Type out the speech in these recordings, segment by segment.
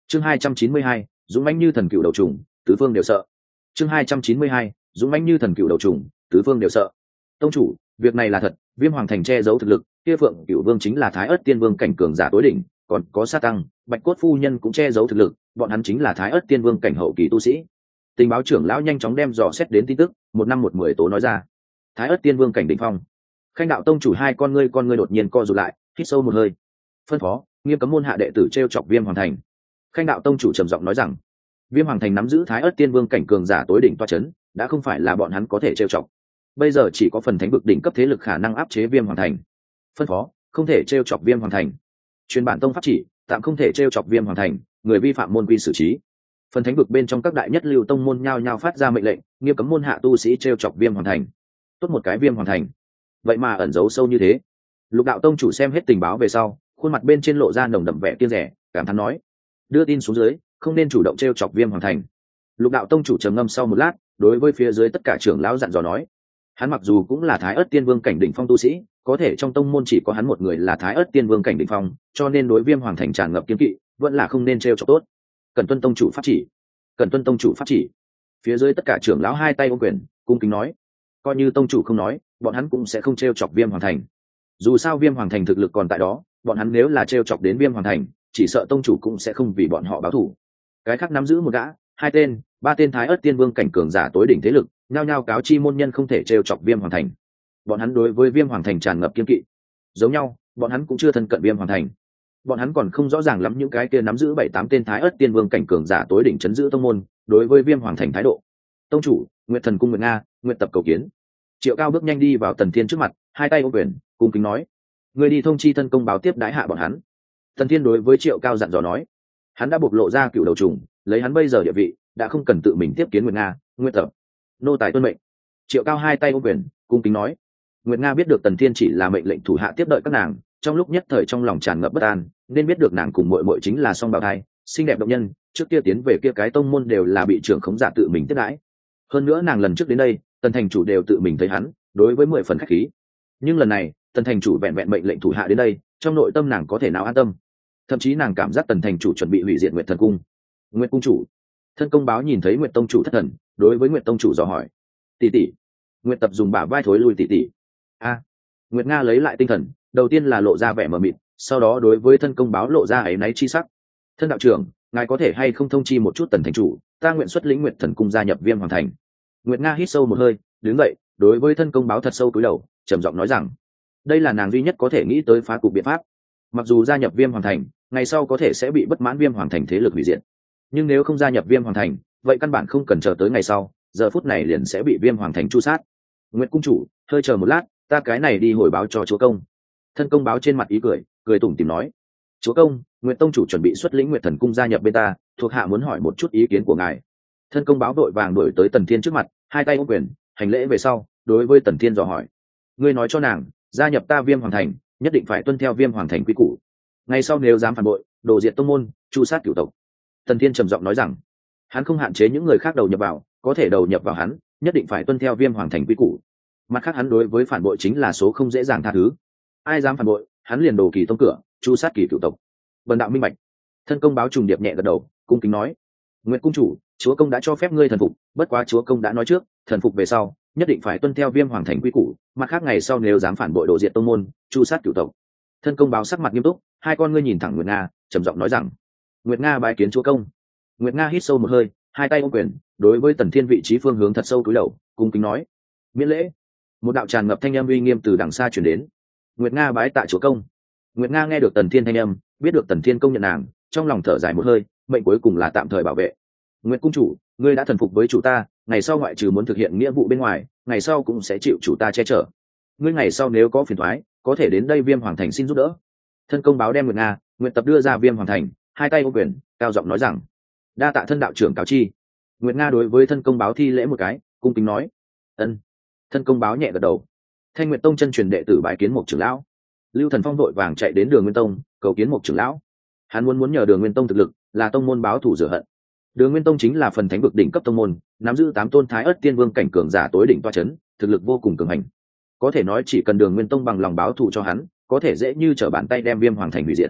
Chương 292, dũng mãnh như thần cựu đầu trùng, tứ phương đều sợ. Chương 292, dũng mãnh như thần cựu đầu trùng, tứ phương đều sợ. Tông chủ, việc này là thật, Viêm Hoàng Thành che giấu thực lực, kia Phượng Cửu Vương chính là Thái Ức Tiên Vương cảnh cường giả tối đỉnh, còn có Sa Tăng, Bạch Cốt phu nhân cũng che giấu thực lực, bọn hắn chính là Thái Ức Tiên Vương cảnh hậu kỳ tu sĩ. Tình báo trưởng lão nhanh chóng đem dò xét đến tin tức, 1 năm 1 10 tố nói ra. Thái Ức Tiên Vương cảnh đỉnh phong. Khanh đạo tông chủ hai con ngươi đột nhiên co rụt lại, hít sâu một hơi. Phân phó, nghiêm cấm môn hạ đệ tử trêu chọc Viêm Hoàng Thành. Khanh đạo tông chủ trầm giọng nói rằng, Viêm Hoàng Thành nắm giữ Thái Ức Tiên Vương cảnh cường giả tối đỉnh toa chấn, đã không phải là bọn hắn có thể trêu chọc. Bây giờ chỉ có phần thánh vực đỉnh cấp thế lực khả năng áp chế Viêm Hoàng Thành. Phân phó, không thể trêu chọc Viêm Hoàng Thành. Truyền bản tông pháp chỉ, tạm không thể trêu chọc Viêm Hoàng Thành, người vi phạm môn quy xử trí. Phần thánh vực bên trong các đại nhất lưu tông môn nhao nhao phát ra mệnh lệnh, nghiêm cấm môn hạ tu sĩ trêu chọc Viêm Hoàng Thành. Tốt một cái Viêm Hoàng Thành, vậy mà ẩn giấu sâu như thế. Lục đạo tông chủ xem hết tình báo về sau, khuôn mặt bên trên lộ ra nồng đậm vẻ kiêng rẻ, cảm thán nói: đưa tin xuống dưới, không nên chủ động trêu chọc Viêm Hoàng Thành. Lục đạo tông chủ trầm ngâm sau một lát, đối với phía dưới tất cả trưởng lão dặn dò nói: hắn mặc dù cũng là Thái Ức Tiên Vương cảnh đỉnh phong tu sĩ, có thể trong tông môn chỉ có hắn một người là Thái Ức Tiên Vương cảnh đỉnh phong, cho nên đối Viêm Hoàng Thành tràn ngập kiêng kỵ, vẫn là không nên trêu chọc tốt. Cần tuân tông chủ pháp chỉ. Cần tuân tông chủ pháp chỉ. Phía dưới tất cả trưởng lão hai tay ôm quyền, cung kính nói: coi như tông chủ không nói, bọn hắn cũng sẽ không trêu chọc Viêm Hoàng Thành. Dù sao Viêm Hoàng Thành thực lực còn tại đó, bọn hắn nếu là trêu chọc đến Viêm Hoàng Thành, chỉ sợ tông chủ cũng sẽ không vì bọn họ báo thù. Cái khác nắm giữ một gã, 2 tên, 3 tên Thái Ức Tiên Vương cảnh cường giả tối đỉnh thế lực, nhao nhao cáo chi môn nhân không thể trêu chọc Viêm Hoàng Thành. Bọn hắn đối với Viêm Hoàng Thành tràn ngập kiêng kỵ. Giống nhau, bọn hắn cũng chưa thân cận Viêm Hoàng Thành. Bọn hắn còn không rõ ràng lắm những cái kia nắm giữ 7-8 tên Thái Ức Tiên Vương cảnh cường giả tối đỉnh chấn giữ tông môn, đối với Viêm Hoàng Thành thái độ. Tông chủ, Nguyệt Thần cung Nguyệt Nga, Nguyệt tập cầu kiến. Triệu Cao bước nhanh đi vào Tần Thiên trước mặt, hai tay ôm quyền, cung kính nói: người đi thông chi thân công báo tiếp đái hạ bọn hắn. Tần Thiên đối với Triệu Cao dặn dò nói: hắn đã bộc lộ ra cựu đầu trùng, lấy hắn bây giờ địa vị, đã không cần tự mình tiếp kiến Nguyệt Nga, Nguyệt tập. Nô tài tuân mệnh. Triệu Cao hai tay ôm quyền, cung kính nói. Nguyệt Nga biết được Tần Thiên chỉ là mệnh lệnh thủ hạ tiếp đợi các nàng, trong lúc nhất thời trong lòng tràn ngập bất an, nên biết được nàng cùng muội muội chính là song bào thai, xinh đẹp động nhân, trước kia tiến về kia cái tông môn đều là bị trưởng khống giả tự mình tiếp đãi. Hơn nữa nàng lần trước đến đây, Tần thành chủ đều tự mình thấy hắn, đối với 10 phần khách khí. Nhưng lần này, Tần thành chủ vẹn vẹn mệnh lệnh thủ hạ đến đây, trong nội tâm nàng có thể nào an tâm? Thậm chí nàng cảm giác Tần thành chủ chuẩn bị hủy diệt Nguyệt Thần cung. Nguyệt cung chủ. Thân công báo nhìn thấy Nguyệt tông chủ thất thần, đối với Nguyệt tông chủ dò hỏi: tỷ tỷ. Nguyệt tập dùng bả vai thối lui tỷ tỷ. A. Nguyệt Nga lấy lại tinh thần, đầu tiên là lộ ra vẻ mờ mịt, sau đó đối với thân công báo lộ ra áy náy chi sắc. Thân đạo trưởng, ngài có thể hay không thông chi một chút Tần thành chủ, ta nguyện xuất lĩnh Nguyệt Thần cung gia nhập Viêm Hoàng Thành. Nguyệt Nga hít sâu một hơi, đứng dậy, đối với thân công báo thật sâu cúi đầu, trầm giọng nói rằng: đây là nàng duy nhất có thể nghĩ tới phá cục biện pháp. Mặc dù gia nhập Viêm Hoàng Thành, ngày sau có thể sẽ bị bất mãn Viêm Hoàng Thành thế lực hủy diệt, nhưng nếu không gia nhập Viêm Hoàng Thành, vậy căn bản không cần chờ tới ngày sau, giờ phút này liền sẽ bị Viêm Hoàng Thành tru sát. Nguyệt cung chủ, hơi chờ một lát, ta cái này đi hồi báo cho chúa công. Thân công báo trên mặt ý cười, cười tủm tỉm nói: chúa công, Nguyệt tông chủ chuẩn bị xuất lĩnh Nguyệt Thần cung gia nhập bên ta, thuộc hạ muốn hỏi một chút ý kiến của ngài. Thân công báo đội vàng đuổi tới Tần Thiên trước mặt, hai tay ôm quyền, hành lễ về sau, đối với Tần Thiên dò hỏi: ngươi nói cho nàng, gia nhập ta Viêm Hoàng Thành, nhất định phải tuân theo Viêm Hoàng Thành quy củ. Ngày sau nếu dám phản bội, đổ diệt tông môn, chu sát cửu tộc. Tần Thiên trầm giọng nói rằng, hắn không hạn chế những người khác đầu nhập vào, có thể đầu nhập vào hắn, nhất định phải tuân theo Viêm Hoàng Thành quy củ. Mặt khác hắn đối với phản bội chính là số không dễ dàng tha thứ. Ai dám phản bội, hắn liền đổ kỳ tông cửa, chu sát kỳ cửu tộc. Bần đạo minh bạch. Thân công báo trùng điệp nhẹ gật đầu, cung kính nói: Nguyệt cung chủ, chúa công đã cho phép ngươi thần phục, bất quá chúa công đã nói trước, thần phục về sau, nhất định phải tuân theo Viêm Hoàng Thành quy củ, mặt khác ngày sau nếu dám phản bội đổ diệt tông môn, chu sát cửu tộc. Thân công báo sắc mặt nghiêm túc, hai con ngươi nhìn thẳng Nguyệt Nga, trầm giọng nói rằng: Nguyệt Nga bái kiến chúa công. Nguyệt Nga hít sâu một hơi, hai tay ôm quyền, đối với Tần Thiên vị trí phương hướng thật sâu cúi đầu, cung kính nói: miễn lễ. Một đạo tràn ngập thanh âm uy nghiêm từ đằng xa truyền đến. Nguyệt Nga bái tạ chúa công. Nguyệt Nga nghe được Tần Thiên thanh âm, biết được Tần Thiên công nhận nàng, trong lòng thở dài một hơi, mệnh cuối cùng là tạm thời bảo vệ. Nguyệt cung chủ, ngươi đã thần phục với chủ ta, ngày sau ngoại trừ muốn thực hiện nghĩa vụ bên ngoài, ngày sau cũng sẽ chịu chủ ta che chở. Ngươi ngày sau nếu có phiền toái, có thể đến đây Viêm Hoàng Thành xin giúp đỡ. Thân công báo đem Nguyệt Nga, Nguyệt tập đưa ra Viêm Hoàng Thành, hai tay ôm quyền, cao giọng nói rằng: đa tạ thân đạo trưởng cáo chi. Nguyệt Nga đối với thân công báo thi lễ một cái, cung kính nói: ân. Thân công báo nhẹ gật đầu. Thanh Nguyệt tông chân truyền đệ tử bái kiến một trưởng lão. Lưu Thần Phong vội vàng chạy đến Đường Nguyên tông, cầu kiến một trưởng lão. Hắn muốn nhờ Đường Nguyên tông thực lực, là tông môn báo thù rửa hận. Đường Nguyên tông chính là phần thánh vực đỉnh cấp tông môn, nắm giữ 8 tôn Thái Ức Tiên Vương cảnh cường giả tối đỉnh toa chấn, thực lực vô cùng cường hành. Có thể nói chỉ cần Đường Nguyên tông bằng lòng báo thù cho hắn, có thể dễ như trở bàn tay đem Viêm Hoàng Thành hủy diệt.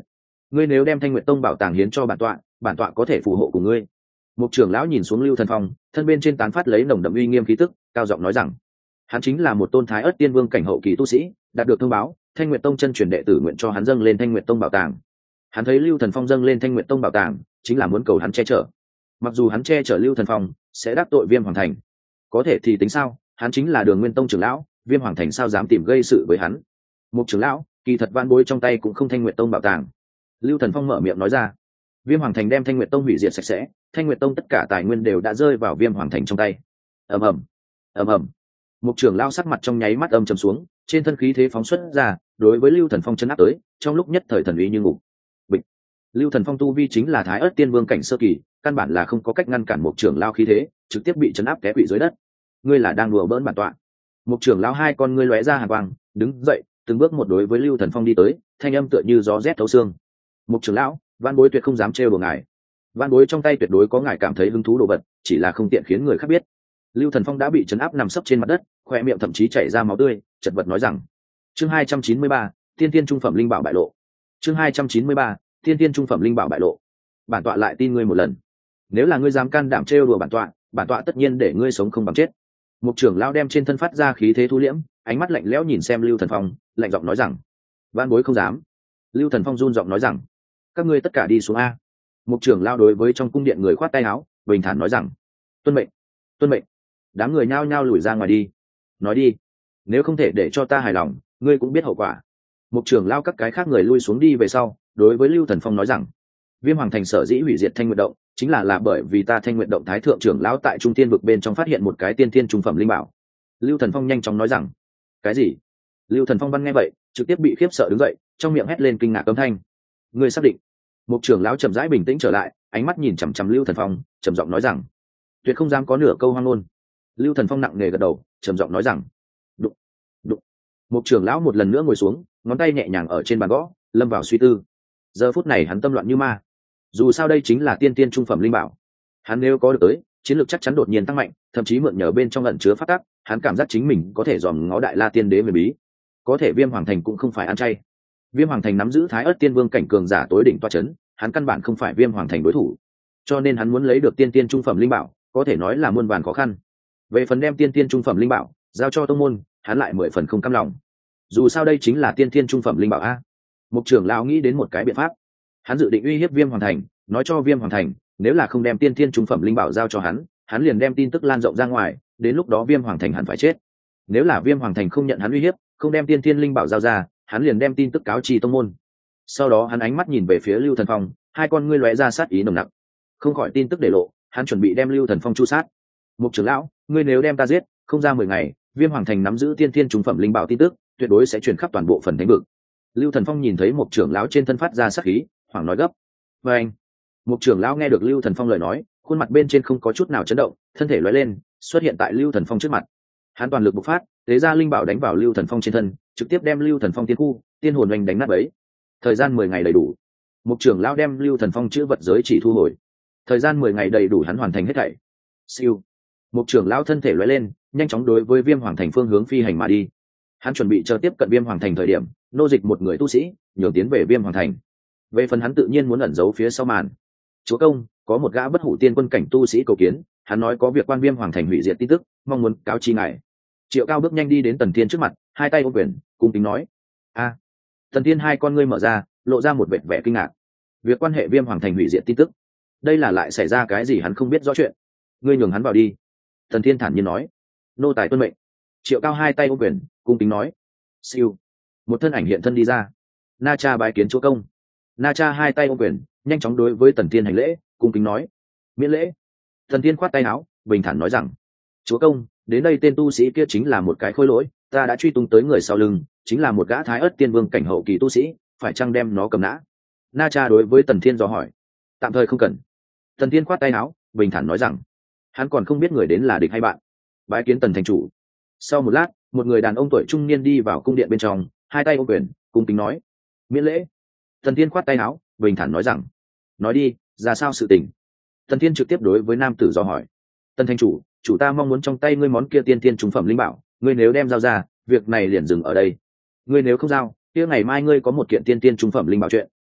ngươi nếu đem Thanh Nguyệt Tông bảo tàng hiến cho bản tọa có thể phù hộ của ngươi. Một trưởng lão nhìn xuống Lưu Thần Phong, thân bên trên tán phát lấy nồng đậm uy nghiêm khí tức, cao giọng nói rằng, hắn chính là một tôn Thái Ức Tiên Vương cảnh hậu kỳ tu sĩ, đạt được thông báo, Thanh Nguyệt Tông chân truyền đệ tử nguyện cho hắn dâng lên Thanh Nguyệt Tông bảo tàng. Hắn thấy Lưu Thần Phong dâng lên Thanh Nguyệt Tông bảo tàng, chính là muốn cầu hắn che chở. Mặc dù hắn che chở Lưu Thần Phong sẽ đắc tội Viêm Hoàng Thành, có thể thì tính sao, hắn chính là Đường Nguyên Tông trưởng lão, Viêm Hoàng Thành sao dám tìm gây sự với hắn. Một trưởng lão, kỳ thật van bối trong tay cũng không Thanh Nguyệt Tông bảo tàng. Lưu Thần Phong mở miệng nói ra. Viêm Hoàng Thành đem Thanh Nguyệt Tông hủy diệt sạch sẽ, Thanh Nguyệt Tông tất cả tài nguyên đều đã rơi vào Viêm Hoàng Thành trong tay. Ầm ầm, ầm ầm. Một trưởng lão sắc mặt trong nháy mắt âm trầm xuống, trên thân khí thế phóng xuất ra, đối với Lưu Thần Phong chấn áp tới, trong lúc nhất thời thần uy như ngục. Bịch. Lưu Thần Phong tu vi chính là Thái Ức Tiên Vương cảnh sơ kỳ, căn bản là không có cách ngăn cản một trưởng lão khí thế, trực tiếp bị chấn áp té quỵ dưới đất. Ngươi là đang đùa bỡn bản tọa? Một trưởng lão hai con ngươi lóe ra hàn quang, đứng dậy, từng bước một đối với Lưu Thần Phong đi tới, thanh âm tựa như gió rét thấu xương. Một trưởng lão, van bối tuyệt không dám trêu đùa ngài. Van bối trong tay tuyệt đối có ngài cảm thấy hứng thú đồ vật, chỉ là không tiện khiến người khác biết. Lưu Thần Phong đã bị chấn áp nằm sấp trên mặt đất, khoe miệng thậm chí chảy ra máu tươi, chật vật nói rằng. Chương 293, Tiên Tiên trung phẩm linh bảo bại lộ. Chương 293, Tiên Tiên trung phẩm linh bảo bại lộ. Bản tọa lại tin ngươi một lần. Nếu là ngươi dám can đảm trêu đùa bản tọa tất nhiên để ngươi sống không bằng chết. Một trưởng lão đem trên thân phát ra khí thế thu liễm, ánh mắt lạnh lẽo nhìn xem Lưu Thần Phong, lạnh giọng nói rằng: "Van bối không dám." Lưu Thần Phong run giọng nói rằng: "Các ngươi tất cả đi xuống a." Một trưởng lão đối với trong cung điện người khoát tay áo, bình thản nói rằng: "Tuân mệnh, tuân mệnh." Đám người nhao nhao lùi ra ngoài đi. "Nói đi, nếu không thể để cho ta hài lòng, ngươi cũng biết hậu quả." Một trưởng lão các cái khác người lui xuống đi về sau, đối với Lưu Thần Phong nói rằng: Viêm Hoàng Thành sở dĩ hủy diệt Thanh Nguyệt Động, chính là bởi vì ta Thanh Nguyệt Động thái thượng trưởng lão tại Trung Tiên vực bên trong phát hiện một cái tiên thiên trung phẩm linh bảo. Lưu Thần Phong nhanh chóng nói rằng: "Cái gì?" Lưu Thần Phong văn nghe vậy, trực tiếp bị khiếp sợ đứng dậy, trong miệng hét lên kinh ngạc âm thanh. "Ngươi xác định?" Một trưởng lão chậm rãi bình tĩnh trở lại, ánh mắt nhìn chằm chằm Lưu Thần Phong, trầm giọng nói rằng: "Tuyệt không dám có nửa câu hoang ngôn." Lưu Thần Phong nặng nề gật đầu, trầm giọng nói rằng: "Đụng, đụng." Một trưởng lão một lần nữa ngồi xuống, ngón tay nhẹ nhàng ở trên bàn gõ, lâm vào suy tư. Giờ phút này hắn tâm loạn như ma. Dù sao đây chính là tiên tiên trung phẩm linh bảo, hắn nếu có được tới, chiến lược chắc chắn đột nhiên tăng mạnh, thậm chí mượn nhờ bên trong ẩn chứa phát tác, hắn cảm giác chính mình có thể dòm ngó Đại La Tiên Đế huyền bí. Có thể Viêm Hoàng Thành cũng không phải ăn chay. Viêm Hoàng Thành nắm giữ Thái Ức Tiên Vương cảnh cường giả tối đỉnh toa chấn, hắn căn bản không phải Viêm Hoàng Thành đối thủ, cho nên hắn muốn lấy được tiên tiên trung phẩm linh bảo, có thể nói là muôn vàn khó khăn. Về phần đem tiên tiên trung phẩm linh bảo giao cho tông môn, hắn lại 10 phần không cam lòng. Dù sao đây chính là tiên tiên trung phẩm linh bảo a. Mục trưởng lão nghĩ đến một cái biện pháp, hắn dự định uy hiếp Viêm Hoàng Thành, nói cho Viêm Hoàng Thành, nếu là không đem tiên tiên trung phẩm linh bảo giao cho hắn liền đem tin tức lan rộng ra ngoài, đến lúc đó Viêm Hoàng Thành hẳn phải chết. Nếu là Viêm Hoàng Thành không nhận hắn uy hiếp, không đem tiên tiên linh bảo giao ra, hắn liền đem tin tức cáo tri tông môn. Sau đó hắn ánh mắt nhìn về phía Lưu Thần Phong, hai con ngươi lóe ra sát ý nồng nặc. Không khỏi tin tức để lộ, hắn chuẩn bị đem Lưu Thần Phong chu sát. Mục trưởng lão, ngươi nếu đem ta giết, không ra 10 ngày, Viêm Hoàng Thành nắm giữ tiên tiên trung phẩm linh bảo tin tức, tuyệt đối sẽ truyền khắp toàn bộ phần thánh vực. Lưu Thần Phong nhìn thấy một trưởng lão trên thân phát ra sát khí, hoảng nói gấp. Và anh, một trưởng lão nghe được Lưu Thần Phong lời nói, khuôn mặt bên trên không có chút nào chấn động, thân thể lóe lên, xuất hiện tại Lưu Thần Phong trước mặt. Hắn toàn lực bộc phát, tế ra linh bảo đánh vào Lưu Thần Phong trên thân, trực tiếp đem Lưu Thần Phong tiên khu, tiên hồn oanh đánh nát bấy. Thời gian 10 ngày đầy đủ. Một trưởng lão đem Lưu Thần Phong chữ vật giới chỉ thu hồi. Thời gian 10 ngày đầy đủ hắn hoàn thành hết thảy. Siêu. Một trưởng lão thân thể lóe lên, nhanh chóng đối với Viêm Hoàng Thành phương hướng phi hành mà đi. Hắn chuẩn bị chờ tiếp cận Viêm Hoàng Thành thời điểm, nô dịch một người tu sĩ, nhường tiến về Viêm Hoàng Thành. Về phần hắn tự nhiên muốn ẩn giấu phía sau màn. Chúa công, có một gã bất hủ tiên quân cảnh tu sĩ cầu kiến, hắn nói có việc quan Viêm Hoàng Thành hủy diệt tin tức, mong muốn cáo chi ngài. Triệu Cao bước nhanh đi đến Tần Thiên trước mặt, hai tay ôm quyền, cung kính nói: "A." Tần Thiên hai con ngươi mở ra, lộ ra một vệt vẻ kinh ngạc. Việc quan hệ Viêm Hoàng Thành hủy diệt tin tức, đây là lại xảy ra cái gì hắn không biết rõ chuyện. Ngươi nhường hắn vào đi. Tần Thiên thản nhiên nói: "Nô tài tuân mệnh." Triệu Cao hai tay ôm quyền, cung kính nói. Siêu. Một thân ảnh hiện thân đi ra. Na Cha bái kiến chúa công. Na Cha hai tay ôm quyền, nhanh chóng đối với Tần Thiên hành lễ, cung kính nói: "Miễn lễ." Tần Thiên khoát tay áo, bình thản nói rằng: "Chúa công, đến đây tên tu sĩ kia chính là một cái khôi lỗi, ta đã truy tung tới người sau lưng, chính là một gã Thái Ức Tiên Vương cảnh hậu kỳ tu sĩ, phải chăng đem nó cầm nã?" Na Cha đối với Tần Thiên dò hỏi. "Tạm thời không cần." Tần Thiên khoát tay áo, bình thản nói rằng: hắn còn không biết người đến là địch hay bạn. Bái kiến Tần thành chủ. Sau một lát, một người đàn ông tuổi trung niên đi vào cung điện bên trong, hai tay ôm quyền, cung kính nói: "Miễn lễ." Tần Thiên khoát tay áo, bình thản nói rằng: "Nói đi, ra sao sự tình?" Tần Thiên trực tiếp đối với nam tử dò hỏi. "Tần thành chủ, chủ ta mong muốn trong tay ngươi món kia tiên tiên trung phẩm linh bảo, ngươi nếu đem giao ra, việc này liền dừng ở đây. Ngươi nếu không giao, kia ngày mai ngươi có một kiện tiên tiên trung phẩm linh bảo chuyện,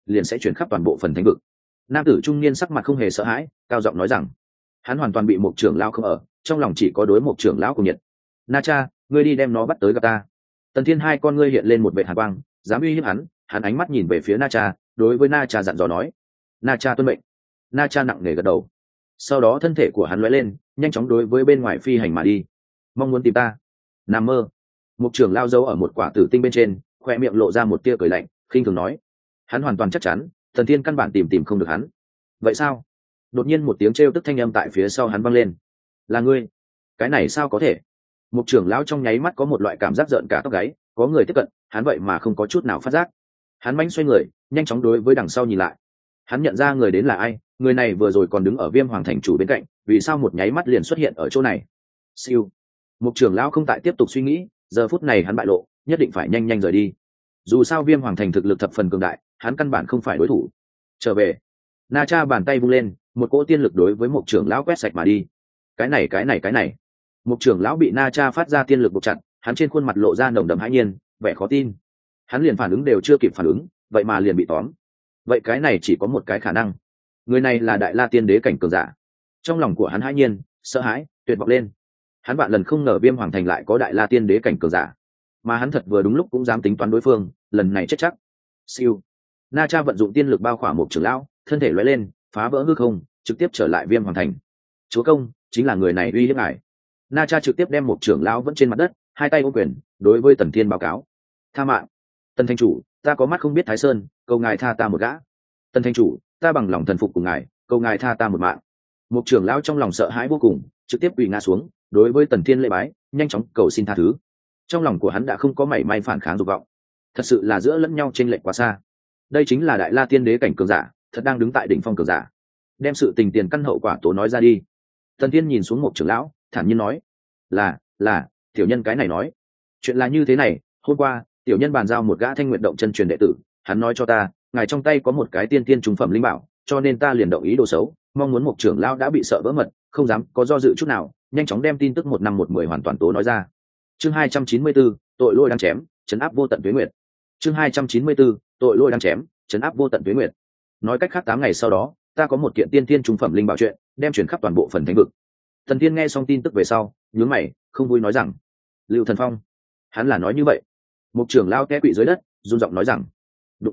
liền sẽ chuyển khắp toàn bộ phần thánh vực. Nam tử trung niên sắc mặt không hề sợ hãi, cao giọng nói rằng hắn hoàn toàn bị một trưởng lão không ở, trong lòng chỉ có đối một trưởng lão cùng nhiệt. Na Cha, ngươi đi đem nó bắt tới gặp ta. Tần Thiên hai con ngươi hiện lên một vẻ hàn quang, dám uy hiếp hắn, hắn ánh mắt nhìn về phía Na Cha, đối với Na Cha dặn dò nói. Na Cha tuân mệnh. Na Cha nặng nề gật đầu. Sau đó thân thể của hắn lóe lên, nhanh chóng đối với bên ngoài phi hành mà đi. Mong muốn tìm ta? Nằm mơ. Một trưởng lao dấu ở một quả tử tinh bên trên, khoe miệng lộ ra một tia cười lạnh, khinh thường nói. Hắn hoàn toàn chắc chắn, Tần Thiên căn bản tìm không được hắn. Vậy sao? Đột nhiên một tiếng trêu tức thanh âm tại phía sau hắn vang lên. Là ngươi? Cái này sao có thể? Một trưởng lão trong nháy mắt có một loại cảm giác rợn cả tóc gáy, có người tiếp cận, hắn vậy mà không có chút nào phát giác. Hắn manh xoay người, nhanh chóng đối với đằng sau nhìn lại. Hắn nhận ra người đến là ai, người này vừa rồi còn đứng ở Viêm Hoàng thành chủ bên cạnh, vì sao một nháy mắt liền xuất hiện ở chỗ này? Siêu. Một trưởng lão không tại tiếp tục suy nghĩ, giờ phút này hắn bại lộ, nhất định phải nhanh nhanh rời đi. Dù sao Viêm Hoàng thành thực lực thập phần cường đại, hắn căn bản không phải đối thủ. Trở về. Na Cha bàn tay vung lên, một cỗ tiên lực đối với một trưởng lão quét sạch mà đi. Cái này. Một trưởng lão bị Na Cha phát ra tiên lực buộc chặt, hắn trên khuôn mặt lộ ra nồng đậm hãi nhiên, vẻ khó tin. Hắn liền phản ứng đều chưa kịp phản ứng, vậy mà liền bị tóm. Vậy cái này chỉ có một cái khả năng. Người này là Đại La Tiên Đế cảnh cường giả. Trong lòng của hắn hãi nhiên, sợ hãi, tuyệt vọng lên. Hắn vạn lần không ngờ Viêm Hoàng thành lại có Đại La Tiên Đế cảnh cường giả, mà hắn thật vừa đúng lúc cũng dám tính toán đối phương, lần này chết chắc. Siêu. Na Cha vận dụng tiên lực bao khỏa một trưởng lão, thân thể lóe lên, phá vỡ hư không, trực tiếp trở lại Viêm Hoàng thành. Chúa công, chính là người này uy hiếp ngài. Na Cha trực tiếp đem một trưởng lão vẫn trên mặt đất, hai tay ôm quyền, đối với Tần Thiên báo cáo. Tha mạng. Tần thành chủ, ta có mắt không biết Thái Sơn, cầu ngài tha ta một gã. Tần thành chủ, ta bằng lòng thần phục cùng ngài, cầu ngài tha ta một mạng. Một trưởng lão trong lòng sợ hãi vô cùng, trực tiếp quỳ ngã xuống, đối với Tần Thiên lễ bái, nhanh chóng cầu xin tha thứ. Trong lòng của hắn đã không có mảy may phản kháng dục vọng. Thật sự là giữa lẫn nhau chênh lệch quá xa. Đây chính là Đại La Tiên Đế cảnh cường giả, thật đang đứng tại đỉnh phong cường giả. Đem sự tình tiền căn hậu quả tố nói ra đi. Tần Thiên nhìn xuống một trưởng lão, thản nhiên nói. Là, tiểu nhân cái này nói. Chuyện là như thế này, hôm qua, tiểu nhân bàn giao một gã Thanh Nguyệt động chân truyền đệ tử, hắn nói cho ta, ngài trong tay có một cái tiên tiên trung phẩm linh bảo, cho nên ta liền động ý đồ xấu, mong muốn một trưởng lão đã bị sợ vỡ mật, không dám có do dự chút nào, nhanh chóng đem tin tức 1 5 1 10 hoàn toàn tố nói ra. Chương 294, tội lỗi đang chém, trấn áp vô tận tuế nguyệt. Chương 294, tội lỗi đang chém, trấn áp vô tận tuế nguyệt. Nói cách khác 8 ngày sau đó, ta có một kiện tiên tiên trung phẩm linh bảo chuyện, đem chuyển khắp toàn bộ phần thánh vực. Thần Tiên nghe xong tin tức về sau, nhướng mày, không vui nói rằng: Lưu Thần Phong, hắn là nói như vậy. Một trưởng lao té quỵ dưới đất, run giọng nói rằng: Đụng.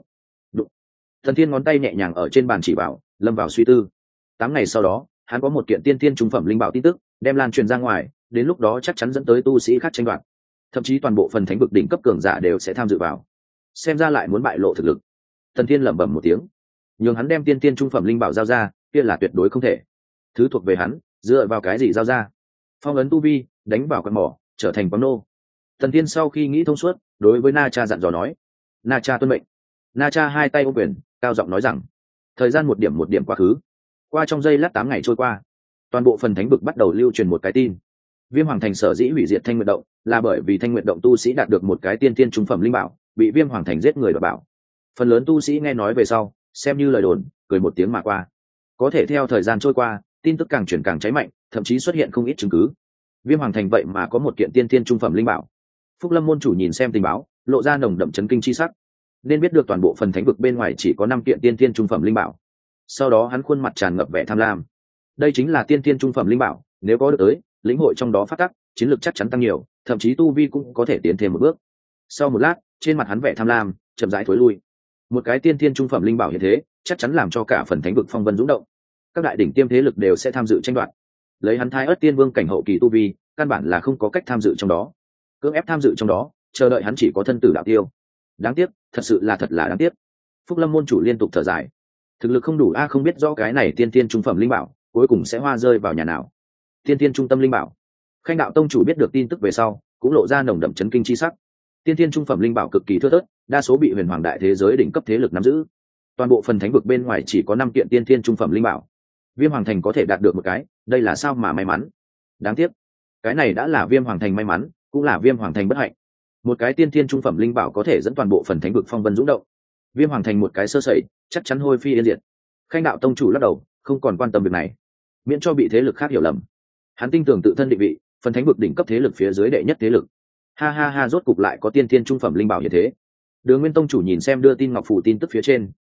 Thần Tiên ngón tay nhẹ nhàng ở trên bàn chỉ bảo, lâm vào suy tư. 8 ngày sau đó, hắn có một kiện tiên tiên trung phẩm linh bảo tin tức, đem lan truyền ra ngoài, đến lúc đó chắc chắn dẫn tới tu sĩ khác tranh đoạt, thậm chí toàn bộ phần thánh vực đỉnh cấp cường giả đều sẽ tham dự vào. Xem ra lại muốn bại lộ thực lực. Thần Tiên lẩm bẩm một tiếng, nhường hắn đem tiên tiên trung phẩm linh bảo giao ra, kia là tuyệt đối không thể. Thứ thuộc về hắn, dựa vào cái gì giao ra? Phong ấn tu vi, đánh vào con mỏ, trở thành quán nô. Thần Tiên sau khi nghĩ thông suốt, đối với Na Cha dặn dò nói. Na Cha tuân mệnh. Na Cha hai tay ôm quyền, cao giọng nói rằng. Thời gian một điểm quá khứ. Qua trong giây lát 8 ngày trôi qua, toàn bộ phần thánh vực bắt đầu lưu truyền một cái tin. Viêm Hoàng thành sở dĩ hủy diệt Thanh Nguyệt động, là bởi vì Thanh Nguyệt động tu sĩ đạt được một cái tiên tiên trung phẩm linh bảo, bị Viêm Hoàng thành giết người đoạt bảo. Phần lớn tu sĩ nghe nói về sau, xem như lời đồn, cười một tiếng mà qua. Có thể theo thời gian trôi qua, tin tức càng truyền càng cháy mạnh, thậm chí xuất hiện không ít chứng cứ. Viêm Hoàng thành vậy mà có một kiện tiên tiên trung phẩm linh bảo. Phúc Lâm môn chủ nhìn xem tình báo, lộ ra nồng đậm chấn kinh chi sắc. Nên biết được toàn bộ phần thánh vực bên ngoài chỉ có 5 kiện tiên tiên trung phẩm linh bảo. Sau đó hắn khuôn mặt tràn ngập vẻ tham lam. Đây chính là tiên tiên trung phẩm linh bảo, nếu có được tới, lĩnh hội trong đó phát tắc, chiến lược chắc chắn tăng nhiều, thậm chí tu vi cũng có thể tiến thêm một bước. Sau một lát, trên mặt hắn vẻ tham lam chậm rãi thối lui. Một cái tiên tiên trung phẩm linh bảo như thế, chắc chắn làm cho cả phần thánh vực phong vân dũng động. Các đại đỉnh tiêm thế lực đều sẽ tham dự tranh đoạt. Lấy hắn Thái Ức Tiên Vương cảnh hậu kỳ tu vi, căn bản là không có cách tham dự trong đó. Cưỡng ép tham dự trong đó, chờ đợi hắn chỉ có thân tử đạo tiêu. Đáng tiếc, thật sự là thật là đáng tiếc. Phúc Lâm môn chủ liên tục thở dài. Thực lực không đủ a, không biết rõ cái này tiên tiên trung phẩm linh bảo cuối cùng sẽ hoa rơi vào nhà nào. Tiên tiên trung tâm linh bảo. Khanh đạo tông chủ biết được tin tức về sau, cũng lộ ra nồng đậm chấn kinh chi sắc. Tiên tiên trung phẩm linh bảo cực kỳ thưa thớt, đa số bị huyền hoàng đại thế giới đỉnh cấp thế lực nắm giữ. Toàn bộ phần thánh vực bên ngoài chỉ có 5 kiện tiên tiên trung phẩm linh bảo. Viêm Hoàng thành có thể đạt được một cái, đây là sao mà may mắn. Đáng tiếc, cái này đã là Viêm Hoàng thành may mắn, cũng là Viêm Hoàng thành bất hạnh. Một cái tiên tiên trung phẩm linh bảo có thể dẫn toàn bộ phần thánh vực phong vân dũng động. Viêm Hoàng thành một cái sơ sẩy, chắc chắn hôi phi yên diệt. Khanh đạo tông chủ lắc đầu, không còn quan tâm việc này, miễn cho bị thế lực khác hiểu lầm. Hắn tin tưởng tự thân định vị, phần thánh vực đỉnh cấp thế lực phía dưới đệ nhất thế lực. Ha, rốt cục lại có tiên tiên trung phẩm linh bảo như thế. Đường Nguyên tông chủ nhìn xem đưa tin ngọc phù tin tức phía trên,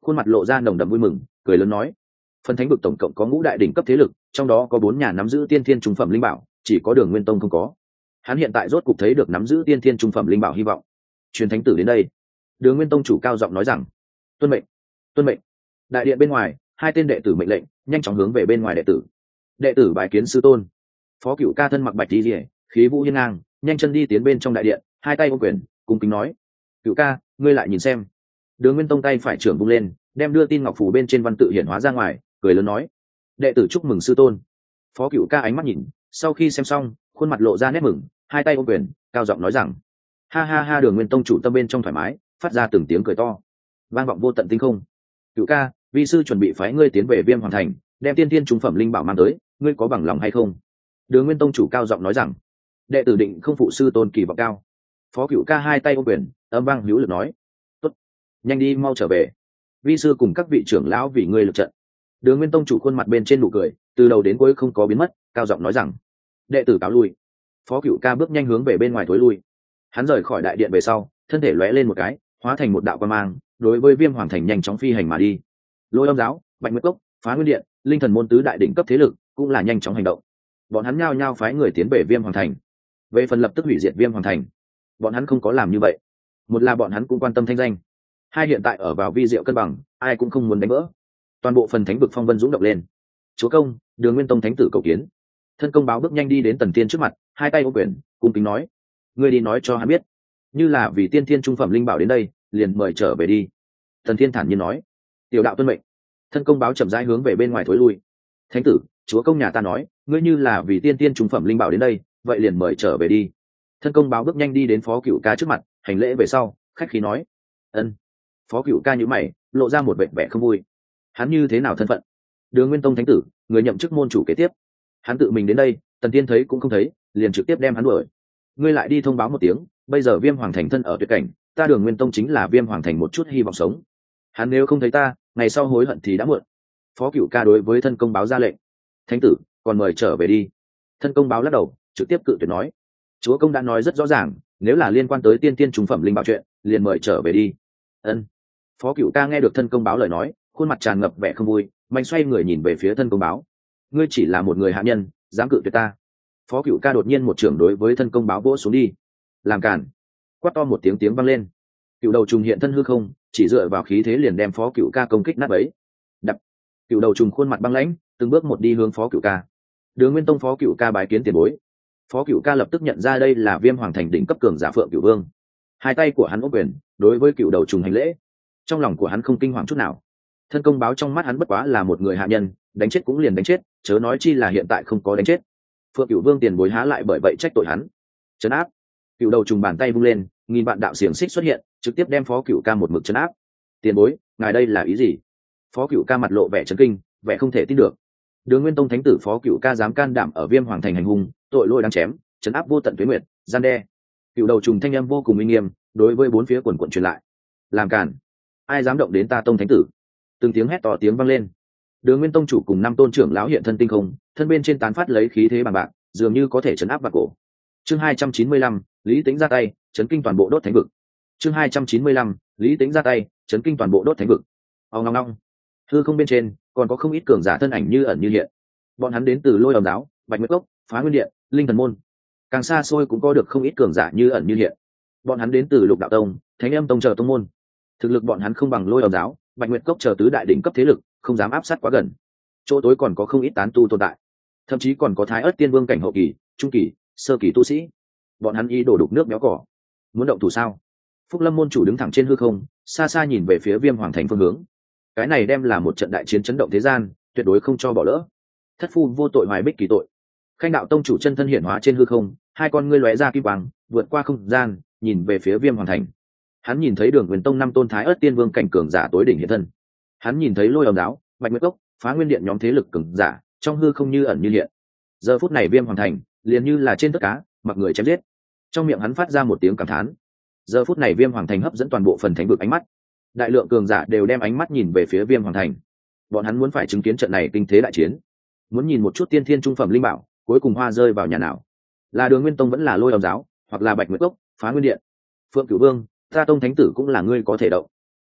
khuôn mặt lộ ra nồng đậm vui mừng, cười lớn nói: phần thánh vực tổng cộng có 5 đại đỉnh cấp thế lực, trong đó có 4 nhà nắm giữ tiên thiên trung phẩm linh bảo, chỉ có Đường Nguyên Tông không có. Hắn hiện tại rốt cục thấy được nắm giữ tiên thiên trung phẩm linh bảo hy vọng. Truyền thánh tử đến đây. Đường Nguyên Tông chủ cao giọng nói rằng: tuân mệnh, tuân mệnh. Đại điện bên ngoài, 2 tên đệ tử mệnh lệnh, nhanh chóng hướng về bên ngoài đệ tử. Đệ tử bái kiến sư tôn. Phó Cửu Ca thân mặc bạch y liễu, khí vũ hiên ngang, nhanh chân đi tiến bên trong đại điện, hai tay ôm quyền, cung kính nói: Cửu ca, ngươi lại nhìn xem. Đường Nguyên Tông tay phải trưởng vung lên, đem đưa tin ngọc phù bên trên văn tự hiển hóa ra ngoài, cười lớn nói: đệ tử chúc mừng sư tôn. Phó Cửu Ca ánh mắt nhìn, sau khi xem xong, khuôn mặt lộ ra nét mừng, hai tay ôm quyền, cao giọng nói rằng: ha ha ha. Đường Nguyên Tông chủ tâm bên trong thoải mái, phát ra từng tiếng cười to, vang vọng vô tận tinh không. Cửu ca, vi sư chuẩn bị phái ngươi tiến về Viêm Hoàng Thành, đem tiên tiên trung phẩm linh bảo mang tới, ngươi có bằng lòng hay không? Đường Nguyên Tông chủ cao giọng nói rằng: đệ tử định không phụ sư tôn kỳ vọng cao. Phó Cửu Ca hai tay ôm quyền, âm vang hữu lực nói: tốt, nhanh đi mau trở về, vi sư cùng các vị trưởng lão vì ngươi lực trận. Đường Nguyên Tông chủ khuôn mặt bên trên nụ cười, từ đầu đến cuối không có biến mất, cao giọng nói rằng: đệ tử cáo lui. Phó Cửu Ca bước nhanh hướng về bên ngoài thối lui. Hắn rời khỏi đại điện về sau, thân thể lóe lên một cái, hóa thành một đạo quang mang, đối với Viêm Hoàng Thành nhanh chóng phi hành mà đi. Lôi Âm giáo, Bạch Nguyệt Cốc, Phá Nguyên điện, Linh Thần môn tứ đại đỉnh cấp thế lực cũng là nhanh chóng hành động. Bọn hắn nhao nhao phái người tiến về Viêm Hoàng Thành. Về phần lập tức hủy diệt Viêm Hoàng Thành, bọn hắn không có làm như vậy. Một là bọn hắn cũng quan tâm thanh danh, hai hiện tại ở vào vi diệu cân bằng, ai cũng không muốn đánh vỡ. Toàn bộ phần thánh vực phong vân dũng động lên. Chúa công, Đường Nguyên Tông thánh tử cầu kiến. Thân công báo bước nhanh đi đến Tần Tiên trước mặt, hai tay ôm quyền, cung kính nói: ngươi đi nói cho hắn biết, như là vì tiên thiên trung phẩm linh bảo đến đây, liền mời trở về đi. Tần Tiên thản nhiên nói: tiểu đạo tuân mệnh. Thân công báo chậm rãi hướng về bên ngoài thối lui. Thánh tử, chúa công nhà ta nói, ngươi như là vì tiên thiên trung phẩm linh bảo đến đây, vậy liền mời trở về đi. Thân công báo bước nhanh đi đến Phó Cửu Ca trước mặt, hành lễ về sau, khách khí nói: ân. Phó Cửu Ca nhíu mày, lộ ra một vẻ vẻ không vui. Hắn như thế nào thân phận? Đường Nguyên Tông thánh tử, người nhậm chức môn chủ kế tiếp. Hắn tự mình đến đây, Tần Tiên thấy cũng không thấy, liền trực tiếp đem hắn đuổi. Ngươi lại đi thông báo một tiếng, bây giờ Viêm Hoàng Thành thân ở tuyệt cảnh, ta Đường Nguyên Tông chính là Viêm Hoàng Thành một chút hy vọng sống. Hắn nếu không thấy ta, ngày sau hối hận thì đã muộn. Phó Cửu Ca đối với thân công báo ra lệnh: thánh tử, còn mời trở về đi. Thân công báo lắc đầu, trực tiếp cự tuyệt nói: chúa công đã nói rất rõ ràng, nếu là liên quan tới tiên tiên trung phẩm linh bảo chuyện, liền mời trở về đi. Ân. Phó Cửu Ca nghe được thân công báo lời nói, khuôn mặt tràn ngập vẻ không vui, mạnh xoay người nhìn về phía thân công báo: ngươi chỉ là một người hạ nhân, dám cự tuyệt ta? Phó Cửu Ca đột nhiên một trưởng đối với thân công báo vỗ xuống đi. Làm cản! Quát to một tiếng, tiếng vang lên. Cựu đầu trùng hiện thân hư không, chỉ dựa vào khí thế liền đem Phó Cửu Ca công kích nát bấy. Đập! Cựu đầu trùng khuôn mặt băng lãnh, từng bước một đi hướng Phó Cửu Ca. Đường Nguyên Tông Phó Cửu Ca bái kiến tiền bối. Phó Cửu Ca lập tức nhận ra đây là Viêm Hoàng Thành đỉnh cấp cường giả Phượng Cửu Vương. Hai tay của hắn ôm quyền, đối với cựu đầu trùng hành lễ. Trong lòng của hắn không kinh hoàng chút nào. Thân công báo trong mắt hắn bất quá là một người hạ nhân, đánh chết cũng liền đánh chết, chớ nói chi là hiện tại không có đánh chết. Phượng Cửu Vương tiền bối há lại bởi vậy trách tội hắn. Trấn áp! Cựu đầu trùng bàn tay vung lên, nghìn vạn đạo xiềng xích xuất hiện, trực tiếp đem Phó Cửu Ca một mực trấn áp. Tiền bối, ngài đây là ý gì? Phó Cửu Ca mặt lộ vẻ chấn kinh, vẻ không thể tin được. Đường Nguyên Tông thánh tử Phó Cửu Ca dám can đảm ở Viêm Hoàng Thành hành hung, tội lỗi đáng chém, trấn áp vô tận tuế nguyệt, gian đe. Cựu đầu trùng thanh âm vô cùng uy nghiêm, đối với bốn phía quần quần truyền lại: làm cản! Ai dám động đến ta tông thánh tử? Từng tiếng hét to tiếng vang lên. Đường Nguyên Tông chủ cùng 5 tôn trưởng lão hiện thân tinh không, thân bên trên tán phát lấy khí thế bằng bạc, dường như có thể chấn áp vạn cổ. Chương 295, Lý Tĩnh ra tay, chấn kinh toàn bộ đốt thánh vực. Chương 295, Lý Tĩnh ra tay, chấn kinh toàn bộ đốt thánh vực. Ong ong ong. Hư không bên trên còn có không ít cường giả thân ảnh như ẩn như hiện. Bọn hắn đến từ Lôi Âm giáo, Bạch Nguyệt Cốc, Phá Nguyên điện, Linh Thần môn. Càng xa xôi cũng có được không ít cường giả như ẩn như hiện. Bọn hắn đến từ Lục Đạo tông, Thánh Âm tông chờ tông môn. Thực lực bọn hắn không bằng Lôi Âm giáo, Bạch Nguyệt Cốc chờ tứ đại đỉnh cấp thế lực, không dám áp sát quá gần. Chỗ tối còn có không ít tán tu tồn tại, thậm chí còn có Thái Ức Tiên Vương cảnh hậu kỳ, trung kỳ, sơ kỳ tu sĩ. Bọn hắn ý đổ đục nước béo cỏ, muốn động thủ sao? Phúc Lâm môn chủ đứng thẳng trên hư không, xa xa nhìn về phía Viêm Hoàng Thành phương hướng. Cái này đem là một trận đại chiến chấn động thế gian, tuyệt đối không cho bỏ lỡ. Thất phu vô tội hoài bích kỳ tội. Khanh đạo tông chủ chân thân hiển hóa trên hư không, hai con ngươi lóe ra kim quang, vượt qua không gian, nhìn về phía Viêm Hoàng Thành. Hắn nhìn thấy Đường Huyền tông 5 tôn Thái Ức Tiên Vương cảnh cường giả tối đỉnh hiện thân. Hắn nhìn thấy Lôi Âm giáo, Bạch Nguyệt Cốc, Phá Nguyên điện nhóm thế lực cường giả trong hư không như ẩn như hiện. Giờ phút này Viêm Hoàng Thành liền như là trên tất cá, mặc người chém giết. Trong miệng hắn phát ra một tiếng cảm thán. Giờ phút này Viêm Hoàng Thành hấp dẫn toàn bộ phần thánh vực ánh mắt. Đại lượng cường giả đều đem ánh mắt nhìn về phía Viêm Hoàng Thành. Bọn hắn muốn phải chứng kiến trận này kinh thế đại chiến, muốn nhìn một chút tiên thiên trung phẩm linh bảo cuối cùng hoa rơi vào nhà nào, là Đường Nguyên tông vẫn là Lôi Âm giáo, hoặc là Bạch Nguyệt Cốc, Phá Nguyên điện. Phượng Cửu Vương, ta tông thánh tử cũng là ngươi có thể động.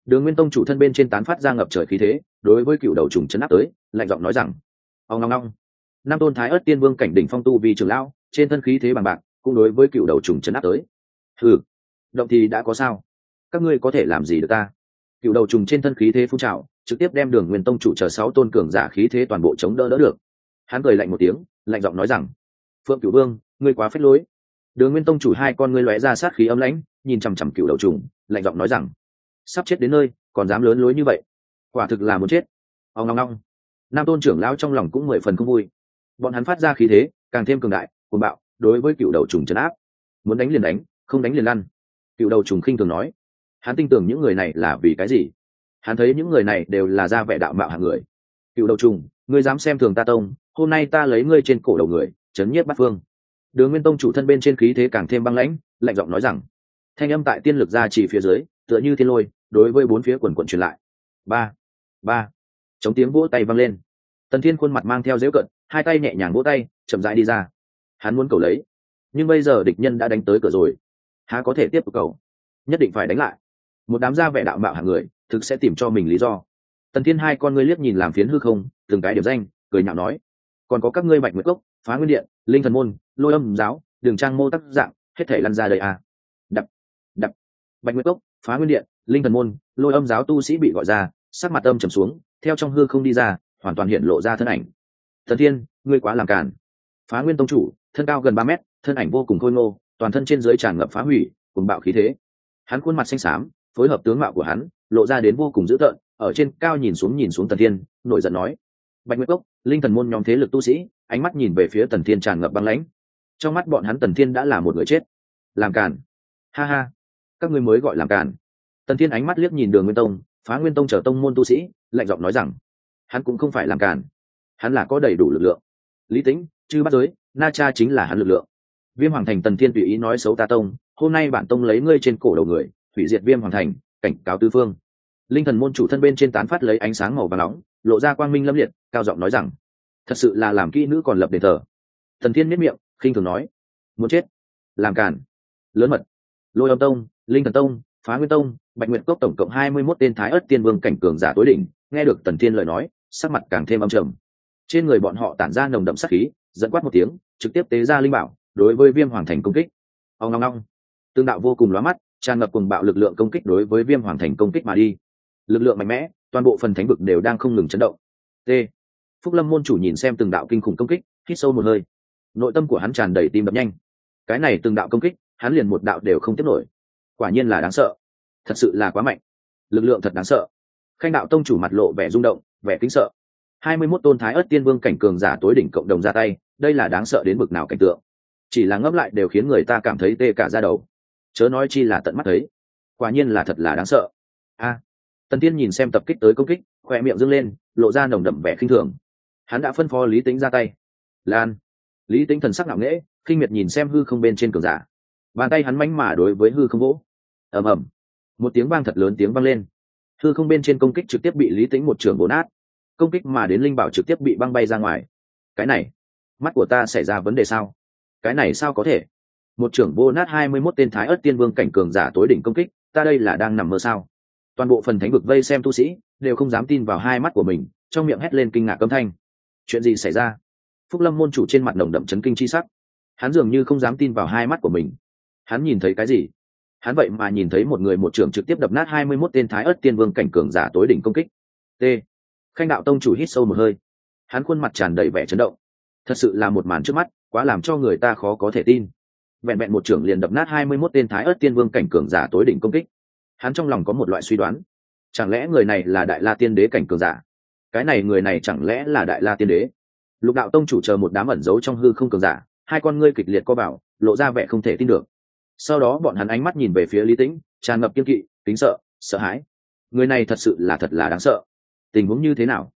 Đường Nguyên tông chủ thân bên trên tán phát ra ngập trời khí thế, đối với cựu đầu trùng chấn áp tới, lạnh giọng nói rằng: "Ong ong ong." Năm tôn thái ớt tiên vương cảnh đỉnh phong tu vì trưởng lão, trên thân khí thế bằng bạc, cũng đối với cựu đầu trùng chấn áp tới. "Hừ, động thì đã có sao? Các ngươi có thể làm gì được ta?" Cựu đầu trùng trên thân khí thế phun trào, trực tiếp đem Đường Nguyên tông chủ chờ 6 tôn cường giả khí thế toàn bộ chống đỡ được. Hắn cười lạnh một tiếng, lạnh giọng nói rằng: "Phượng Cửu Vương, ngươi quá phế lối." Đường Nguyên tông chủ hai con ngươi lóe ra sát khí ấm lãnh, nhìn chằm chằm cựu đầu trùng, lạnh giọng nói rằng: "Sắp chết đến nơi, còn dám lớn lối như vậy, quả thực là muốn chết." Ong ong ong. Nam tôn trưởng lão trong lòng cũng 10 phần không vui. Bọn hắn phát ra khí thế càng thêm cường đại, cuồng bạo, đối với cựu đầu trùng trấn áp. Muốn đánh liền đánh, không đánh liền lăn. Cựu đầu trùng khinh thường nói. Hắn tin tưởng những người này là vì cái gì? Hắn thấy những người này đều là ra vẻ đạo mạo hạng người. Cựu đầu trùng, ngươi dám xem thường ta tông, hôm nay ta lấy ngươi trên cổ đầu người, chấn nhiếp bát phương. Đường Nguyên tông chủ thân bên trên khí thế càng thêm băng lãnh, lạnh giọng nói rằng: thanh âm tại tiên lực ra chỉ phía dưới, tựa như thiên lôi, đối với bốn phía quần quần truyền lại. Ba, ba, chống tiếng vỗ tay vang lên. Tần Thiên khuôn mặt mang theo giễu cận, hai tay nhẹ nhàng vỗ tay, chậm rãi đi ra. Hắn muốn cầu lấy, nhưng bây giờ địch nhân đã đánh tới cửa rồi, há có thể tiếp tục cầu? Nhất định phải đánh lại. Một đám gia vẻ đạo mạo hạng người, thực sẽ tìm cho mình lý do. Tần Thiên hai con ngươi liếc nhìn làm phiến hư không, từng cái điểm danh, cười nhạo nói: còn có các ngươi Bạch Nguyệt Cốc, Phá Nguyên Điện, Linh Thần Môn, Lôi Âm Giáo, Đường Trang Mô tác dạng, hết thể lăn ra đây à? Đập, đập. Bạch Nguyệt Cốc, Phá Nguyên Điện, Linh Thần Môn, Lôi Âm Giáo tu sĩ bị gọi ra, sắc mặt âm trầm xuống, theo trong hư không đi ra, hoàn toàn hiện lộ ra thân ảnh. Thần Thiên, ngươi quá làm cản. Phá Nguyên tông chủ, thân cao gần 3 mét, thân ảnh vô cùng khôi ngô, toàn thân trên dưới tràn ngập phá hủy, cùng bạo khí thế. Hắn khuôn mặt xanh xám, phối hợp tướng mạo của hắn, lộ ra đến vô cùng dữ tợn, ở trên cao nhìn xuống Tần Thiên, nổi giận nói: Bạch Nguyệt Cốc, Linh Thần Môn nhóm thế lực tu sĩ, ánh mắt nhìn về phía Tần Thiên tràn ngập băng lãnh. Trong mắt bọn hắn Tần Thiên đã là một người chết. Làm cản? Ha ha, các ngươi mới gọi làm cản. Tần Thiên ánh mắt liếc nhìn Đường Nguyên Tông, Phá Nguyên Tông chờ tông môn tu sĩ, lạnh giọng nói rằng: hắn cũng không phải làm cản, hắn là có đầy đủ lực lượng. Lý Tĩnh, Chư Bát Giới, Na Cha chính là hắn lực lượng. Viêm Hoàng Thành Tần Thiên tùy ý nói xấu ta tông, hôm nay bản tông lấy ngươi trên cổ đầu người, hủy diệt Viêm Hoàng Thành, cảnh cáo tứ phương. Linh Thần Môn chủ thân bên trên tán phát lấy ánh sáng màu vàng nóng, lộ ra quang minh lâm liệt, cao giọng nói rằng: thật sự là làm kỹ nữ còn lập đền thờ. Tần Thiên miết miệng, khinh thường nói: muốn chết, làm cản, lớn mật. Lôi Âm Tông, Linh Thần Tông, Phá Nguyên Tông, Bạch Nguyệt Cốc tổng cộng 21 tên thái ớt tiên vương cảnh cường giả tối đỉnh, nghe được Tần Thiên lời nói, sắc mặt càng thêm âm trầm. Trên người bọn họ tản ra nồng đậm sát khí, dẫn quát một tiếng, trực tiếp tế ra linh bảo, đối với Viêm Hoàng Thành công kích. Ong ong ong, tương đạo vô cùng lóa mắt, tràn ngập cuồng bạo lực lượng công kích đối với Viêm Hoàng Thành công kích mà đi. Lực lượng mạnh mẽ, toàn bộ phần thánh vực đều đang không ngừng chấn động. T. Phúc Lâm môn chủ nhìn xem từng đạo kinh khủng công kích, hít sâu một hơi. Nội tâm của hắn tràn đầy tim đập nhanh. Cái này từng đạo công kích, hắn liền một đạo đều không tiếp nổi. Quả nhiên là đáng sợ, thật sự là quá mạnh, lực lượng thật đáng sợ. Khanh đạo tông chủ mặt lộ vẻ rung động, vẻ kính sợ. 21 tôn thái ớt tiên vương cảnh cường giả tối đỉnh cộng đồng ra tay, đây là đáng sợ đến bực nào cảnh tượng. Chỉ là ngấp lại đều khiến người ta cảm thấy tê cả da đầu. Chớ nói chi là tận mắt thấy. Quả nhiên là thật là đáng sợ. A. Tần Tiên nhìn xem tập kích tới công kích, khoe miệng dương lên, lộ ra nồng đậm vẻ khinh thường. Hắn đã phân phó Lý Tĩnh ra tay. Lan. Lý Tĩnh thần sắc ngạo nghễ, khinh miệt nhìn xem hư không bên trên cường giả. Bàn tay hắn mãnh mà đối với hư không vỗ. Ầm ầm. Một tiếng vang thật lớn tiếng vang lên. Hư không bên trên công kích trực tiếp bị Lý Tĩnh một trường bổ nát. Công kích mà đến linh bảo trực tiếp bị băng bay ra ngoài. Cái này, mắt của ta xảy ra vấn đề sao? Cái này sao có thể? Một trưởng vô nát 21 tên thái ớt tiên vương cảnh cường giả tối đỉnh công kích, ta đây là đang nằm mơ sao? Toàn bộ phần thánh vực vây xem tu sĩ đều không dám tin vào hai mắt của mình, trong miệng hét lên kinh ngạc âm thanh. Chuyện gì xảy ra? Phúc Lâm môn chủ trên mặt nồng đậm chấn kinh chi sắc. Hắn dường như không dám tin vào hai mắt của mình. Hắn nhìn thấy cái gì? Hắn vậy mà nhìn thấy một người một trưởng trực tiếp đập nát 21 tên thái ớt tiên vương cảnh cường giả tối đỉnh công kích. T. Khanh đạo tông chủ hít sâu một hơi. Hắn khuôn mặt tràn đầy vẻ chấn động. Thật sự là một màn trước mắt, quá làm cho người ta khó có thể tin. Vẹn vẹn một trưởng liền đập nát 21 tên thái ớt tiên vương cảnh cường giả tối đỉnh công kích. Hắn trong lòng có một loại suy đoán, chẳng lẽ người này là Đại La Tiên Đế cảnh cường giả? Cái này người này chẳng lẽ là Đại La Tiên Đế? Lục đạo tông chủ chờ một đám ẩn giấu trong hư không cường giả, hai con ngươi kịch liệt co vào, lộ ra vẻ không thể tin được. Sau đó bọn hắn ánh mắt nhìn về phía Lý Tĩnh, tràn ngập kiêng kỵ, kính sợ, sợ hãi. Người này thật là đáng sợ. Tình huống như thế nào?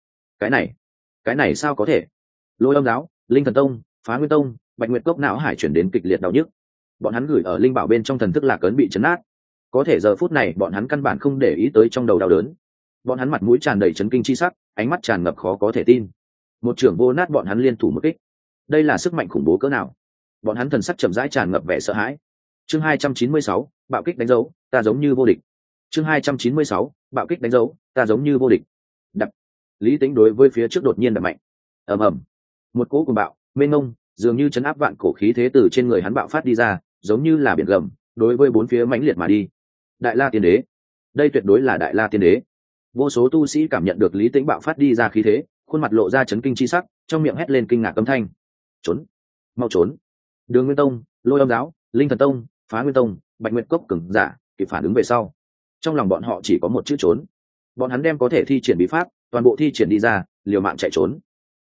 Cái này sao có thể? Lôi Âm Giáo, Linh Thần Tông, Phá Nguyên Tông, Bạch Nguyệt Cốc não hải chuyển đến kịch liệt đau nhức. Bọn hắn gửi ở linh bảo bên trong thần thức lạc ấn bị chấn nát. Có thể giờ phút này bọn hắn căn bản không để ý tới trong đầu đau đớn. Bọn hắn mặt mũi tràn đầy chấn kinh chi sắc, ánh mắt tràn ngập khó có thể tin. Một trưởng vô nát bọn hắn liên thủ một kích. Đây là sức mạnh khủng bố cỡ nào? Bọn hắn thần sắc chậm rãi tràn ngập vẻ sợ hãi. Chương 296, bạo kích đánh dấu, ta giống như vô địch. chương 296, bạo kích đánh dấu, ta giống như vô địch. Đập. Lý Tĩnh đối với phía trước đột nhiên đập mạnh. Ầm ầm. Một cỗ cuồng bạo, mênh mông, dường như chấn áp vạn cổ khí thế từ trên người hắn bạo phát đi ra, giống như là biển gầm, đối với bốn phía mãnh liệt mà đi. Đại La Tiên Đế, đây tuyệt đối là Đại La Tiên Đế. Vô số tu sĩ cảm nhận được Lý Tĩnh bạo phát đi ra khí thế, khuôn mặt lộ ra chấn kinh chi sắc, trong miệng hét lên kinh ngạc âm thanh. Trốn, mau trốn. Đường Nguyên Tông, Lôi Âm Giáo, Linh Thần Tông, Phá Nguyên Tông, Bạch Nguyệt Cốc cường giả kịp phản ứng về sau. Trong lòng bọn họ chỉ có một chữ trốn. Bọn hắn đem có thể thi triển bí pháp, toàn bộ thi triển đi ra, liều mạng chạy trốn.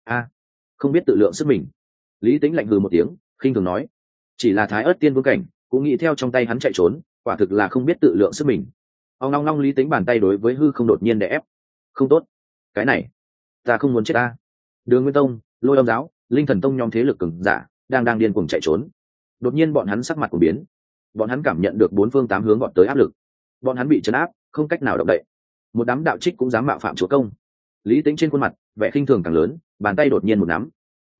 Không biết tự lượng sức mình. Lý Tĩnh lạnh hừ một tiếng, khinh thường nói, chỉ là Thái Ức Tiên Vương cảnh cũng nghĩ theo trong tay hắn chạy trốn, quả thực là không biết tự lượng sức mình. Ông long long Lý Tĩnh bàn tay đối với hư không đột nhiên đè ép. Không tốt, cái này ta không muốn chết ta. Đường Nguyên Tông, Lôi Âm Giáo, Linh Thần Tông nhóm thế lực cường giả đang điên cuồng chạy trốn. Đột nhiên bọn hắn sắc mặt của biến, bọn hắn cảm nhận được bốn phương tám hướng gọn tới áp lực, bọn hắn bị trấn áp, không cách nào động đậy. Một đám đạo trích cũng dám mạo phạm chúa công. Lý Tĩnh trên khuôn mặt vẻ khinh thường càng lớn, bàn tay đột nhiên một nắm.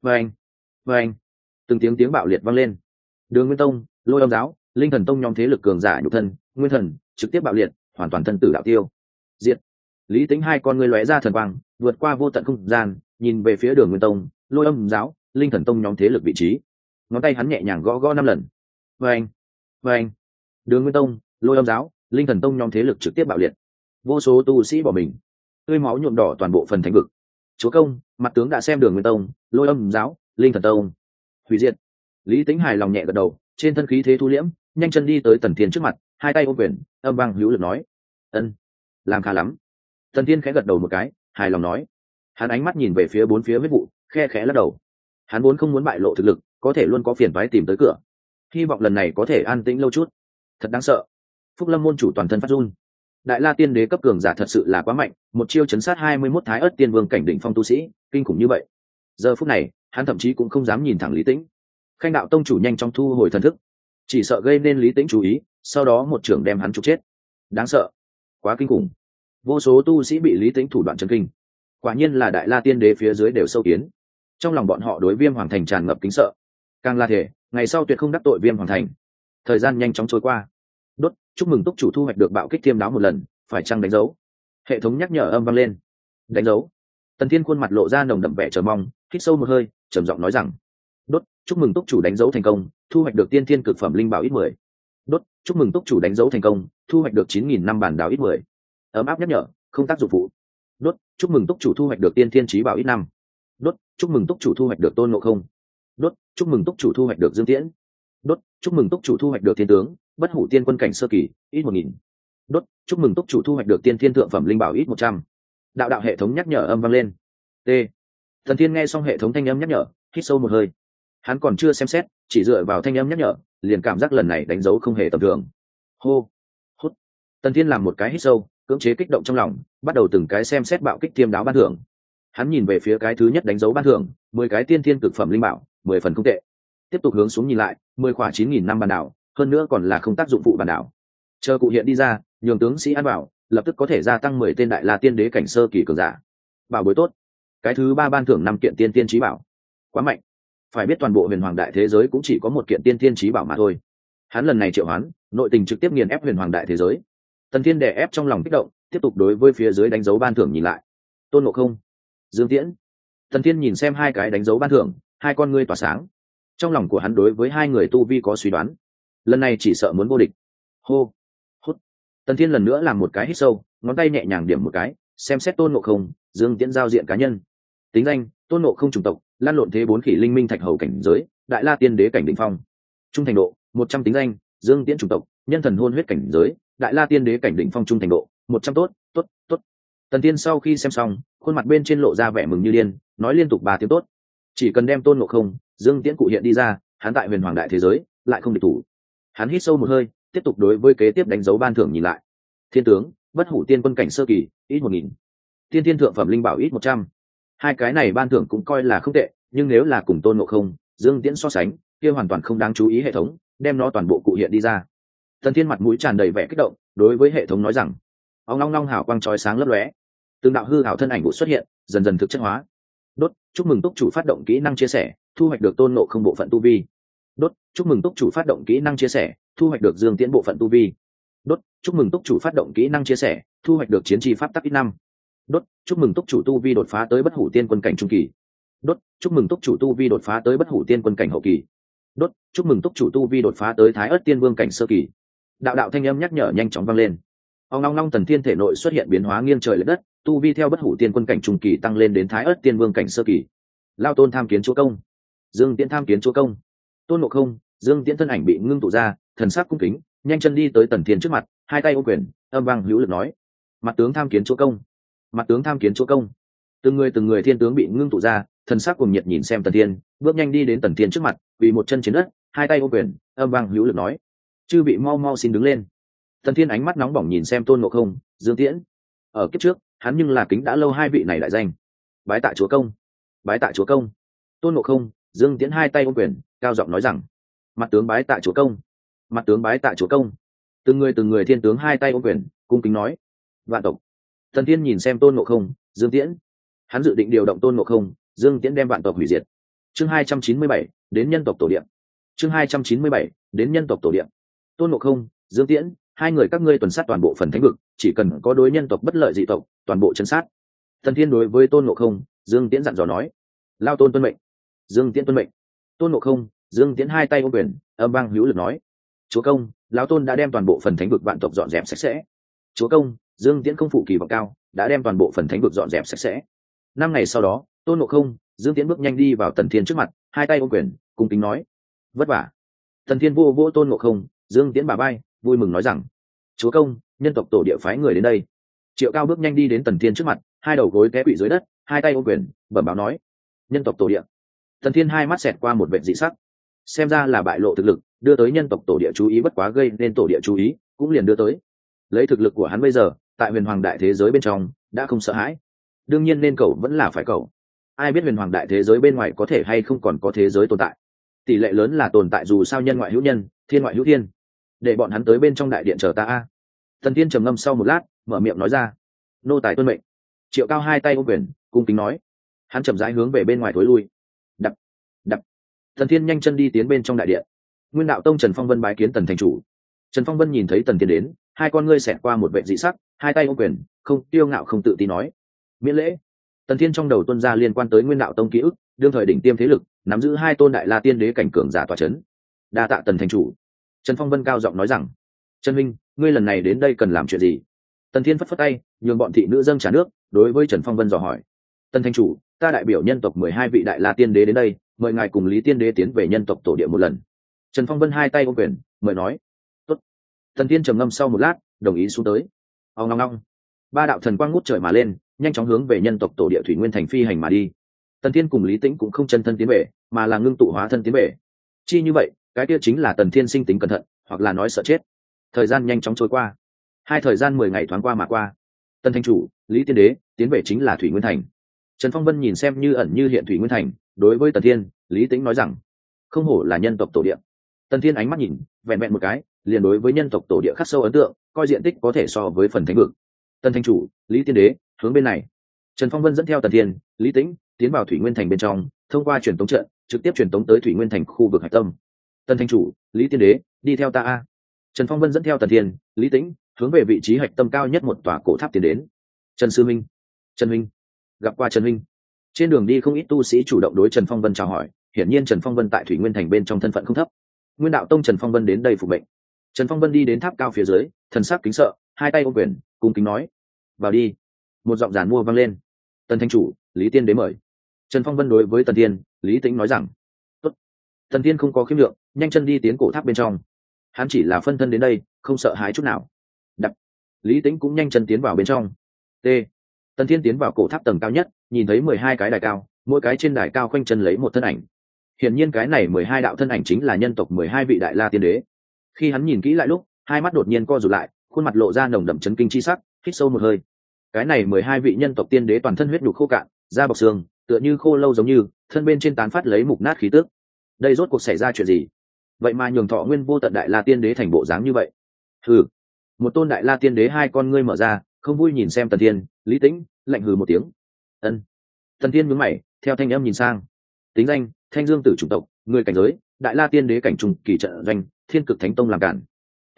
Vâng, từng tiếng bạo liệt vang lên. Đường Nguyên Tông, Lôi Âm Giáo, Linh Thần Tông nhóm thế lực cường giả nhục thân, nguyên thần trực tiếp bạo liệt, hoàn toàn thân tử đạo tiêu. Diệt. Lý Tĩnh hai con ngươi lóe ra thần quang, vượt qua vô tận không gian, nhìn về phía Đường Nguyên Tông, Lôi Âm Giáo, Linh Thần Tông nhóm thế lực vị trí. Ngón tay hắn nhẹ nhàng gõ 5 lần. Vâng. Đường Nguyên Tông, Lôi Âm Giáo, Linh Thần Tông nhóm thế lực trực tiếp bạo liệt. Vô số tu sĩ bỏ mình, tươi máu nhuộm đỏ toàn bộ phần thánh vực. Chúa công, mặt tướng đã xem Đường Nguyên Tông, Lôi Âm Giáo, Linh Thần Tông hủy diệt. Lý Tĩnh hài lòng nhẹ gật đầu, trên thân khí thế thu liễm, nhanh chân đi tới Tần Thiên trước mặt, hai tay ôm quyền, âm vang hữu lực nói, ân, làm khá lắm. Tần Thiên khẽ gật đầu một cái, hài lòng nói. Hắn ánh mắt nhìn về phía bốn phía huyết vụ, khẽ lắc đầu. Hắn vốn không muốn bại lộ thực lực, có thể luôn có phiền toái tìm tới cửa. Hy vọng lần này có thể an tĩnh lâu chút. Thật đáng sợ. Phúc Lâm môn chủ toàn thân phát run. Đại La Tiên Đế cấp cường giả thật sự là quá mạnh, một chiêu chấn sát 21 Thái Ức Tiên Vương cảnh đỉnh phong tu sĩ, kinh khủng như vậy. Giờ phút này, hắn thậm chí cũng không dám nhìn thẳng Lý Tĩnh. Khanh đạo tông chủ nhanh chóng thu hồi thần thức, chỉ sợ gây nên Lý Tĩnh chú ý, sau đó một trưởng đem hắn trục chết. Đáng sợ, quá kinh khủng. Vô số tu sĩ bị Lý Tĩnh thủ đoạn chấn kinh. Quả nhiên là Đại La Tiên Đế phía dưới đều sâu kiến. Trong lòng bọn họ đối Viêm Hoàng Thành tràn ngập kính sợ. Càng là thể, ngày sau tuyệt không đắc tội Viêm Hoàng Thành. Thời gian nhanh chóng trôi qua. Đốt, chúc mừng túc chủ thu hoạch được bạo kích thiêm đáo một lần, phải chăng đánh dấu? Hệ thống nhắc nhở âm vang lên. Đánh dấu. Tần Thiên khuôn mặt lộ ra nồng đậm vẻ chờ mong, hít sâu một hơi, trầm giọng nói rằng, đốt, chúc mừng túc chủ đánh dấu thành công, thu hoạch được tiên thiên cực phẩm linh bảo ít 10. Đốt, chúc mừng túc chủ đánh dấu thành công, thu hoạch được 9.000 năm bản đào ít 10. Ấm áp nhắc nhở, không tác dụng phụ. Đốt, chúc mừng túc chủ thu hoạch được tiên thiên chí bảo ít 5. Đốt, chúc mừng túc chủ thu hoạch được tôn ngộ không. Đốt, chúc mừng túc chủ thu hoạch được dương tiễn. Đốt, chúc mừng túc chủ thu hoạch được thiên tướng bất hủ tiên quân cảnh sơ kỳ ít 1.000. Đốt, chúc mừng túc chủ thu hoạch được tiên thiên thượng phẩm linh bảo ít 100. Đạo hệ thống nhắc nhở âm vang lên. T. Thần Thiên nghe xong hệ thống thanh âm nhắc nhở, hít sâu một hơi. Hắn còn chưa xem xét, chỉ dựa vào thanh âm nhắc nhở, liền cảm giác lần này đánh dấu không hề tầm thường. Hô, hút. Tần Thiên làm một cái hít sâu, cưỡng chế kích động trong lòng, bắt đầu từng cái xem xét bạo kích tiêm đáo ban thưởng. Hắn nhìn về phía cái thứ nhất đánh dấu ban thưởng, 10 cái tiên thiên cực phẩm linh bảo, 10 phần không tệ. Tiếp tục hướng xuống nhìn lại, 10 khỏa 9.000 năm bản đảo, hơn nữa còn là không tác dụng phụ bản đảo. Chờ cụ hiện đi ra, nhường tướng sĩ ăn bảo, lập tức có thể gia tăng 10 tên Đại La Tiên Đế cảnh sơ kỳ cường giả. Bảo bối tốt. Cái thứ 3 ban thưởng 5 kiện tiên tiên chí bảo. Quá mạnh. Phải biết toàn bộ Huyền Hoàng đại thế giới cũng chỉ có một kiện tiên tiên chí bảo mà thôi. Hắn lần này triệu hoán, nội tình trực tiếp nghiền ép Huyền Hoàng đại thế giới. Tần Thiên đè ép trong lòng kích động, tiếp tục đối với phía dưới đánh dấu ban thưởng nhìn lại. Tôn Ngộ Không, Dương Tiễn. Tần Thiên nhìn xem hai cái đánh dấu ban thưởng, hai con ngươi tỏa sáng. Trong lòng của hắn đối với hai người tu vi có suy đoán, lần này chỉ sợ muốn vô địch. Hô, hút. Tần Thiên lần nữa làm một cái hít sâu, ngón tay nhẹ nhàng điểm một cái, xem xét Tôn Ngộ Không, Dương Tiễn giao diện cá nhân. Tính danh: Tôn Ngộ Không chủng tộc, lan lộn thế 4 khỉ linh minh thạch hầu cảnh giới, Đại La Tiên Đế cảnh đỉnh phong. Trung thành độ: 100. Tính danh: Dương Tiễn chủng tộc, nhân thần hôn huyết cảnh giới, Đại La Tiên Đế cảnh đỉnh phong. Trung thành độ: 100. Tốt. Tần Thiên sau khi xem xong, khuôn mặt bên trên lộ ra vẻ mừng như điên, nói liên tục 3 tiếng tốt. Chỉ cần đem Tôn Ngộ Không, Dương Tiễn cụ hiện đi ra, hắn tại Huyền Hoàng đại thế giới lại không địch thủ. Hắn hít sâu một hơi, tiếp tục đối với kế tiếp đánh dấu ban thưởng nhìn lại. Thiên tướng bất hủ tiên quân cảnh sơ kỳ ít 1.000. Tiên thiên thượng phẩm linh bảo ít 100. Hai cái này ban thưởng cũng coi là không tệ, nhưng nếu là cùng Tôn Ngộ Không, Dương Tiễn so sánh, kia hoàn toàn không đáng chú ý. Hệ thống đem nó toàn bộ cụ hiện đi ra. Tần Thiên mặt mũi tràn đầy vẻ kích động, đối với hệ thống nói rằng, ong long long hào quang chói sáng lấp lóe, từng đạo hư hảo thân ảnh vụ xuất hiện, dần dần thực chất hóa. Đốt, chúc mừng túc chủ phát động kỹ năng chia sẻ, thu hoạch được Tôn Ngộ Không bộ phận tu vi. Đốt, chúc mừng túc chủ phát động kỹ năng chia sẻ, thu hoạch được Dương Tiễn bộ phận tu vi. Đốt, chúc mừng túc chủ phát động kỹ năng chia sẻ, thu hoạch được chiến tri pháp tắc ít năm. Đốt, chúc mừng túc chủ tu vi đột phá tới bất hủ tiên quân cảnh trung kỳ. Đốt, chúc mừng túc chủ tu vi đột phá tới bất hủ tiên quân cảnh hậu kỳ. Đốt, chúc mừng túc chủ tu vi đột phá tới thái ớt tiên vương cảnh sơ kỳ. Đạo đạo thanh âm nhắc nhở nhanh chóng vang lên. Ông long long Tần Thiên thể nội xuất hiện biến hóa nghiêng trời lệch đất, tu vi theo bất hủ tiên quân cảnh trung kỳ tăng lên đến thái ớt tiên vương cảnh sơ kỳ. Lao Tôn tham kiến chúa công, Dương Tiễn tham kiến chúa công. Tôn Ngộ Không, Dương Tiễn thân ảnh bị ngưng tụ ra, thần sắc cung kính, nhanh chân đi tới Tần Thiên trước mặt, hai tay ôm quyền, âm vang hữu lực nói: mặt tướng tham kiến chúa công, mặt tướng tham kiến chúa công. Từng người thiên tướng bị ngưng tụ ra, thần sắc cùng nhiệt nhìn xem Tần Thiên, bước nhanh đi đến Tần Thiên trước mặt, vì một chân trên đất, hai tay ôm quyền, âm vang hữu lực nói: chư vị mau mau xin đứng lên. Tần Thiên ánh mắt nóng bỏng nhìn xem Tôn Ngộ Không, Dương Tiễn. Ở kiếp trước, hắn nhưng là kính đã lâu hai vị này đại danh. Bái tạ chúa công, bái tạ chúa công. Tôn Ngộ Không, Dương Tiễn hai tay ôm quyền, cao giọng nói rằng: mặt tướng bái tạ chúa công, mặt tướng bái tạ chúa công. Từng người thiên tướng hai tay ôm quyền, cung kính nói: vạn tộc. Tần Thiên nhìn xem Tôn Ngộ Không, Dương Tiễn, hắn dự định điều động Tôn Ngộ Không, Dương Tiễn đem vạn tộc hủy diệt. Chương 297, đến nhân tộc tổ địa. Chương 297, đến nhân tộc tổ địa. Tôn Ngộ Không, Dương Tiễn, hai người các ngươi tuần sát toàn bộ phần thánh vực, chỉ cần có đối nhân tộc bất lợi dị tộc, toàn bộ chấn sát. Tần Thiên đối với Tôn Ngộ Không, Dương Tiễn dặn dò nói: lao tôn tuân mệnh. Dương Tiễn tuân mệnh. Tôn Ngộ Không, Dương Tiễn hai tay ôm quyền, âm vang hữu lực nói: chúa công, lão tôn đã đem toàn bộ phần thánh vực vạn tộc dọn dẹp sạch sẽ. Chúa công, Dương Tiễn không phụ kỳ vọng cao, đã đem toàn bộ phần thánh vực dọn dẹp sạch sẽ. 5 ngày sau đó, Tôn Ngộ Không, Dương Tiễn bước nhanh đi vào Tần Thiên trước mặt, hai tay ôm quyền, cung kính nói: vất vả. Tần Thiên vô vô Tôn Ngộ Không, Dương Tiễn bà bay, vui mừng nói rằng: chúa công, nhân tộc tổ địa phái người đến đây. Triệu Cao bước nhanh đi đến Tần Thiên trước mặt, hai đầu gối té quỵ dưới đất, hai tay ôm quyền, bẩm báo nói: nhân tộc tổ địa. Tần Thiên hai mắt xẹt qua một vệt dị sắc, xem ra là bại lộ thực lực, đưa tới nhân tộc tổ địa chú ý, bất quá gây nên tổ địa chú ý, cũng liền đưa tới. Lấy thực lực của hắn bây giờ, tại huyền hoàng đại thế giới bên trong, đã không sợ hãi. Đương nhiên nên cầu vẫn là phải cầu. Ai biết huyền hoàng đại thế giới bên ngoài có thể hay không còn có thế giới tồn tại. Tỷ lệ lớn là tồn tại, dù sao nhân ngoại hữu nhân, thiên ngoại hữu thiên. Để bọn hắn tới bên trong đại điện chờ ta a. Tần Thiên trầm ngâm sau một lát, mở miệng nói ra: nô tài tuân mệnh. Triệu Cao hai tay ôm quyền, cung kính nói. Hắn chậm rãi hướng về bên ngoài thối lui. Đập, đập. Tần Thiên nhanh chân đi tiến bên trong đại điện. Nguyên đạo tông Trần Phong Vân bái kiến Tần thành chủ. Trần Phong Vân nhìn thấy Tần Thiên đến, hai con ngươi xẹt qua một vệ dị sắc, hai tay ôm quyền, không tiêu ngạo không tự tin nói: miễn lễ. Tần Thiên trong đầu tuân ra liên quan tới Nguyên đạo tông ký ức, đương thời đỉnh tiêm thế lực, nắm giữ hai tôn đại la tiên đế cảnh cường giả tọa chấn. Đa tạ Tần thành chủ. Trần Phong Vân cao giọng nói rằng: Trần minh, ngươi lần này đến đây cần làm chuyện gì? Tần Thiên phất phất tay, nhường bọn thị nữ dâng trà nước, đối với Trần Phong Vân dò hỏi: Tần thành chủ, ta đại biểu nhân tộc 12 vị đại la tiên đế đến đây, mời ngài cùng Lý tiên đế tiến về nhân tộc tổ địa một lần. Trần Phong Vân hai tay ôm quyền, mời nói: tốt. Tần Thiên trầm ngâm sau một lát, đồng ý xuống tới. Ông long long, ba đạo thần quang ngút trời mà lên, nhanh chóng hướng về nhân tộc tổ địa Thủy Nguyên thành phi hành mà đi. Tần Thiên cùng Lý Tĩnh cũng không chân thân tiến về, mà là ngưng tụ hóa thân tiến về. Chi như vậy, cái kia chính là Tần Thiên sinh tính cẩn thận, hoặc là nói sợ chết. Thời gian nhanh chóng trôi qua, thời gian 10 ngày thoáng qua mà qua. Tần thành chủ, Lý tiên đế tiến về chính là Thủy Nguyên thành. Trần Phong Vân nhìn xem như ẩn như hiện Thủy Nguyên thành, đối với Tần Thiên, Lý Tĩnh nói rằng: không hổ là nhân tộc tổ địa. Tần Thiên ánh mắt nhìn, vẹn vẹn một cái, liền đối với nhân tộc tổ địa khắc sâu ấn tượng, coi diện tích có thể so với phần thánh vực. Tần thành chủ, Lý tiên đế hướng bên này. Trần Phong Vân dẫn theo Tần Thiên, Lý Tĩnh tiến vào Thủy Nguyên thành bên trong, thông qua truyền tống trận trực tiếp truyền tống tới Thủy Nguyên thành khu vực hạch tâm. Tần thành chủ, Lý tiên đế đi theo ta a. Trần Phong Vân dẫn theo Tần Thiên, Lý Tĩnh hướng về vị trí hạch tâm cao nhất một tòa cổ tháp tiến đến. Trần sư minh, Trần minh, gặp qua Trần minh. Trên đường đi không ít tu sĩ chủ động đối Trần Phong Vân chào hỏi, hiển nhiên Trần Phong Vân tại Thủy Nguyên thành bên trong thân phận không thấp. Nguyên đạo tông Trần Phong Vân đến đây phục mệnh. Trần Phong Vân đi đến tháp cao phía dưới, thần sắc kính sợ, hai tay ôm quyền, cung kính nói: vào đi. Một giọng giản mua vang lên: Tần thành chủ, Lý tiên đế mời. Trần Phong Vân đối với Tần Thiên, Lý Tĩnh nói rằng: tốt. Tần Thiên không có khiêm lượng, nhanh chân đi tiến cổ tháp bên trong. Hắn chỉ là phân thân đến đây, không sợ hãi chút nào. Đập. Lý Tĩnh cũng nhanh chân tiến vào bên trong. T. Tần Thiên tiến vào cổ tháp tầng cao nhất, nhìn thấy 12 cái đài cao, mỗi cái trên đài cao khoanh chân lấy một thân ảnh. Hiển nhiên cái này 12 đạo thân ảnh chính là nhân tộc 12 vị đại la tiên đế. Khi hắn nhìn kỹ lại lúc, hai mắt đột nhiên co rụt lại, khuôn mặt lộ ra nồng đậm chấn kinh chi sắc, hít sâu một hơi. Cái này 12 vị nhân tộc tiên đế toàn thân huyết nhục khô cạn, da bọc xương, tựa như khô lâu giống như, thân bên trên tán phát lấy mục nát khí tức. Đây rốt cuộc xảy ra chuyện gì? Vậy mà nhường thọ nguyên vô tận đại la tiên đế thành bộ dáng như vậy? Hừ. Một tôn đại la tiên đế hai con ngươi mở ra, không vui nhìn xem Tần Thiên, Lý Tĩnh, lạnh hừ một tiếng. Ân. Tần Thiên nhướng mày, theo thanh âm nhìn sang. Tính danh: Thanh Dương tử chủng tộc, người cảnh giới: đại la tiên đế cảnh trung kỳ trận doanh, Thiên Cực Thánh Tông làm cản.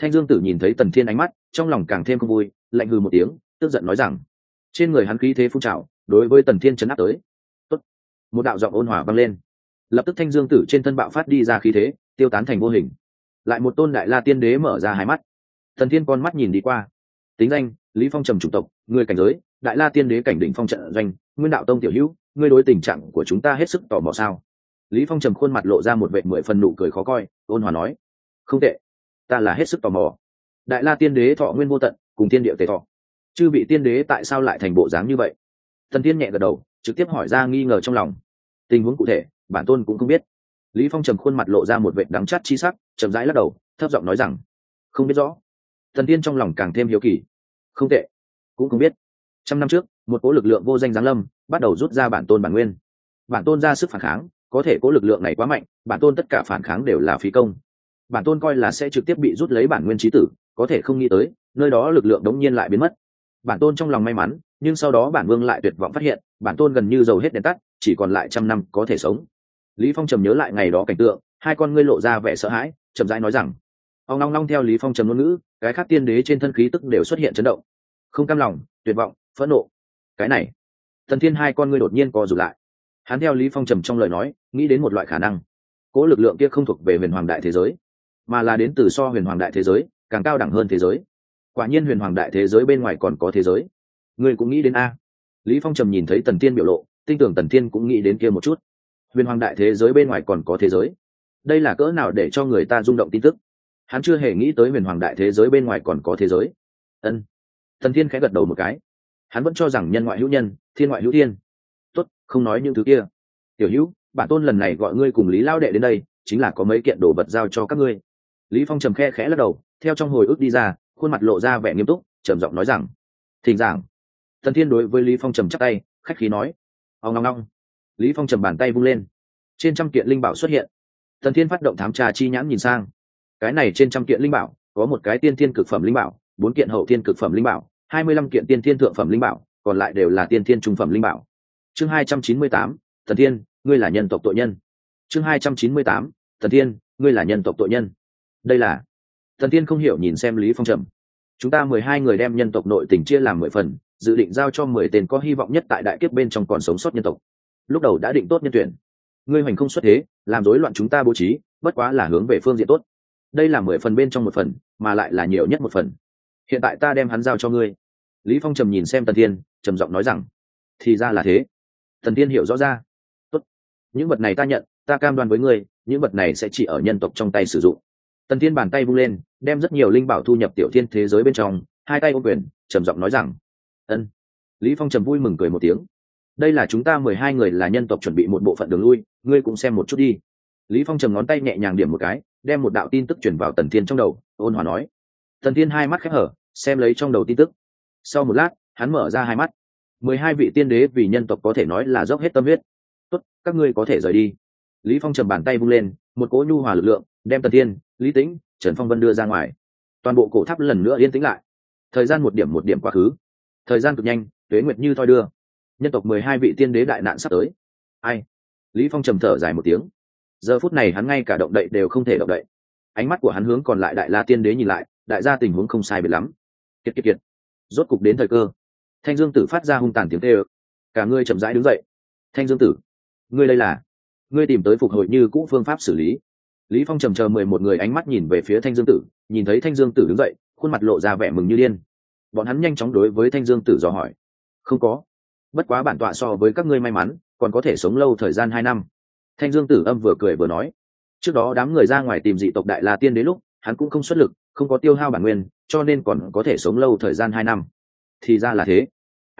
Thanh Dương Tử nhìn thấy Tần Thiên ánh mắt, trong lòng càng thêm không vui, lạnh hừ một tiếng, tức giận nói rằng: trên người hắn khí thế phun trào, đối với Tần Thiên chấn áp tới. Tốt. Một đạo giọng ôn hòa vang lên, lập tức Thanh Dương Tử trên thân bạo phát đi ra khí thế, tiêu tán thành vô hình. Lại một tôn Đại La Tiên Đế mở ra hai mắt. Tần Thiên con mắt nhìn đi qua. Tính danh: Lý Phong Trầm, chủng tộc người, cảnh giới Đại La Tiên Đế cảnh đỉnh phong trận doanh, Nguyên Đạo Tông tiểu hữu. Ngươi đối tình trạng của chúng ta hết sức tò mò sao? Lý Phong Trầm khuôn mặt lộ ra một vệt 10 phần nụ cười khó coi, ôn hòa nói: không tệ, ta là hết sức tò mò. Đại La Tiên Đế thọ nguyên vô tận, cùng thiên địa tề thọ, chư vị tiên đế tại sao lại thành bộ dáng như vậy? Tần Thiên nhẹ gật đầu, trực tiếp hỏi ra nghi ngờ trong lòng. Tình huống cụ thể, bản tôn cũng không biết. Lý Phong Trầm khuôn mặt lộ ra một vệt đắng chát chi sắc, chậm rãi lắc đầu, thấp giọng nói rằng: không biết rõ. Tần Thiên trong lòng càng thêm hiếu kỳ. Không tệ, cũng không biết. 100 năm trước, một cỗ lực lượng vô danh giáng lâm, bắt đầu rút ra bản tôn bản nguyên. Bản tôn ra sức phản kháng, có thể cỗ lực lượng này quá mạnh, bản tôn tất cả phản kháng đều là phí công. Bản tôn coi là sẽ trực tiếp bị rút lấy bản nguyên chí tử, có thể không nghĩ tới, nơi đó lực lượng đống nhiên lại biến mất. Bản tôn trong lòng may mắn, nhưng sau đó bản vương lại tuyệt vọng phát hiện, bản tôn gần như dầu hết đèn tắt, chỉ còn lại 100 năm có thể sống. Lý Phong Trầm nhớ lại ngày đó cảnh tượng, hai con ngươi lộ ra vẻ sợ hãi, chậm rãi nói rằng: ông long long. Theo Lý Phong Trầm ngôn ngữ, cái khác tiên đế trên thân khí tức đều xuất hiện chấn động, không cam lòng, tuyệt vọng, phẫn nộ. Cái này, Tần Thiên hai con ngươi đột nhiên co rụt lại. Hắn theo Lý Phong Trầm trong lời nói, nghĩ đến một loại khả năng, cố lực lượng kia không thuộc về huyền hoàng đại thế giới, mà là đến từ so huyền hoàng đại thế giới càng cao đẳng hơn thế giới. Quả nhiên huyền hoàng đại thế giới bên ngoài còn có thế giới. Ngươi cũng nghĩ đến a? Lý Phong Trầm nhìn thấy Tần Thiên biểu lộ, tin tưởng Tần Thiên cũng nghĩ đến kia một chút. Huyền hoàng đại thế giới bên ngoài còn có thế giới, đây là cỡ nào để cho người ta rung động tin tức. Hắn chưa hề nghĩ tới huyền hoàng đại thế giới bên ngoài còn có thế giới. Ân. Tần Thiên khẽ gật đầu một cái. Hắn vẫn cho rằng nhân ngoại hữu nhân, thiên ngoại hữu thiên. Tốt, không nói những thứ kia. Tiểu hữu, bản tôn lần này gọi ngươi cùng Lý Lao đệ đến đây, chính là có mấy kiện đồ vật giao cho các ngươi. Lý Phong Trầm khẽ lắc đầu, theo trong hồi ức đi ra, khuôn mặt lộ ra vẻ nghiêm túc, trầm giọng nói rằng: thỉnh giảng. Tần Thiên đối với Lý Phong Trầm chắp tay, khách khí nói: ông long long. Lý Phong Trầm bàn tay vung lên, trên 100 kiện linh bảo xuất hiện. Tần Thiên phát động thám tra chi nhãn nhìn sang, cái này trên 100 kiện linh bảo, có một cái tiên thiên cực phẩm linh bảo, 4 kiện hậu thiên cực phẩm linh bảo, 25 kiện tiên thiên thượng phẩm linh bảo, còn lại đều là tiên thiên trung phẩm linh bảo. Chương 298, Tần Thiên, ngươi là nhân tộc tội nhân. Chương 298, Tần Thiên, ngươi là nhân tộc tội nhân. Đây là... Tần Thiên không hiểu nhìn xem Lý Phong Trầm. Chúng ta 12 người đem nhân tộc nội tình chia làm 10 phần, dự định giao cho 10 tên có hy vọng nhất tại đại kiếp bên trong còn sống sót nhân tộc. Lúc đầu đã định tốt nhân tuyển. Ngươi hoành không xuất thế, làm rối loạn chúng ta bố trí, bất quá là hướng về phương diện tốt. Đây là 10 phần bên trong 1 phần, mà lại là nhiều nhất 1 phần. Hiện tại ta đem hắn giao cho ngươi. Lý Phong Trầm nhìn xem Tần Thiên, trầm giọng nói rằng: thì ra là thế. Tần Thiên hiểu rõ ra. Tốt, những vật này ta nhận, ta cam đoan với ngươi, những vật này sẽ chỉ ở nhân tộc trong tay sử dụng. Tần Thiên bàn tay vung lên, đem rất nhiều linh bảo thu nhập tiểu thiên thế giới bên trong, hai tay ôm quyền, trầm giọng nói rằng: ân. Lý Phong Trầm vui mừng cười một tiếng. Đây là chúng ta 12 người là nhân tộc chuẩn bị một bộ phận đường lui, ngươi cũng xem một chút đi. Lý Phong Trầm ngón tay nhẹ nhàng điểm một cái, đem một đạo tin tức truyền vào Tần Thiên trong đầu, ôn hòa nói. Tần Thiên hai mắt khép hở, xem lấy trong đầu tin tức. Sau một lát, hắn mở ra hai mắt. 12 vị tiên đế vì nhân tộc có thể nói là dốc hết tâm huyết. Tốt, các ngươi có thể rời đi. Lý Phong Trầm bàn tay vung lên, một cỗ nhu hòa lực lượng đem Tần Thiên, Lý Tĩnh, Trần Phong Vân đưa ra ngoài. Toàn bộ cổ tháp lần nữa yên tĩnh lại. Thời gian một điểm quá khứ. Thời gian cực nhanh, tuế nguyệt như thoi đưa. Nhân tộc 12 vị tiên đế đại nạn sắp tới. Ai? Lý Phong trầm thở dài một tiếng. Giờ phút này hắn ngay cả động đậy đều không thể động đậy. Ánh mắt của hắn hướng còn lại Đại La tiên đế nhìn lại, đại gia tình huống không sai biệt lắm. Kiệt. Rốt cục đến thời cơ. Thanh Dương Tử phát ra hung tàn tiếng kêu. Cả ngươi chậm rãi đứng dậy. Thanh Dương Tử, ngươi đây là? Ngươi tìm tới phục hồi như cũ phương pháp xử lý. Lý Phong trầm chờ 11 người ánh mắt nhìn về phía Thanh Dương Tử, nhìn thấy Thanh Dương Tử đứng dậy, khuôn mặt lộ ra vẻ mừng như điên. Bọn hắn nhanh chóng đối với Thanh Dương Tử dò hỏi. Không có. Bất quá bản tọa so với các ngươi may mắn, còn có thể sống lâu thời gian 2 năm. Thanh Dương Tử âm vừa cười vừa nói. Trước đó đám người ra ngoài tìm dị tộc Đại La tiên đế lúc, hắn cũng không xuất lực, không có tiêu hao bản nguyên, cho nên còn có thể sống lâu thời gian 2 năm. Thì ra là thế.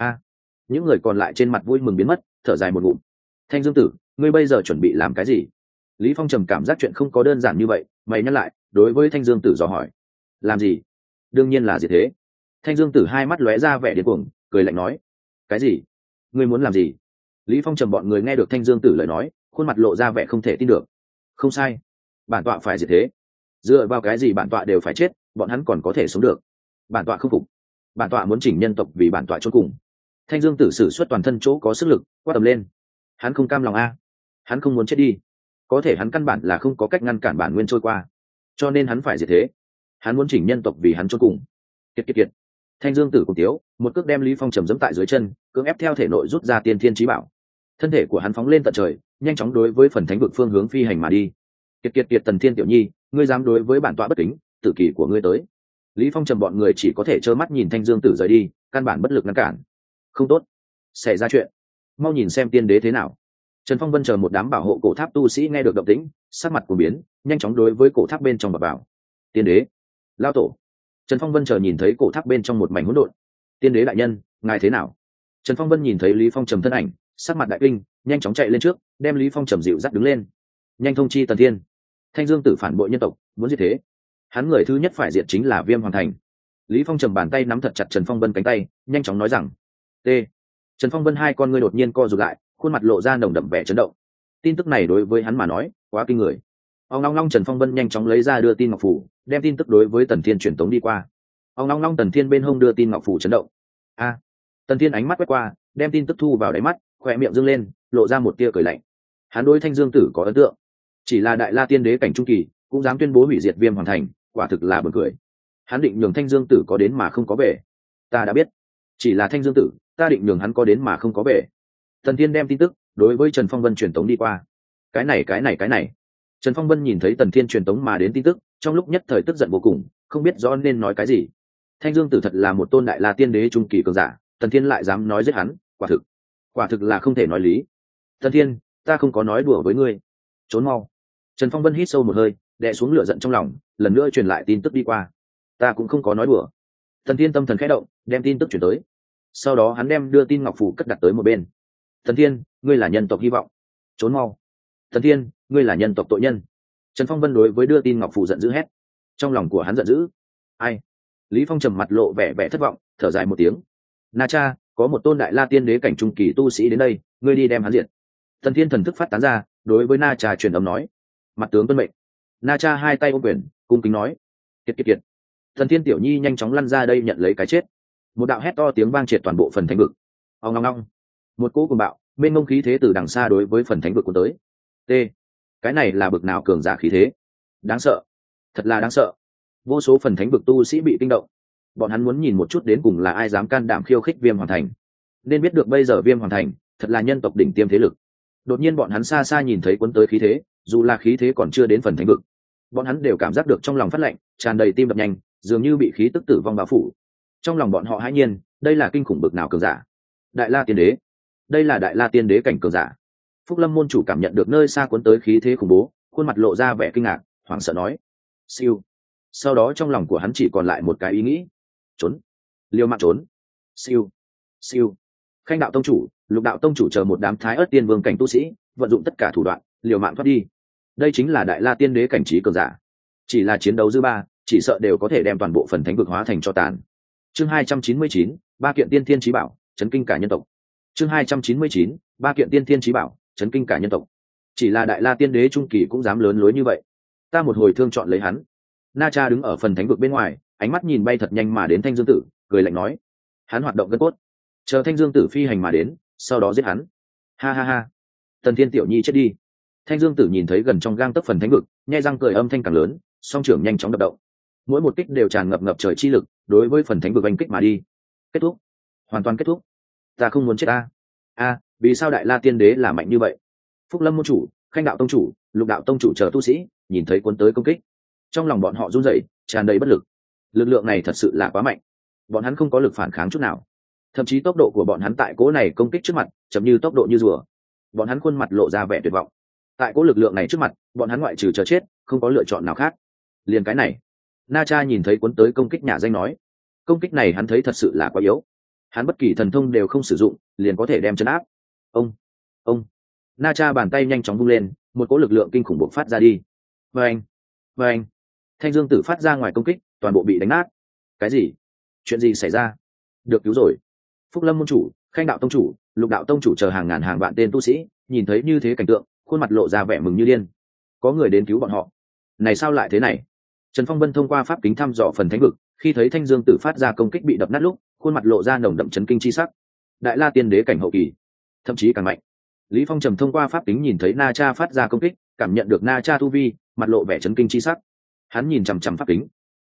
Những người còn lại trên mặt vui mừng biến mất, thở dài một ngụm. Thanh Dương Tử, ngươi bây giờ chuẩn bị làm cái gì? Lý Phong trầm cảm giác chuyện không có đơn giản như vậy, mày nhắc lại, đối với Thanh Dương Tử dò hỏi. Làm gì? Đương nhiên là gì thế. Thanh Dương Tử hai mắt lóe ra vẻ điên cuồng, cười lạnh nói. Cái gì? Ngươi muốn làm gì? Lý Phong trầm bọn người nghe được Thanh Dương Tử lời nói, khuôn mặt lộ ra vẻ không thể tin được. Không sai, bản tọa phải gì thế? Dựa vào cái gì bản tọa đều phải chết, bọn hắn còn có thể sống được? Bản tọa không phục. Bản tọa muốn chỉnh nhân tộc vì bản tọa chôn cùng. Thanh Dương Tử sử xuất toàn thân chỗ có sức lực, quát tầm lên. Hắn không cam lòng a, hắn không muốn chết đi, có thể hắn căn bản là không có cách ngăn cản bản nguyên trôi qua, cho nên hắn phải diệt thế. hắn muốn chỉnh nhân tộc vì hắn chôn cùng. Kiệt kiệt kiệt. Thanh Dương Tử cùng tiếu, một cước đem Lý Phong trầm dẫm tại dưới chân, cưỡng ép theo thể nội rút ra tiên thiên chí bảo. Thân thể của hắn phóng lên tận trời, nhanh chóng đối với phần thánh vực phương hướng phi hành mà đi. Kiệt kiệt kiệt, Tần Thiên tiểu nhi, ngươi dám đối với bản tọa bất kính, tử kỳ của ngươi tới. Lý Phong trầm bọn người chỉ có thể trơ mắt nhìn Thanh Dương Tử rời đi, căn bản bất lực ngăn cản. Không tốt, xảy ra chuyện, mau nhìn xem tiên đế thế nào. Trần Phong Vân chờ một đám bảo hộ cổ tháp tu sĩ nghe được động tĩnh, sắc mặt của biến, nhanh chóng đối với cổ tháp bên trong bập vào. Tiên đế, lao tổ. Trần Phong Vân chờ nhìn thấy cổ tháp bên trong một mảnh hỗn độn. Tiên đế đại nhân, ngài thế nào? Trần Phong Vân nhìn thấy Lý Phong trầm thân ảnh, sắc mặt đại kinh, nhanh chóng chạy lên trước, đem Lý Phong trầm dịu dắt đứng lên. Nhanh thông chi Tần Thiên. Thanh Dương Tử phản bội nhân tộc, muốn gì thế? Hắn người thứ nhất phải diệt chính là Viêm Hoàng Thành. Lý Phong trầm bàn tay nắm thật chặt Trần Phong Vân cánh tay, nhanh chóng nói rằng: "T." Trần Phong Vân hai con ngươi đột nhiên co rụt lại, khuôn mặt lộ ra nồng đậm vẻ chấn động. Tin tức này đối với hắn mà nói, quá kinh người. Ông long long, Trần Phong Vân nhanh chóng lấy ra đưa tin ngọc phủ, đem tin tức đối với Tần Thiên truyền tống đi qua. Ông long long, Tần Thiên bên hông đưa tin ngọc phủ chấn động. A. Tần Thiên ánh mắt quét qua, đem tin tức thu vào đáy mắt, khóe miệng dương lên, lộ ra một tia cười lạnh. Hắn đối Thanh Dương Tử có ấn tượng, chỉ là Đại La Tiên Đế cảnh trung kỳ, cũng dám tuyên bố hủy diệt Viêm Hoàng Thành, quả thực là buồn cười. Hắn định nhường Thanh Dương Tử có đến mà không có về. Ta đã biết, chỉ là Thanh Dương Tử, ta định nhường hắn có đến mà không có về. Tần Thiên đem tin tức đối với Trần Phong Vân truyền tống đi qua. Cái này. Trần Phong Vân nhìn thấy Tần Thiên truyền tống mà đến tin tức, trong lúc nhất thời tức giận vô cùng, không biết rõ nên nói cái gì. Thanh Dương Tử thật là một tôn Đại La Tiên Đế trung kỳ cường giả, Tần Thiên lại dám nói giết hắn, quả thực là không thể nói lý. Tần Thiên, ta không có nói đùa với ngươi, trốn mau. Trần Phong Vân hít sâu một hơi, đè xuống lửa giận trong lòng, lần nữa truyền lại tin tức đi qua. Ta cũng không có nói đùa. Tần Thiên tâm thần khẽ động, đem tin tức chuyển tới. Sau đó hắn đem đưa tin ngọc phù cất đặt tới một bên. Tần Thiên, ngươi là nhân tộc hy vọng, trốn mau. Tần Thiên, ngươi là nhân tộc tội nhân. Trần Phong Vân đối với đưa tin ngọc phù giận dữ hét. Trong lòng của hắn giận dữ. Ai? Lý Phong trầm mặt lộ vẻ thất vọng, thở dài một tiếng. Na Cha, có một tôn Đại La Tiên Đế cảnh trung kỳ tu sĩ đến đây, ngươi đi đem hắn diệt. Tần Thiên thần thức phát tán ra, đối với Na Cha truyền âm nói. Mặt tướng tuân mệnh. Na Cha hai tay ôm quyền, cung kính nói. Kiệt. Tần Thiên tiểu nhi nhanh chóng lăn ra đây nhận lấy cái chết. Một đạo hét to tiếng vang triệt toàn bộ phần thánh vực. Ong ong ong. Một cỗ cuồng bạo, mênh mông khí thế từ đằng xa đối với phần thánh vực cuốn tới. T. Cái này là bực nào cường giả khí thế? Đáng sợ, thật là đáng sợ. Vô số phần thánh vực tu sĩ bị kinh động. Bọn hắn muốn nhìn một chút đến cùng là ai dám can đảm khiêu khích Viêm Hoàng Thành. Nên biết được bây giờ Viêm Hoàng Thành thật là nhân tộc đỉnh tiêm thế lực. Đột nhiên bọn hắn xa xa nhìn thấy cuốn tới khí thế, dù là khí thế còn chưa đến phần thánh vực, bọn hắn đều cảm giác được trong lòng phát lạnh, tràn đầy tim đập nhanh, dường như bị khí tức tử vong bao phủ. Trong lòng bọn họ hãi nhiên, đây là kinh khủng bực nào cường giả? Đại La Tiên Đế, đây là Đại La Tiên Đế cảnh cường giả. Phúc Lâm môn chủ cảm nhận được nơi xa cuốn tới khí thế khủng bố, khuôn mặt lộ ra vẻ kinh ngạc, hoảng sợ nói: "Siêu." Sau đó trong lòng của hắn chỉ còn lại một cái ý nghĩ: trốn, liều mạng trốn. Siêu. Khanh đạo tông chủ, Lục đạo tông chủ chờ một đám Thái Ức Tiên Vương cảnh tu sĩ, vận dụng tất cả thủ đoạn, liều mạng thoát đi. Đây chính là Đại La Tiên Đế cảnh trí cường giả. Chỉ là chiến đấu dư ba, chỉ sợ đều có thể đem toàn bộ phần thánh vực hóa thành tro tàn. Chương 299, ba kiện tiên thiên chí bảo, chấn kinh cả nhân tộc. Chương 299, ba kiện tiên thiên chí bảo, chấn kinh cả nhân tộc. Chỉ là Đại La Tiên Đế trung kỳ cũng dám lớn lối như vậy. Ta một hồi thương chọn lấy hắn. Na Cha đứng ở phần thánh vực bên ngoài, ánh mắt nhìn bay thật nhanh mà đến Thanh Dương Tử, cười lạnh nói: hắn hoạt động gân cốt, chờ Thanh Dương Tử phi hành mà đến, sau đó giết hắn. Ha ha ha. Tần Thiên tiểu nhi chết đi. Thanh Dương Tử nhìn thấy gần trong gang tấc phần thánh vực, nhe răng cười âm thanh càng lớn, song trưởng nhanh chóng đập động. Mỗi một kích đều tràn ngập trời chi lực, đối với phần thánh vực anh kích mà đi. Kết thúc, hoàn toàn kết thúc. Ta không muốn chết ta. Vì sao Đại La Tiên Đế là mạnh như vậy? Phúc Lâm môn chủ, Khanh đạo tông chủ, Lục đạo tông chủ chờ tu sĩ nhìn thấy cuốn tới công kích, trong lòng bọn họ run rẩy, tràn đầy bất lực. Lực lượng này thật sự là quá mạnh, bọn hắn không có lực phản kháng chút nào, thậm chí tốc độ của bọn hắn tại cỗ này công kích trước mặt chậm như tốc độ như rùa. Bọn hắn khuôn mặt lộ ra vẻ tuyệt vọng. Tại cỗ lực lượng này trước mặt, bọn hắn ngoại trừ chờ chết, không có lựa chọn nào khác. Liền cái này, Na Cha nhìn thấy cuốn tới công kích nhà danh nói, công kích này hắn thấy thật sự là quá yếu, hắn bất kỳ thần thông đều không sử dụng, liền có thể đem chấn áp. Ông. Na Cha bàn tay nhanh chóng vung lên, một cỗ lực lượng kinh khủng bộc phát ra đi. Vâng. Thanh Dương Tử phát ra ngoài công kích, toàn bộ bị đánh nát. Cái gì? Chuyện gì xảy ra? Được cứu rồi. Phúc Lâm môn chủ, Khanh đạo tông chủ, Lục đạo tông chủ chờ hàng ngàn hàng vạn tên tu sĩ nhìn thấy như thế cảnh tượng, khuôn mặt lộ ra vẻ mừng như điên. Có người đến cứu bọn họ. Này sao lại thế này? Trần Phong Vân thông qua pháp kính thăm dò phần thánh vực, khi thấy Thanh Dương Tử phát ra công kích bị đập nát lúc, khuôn mặt lộ ra nồng đậm chấn kinh chi sắc. Đại La Tiên Đế cảnh hậu kỳ, thậm chí càng mạnh. Lý Phong trầm thông qua pháp kính nhìn thấy Na Cha phát ra công kích, cảm nhận được Na Cha tu vi, mặt lộ vẻ chấn kinh chi sắc. Hắn nhìn chằm chằm pháp kính,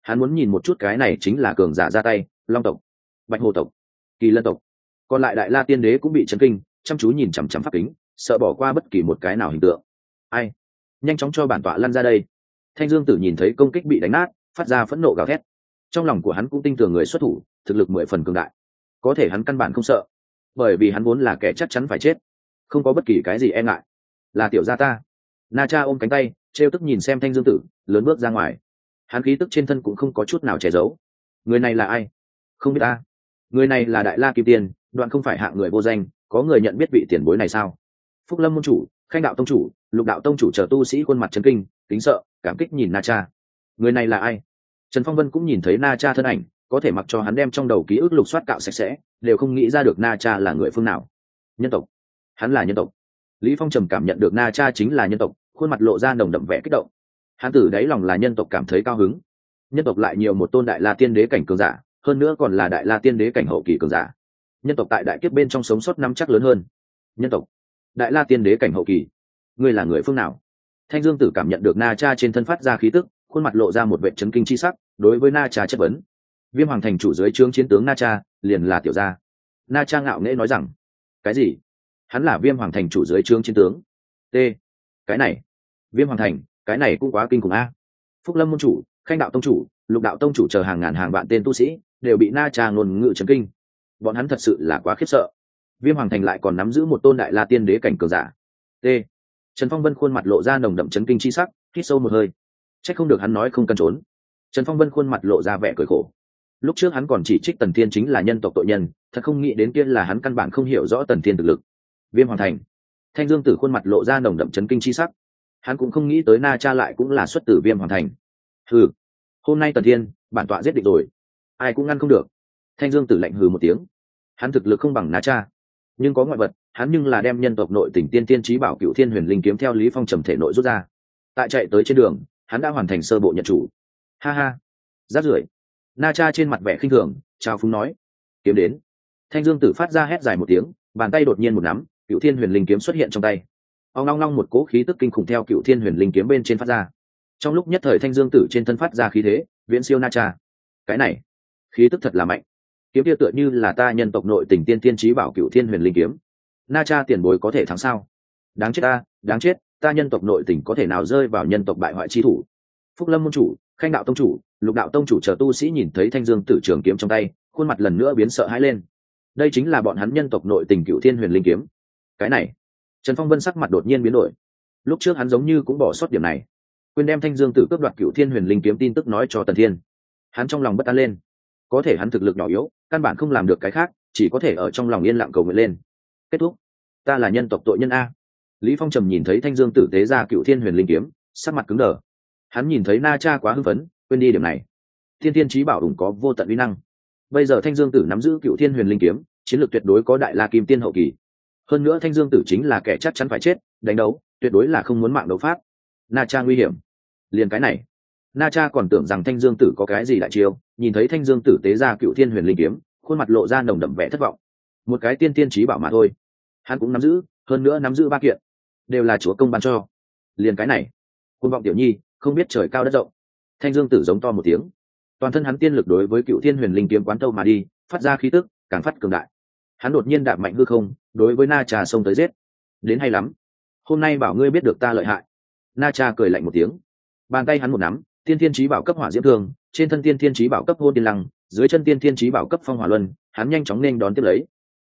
Hắn muốn nhìn một chút cái này chính là cường giả ra tay, Long tộc, Bạch Hồ tộc, Kỳ Lân tộc. Còn lại Đại La Tiên Đế cũng bị chấn kinh, chăm chú nhìn chằm chằm pháp kính, sợ bỏ qua bất kỳ một cái nào hình tượng. Ai? Nhanh chóng cho bản tọa lăn ra đây. Thanh Dương Tử nhìn thấy công kích bị đánh nát, phát ra phẫn nộ gào thét. Trong lòng của hắn cũng tin tưởng người xuất thủ, thực lực 10 phần cường đại. Có thể hắn căn bản không sợ, bởi vì hắn vốn là kẻ chắc chắn phải chết, không có bất kỳ cái gì e ngại. Là tiểu gia ta. Na Cha ôm cánh tay, trêu tức nhìn xem Thanh Dương Tử, lớn bước ra ngoài. Hắn khí tức trên thân cũng không có chút nào che giấu. Người này là ai? Không biết ta. Người này là Đại La Kim Tiên, đoạn không phải hạng người vô danh, có người nhận biết vị tiền bối này sao? Phúc Lâm môn chủ, Khanh đạo tông chủ, Lục đạo tông chủ chờ tu sĩ khuôn mặt chấn kinh, kính sợ, cảm kích nhìn Na Cha. Người này là ai? Trần Phong Vân cũng nhìn thấy Na Cha thân ảnh, có thể mặc cho hắn đem trong đầu ký ức lục soát cạo sạch sẽ, đều không nghĩ ra được Na Cha là người phương nào. Nhân tộc. Hắn là nhân tộc. Lý Phong trầm cảm nhận được Na Cha chính là nhân tộc, khuôn mặt lộ ra nồng đậm vẻ kích động. Hắn tử đáy lòng là nhân tộc cảm thấy cao hứng. Nhân tộc lại nhiều một tôn Đại La Tiên Đế cảnh cường giả, hơn nữa còn là Đại La Tiên Đế cảnh hậu kỳ cường giả. Nhân tộc tại đại kiếp bên trong sống sót năm chắc lớn hơn. Nhân tộc, Đại La Tiên Đế cảnh hậu kỳ, ngươi là người phương nào? Thanh Dương Tử cảm nhận được Na Cha trên thân phát ra khí tức, khuôn mặt lộ ra một vẻ chấn kinh chi sắc, đối với Na Cha chất vấn. Viêm Hoàng thành chủ dưới trướng chiến tướng Na Cha, liền là tiểu gia. Na Cha ngạo nghễ nói rằng, cái gì? Hắn là Viêm Hoàng thành chủ dưới trướng chiến tướng? T. Cái này, Viêm Hoàng thành, cái này cũng quá kinh khủng a. Phúc Lâm môn chủ, Khanh đạo tông chủ, Lục đạo tông chủ chờ hàng ngàn hàng vạn tên tu sĩ, đều bị Na Cha ngôn ngữ chấn kinh. Bọn hắn thật sự là quá khiếp sợ. Viêm Hoàng thành lại còn nắm giữ một tôn Đại La Tiên Đế cảnh cường giả. T. Trần Phong Vân khuôn mặt lộ ra nồng đậm chấn kinh chi sắc, hít sâu một hơi. Chắc không được hắn nói không cần trốn. Trần Phong Vân khuôn mặt lộ ra vẻ cười khổ. Lúc trước hắn còn chỉ trích Tần Thiên chính là nhân tộc tội nhân, thật không nghĩ đến kia là hắn căn bản không hiểu rõ Tần Thiên thực lực. Viêm Hoàng thành. Thanh Dương Tử khuôn mặt lộ ra nồng đậm chấn kinh chi sắc. Hắn cũng không nghĩ tới Na Cha lại cũng là xuất từ Viêm Hoàng thành. Hừ, hôm nay Tần Thiên, bản tọa giết địch rồi, ai cũng ngăn không được. Thanh Dương Tử lạnh hừ một tiếng. Hắn thực lực không bằng Na Cha, nhưng có ngoại vật, hắn nhưng là đem nhân tộc nội tình tiên tiên chí bảo Cựu Thiên Huyền Linh kiếm theo Lý Phong trầm thể nội rút ra. Tại chạy tới trên đường, hắn đã hoàn thành sơ bộ nhận chủ. Ha ha, rát rưởi. Na Cha trên mặt vẻ khinh thường, chào phúng nói, kiếm đến. Thanh Dương Tử phát ra hét dài một tiếng, bàn tay đột nhiên một nắm, Cựu Thiên Huyền Linh kiếm xuất hiện trong tay. Ong long long một cỗ khí tức kinh khủng theo Cựu Thiên Huyền Linh kiếm bên trên phát ra. Trong lúc nhất thời Thanh Dương Tử trên thân phát ra khí thế, viễn siêu Na Cha. Cái này, khí tức thật là mạnh. Kiếm kia tựa như là ta nhân tộc nội tình tiên tiên chí bảo Cựu Thiên Huyền Linh kiếm. Na Cha tiền bối có thể thắng sao? Đáng chết ta, đáng chết, ta nhân tộc nội tình có thể nào rơi vào nhân tộc bại hoại chi thủ? Phúc Lâm môn chủ, Khanh đạo tông chủ, Lục đạo tông chủ chờ tu sĩ nhìn thấy Thanh Dương Tử trường kiếm trong tay, khuôn mặt lần nữa biến sợ hãi lên. Đây chính là bọn hắn nhân tộc nội tình Cựu Thiên Huyền Linh kiếm. Cái này, Trần Phong Vân sắc mặt đột nhiên biến đổi. Lúc trước hắn giống như cũng bỏ sót điểm này, quên đem Thanh Dương Tử cướp đoạt Cựu Thiên Huyền Linh kiếm tin tức nói cho Tần Thiên. Hắn trong lòng bất an lên. Có thể hắn thực lực nhỏ yếu, căn bản không làm được cái khác, chỉ có thể ở trong lòng yên lặng cầu nguyện lên. Kết thúc. Ta là nhân tộc tội nhân a. Lý Phong trầm nhìn thấy Thanh Dương Tử tế ra Cựu Thiên Huyền Linh kiếm, sắc mặt cứng đờ. Hắn nhìn thấy Na Cha quá hưng phấn, quên đi điểm này. Thiên Thiên chí bảo ủng có vô tận uy năng. Bây giờ Thanh Dương Tử nắm giữ Cựu Thiên Huyền Linh kiếm, chiến lược tuyệt đối có Đại La Kim Tiên hậu kỳ. Hơn nữa Thanh Dương Tử chính là kẻ chắc chắn phải chết, đánh đấu, tuyệt đối là không muốn mạng đấu pháp. Na Cha nguy hiểm. Liền cái này, Na Cha còn tưởng rằng Thanh Dương Tử có cái gì đại chiêu, nhìn thấy Thanh Dương Tử tế ra Cựu Thiên Huyền Linh kiếm, khuôn mặt lộ ra nồng đậm vẻ thất vọng. Một cái tiên tiên chí bảo mà thôi, hắn cũng nắm giữ, hơn nữa nắm giữ 3 kiện, đều là chúa công ban cho. Liền cái này, côn vọng tiểu nhi, không biết trời cao đất rộng. Thanh Dương Tử giống to một tiếng, toàn thân hắn tiên lực đối với Cựu Thiên Huyền Linh kiếm quán thâu mà đi, phát ra khí tức càng phát cường đại. Hắn đột nhiên đạp mạnh hư không, đối với Na Cha xông tới giết. Đến hay lắm, hôm nay bảo ngươi biết được ta lợi hại. Na Cha cười lạnh một tiếng, bàn tay hắn một nắm, tiên thiên chí bảo cấp hỏa diễm thương, trên thân tiên thiên chí bảo cấp hôn tiên lăng, dưới chân tiên thiên chí bảo cấp phong hỏa luân, hắn nhanh chóng nên đón tiếp lấy.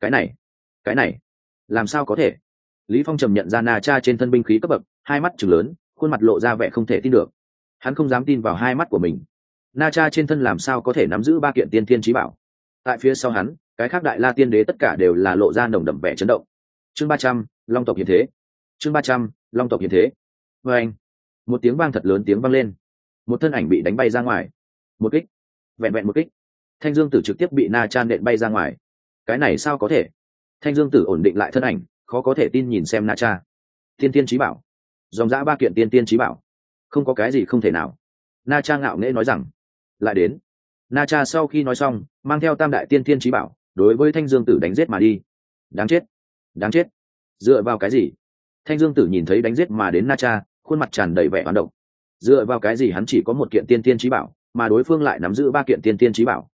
Cái này, làm sao có thể? Lý Phong trầm nhận ra Na Cha trên thân binh khí cấp bậc, hai mắt trừng lớn, khuôn mặt lộ ra vẻ không thể tin được. Hắn không dám tin vào hai mắt của mình. Na Cha trên thân làm sao có thể nắm giữ 3 kiện tiên thiên chí bảo? Tại phía sau hắn, cái khác Đại La Tiên Đế tất cả đều là lộ ra nồng đậm vẻ chấn động. Chương 300, Long tộc hiện thế. Chương 300, Long tộc hiện thế. Và anh, một tiếng vang thật lớn tiếng vang lên. Một thân ảnh bị đánh bay ra ngoài. Một kích, vẹn vẹn một kích. Thanh Dương Tử trực tiếp bị Na Cha nện bay ra ngoài. Cái này sao có thể? Thanh Dương Tử ổn định lại thân ảnh, khó có thể tin nhìn xem Na Cha. Tiên tiên chí bảo, dòng dã 3 kiện tiên tiên chí bảo, không có cái gì không thể nào. Na Cha ngạo nghễ nói rằng. Lại đến. Na Cha sau khi nói xong, mang theo tam đại tiên tiên chí bảo, đối với Thanh Dương Tử đánh giết mà đi. Đáng chết, đáng chết. Dựa vào cái gì? Thanh Dương Tử nhìn thấy đánh giết mà đến Na Cha, khuôn mặt tràn đầy vẻ oán độc. Dựa vào cái gì hắn chỉ có 1 kiện tiên tiên chí bảo, mà đối phương lại nắm giữ 3 kiện tiên tiên chí bảo.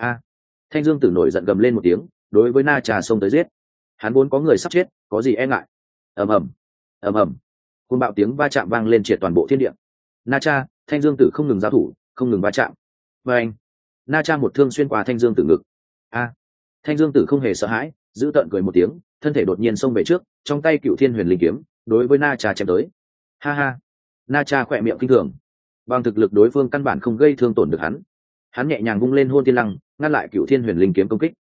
Thanh Dương Tử nổi giận gầm lên một tiếng, đối với Na Cha xông tới giết. Hắn vốn có người sắp chết, có gì e ngại. Ầm ầm, ầm ầm. Cơn bạo tiếng va chạm vang lên triệt toàn bộ thiên địa. Na Cha, Thanh Dương Tử không ngừng giao thủ, không ngừng va chạm. Và anh, Na Cha một thương xuyên qua Thanh Dương Tử ngực. Thanh Dương Tử không hề sợ hãi, giữ tợn cười một tiếng, thân thể đột nhiên xông về trước, trong tay Cựu Thiên Huyền Linh kiếm, đối với Na Cha chém tới. Ha ha. Na Cha khỏe miệng kinh thường. Bằng thực lực đối phương căn bản không gây thương tổn được hắn. Hắn nhẹ nhàng vung lên Hôn Tiên Lăng, ngăn lại Cựu Thiên Huyền Linh kiếm công kích.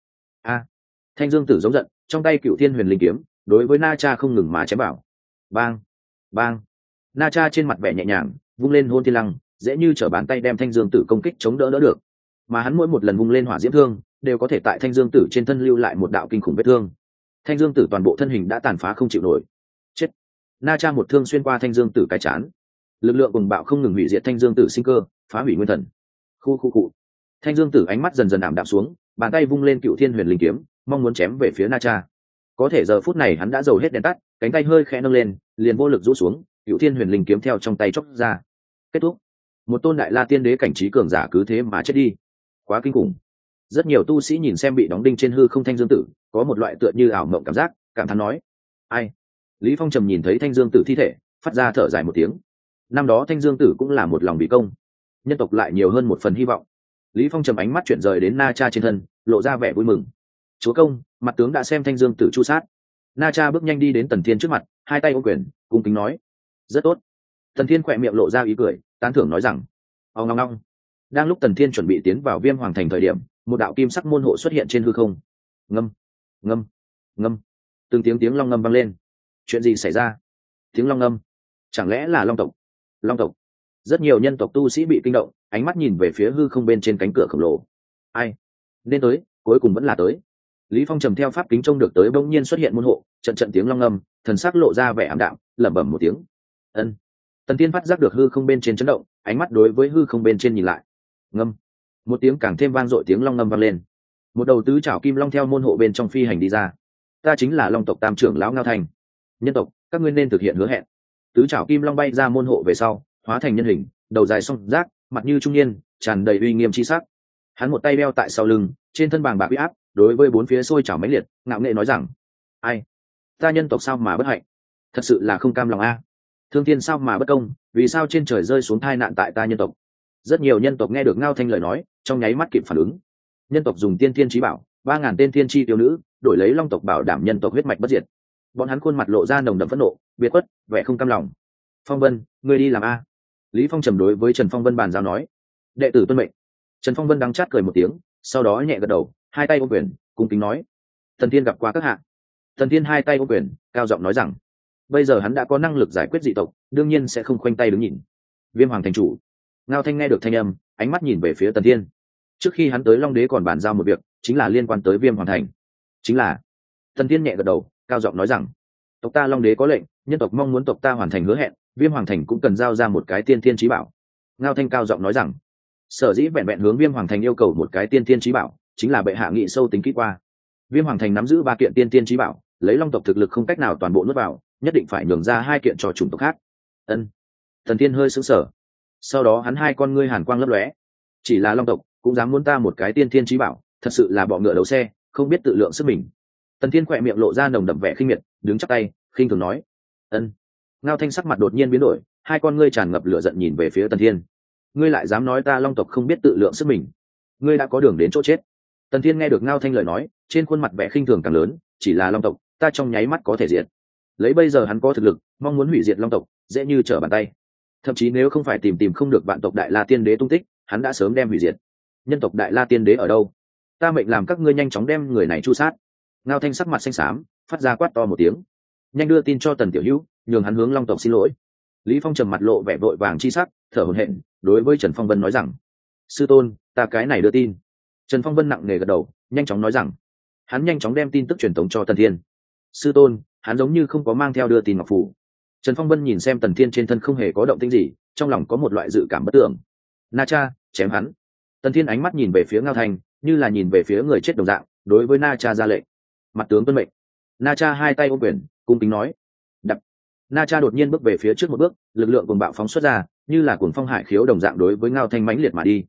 Thanh Dương Tử giống giận, trong tay Cựu Thiên Huyền Linh kiếm, đối với Na Cha không ngừng mà chém vào. Bang, bang. Na Cha trên mặt vẻ nhẹ nhàng, vung lên Hôn Tiên Lăng, dễ như trở bàn tay đem Thanh Dương Tử công kích chống đỡ được. Mà hắn mỗi một lần vung lên Hỏa Diễm Thương, đều có thể tại Thanh Dương Tử trên thân lưu lại một đạo kinh khủng vết thương. Thanh Dương Tử toàn bộ thân hình đã tàn phá không chịu nổi. Chết. Na Cha một thương xuyên qua Thanh Dương Tử cái chán. Lực lượng cuồng bạo không ngừng hủy diệt Thanh Dương Tử sinh cơ, phá hủy nguyên thần. Khu. Thanh Dương Tử ánh mắt dần dần ảm đạm xuống, bàn tay vung lên Cựu Thiên Huyền Linh kiếm, mong muốn chém về phía Na Cha. Có thể giờ phút này hắn đã dầu hết đèn tắt, cánh tay hơi khẽ nâng lên, liền vô lực rũ xuống, Cựu Thiên Huyền Linh kiếm theo trong tay chốc ra. Kết thúc. Một tôn đại la tiên đế cảnh trí cường giả cứ thế mà chết đi. Quá kinh khủng. Rất nhiều tu sĩ nhìn xem bị đóng đinh trên hư không Thanh Dương Tử, có một loại tựa như ảo mộng cảm giác, cảm thán nói: ai? Lý Phong trầm nhìn thấy Thanh Dương Tử thi thể, phát ra thở dài một tiếng. Năm đó Thanh Dương Tử cũng là một lòng bị công, nhân tộc lại nhiều hơn một phần hy vọng. Lý Phong trầm ánh mắt chuyển rời đến Na Cha trên thân, lộ ra vẻ vui mừng. Chúa công, mặt tướng đã xem Thanh Dương Tử chu sát. Na Cha bước nhanh đi đến Tần Thiên trước mặt, hai tay ôm quyền, cung kính nói: rất tốt. Tần Thiên khỏe miệng lộ ra ý cười, tán thưởng nói rằng: ong ong ong. Đang lúc Tần Thiên chuẩn bị tiến vào Viêm Hoàng thành thời điểm, một đạo kim sắc môn hộ xuất hiện trên hư không. Ngâm, ngâm, ngâm. Từng tiếng long ngâm vang lên. Chuyện gì xảy ra? Tiếng long ngâm, chẳng lẽ là long tộc? Long tộc. Rất nhiều nhân tộc tu sĩ bị kinh động, ánh mắt nhìn về phía hư không bên trên cánh cửa khổng lồ. Ai? Nên tới, cuối cùng vẫn là tới. Lý Phong trầm theo pháp kính trông được tới bỗng nhiên xuất hiện môn hộ, trận tiếng long ngâm, thần sắc lộ ra vẻ ảm đạm, lẩm bẩm một tiếng. Ân. Tần Thiên phát giác được hư không bên trên chấn động, ánh mắt đối với hư không bên trên nhìn lại. Ngâm. Một tiếng càng thêm vang dội tiếng long ngâm vang lên. Một đầu tứ trảo kim long theo môn hộ bên trong phi hành đi ra. Ta chính là Long tộc Tam trưởng lão Ngao Thành. Nhân tộc, các ngươi nên thực hiện hứa hẹn. Tứ trảo kim long bay ra môn hộ về sau, hóa thành nhân hình, đầu dài song rác, mặt như trung niên, tràn đầy uy nghiêm chi sắc. Hắn một tay đeo tại sau lưng, trên thân bàng bạc uy áp, đối với bốn phía sôi trào mãnh liệt, ngạo nghệ nói rằng: ai? Ta nhân tộc sao mà bất hạnh? Thật sự là không cam lòng a. Thương thiên sao mà bất công, vì sao trên trời rơi xuống tai nạn tại ta nhân tộc? Rất nhiều nhân tộc nghe được Ngao Thanh lời nói, trong nháy mắt kịp phản ứng. Nhân tộc dùng tiên thiên chí bảo, 3000 tên thiên chi tiểu nữ, đổi lấy Long tộc bảo đảm nhân tộc huyết mạch bất diệt. Bọn hắn khuôn mặt lộ ra nồng đậm phẫn nộ, biệt khuất, vẻ không cam lòng. Phong Vân, ngươi đi làm a. Lý Phong trầm đối với Trần Phong Vân bàn giao nói: đệ tử tuân mệnh. Trần Phong Vân đắng chát cười một tiếng, sau đó nhẹ gật đầu, hai tay ôm quyền, cung kính nói: Thần Thiên gặp qua các hạ. Thần Thiên hai tay ôm quyền, cao giọng nói rằng: bây giờ hắn đã có năng lực giải quyết dị tộc, đương nhiên sẽ không khoanh tay đứng nhìn. Viêm Hoàng thành chủ. Ngao Thanh nghe được thanh âm, ánh mắt nhìn về phía Tần Thiên. Trước khi hắn tới Long Đế còn bàn giao một việc, chính là liên quan tới Viêm Hoàng thành. Chính là. Tần Thiên nhẹ gật đầu, cao giọng nói rằng: tộc ta Long Đế có lệnh, nhân tộc mong muốn tộc ta hoàn thành hứa hẹn, Viêm Hoàng thành cũng cần giao ra một cái tiên thiên chí bảo. Ngao Thanh cao giọng nói rằng: sở dĩ vẹn vẹn hướng Viêm Hoàng thành yêu cầu một cái tiên thiên chí bảo, chính là bệ hạ nghị sâu tính kỹ qua. Viêm Hoàng thành nắm giữ 3 kiện tiên thiên chí bảo, lấy Long tộc thực lực không cách nào toàn bộ nuốt vào, nhất định phải nhường ra 2 kiện cho chủng tộc khác. Ân. Tần Thiên hơi sững sờ. Sau đó hắn hai con ngươi hàn quang lấp lóe. Chỉ là Long tộc cũng dám muốn ta một cái tiên thiên chí bảo, thật sự là bọ ngựa đấu xe, không biết tự lượng sức mình. Tần Thiên khỏe miệng lộ ra nồng đậm vẻ khinh miệt, đứng chắp tay, khinh thường nói: ân. Ngao Thanh sắc mặt đột nhiên biến đổi, hai con ngươi tràn ngập lửa giận nhìn về phía Tần Thiên. Ngươi lại dám nói ta Long tộc không biết tự lượng sức mình? Ngươi đã có đường đến chỗ chết. Tần Thiên nghe được Ngao Thanh lời nói, trên khuôn mặt vẻ khinh thường càng lớn, chỉ là Long tộc, ta trong nháy mắt có thể diệt. Lấy bây giờ hắn có thực lực, mong muốn hủy diệt Long tộc, dễ như trở bàn tay. Thậm chí nếu không phải tìm không được vạn tộc Đại La Tiên Đế tung tích, hắn đã sớm đem hủy diệt. Nhân tộc Đại La Tiên Đế ở đâu? Ta mệnh làm các ngươi nhanh chóng đem người này tru sát. Ngao Thanh sắc mặt xanh xám, phát ra quát to một tiếng. Nhanh đưa tin cho Tần Tiểu Hữu, nhường hắn hướng Long tộc xin lỗi. Lý Phong trầm mặt lộ vẻ vội vàng chi sắc, thở hổn hển, đối với Trần Phong Vân nói rằng: sư tôn, ta cái này đưa tin. Trần Phong Vân nặng nề gật đầu, nhanh chóng nói rằng: hắn nhanh chóng đem tin tức truyền tống cho Tần Thiên. Sư tôn, hắn giống như không có mang theo đưa tin ngọc phù. Trần Phong Vân nhìn xem Tần Thiên trên thân không hề có động tĩnh gì, trong lòng có một loại dự cảm bất tưởng. Na Cha, chém hắn. Tần Thiên ánh mắt nhìn về phía Ngao Thanh, như là nhìn về phía người chết đồng dạng, đối với Na Cha ra lệnh. Mặt tướng tuân mệnh. Na Cha hai tay ôm quyền, cung kính nói: đập. Na Cha đột nhiên bước về phía trước một bước, lực lượng cuồng bạo phóng xuất ra, như là cuồng phong hải khiếu đồng dạng đối với Ngao Thanh mãnh liệt mà đi.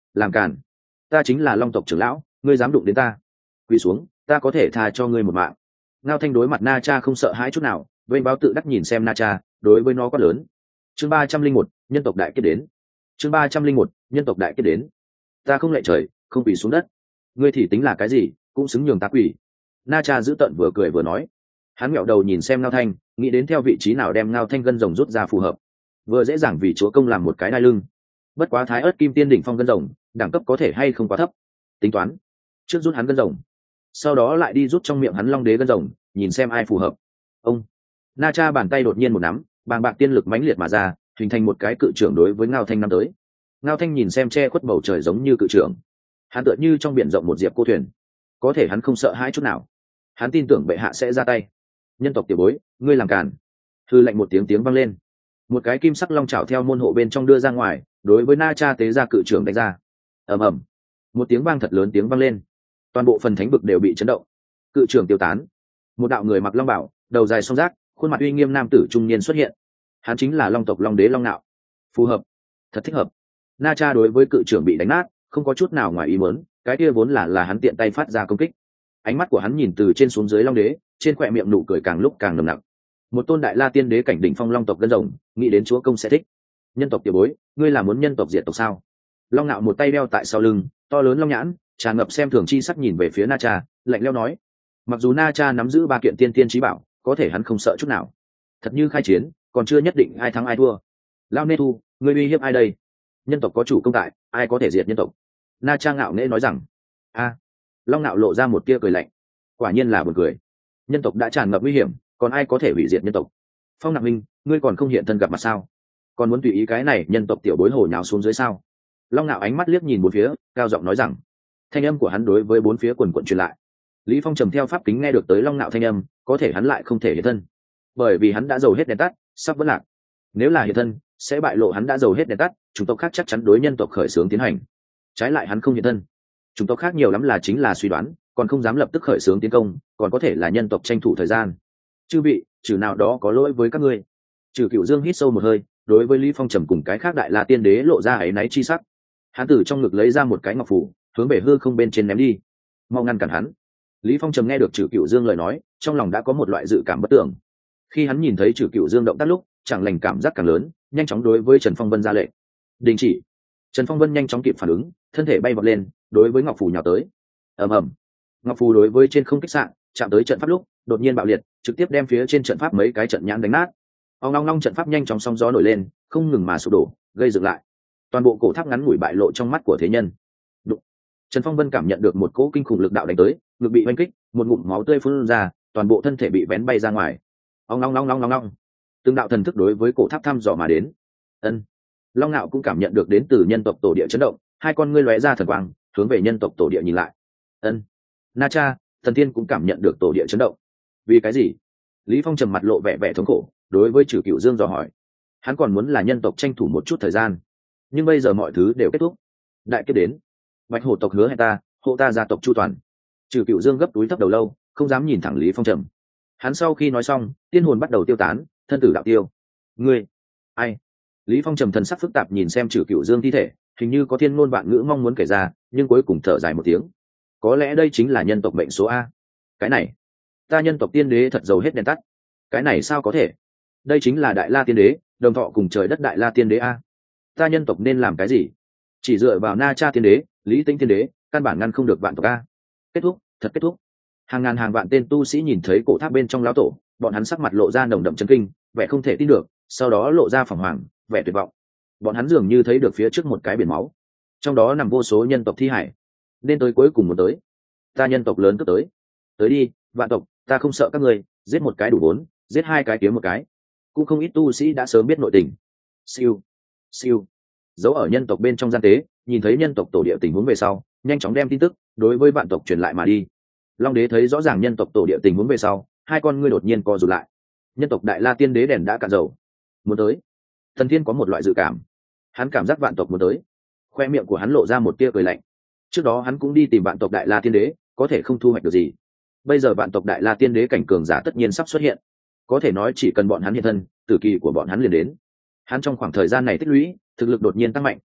làm càn, ta chính là long tộc trưởng lão, ngươi dám đụng đến ta, quỳ xuống, ta có thể tha cho ngươi một mạng. Ngao Thanh đối mặt Na Cha không sợ hãi chút nào, vênh báo tự đắc nhìn xem Na Cha, đối với nó quát lớn. Chương 301, nhân tộc đại kết đến. Chương 301, nhân tộc đại kết đến. Ta không lệ trời, không quỳ xuống đất. Ngươi thì tính là cái gì, cũng xứng nhường ta quỳ. Na Cha giữ tợn vừa cười vừa nói. Hắn ngẹo đầu nhìn xem Ngao Thanh, nghĩ đến theo vị trí nào đem Ngao Thanh gân rồng rút ra phù hợp, vừa dễ dàng vì chúa công làm một cái đai lưng. Bất quá Thái Ức Kim Tiên đỉnh phong gân rồng, đẳng cấp có thể hay không quá thấp. Tính toán, trước rút hắn gân rồng, sau đó lại đi rút trong miệng hắn long đế gân rồng, nhìn xem ai phù hợp. Ông Na Cha bàn tay đột nhiên một nắm, bàng bạc tiên lực mãnh liệt mà ra, hình thành một cái cự trưởng đối với Ngao Thanh năm tới. Ngao Thanh nhìn xem che khuất bầu trời giống như cự trưởng, hắn tựa như trong biển rộng một diệp cô thuyền, có thể hắn không sợ hãi chút nào. Hắn tin tưởng bệ hạ sẽ ra tay. Nhân tộc tiểu bối, ngươi làm càn. Hư lệnh một tiếng vang lên, một cái kim sắc long chảo theo môn hộ bên trong đưa ra ngoài, đối với Na Cha tế ra cự trưởng đánh ra. Ầm ầm, một tiếng vang thật lớn tiếng vang lên, toàn bộ phần thánh vực đều bị chấn động. Cự trưởng tiêu tán, một đạo người mặc long bào, đầu dài song giác, khuôn mặt uy nghiêm nam tử trung niên xuất hiện. Hắn chính là long tộc long đế Long Nạo. Phù hợp, thật thích hợp. Na Cha đối với cự trưởng bị đánh nát không có chút nào ngoài ý muốn, cái kia vốn là hắn tiện tay phát ra công kích. Ánh mắt của hắn nhìn từ trên xuống dưới long đế, trên khóe miệng nụ cười càng lúc càng nồng nặc. Một tôn đại la tiên đế cảnh đỉnh phong long tộc gân rồng, nghĩ đến chúa công sẽ thích. Nhân tộc tiểu bối, ngươi là muốn nhân tộc diệt tộc sao? Long Nạo một tay đeo tại sau lưng, to lớn long nhãn tràn ngập xem thường chi sắc nhìn về phía Na Cha, lạnh lẽo nói. Mặc dù Na Cha nắm giữ 3 kiện tiên tiên chí bảo, có thể hắn không sợ chút nào. Thật như khai chiến, còn chưa nhất định ai thắng ai thua. Lao Nê Thu, ngươi uy hiếp ai đây? Nhân tộc có chủ công tại, ai có thể diệt nhân tộc? Na Cha ngạo nghễ nói rằng. A. Long Nạo lộ ra một tia cười lạnh. Quả nhiên là buồn cười. Nhân tộc đã tràn ngập nguy hiểm, còn ai có thể hủy diệt nhân tộc? Phong Nặc Minh, ngươi còn không hiện thân gặp mặt sao? Còn muốn tùy ý cái này nhân tộc tiểu bối hồ nhào xuống dưới sao? Long Nạo ánh mắt liếc nhìn bốn phía, cao giọng nói rằng. Thanh âm của hắn đối với bốn phía quần quận truyền lại. Lý Phong trầm theo pháp kính nghe được tới Long Nạo thanh âm, có thể hắn lại không thể hiện thân, bởi vì hắn đã dầu hết đèn tắt, sắp vẫn lạc. Nếu là hiện thân, sẽ bại lộ hắn đã dầu hết đèn tắt, chủng tộc khác chắc chắn đối nhân tộc khởi xướng tiến hành. Trái lại hắn không hiện thân, chủng tộc khác nhiều lắm là chính là suy đoán, còn không dám lập tức khởi xướng tiến công, còn có thể là nhân tộc tranh thủ thời gian. Chư vị, trừ nào đó có lỗi với các ngươi. Trừ Cửu Dương hít sâu một hơi, đối với Lý Phong trầm cùng cái khác đại la tiên đế lộ ra áy náy chi sắc. Hắn từ trong ngực lấy ra một cái ngọc phù, hướng về hư không bên trên ném đi. Mau ngăn cản hắn. Lý Phong trầm nghe được Trừ Cửu Dương lời nói, trong lòng đã có một loại dự cảm bất tưởng. Khi hắn nhìn thấy Trừ Cửu Dương động tác lúc, chẳng lành cảm giác càng lớn, nhanh chóng đối với Trần Phong Vân ra lệnh. Đình chỉ. Trần Phong Vân nhanh chóng kịp phản ứng, thân thể bay vọt lên, đối với ngọc phù nhào tới. Ầm ầm. Ngọc phù đối với trên không kích sạn, chạm tới trận pháp lúc, đột nhiên bạo liệt, trực tiếp đem phía trên trận pháp mấy cái trận nhãn đánh nát. Ong long long trận pháp nhanh chóng sóng gió nổi lên, không ngừng mà sụp đổ, gây dựng lại. Toàn bộ cổ tháp ngắn ngủi bại lộ trong mắt của thế nhân. Đụng. Trần Phong Vân cảm nhận được một cỗ kinh khủng lực đạo đánh tới, ngực bị oanh kích, một ngụm máu tươi phun ra, toàn bộ thân thể bị vén bay ra ngoài. Ong long long long long long. Từng đạo thần thức đối với cổ tháp thăm dò mà đến. Ân. Long Nạo cũng cảm nhận được đến từ nhân tộc tổ địa chấn động, hai con ngươi lóe ra thần quang, hướng về nhân tộc tổ địa nhìn lại. Ân. Na Cha, Thần Thiên cũng cảm nhận được tổ địa chấn động. Vì cái gì? Lý Phong trầm mặt lộ vẻ vẻ thống khổ, đối với Trừ Cửu Dương dò hỏi. Hắn còn muốn là nhân tộc tranh thủ một chút thời gian, nhưng bây giờ mọi thứ đều kết thúc. Đại kiếp đến, Bạch Hổ tộc hứa hẹn ta, hộ ta gia tộc chu toàn. Trừ Cửu Dương gấp túi thấp đầu lâu, không dám nhìn thẳng Lý Phong trầm. Hắn sau khi nói xong, tiên hồn bắt đầu tiêu tán, thân tử đạo tiêu. Ngươi, ai? Lý Phong trầm thần sắc phức tạp nhìn xem Trừ Cửu Dương thi thể, hình như có thiên ngôn vạn ngữ mong muốn kể ra, nhưng cuối cùng thở dài một tiếng. Có lẽ đây chính là nhân tộc mệnh số a. Cái này, ta nhân tộc tiên đế thật giàu hết đèn tắt. Cái này sao có thể? Đây chính là đại la tiên đế, đồng thọ cùng trời đất đại la tiên đế a. Ta nhân tộc nên làm cái gì? Chỉ dựa vào Na Cha tiên đế, Lý Tĩnh tiên đế, căn bản ngăn không được vạn tộc a. Kết thúc, thật kết thúc. Hàng ngàn hàng vạn tên tu sĩ nhìn thấy cổ tháp bên trong lão tổ, bọn hắn sắc mặt lộ ra nồng đậm chấn kinh, vẻ không thể tin được, sau đó lộ ra phảng hoàng, vẻ tuyệt vọng. Bọn hắn dường như thấy được phía trước một cái biển máu, trong đó nằm vô số nhân tộc thi hải. Nên tới cuối cùng muốn tới. Ta nhân tộc lớn cướp tới. Tới đi, vạn tộc, ta không sợ các ngươi, giết một cái đủ 4, giết 2 cái kiếm một cái. Cũng không ít tu sĩ đã sớm biết nội tình. Siêu, siêu. Giấu ở nhân tộc bên trong gian tế, nhìn thấy nhân tộc tổ địa tình huống về sau, nhanh chóng đem tin tức đối với vạn tộc truyền lại mà đi. Long đế thấy rõ ràng nhân tộc tổ địa tình huống về sau, hai con ngươi đột nhiên co rụt lại. Nhân tộc đại la tiên đế đèn đã cạn dầu, muốn tới. Thần Thiên có một loại dự cảm, hắn cảm giác vạn tộc muốn tới. Khoe miệng của hắn lộ ra một tia cười lạnh. Trước đó hắn cũng đi tìm vạn tộc đại la tiên đế, có thể không thu hoạch được gì. Bây giờ vạn tộc đại la tiên đế cảnh cường giả tất nhiên sắp xuất hiện, có thể nói chỉ cần bọn hắn hiện thân, tử kỳ của bọn hắn liền đến. Hắn trong khoảng thời gian này tích lũy, thực lực đột nhiên tăng mạnh,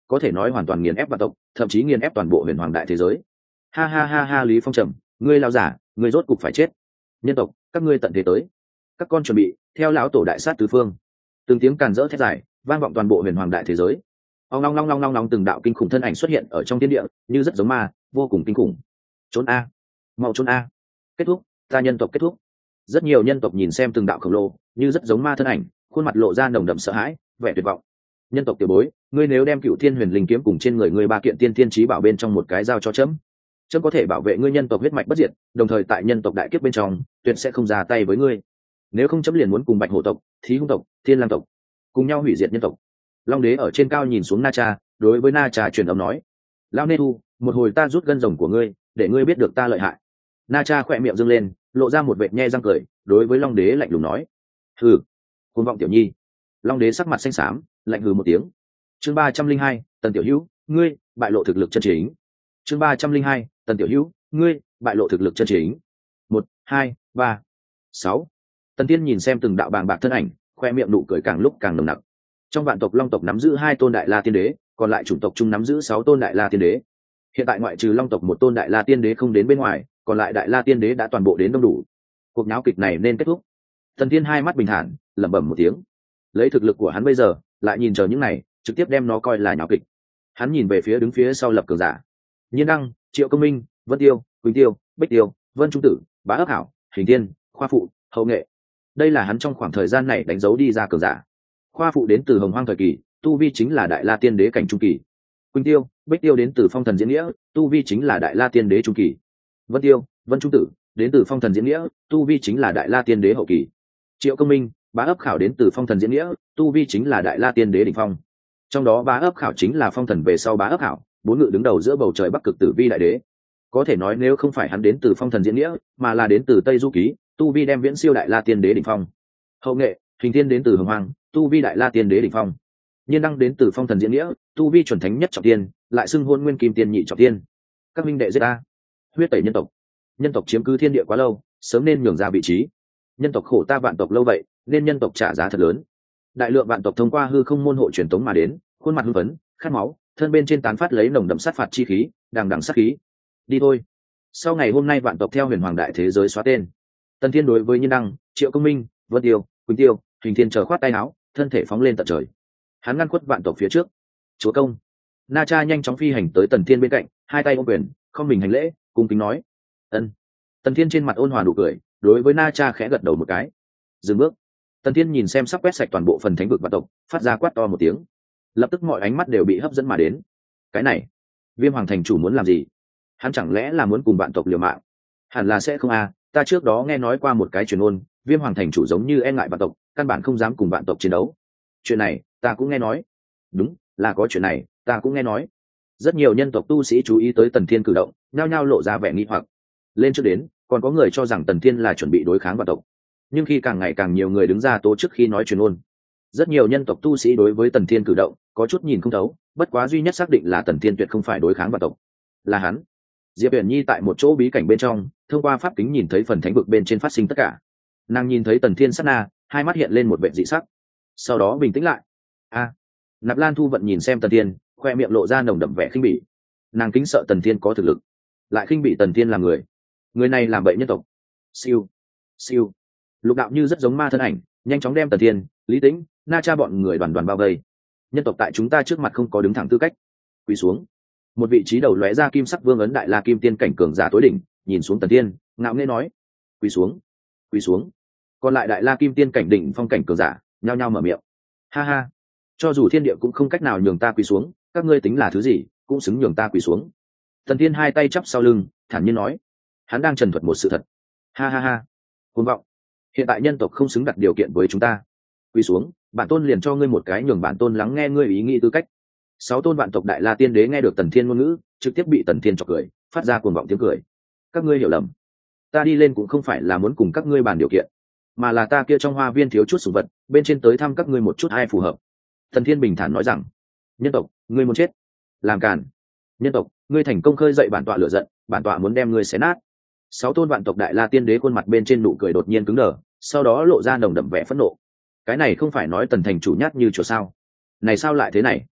có thể nói hoàn toàn nghiền ép vạn tộc, thậm chí nghiền ép toàn bộ huyền hoàng đại thế giới. Ha ha ha ha, Lý Phong trầm, ngươi lao giả, ngươi rốt cục phải chết. Nhân tộc, các ngươi tận thế tới, các con chuẩn bị theo lão tổ đại sát tứ phương. Từng tiếng càn rỡ thét dài vang vọng toàn bộ huyền hoàng đại thế giới. Ong long long long long long, từng đạo kinh khủng thân ảnh xuất hiện ở trong thiên địa, như rất giống ma, vô cùng kinh khủng. Trốn a, mau trốn a. Kết thúc, ta nhân tộc kết thúc. Rất nhiều nhân tộc nhìn xem từng đạo khổng lồ, như rất giống ma thân ảnh, khuôn mặt lộ ra nồng đậm sợ hãi, vẻ tuyệt vọng. Nhân tộc tiểu bối, ngươi nếu đem Cựu Thiên Huyền Linh kiếm cùng trên người ngươi ba kiện tiên thiên chí bảo bên trong một cái giao cho chấm, chấm có thể bảo vệ ngươi nhân tộc huyết mạch bất diệt, đồng thời tại nhân tộc đại kiếp bên trong, tuyệt sẽ không ra tay với ngươi. Nếu không chấm liền muốn cùng Bạch Hổ tộc, Thí Hung tộc, Thiên Lam tộc cùng nhau hủy diệt nhân tộc. Long đế ở trên cao nhìn xuống Na Cha, đối với Na Cha truyền âm nói: Lão Nê Thu, một hồi ta rút gân rồng của ngươi, để ngươi biết được ta lợi hại. Na Cha khỏe miệng dương lên, lộ ra một vệt nhe răng cười, đối với Long đế lạnh lùng nói: hừ, cuồng vọng tiểu nhi. Long đế sắc mặt xanh xám, lạnh hừ một tiếng. Chương 302, Tần Tiểu Hữu, ngươi bại lộ thực lực chân chính. Chương 302, Tần Tiểu Hữu, ngươi bại lộ thực lực chân chính. 1, 2, 3, 6. Tần Tiên nhìn xem từng đạo bàng bạc thân ảnh, khoe miệng nụ cười càng lúc càng nồng nặc. Trong vạn tộc Long tộc nắm giữ 2 tôn đại la tiên đế, còn lại chủng tộc chung nắm giữ 6 tôn đại la tiên đế. Hiện tại ngoại trừ Long tộc một tôn đại la tiên đế không đến bên ngoài, còn lại đại la tiên đế đã toàn bộ đến đông đủ. Cuộc náo kịch này nên kết thúc. Tần Tiên hai mắt bình thản, lẩm bẩm một tiếng. Lấy thực lực của hắn bây giờ, lại nhìn chờ những này, trực tiếp đem nó coi là nháo kịch. Hắn nhìn về phía đứng phía sau lập cường giả. Nhiên Đăng, Triệu Công Minh, Vân Tiêu, Quỳnh Tiêu, Bích Tiêu, Vân Trung Tử, Bá Ấp Hảo, Hình Tiên, Khoa Phụ, Hậu Nghệ. Đây là hắn trong khoảng thời gian này đánh dấu đi ra cường giả. Khoa Phụ đến từ Hồng Hoang thời kỳ, tu vi chính là đại la tiên đế cảnh trung kỳ. Quỳnh Tiêu, Bích Tiêu đến từ Phong Thần Diễn Nghĩa, tu vi chính là đại la tiên đế trung kỳ. Vân Tiêu, Vân Trung Tử đến từ Phong Thần Diễn Nghĩa, tu vi chính là đại la tiên đế hậu kỳ. Triệu Công Minh, Bá Ấp Khảo đến từ Phong Thần Diễn Nghĩa, tu vi chính là đại la tiên đế đỉnh phong. Trong đó Bá Ấp Khảo chính là phong thần về sau Bá Ấp Khảo, bốn ngự đứng đầu giữa bầu trời Bắc Cực Tử Vi đại đế. Có thể nói nếu không phải hắn đến từ Phong Thần Diễn Nghĩa, mà là đến từ Tây Du Ký, tu vi đem viễn siêu đại la tiên đế đỉnh phong. Hậu Nghệ, Hình Thiên đến từ Hồng Hoang, tu vi đại la tiên đế đỉnh phong. Nhiên Đăng đến từ Phong Thần Diễn Nghĩa, tu vi chuẩn thánh nhất trọng tiên, lại xưng hôn nguyên kim tiên nhị trọng tiên. Các minh đệ giết ta, huyết tẩy nhân tộc. Nhân tộc chiếm cứ thiên địa quá lâu, sớm nên nhường ra vị trí. Nhân tộc khổ ta vạn tộc lâu vậy, nên nhân tộc trả giá thật lớn. Đại lượng vạn tộc thông qua hư không môn hộ truyền tống mà đến, khuôn mặt hưng phấn, khát máu, thân bên trên tán phát lấy nồng đậm sát phạt chi khí, đằng đằng sát khí. Đi thôi. Sau ngày hôm nay vạn tộc theo huyền hoàng đại thế giới xóa tên. Tần Thiên đối với Nhiên Đăng, Triệu Công Minh, Vân Tiêu, Quỳnh Tiêu, Hình Thiên chờ khoát tay áo, thân thể phóng lên tận trời. Hắn ngăn khuất vạn tộc phía trước. Chúa công. Na Cha nhanh chóng phi hành tới Tần Thiên bên cạnh, hai tay ôm quyền, không mình hành lễ, cung kính nói: ân. Tần Thiên trên mặt ôn hòa nụ cười, đối với Na Cha khẽ gật đầu một cái. Dừng bước. Tần Thiên nhìn xem sắp quét sạch toàn bộ phần thánh vực vạn tộc, phát ra quát to một tiếng. Lập tức mọi ánh mắt đều bị hấp dẫn mà đến. Cái này, Viêm Hoàng thành chủ muốn làm gì? Hắn chẳng lẽ là muốn cùng vạn tộc liều mạng? Hẳn là sẽ không à, ta trước đó nghe nói qua một cái truyền ngôn, Viêm Hoàng thành chủ giống như e ngại vạn tộc, căn bản không dám cùng vạn tộc chiến đấu. Chuyện này, ta cũng nghe nói. Đúng, là có chuyện này, ta cũng nghe nói. Rất nhiều nhân tộc tu sĩ chú ý tới Tần Thiên cử động, nhao nhao lộ ra vẻ nghi hoặc. Lên trước đến, còn có người cho rằng Tần Thiên là chuẩn bị đối kháng vạn tộc. Nhưng khi càng ngày càng nhiều người đứng ra tố trước khi nói truyền ngôn, rất nhiều nhân tộc tu sĩ đối với Tần Thiên cử động có chút nhìn không thấu, bất quá duy nhất xác định là Tần Thiên tuyệt không phải đối kháng vạn tộc. Là hắn. Diệp Uyển Nhi tại một chỗ bí cảnh bên trong, thông qua pháp kính nhìn thấy phần thánh vực bên trên phát sinh tất cả. Nàng nhìn thấy Tần Thiên sát na, hai mắt hiện lên một vẻ dị sắc, sau đó bình tĩnh lại. A. Nạp Lan Thu Vận nhìn xem Tần Thiên, khoe miệng lộ ra nồng đậm vẻ khinh bỉ. Nàng kính sợ Tần Thiên có thực lực, lại khinh bỉ Tần Thiên làm người này làm bậy nhân tộc. Siêu, siêu. Lục đạo như rất giống ma thân ảnh, nhanh chóng đem Tần Thiên, Lý Tĩnh, Na Cha bọn người đoàn đoàn bao vây. Nhân tộc tại chúng ta trước mặt không có đứng thẳng tư cách. Quỳ xuống. Một vị trí đầu lóe ra kim sắc vương ấn đại la kim tiên cảnh cường giả tối đỉnh, nhìn xuống Tần Thiên, ngạo nghễ nói: quỳ xuống, quỳ xuống. Còn lại đại la kim tiên cảnh đỉnh phong cảnh cường giả, nhao nhao mở miệng. Ha ha, cho dù thiên địa cũng không cách nào nhường ta quỳ xuống, các ngươi tính là thứ gì, cũng xứng nhường ta quỳ xuống. Tần Thiên hai tay chắp sau lưng, thản nhiên nói. Hắn đang trần thuật một sự thật. Ha ha ha, cuồng vọng. Hiện tại nhân tộc không xứng đặt điều kiện với chúng ta. Quỳ xuống, bản tôn liền cho ngươi một cái nhường bản tôn lắng nghe ngươi ý nghĩ tư cách. 6 tôn vạn tộc đại la tiên đế nghe được Tần Thiên ngôn ngữ, trực tiếp bị Tần Thiên chọc cười, phát ra cuồng vọng tiếng cười. Các ngươi hiểu lầm, ta đi lên cũng không phải là muốn cùng các ngươi bàn điều kiện, mà là ta kia trong hoa viên thiếu chút sủng vật, bên trên tới thăm các ngươi một chút ai phù hợp. Tần Thiên bình thản nói rằng: nhân tộc, ngươi muốn chết, làm càn. Nhân tộc, ngươi thành công khơi dậy bản tọa lửa giận, bản tọa muốn đem ngươi xé nát. 6 tôn vạn tộc đại la tiên đế khuôn mặt bên trên nụ cười đột nhiên cứng đờ, sau đó lộ ra nồng đậm vẻ phẫn nộ. Cái này không phải nói Tần thành chủ nhát như chuột sao? Này sao lại thế này?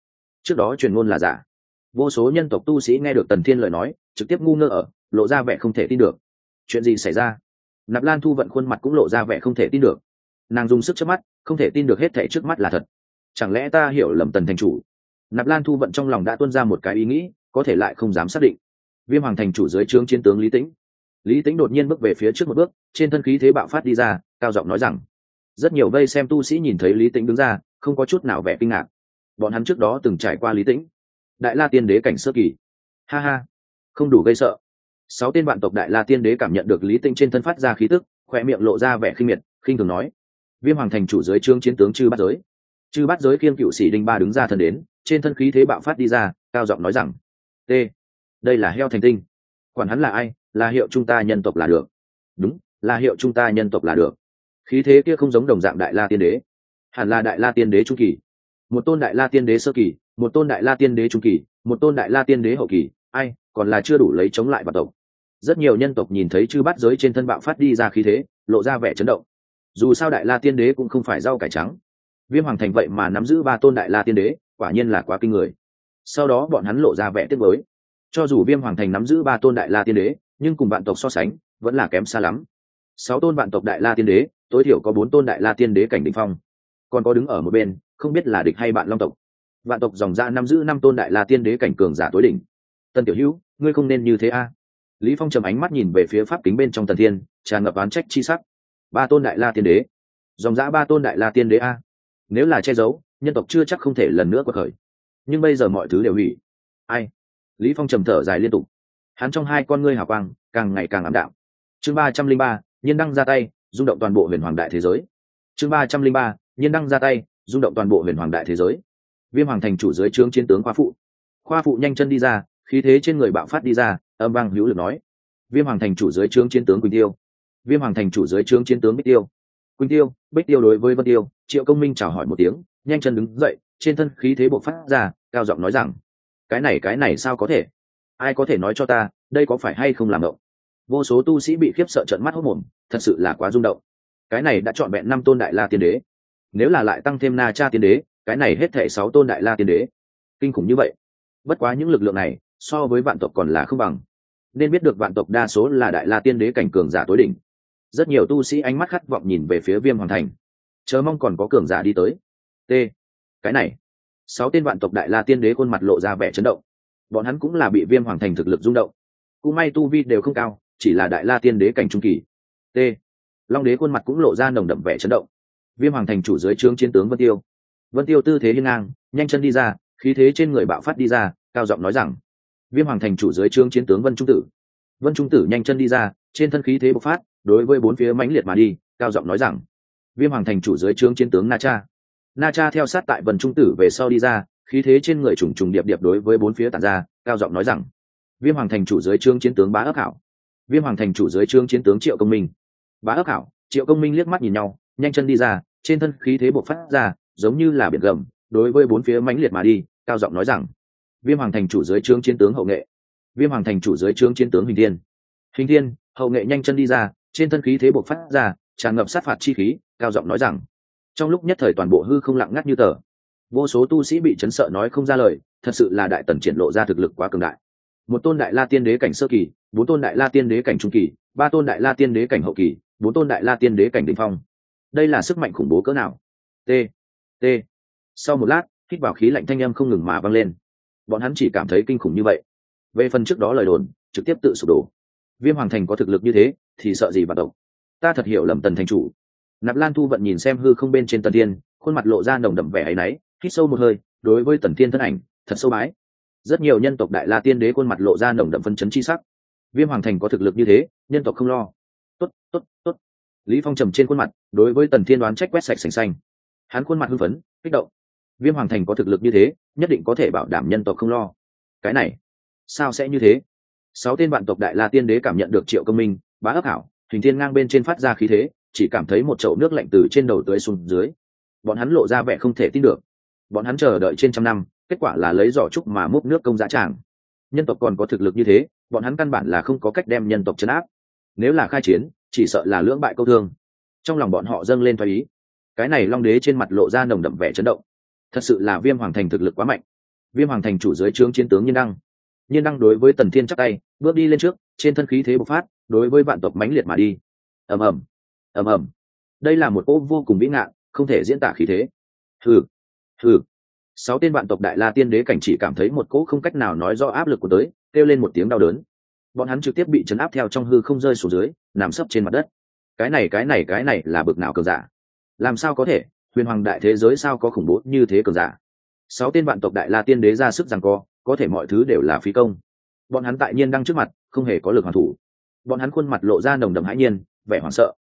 trước đó truyền ngôn là giả. Vô số nhân tộc tu sĩ nghe được Tần Thiên lời nói trực tiếp ngu ngơ ở, lộ ra vẻ không thể tin được. Chuyện gì xảy ra? Nạp Lan Thu Vận khuôn mặt cũng lộ ra vẻ không thể tin được. Nàng dùng sức chớp mắt, không thể tin được hết thảy trước mắt là thật. Chẳng lẽ ta hiểu lầm Tần thành chủ? Nạp Lan Thu Vận trong lòng đã tuôn ra một cái ý nghĩ, có thể lại không dám xác định. Viêm Hoàng thành chủ dưới trướng chiến tướng Lý Tĩnh. Lý Tĩnh đột nhiên bước về phía trước một bước, trên thân khí thế bạo phát đi ra, cao giọng nói rằng: rất nhiều vây xem tu sĩ nhìn thấy Lý Tĩnh đứng ra, không có chút nào vẻ kinh ngạc. Bọn hắn trước đó từng trải qua Lý Tĩnh, Đại La Tiên Đế cảnh sơ kỳ. Ha ha, không đủ gây sợ. 6 tên vạn tộc Đại La Tiên Đế cảm nhận được Lý Tĩnh trên thân phát ra khí tức, khóe miệng lộ ra vẻ khinh miệt, khinh thường nói: Viêm Hoàng thành chủ dưới trướng chiến tướng Chư Bát Giới. Chư Bát Giới khiêng cựu sĩ Đinh Ba đứng ra thân đến, trên thân khí thế bạo phát đi ra, cao giọng nói rằng: T, đây là heo thành tinh. Quản hắn là ai, là hiệu chúng ta nhân tộc là được. Đúng, là hiệu chúng ta nhân tộc là được. Khí thế kia không giống đồng dạng Đại La Tiên Đế, hẳn là Đại La Tiên Đế trung kỳ. Một tôn Đại La Tiên Đế sơ kỳ, một tôn Đại La Tiên Đế trung kỳ, một tôn Đại La Tiên Đế hậu kỳ, ai còn là chưa đủ lấy chống lại vạn tộc. Rất nhiều nhân tộc nhìn thấy Chư Bát Giới trên thân bạo phát đi ra khí thế, lộ ra vẻ chấn động. Dù sao Đại La Tiên Đế cũng không phải rau cải trắng. Viêm Hoàng thành vậy mà nắm giữ 3 tôn Đại La Tiên Đế, quả nhiên là quá kinh người. Sau đó bọn hắn lộ ra vẻ tiếc nuối. Cho dù Viêm Hoàng thành nắm giữ 3 tôn Đại La Tiên Đế, nhưng cùng vạn tộc so sánh, vẫn là kém xa lắm. 6 tôn vạn tộc Đại La Tiên Đế, tối thiểu có 4 tôn Đại La Tiên Đế cảnh đỉnh phong. Còn có đứng ở một bên, không biết là địch hay bạn Long tộc. Vạn tộc dòng ra nắm giữ 5 tôn Đại La Tiên Đế cảnh cường giả tối đỉnh. Tân tiểu hữu, ngươi không nên như thế a. Lý Phong trầm ánh mắt nhìn về phía pháp kính bên trong Tần Thiên, tràn ngập oán trách chi sắc. 3 tôn Đại La Tiên Đế, dòng dã 3 tôn Đại La Tiên Đế a. Nếu là che giấu, nhân tộc chưa chắc không thể lần nữa quật khởi. Nhưng bây giờ mọi thứ đều hủy. Ai? Lý Phong trầm thở dài liên tục. Hắn trong hai con ngươi hào quang càng ngày càng ảm đạm. Chương 303, Nhiên đăng ra tay, rung động toàn bộ Huyền Hoàng đại thế giới. Chương 303, Nhiên đăng ra tay, rung động toàn bộ Huyền Hoàng đại thế giới. Viêm Hoàng thành chủ dưới trướng chiến tướng Khoa phụ nhanh chân đi ra, khí thế trên người bạo phát đi ra, âm vang hữu lực nói: Viêm Hoàng thành chủ dưới trướng chiến tướng Quỳnh Tiêu. Viêm Hoàng thành chủ dưới trướng chiến tướng Bích Tiêu. Quỳnh Tiêu, Bích Tiêu đối với Vân Tiêu, Triệu Công Minh chào hỏi một tiếng, nhanh chân đứng dậy, trên thân khí thế bộc phát ra, cao giọng nói rằng: cái này sao có thể? Ai có thể nói cho ta, đây có phải hay không làm động? Vô số tu sĩ bị khiếp sợ trợn mắt hốt mồm, thật sự là quá rung động. Cái này đã trọn vẹn 5 tôn Đại La Tiên Đế, nếu là lại tăng thêm Na Cha Tiên Đế, cái này hết thảy 6 tôn Đại La Tiên Đế, kinh khủng như vậy. Bất quá những lực lượng này, so với vạn tộc còn là không bằng. Nên biết được vạn tộc đa số là Đại La Tiên Đế cảnh cường giả tối đỉnh. Rất nhiều tu sĩ ánh mắt khát vọng nhìn về phía Viêm Hoàng thành, chờ mong còn có cường giả đi tới. T, cái này, 6 tên vạn tộc Đại La Tiên Đế khuôn mặt lộ ra vẻ chấn động. Bọn hắn cũng là bị Viêm Hoàng thành thực lực rung động. Cũng may tu vi đều không cao, chỉ là Đại La Tiên Đế cảnh trung kỳ. T, Long Đế khuôn mặt cũng lộ ra nồng đậm vẻ chấn động. Viêm Hoàng thành chủ dưới trướng chiến tướng Vân Tiêu. Vân Tiêu tư thế hiên ngang, nhanh chân đi ra, khí thế trên người bạo phát đi ra, cao giọng nói rằng: Viêm Hoàng thành chủ dưới trướng chiến tướng Vân Trung Tử. Vân Trung Tử nhanh chân đi ra, trên thân khí thế bộc phát, đối với bốn phía mãnh liệt mà đi, cao giọng nói rằng: Viêm Hoàng thành chủ dưới trướng chiến tướng Na Cha. Na Cha theo sát tại Vân Trung Tử về sau đi ra, khí thế trên người trùng trùng điệp điệp đối với bốn phía tản ra, cao giọng nói rằng: Viêm Hoàng thành chủ dưới trướng chiến tướng Bá Ấp Hảo. Viêm Hoàng thành chủ dưới trướng chiến tướng Triệu Công Minh. Bá Ấp Hảo, Triệu Công Minh liếc mắt nhìn nhau, nhanh chân đi ra, trên thân khí thế bộc phát ra, giống như là biển gầm, đối với bốn phía mãnh liệt mà đi, cao giọng nói rằng: Viêm Hoàng thành chủ dưới trướng chiến tướng Hậu Nghệ. Viêm Hoàng thành chủ dưới trướng chiến tướng Huỳnh Thiên. Huỳnh Thiên, Hậu Nghệ nhanh chân đi ra, trên thân khí thế bộc phát ra, tràn ngập sát phạt chi khí, cao giọng nói rằng: trong lúc nhất thời toàn bộ hư không lặng ngắt như tờ. Vô số tu sĩ bị chấn sợ nói không ra lời, thật sự là đại tần triển lộ ra thực lực quá cường đại. Một tôn Đại La Tiên Đế cảnh sơ kỳ, 4 tôn Đại La Tiên Đế cảnh trung kỳ, 3 tôn Đại La Tiên Đế cảnh hậu kỳ, 4 tôn Đại La Tiên Đế cảnh đỉnh phong. Đây là sức mạnh khủng bố cỡ nào? T, T. Sau một lát, hít vào khí lạnh thanh âm không ngừng mà vang lên. Bọn hắn chỉ cảm thấy kinh khủng như vậy. Về phần trước đó lời đồn, trực tiếp tự sụp đổ. Viêm Hoàng thành có thực lực như thế, thì sợ gì vạn tộc? Ta thật hiểu lầm Tần thành chủ. Nạp Lan Thu Vận nhìn xem hư không bên trên Tần Thiên, khuôn mặt lộ ra nồng đậm vẻ áy náy, hít sâu một hơi, đối với Tần Thiên thân ảnh, thật sâu bái. Rất nhiều nhân tộc Đại La Tiên Đế khuôn mặt lộ ra nồng đậm phân chấn chi sắc. Viêm Hoàng thành có thực lực như thế, nhân tộc không lo. Tốt, tốt, tốt. Lý Phong trầm trên khuôn mặt, đối với Tần Thiên đoán trách quét sạch sành xanh. Hắn khuôn mặt hưng phấn, kích động. Viêm Hoàng thành có thực lực như thế, nhất định có thể bảo đảm nhân tộc không lo. Cái này, sao sẽ như thế? 6 tên vạn tộc Đại La Tiên Đế cảm nhận được Triệu Công Minh, Bá Ấp Hảo, Huỳnh Thiên ngang bên trên phát ra khí thế, chỉ cảm thấy một chậu nước lạnh từ trên đầu tưới xuống dưới. Bọn hắn lộ ra vẻ không thể tin được. Bọn hắn chờ đợi trên trăm năm, kết quả là lấy giỏ trúc mà múc nước công dã tràng. Nhân tộc còn có thực lực như thế, bọn hắn căn bản là không có cách đem nhân tộc trấn áp. Nếu là khai chiến, chỉ sợ là lưỡng bại câu thương. Trong lòng bọn họ dâng lên thoái ý. Cái này Long Đế trên mặt lộ ra nồng đậm vẻ chấn động. Thật sự là Viêm Hoàng thành thực lực quá mạnh. Viêm Hoàng thành chủ dưới trướng chiến tướng Nhiên Đăng đối với Tần Thiên chắp tay, bước đi lên trước, trên thân khí thế bộc phát, đối với vạn tộc mãnh liệt mà đi. Ầm ầm, ầm ầm. Đây là một cỗ vô cùng vĩ ngạn, không thể diễn tả khí thế. Hừ, hừ. 6 tên vạn tộc Đại La Tiên Đế cảnh chỉ cảm thấy một cỗ không cách nào nói rõ áp lực của tới, kêu lên một tiếng đau đớn. Bọn hắn trực tiếp bị chấn áp theo trong hư không rơi xuống dưới, nằm sấp trên mặt đất. Cái này là bực nào cường giả? Làm sao có thể? Huyền Hoàng đại thế giới sao có khủng bố như thế cường giả? 6 tên vạn tộc Đại La Tiên Đế ra sức giằng co, có thể mọi thứ đều là phí công. Bọn hắn tại Nhiên Đăng trước mặt không hề có lực hoàn thủ. Bọn hắn khuôn mặt lộ ra nồng đậm hãi nhiên, vẻ hoảng sợ.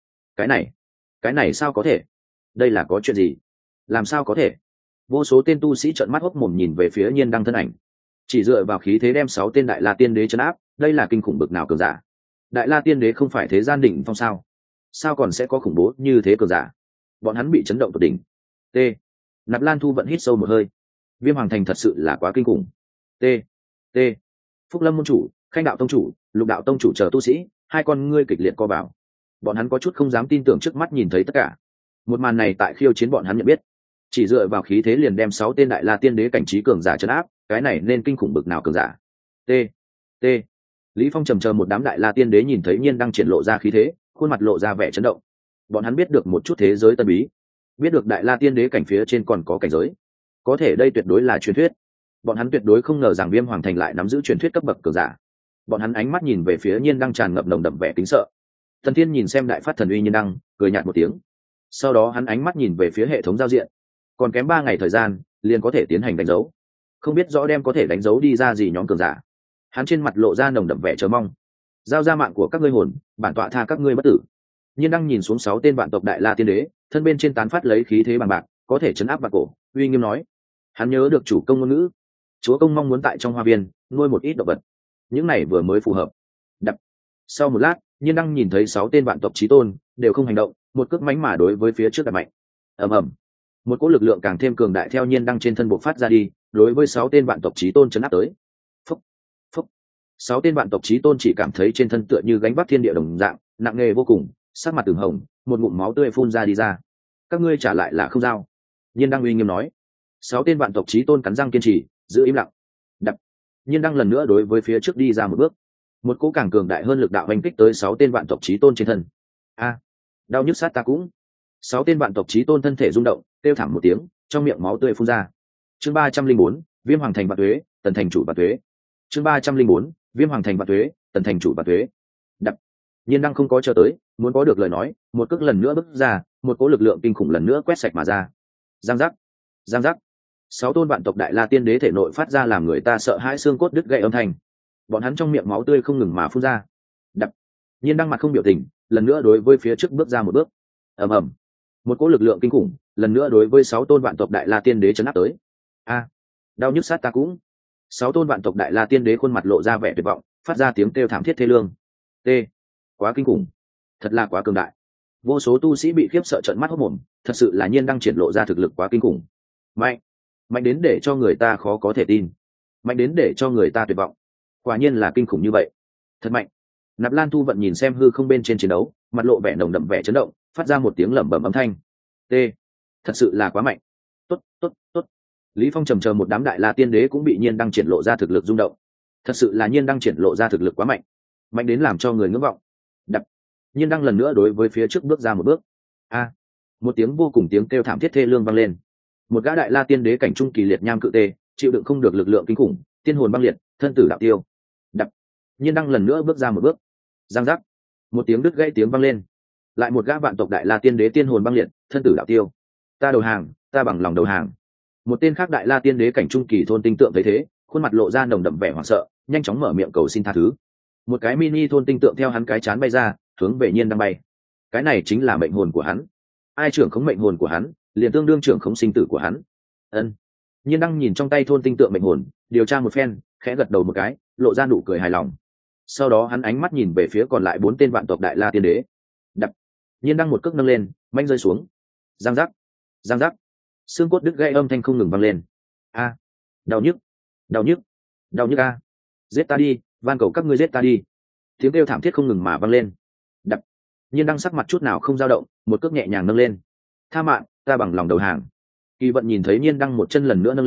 Cái này sao có thể? Đây là có chuyện gì? Làm sao có thể? Vô số tên tu sĩ trợn mắt hốc mồm nhìn về phía Nhiên Đăng thân ảnh. Chỉ dựa vào khí thế đem 6 tên Đại La Tiên Đế trấn áp, đây là kinh khủng bực nào cường giả? Đại La Tiên Đế không phải thế gian đỉnh phong sao? Sao còn sẽ có khủng bố như thế cường giả? Bọn hắn bị chấn động tột đỉnh. T. Nạp Lan Thu vận hít sâu một hơi. Viêm Hoàng thành thật sự là quá kinh khủng. T. T. Phúc Lâm môn chủ, Khanh đạo tông chủ, Lục đạo tông chủ chờ tu sĩ, hai con ngươi kịch liệt co vào. Bọn hắn có chút không dám tin tưởng trước mắt nhìn thấy tất cả. Một màn này tại khiêu chiến bọn hắn nhận biết. Chỉ dựa vào khí thế liền đem 6 tên Đại La Tiên Đế cảnh trí cường giả trấn áp, cái này nên kinh khủng bực nào cường giả. T. T. Lý Phong trầm chờ một đám Đại La Tiên Đế nhìn thấy Nhiên Đăng triển lộ ra khí thế, khuôn mặt lộ ra vẻ chấn động. Bọn hắn biết được một chút thế giới tân bí, biết được Đại La Tiên Đế cảnh phía trên còn có cảnh giới, có thể đây tuyệt đối là truyền thuyết. Bọn hắn tuyệt đối không ngờ rằng Viêm Hoàng thành lại nắm giữ truyền thuyết cấp bậc cường giả. Bọn hắn ánh mắt nhìn về phía Nhiên Đăng tràn ngập nồng đậm vẻ kính sợ. Thần Thiên nhìn xem đại phát thần uy Nhiên Đăng, cười nhạt một tiếng. Sau đó hắn ánh mắt nhìn về phía hệ thống giao diện. Còn kém 3 ngày thời gian, liền có thể tiến hành đánh dấu. Không biết rõ đem có thể đánh dấu đi ra gì nhóm cường giả. Hắn trên mặt lộ ra nồng đậm vẻ chờ mong. Giao ra mạng của các ngươi hồn, bản tọa tha các ngươi bất tử. Nhiên Đăng nhìn xuống 6 tên vạn tộc Đại La Tiên Đế, thân bên trên tán phát lấy khí thế bằng bạc, có thể chấn áp vạn cổ, uy nghiêm nói. Hắn nhớ được chủ công ngôn ngữ, chúa công mong muốn tại trong hoa viên nuôi một ít động vật, những này vừa mới phù hợp. Đập. Sau một lát, Nhiên Đăng nhìn thấy 6 tên vạn tộc chí tôn đều không hành động, một cước mánh mà đối với phía trước đập mạnh. Ầm ầm. Một cỗ lực lượng càng thêm cường đại theo Nhiên Đăng trên thân bộc phát ra đi, đối với 6 tên vạn tộc chí tôn chấn áp tới. Phúc, phúc. 6 tên vạn tộc chí tôn chỉ cảm thấy trên thân tựa như gánh vác thiên địa đồng dạng, nặng nề vô cùng, sắc mặt từng hồng, một ngụm máu tươi phun ra đi ra. Các ngươi trả lại là không giao. Nhiên Đăng uy nghiêm nói. 6 tên vạn tộc chí tôn cắn răng kiên trì, giữ im lặng. Đập. Nhiên Đăng lần nữa đối với phía trước đi ra một bước. Một cỗ càng cường đại hơn lực đạo hành kích tới 6 tên vạn tộc chí tôn trên thân. A, đau nhức sát ta cũng. 6 tên vạn tộc chí tôn thân thể rung động, kêu thảm một tiếng, trong miệng máu tươi phun ra. Chương 304, Viêm Hoàng thành vạn tuế, Tần thành chủ vạn tuế. Chương 304, Viêm Hoàng thành vạn tuế, Tần thành chủ vạn tuế. Đập. Nhiên Đăng không có chờ tới, muốn có được lời nói, một cước lần nữa bước ra, một cỗ lực lượng kinh khủng lần nữa quét sạch mà ra. Giang giác, giang giác. 6 tôn vạn tộc Đại La Tiên Đế thể nội phát ra làm người ta sợ hãi xương cốt đứt gãy âm thanh. Bọn hắn trong miệng máu tươi không ngừng mà phun ra. Đập. Nhiên Đăng mặt không biểu tình, lần nữa đối với phía trước bước ra một bước. Ầm ầm. Một cỗ lực lượng kinh khủng, lần nữa đối với 6 tôn vạn tộc Đại La Tiên Đế chấn áp tới. A, đau nhức sát ta cũng. 6 tôn vạn tộc Đại La Tiên Đế khuôn mặt lộ ra vẻ tuyệt vọng, phát ra tiếng kêu thảm thiết thê lương. T. Quá kinh khủng, thật là quá cường đại. Vô số tu sĩ bị khiếp sợ trợn mắt hốt mồm, thật sự là Nhiên Đăng triển lộ ra thực lực quá kinh khủng. Mạnh, mạnh đến để cho người ta khó có thể tin, mạnh đến để cho người ta tuyệt vọng. Quả nhiên là kinh khủng như vậy, thật mạnh. Nạp Lan Thu vận nhìn xem hư không bên trên chiến đấu, mặt lộ vẻ nồng đậm vẻ chấn động, phát ra một tiếng lẩm bẩm âm thanh. T. Thật sự là quá mạnh. Tốt, tốt, tốt. Lý Phong trầm chờ một đám Đại La Tiên Đế cũng bị Nhiên Đăng triển lộ ra thực lực rung động. Thật sự là Nhiên Đăng triển lộ ra thực lực quá mạnh, mạnh đến làm cho người ngưỡng vọng. Đập. Nhiên Đăng lần nữa đối với phía trước bước ra một bước. A. Một tiếng vô cùng tiếng kêu thảm thiết thê lương vang lên. Một gã Đại La Tiên Đế cảnh trung kỳ liệt nham cự tê, chịu đựng không được lực lượng kinh khủng, tiên hồn băng liệt, thân tử đạo tiêu. Đập. Nhiên Đăng lần nữa bước ra một bước. Giang giác. Một tiếng đứt gãy tiếng vang lên. Lại một gã vạn tộc Đại La Tiên Đế tiên hồn băng liệt, thân tử đạo tiêu. Ta đầu hàng, ta bằng lòng đầu hàng. Một tên khác Đại La Tiên Đế cảnh trung kỳ thôn tinh tượng thấy thế, khuôn mặt lộ ra nồng đậm vẻ hoảng sợ, nhanh chóng mở miệng cầu xin tha thứ. Một cái mini thôn tinh tượng theo hắn cái chán bay ra, hướng về Nhiên Đăng bay. Cái này chính là mệnh hồn của hắn. Ai trưởng khống mệnh hồn của hắn, liền tương đương trưởng khống sinh tử của hắn. Ân. Nhiên Đăng nhìn trong tay thôn tinh tượng mệnh hồn, điều tra một phen, khẽ gật đầu một cái, lộ ra nụ cười hài lòng. Sau đó hắn ánh mắt nhìn về phía còn lại 4 tên vạn tộc Đại La Tiên Đế. Đập. Nhiên Đăng một cước nâng lên, manh rơi xuống. Giang giác, giang giác. Xương cốt đứt gãy âm thanh không ngừng vang lên. A, đau nhức, đau nhức, đau nhức a. Giết ta đi, van cầu các ngươi giết ta đi. Tiếng kêu thảm thiết không ngừng mà vang lên. Đập. Nhiên Đăng sắc mặt chút nào không dao động, một cước nhẹ nhàng nâng lên. Tha mạng, ta bằng lòng đầu hàng. Kỳ vận nhìn thấy Nhiên Đăng một chân lần nữa nâng lên,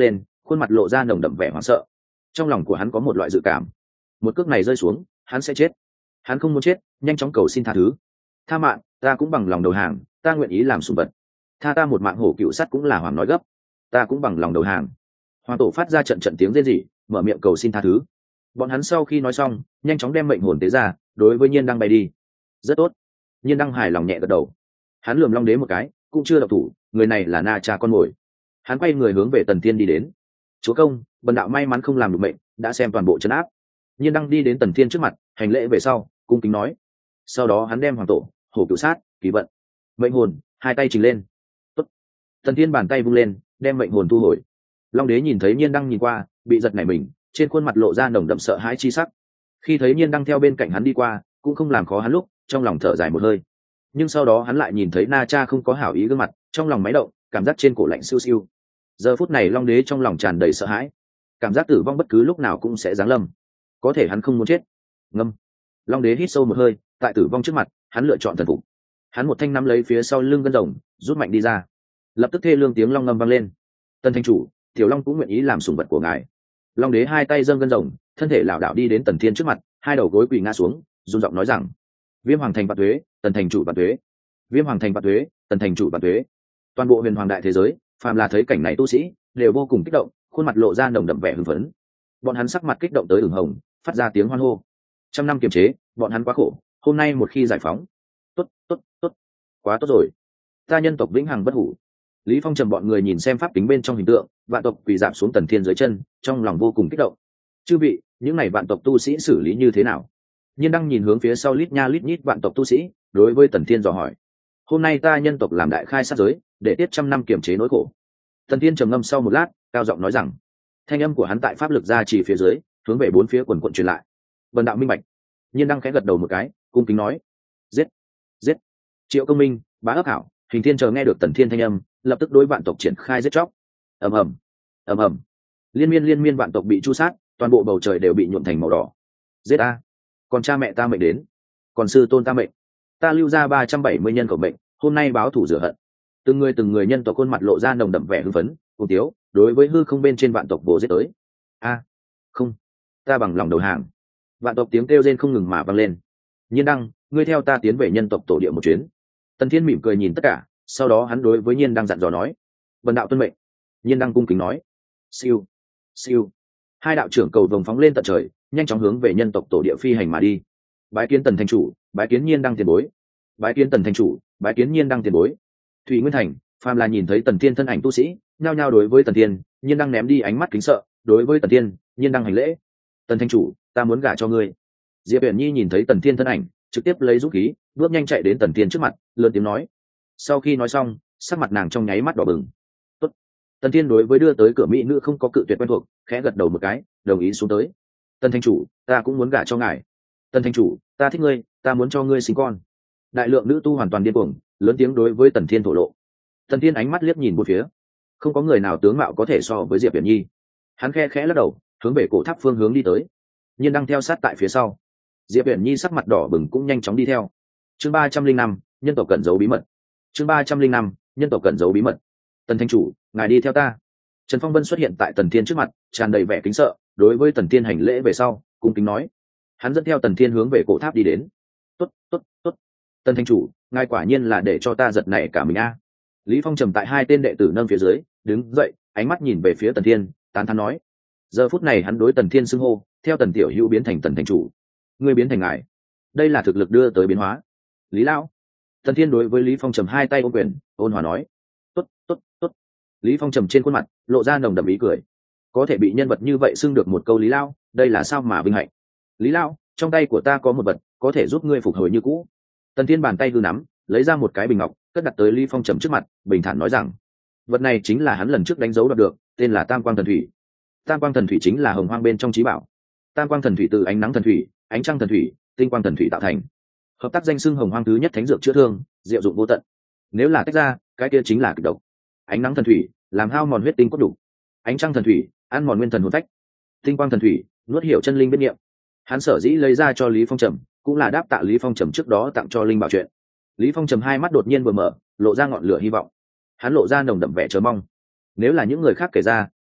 khuôn mặt lộ ra nồng đậm vẻ hoảng sợ. Trong lòng của hắn có một loại dự cảm, một cước này rơi xuống hắn sẽ chết. Hắn không muốn chết, nhanh chóng cầu xin tha thứ. Tha mạng, ta cũng bằng lòng đầu hàng, ta nguyện ý làm sủng vật. Tha ta một mạng hổ cựu sắt cũng là Hoàng nói gấp. Ta cũng bằng lòng đầu hàng. Hoàng tổ phát ra trận trận tiếng rên rỉ, mở miệng cầu xin tha thứ. Bọn hắn sau khi nói xong, nhanh chóng đem mệnh hồn tế ra, đối với Nhiên Đăng bay đi. Rất tốt. Nhiên Đăng hài lòng nhẹ gật đầu. Hắn lườm Long Đế một cái, cũng chưa động thủ, người này là Na Cha con mồi. Hắn quay người hướng về Tần Thiên đi đến. Chúa công, bần đạo may mắn không làm được mệnh, đã xem toàn bộ trấn áp. Nhiên Đăng đi đến Tần Thiên trước mặt, hành lễ về sau, cung kính nói. Sau đó hắn đem Hoàng tổ, hổ cựu sát, kỳ vận, mệnh hồn, hai tay trình lên. Tốt. Tần Thiên bàn tay vung lên, đem mệnh hồn thu hồi. Long Đế nhìn thấy Nhiên Đăng nhìn qua, bị giật nảy mình, trên khuôn mặt lộ ra nồng đậm sợ hãi chi sắc. Khi thấy Nhiên Đăng theo bên cạnh hắn đi qua, cũng không làm khó hắn lúc, trong lòng thở dài một hơi. Nhưng sau đó hắn lại nhìn thấy Na Cha không có hảo ý gương mặt, trong lòng máy động, cảm giác trên cổ lạnh siêu siêu. Giờ phút này Long Đế trong lòng tràn đầy sợ hãi, cảm giác tử vong bất cứ lúc nào cũng sẽ giáng lâm. Có thể hắn không muốn chết. Ngâm. Long Đế hít sâu một hơi, tại tử vong trước mặt, hắn lựa chọn thần phục. Hắn một thanh nắm lấy phía sau lưng gân rồng, rút mạnh đi ra. Lập tức thê lương tiếng long ngâm vang lên. Tần Thánh chủ, Tiểu Long cũng nguyện ý làm sủng vật của ngài. Long Đế hai tay dâng gân rồng, thân thể lảo đảo đi đến Tần Thiên trước mặt, hai đầu gối quỳ ngã xuống, run giọng nói rằng: Viêm Hoàng thành vạn tuế, Tần Thành chủ vạn tuế. Viêm Hoàng thành vạn tuế, Tần Thành chủ vạn tuế. Toàn bộ huyền hoàng đại thế giới, phàm là thấy cảnh này tu sĩ đều vô cùng kích động, khuôn mặt lộ ra nồng đậm vẻ hưng phấn. Bọn hắn sắc mặt kích động tới ửng hồng, phát ra tiếng hoan hô. Trăm năm kiềm chế, bọn hắn quá khổ, hôm nay một khi giải phóng, tốt, tốt, tốt, quá tốt rồi. Ta nhân tộc vĩnh hằng bất hủ. Lý Phong trầm bọn người nhìn xem pháp kính bên trong hình tượng, vạn tộc quỳ rạp xuống Tần Thiên dưới chân, trong lòng vô cùng kích động. Chư vị, những này vạn tộc tu sĩ xử lý như thế nào? Nhiên Đăng nhìn hướng phía sau lít nha lít nhít vạn tộc tu sĩ, đối với Tần Thiên dò hỏi. Hôm nay ta nhân tộc làm đại khai sát giới, để tiết trăm năm kiềm chế nỗi khổ. Tần Thiên trầm ngâm sau một lát, cao giọng nói rằng, thanh âm của hắn tại pháp lực ra chỉ phía dưới, hướng về bốn phía quần quần truyền lại. Vân đạo minh bạch. Nhiên Đăng khẽ gật đầu một cái, cung kính nói, giết, giết. Triệu Công Minh, Bá Ấp Hảo, Hình Thiên chờ nghe được Tần Thiên thanh âm, lập tức đối vạn tộc triển khai giết chóc. Ầm ầm, ầm ầm. Liên miên vạn tộc bị chu sát, toàn bộ bầu trời đều bị nhuộm thành màu đỏ. Giết a! Còn cha mẹ ta mệnh đến, còn sư tôn ta mệnh, ta lưu ra 370 nhân khẩu mệnh, hôm nay báo thù rửa hận. Từng người nhân tộc khuôn mặt lộ ra nồng đậm vẻ hưng phấn, cùng tiếu, đối với hư không bên trên vạn tộc vồ giết tới. A, không, ta bằng lòng đầu hàng. Vạn tộc tiếng kêu rên không ngừng mà vang lên. Nhiên Đăng, ngươi theo ta tiến về nhân tộc tổ địa một chuyến. Tần Thiên mỉm cười nhìn tất cả, sau đó hắn đối với Nhiên Đăng dặn dò nói, vân đạo tuân mệnh. Nhiên Đăng cung kính nói, siêu, siêu. Hai đạo trưởng cầu vồng phóng lên tận trời, nhanh chóng hướng về nhân tộc tổ địa phi hành mà đi. Bái kiến Tần Thành chủ, bái kiến Nhiên Đăng tiền bối. Bái kiến Tần Thành chủ, bái kiến Nhiên Đăng tiền bối. Thủy Nguyên Thành, phàm là nhìn thấy Tần Thiên thân ảnh tu sĩ, nhao nhao đối với Tần Thiên, Nhiên Đăng ném đi ánh mắt kính sợ, đối với Tần Thiên, Nhiên Đăng hành lễ. Tần Thành chủ, ta muốn gả cho ngươi. Diệp Uyển Nhi nhìn thấy Tần Thiên thân ảnh, trực tiếp lấy dũng khí, bước nhanh chạy đến Tần Thiên trước mặt, lớn tiếng nói. Sau khi nói xong, sắc mặt nàng trong nháy mắt đỏ bừng. Tốt. Tần Thiên đối với đưa tới cửa mỹ nữ không có cự tuyệt quen thuộc, khẽ gật đầu một cái, đồng ý xuống tới. Tần Thành chủ, ta cũng muốn gả cho ngài. Tần Thành chủ, ta thích ngươi, ta muốn cho ngươi sinh con. Đại lượng nữ tu hoàn toàn điên cuồng, lớn tiếng đối với Tần Thiên thổ lộ. Tần Thiên ánh mắt liếc nhìn bốn phía, không có người nào tướng mạo có thể so với Diệp Uyển Nhi. Hắn khẽ lắc đầu, hướng về cổ tháp phương hướng đi tới. Nhiên Đăng theo sát tại phía sau. Diệp Uyển Nhi sắc mặt đỏ bừng cũng nhanh chóng đi theo. Chương 305, nhân tộc cẩn giấu bí mật. Chương 305, nhân tộc cẩn giấu bí mật. Tần Thành chủ, ngài đi theo ta. Trần Phong Vân xuất hiện tại Tần Thiên trước mặt, tràn đầy vẻ kính sợ, đối với Tần Thiên hành lễ về sau, cung kính nói. Hắn dẫn theo Tần Thiên hướng về cổ tháp đi đến. Tốt, tốt, tốt. Tần Thành chủ, ngài quả nhiên là để cho ta giật nảy cả mình a. Lý Phong trầm tại hai tên đệ tử nâng phía dưới, đứng dậy, ánh mắt nhìn về phía Tần Thiên, tán thán nói. Giờ phút này hắn đối Tần Thiên xưng hô, theo Tần Tiểu Hữu biến thành Tần Thành chủ. Ngươi biến thành ngài. Đây là thực lực đưa tới biến hóa. Lý lão. Tần Thiên đối với Lý Phong trầm hai tay ôm quyền, ôn hòa nói. Tốt, tốt, tốt. Lý Phong trầm trên khuôn mặt lộ ra nồng đậm ý cười. Có thể bị nhân vật như vậy xưng được một câu Lý lão, đây là sao mà vinh hạnh. Lý lão, trong tay của ta có một vật có thể giúp ngươi phục hồi như cũ. Tần Thiên bàn tay hư nắm, lấy ra một cái bình ngọc, cất đặt tới Lý Phong trầm trước mặt, bình thản nói rằng, vật này chính là hắn lần trước đánh dấu đoạt được, tên là Tam Quang Thần Thủy. Tam Quang Thần Thủy chính là hồng hoang bên trong trí bảo. Tam Quang Thần Thủy từ ánh nắng thần thủy, ánh trăng thần thủy, tinh quang thần thủy tạo thành. Hợp tác danh xưng hồng hoang thứ nhất thánh dược chữa thương, diệu dụng vô tận. Nếu là tách ra, cái kia chính là kịch độc. Ánh nắng thần thủy, làm hao mòn huyết tinh cốt đủ. Ánh trăng thần thủy, ăn mòn nguyên thần hồn phách. Tinh quang thần thủy, nuốt hiểu chân linh biết niệm. Hắn sở dĩ lấy ra cho Lý Phong trầm, cũng là đáp tạ Lý Phong trầm trước đó tặng cho linh bảo chuyện. Lý Phong trầm hai mắt đột nhiên vừa mở, lộ ra ngọn lửa hy vọng. Hắn lộ ra nồng đậm vẻ chờ mong. Nếu là những người khác kể ra,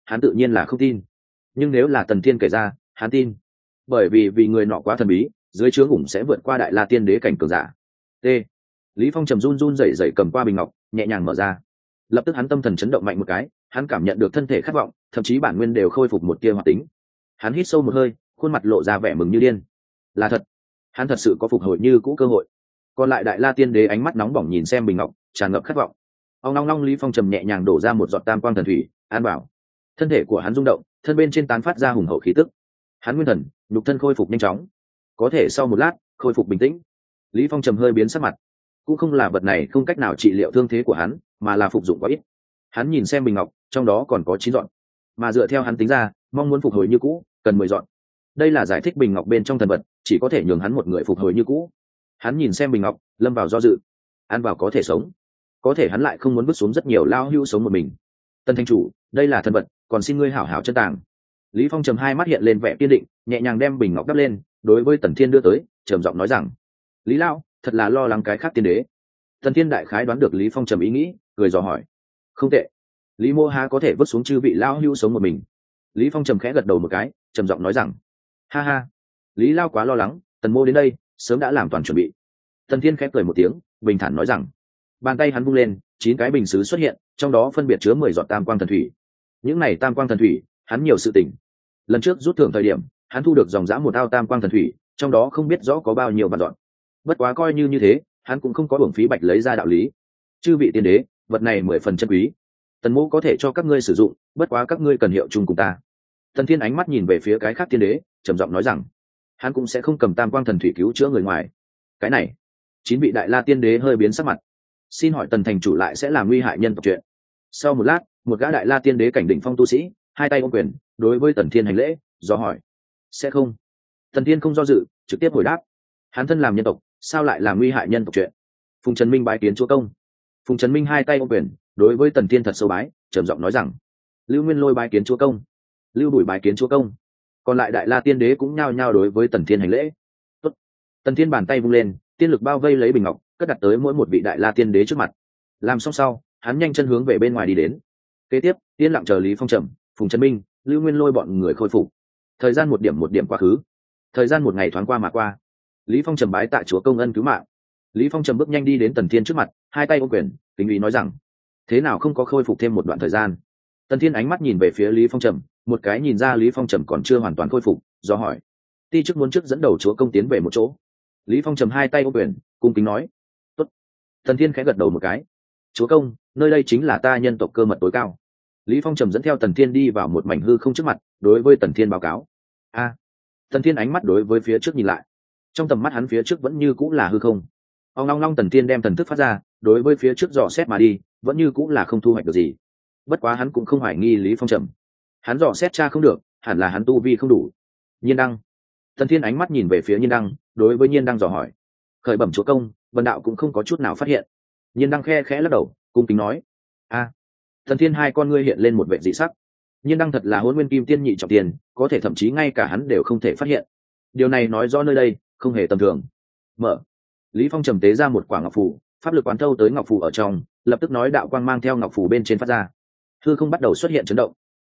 hắn tự nhiên là không tin. Nhưng nếu là Tần Thiên kể ra, hắn tin. Bởi vì người nọ quá thần bí, dưới trướng ủng sẽ vượt qua đại la tiên đế cảnh cường giả. T. Lý Phong trầm run run rẩy rẩy cầm qua bình ngọc, nhẹ nhàng mở ra. Lập tức hắn tâm thần chấn động mạnh một cái, hắn cảm nhận được thân thể khát vọng, thậm chí bản nguyên đều khôi phục một tia hoạt tính. Hắn hít sâu một hơi, khuôn mặt lộ ra vẻ mừng như điên. Là thật, hắn thật sự có phục hồi như cũ cơ hội. Còn lại đại la tiên đế ánh mắt nóng bỏng nhìn xem bình ngọc, tràn ngập khát vọng. Ông long long Lý Phong trầm nhẹ nhàng đổ ra một giọt tam quang thần thủy, an bảo. Thân thể của hắn rung động, thân bên trên tán phát ra hùng hậu khí tức. Hắn nguyên thần, nhục thân khôi phục nhanh chóng. Có thể sau một lát, khôi phục bình tĩnh. Lý Phong trầm hơi biến sắc mặt. Cũng không là vật này không cách nào trị liệu thương thế của hắn, mà là phục dụng quá ít. Hắn nhìn xem bình ngọc, trong đó còn có 9 dọn, mà dựa theo hắn tính ra, mong muốn phục hồi như cũ, cần 10 dọn. Đây là giải thích bình ngọc bên trong thần vật, chỉ có thể nhường hắn một người phục hồi như cũ. Hắn nhìn xem bình ngọc, lâm vào do dự. Ăn vào có thể sống, có thể hắn lại không muốn vứt xuống rất nhiều lao hưu sống một mình. Tân Thanh chủ, đây là thần vật, còn xin ngươi hảo hảo chân tàng. Lý Phong trầm hai mắt hiện lên vẻ kiên định, nhẹ nhàng đem bình ngọc đắp lên, đối với Tần Thiên đưa tới, trầm giọng nói rằng: Lý lão, thật là lo lắng cái khác tiên đế. Tần Thiên đại khái đoán được Lý Phong trầm ý nghĩ, cười dò hỏi: không tệ, Lý mô há có thể vứt xuống chư vị lao hưu sống một mình. Lý Phong trầm khẽ gật đầu một cái, trầm giọng nói rằng: ha ha, Lý lao quá lo lắng, Tần mô đến đây sớm đã làm toàn chuẩn bị. Tần Thiên khẽ cười một tiếng, bình thản nói rằng. Bàn tay hắn vung lên, 9 cái bình sứ xuất hiện, trong đó phân biệt chứa 10 giọt tam quang thần thủy. Những này tam quang thần thủy, hắn nhiều sự tình. Lần trước rút thưởng thời điểm, hắn thu được dòng dã một ao tam quang thần thủy, trong đó không biết rõ có bao nhiêu vạn dọn. Bất quá coi như thế, hắn cũng không có uổng phí bạch lấy ra đạo lý. Chư vị tiên đế, vật này 10 phần chân quý. Tần mô có thể cho các ngươi sử dụng, bất quá các ngươi cần hiệu chung cùng ta. Tần Thiên ánh mắt nhìn về phía cái khác tiên đế, trầm giọng nói rằng, hắn cũng sẽ không cầm tam quang thần thủy cứu chữa người ngoài. Cái này, 9 vị đại la tiên đế hơi biến sắc mặt. Xin hỏi Tần thành chủ lại sẽ làm nguy hại nhân tộc chuyện? Sau một lát, một gã đại la tiên đế cảnh đỉnh phong tu sĩ, hai tay ôm quyền, đối với Tần Thiên hành lễ, do hỏi: sẽ không. Tần Thiên không do dự, trực tiếp hồi đáp: hắn thân làm nhân tộc, sao lại làm nguy hại nhân tộc chuyện? Phùng Trần Minh bái kiến chúa công. Phùng Trần Minh hai tay ôm quyền, đối với Tần Thiên thật sâu bái, trầm giọng nói rằng: Lưu Nguyên Lôi bái kiến chúa công. Lưu Bùi bái kiến chúa công. Còn lại đại la tiên đế cũng nhao nhao đối với Tần Thiên hành lễ. Tốt. Tần Thiên bàn tay vung lên, tiên lực bao vây lấy bình ngọc, cất đặt tới mỗi một vị đại la tiên đế trước mặt. Làm xong sau, hắn nhanh chân hướng về bên ngoài đi đến. Kế tiếp, yên lặng chờ Lý Phong trầm, Phùng Trần Minh, Lưu Nguyên Lôi bọn người khôi phục. Thời gian một điểm quá khứ. Thời gian một ngày thoáng qua mà qua. Lý Phong trầm bái tạ chúa công ân cứu mạng. Lý Phong trầm bước nhanh đi đến Tần Thiên trước mặt, hai tay ôm quyền, kính ý nói rằng: thế nào không có khôi phục thêm một đoạn thời gian? Tần Thiên ánh mắt nhìn về phía Lý Phong trầm, một cái nhìn ra Lý Phong trầm còn chưa hoàn toàn khôi phục, do hỏi: ti chức muốn trước dẫn đầu chúa công tiến về một chỗ. Lý Phong trầm hai tay ôm quyền, cung kính nói: tốt. Tần Thiên khẽ gật đầu một cái: chúa công, nơi đây chính là ta nhân tộc cơ mật tối cao. Lý Phong trầm dẫn theo Tần Thiên đi vào một mảnh hư không trước mặt, đối với Tần Thiên báo cáo. Tần Thiên ánh mắt đối với phía trước nhìn lại, trong tầm mắt hắn phía trước vẫn như cũng là hư không. Ông long long Tần Thiên đem thần thức phát ra, đối với phía trước dò xét mà đi, vẫn như cũng là không thu hoạch được gì. Bất quá hắn cũng không hoài nghi Lý Phong trầm, hắn dò xét tra không được, hẳn là hắn tu vi không đủ. Nhiên đăng. Tần Thiên ánh mắt nhìn về phía Nhiên đăng, đối với Nhiên đăng dò hỏi: khởi bẩm chúa công, vân đạo cũng không có chút nào phát hiện. Nhiên đăng khẽ lắc đầu, cung kính nói: Tần Thiên hai con ngươi hiện lên một vẻ dị sắc. Nhiên đăng thật là Hỗn Nguyên Kim Tiên nhị trọng tiền, có thể thậm chí ngay cả hắn đều không thể phát hiện. Điều này nói rõ nơi đây không hề tầm thường. Mở. Lý Phong trầm tế ra một quả ngọc phù, pháp lực quán thâu tới ngọc phù ở trong, lập tức nói đạo quang mang theo ngọc phù bên trên phát ra. Hư không bắt đầu xuất hiện chấn động.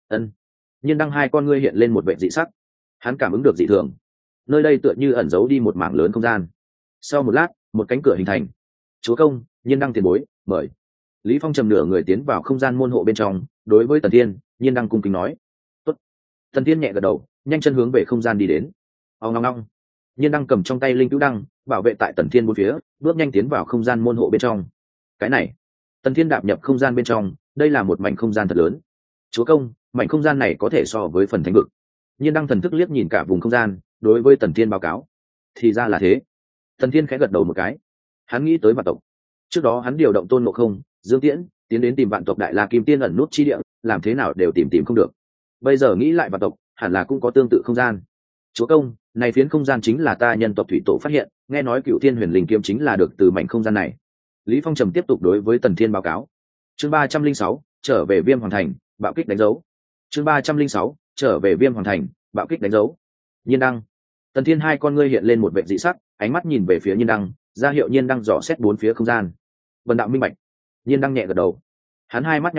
Nhiên đăng hai con ngươi hiện lên một vẻ dị sắc. Hắn cảm ứng được dị thường. Nơi đây tựa như ẩn giấu đi một mảng lớn không gian. Sau một lát, một cánh cửa hình thành. Chúa công, Nhiên đăng tiền bối, mời. Lý Phong trầm nửa người tiến vào không gian môn hộ bên trong, đối với Tần Thiên, Nhiên đăng cung kính nói: tốt. Tần Thiên nhẹ gật đầu, nhanh chân hướng về không gian đi đến. Ông long long. Nhiên đăng cầm trong tay linh cứu đăng, bảo vệ tại Tần Thiên bốn phía, bước nhanh tiến vào không gian môn hộ bên trong. Cái này, Tần Thiên đạp nhập không gian bên trong, đây là một mảnh không gian thật lớn. Chúa công, mảnh không gian này có thể so với phần thánh vực. Nhiên đăng thần thức liếc nhìn cả vùng không gian, đối với Tần Thiên báo cáo. Thì ra là thế. Tần Thiên khẽ gật đầu một cái. Hắn nghĩ tới vạn tộc. Trước đó hắn điều động Tôn Ngộ Không, Dương Tiễn tiến đến tìm vạn tộc đại la kim tiên ẩn nút chi địa, làm thế nào đều tìm không được. Bây giờ nghĩ lại vạn tộc, hẳn là cũng có tương tự không gian. Chúa công, này phiến không gian chính là ta nhân tộc thủy tổ phát hiện, nghe nói Cựu Thiên Huyền Linh kiếm chính là được từ mảnh không gian này. Lý Phong trầm tiếp tục đối với Tần Thiên báo cáo. Chương 306, trở về Viêm Hoàng Thành, bạo kích đánh dấu. Chương 306, trở về Viêm Hoàng Thành, bạo kích đánh dấu. Nhiên đăng. Tần Thiên hai con ngươi hiện lên một vẻ dị sắc, ánh mắt nhìn về phía Nhiên đăng, ra hiệu Nhiên đăng dò xét bốn phía không gian. Vân đạo minh bạch. Nhiên đăng nhẹ gật đầu. Hắn hai mắt nhắm chặt,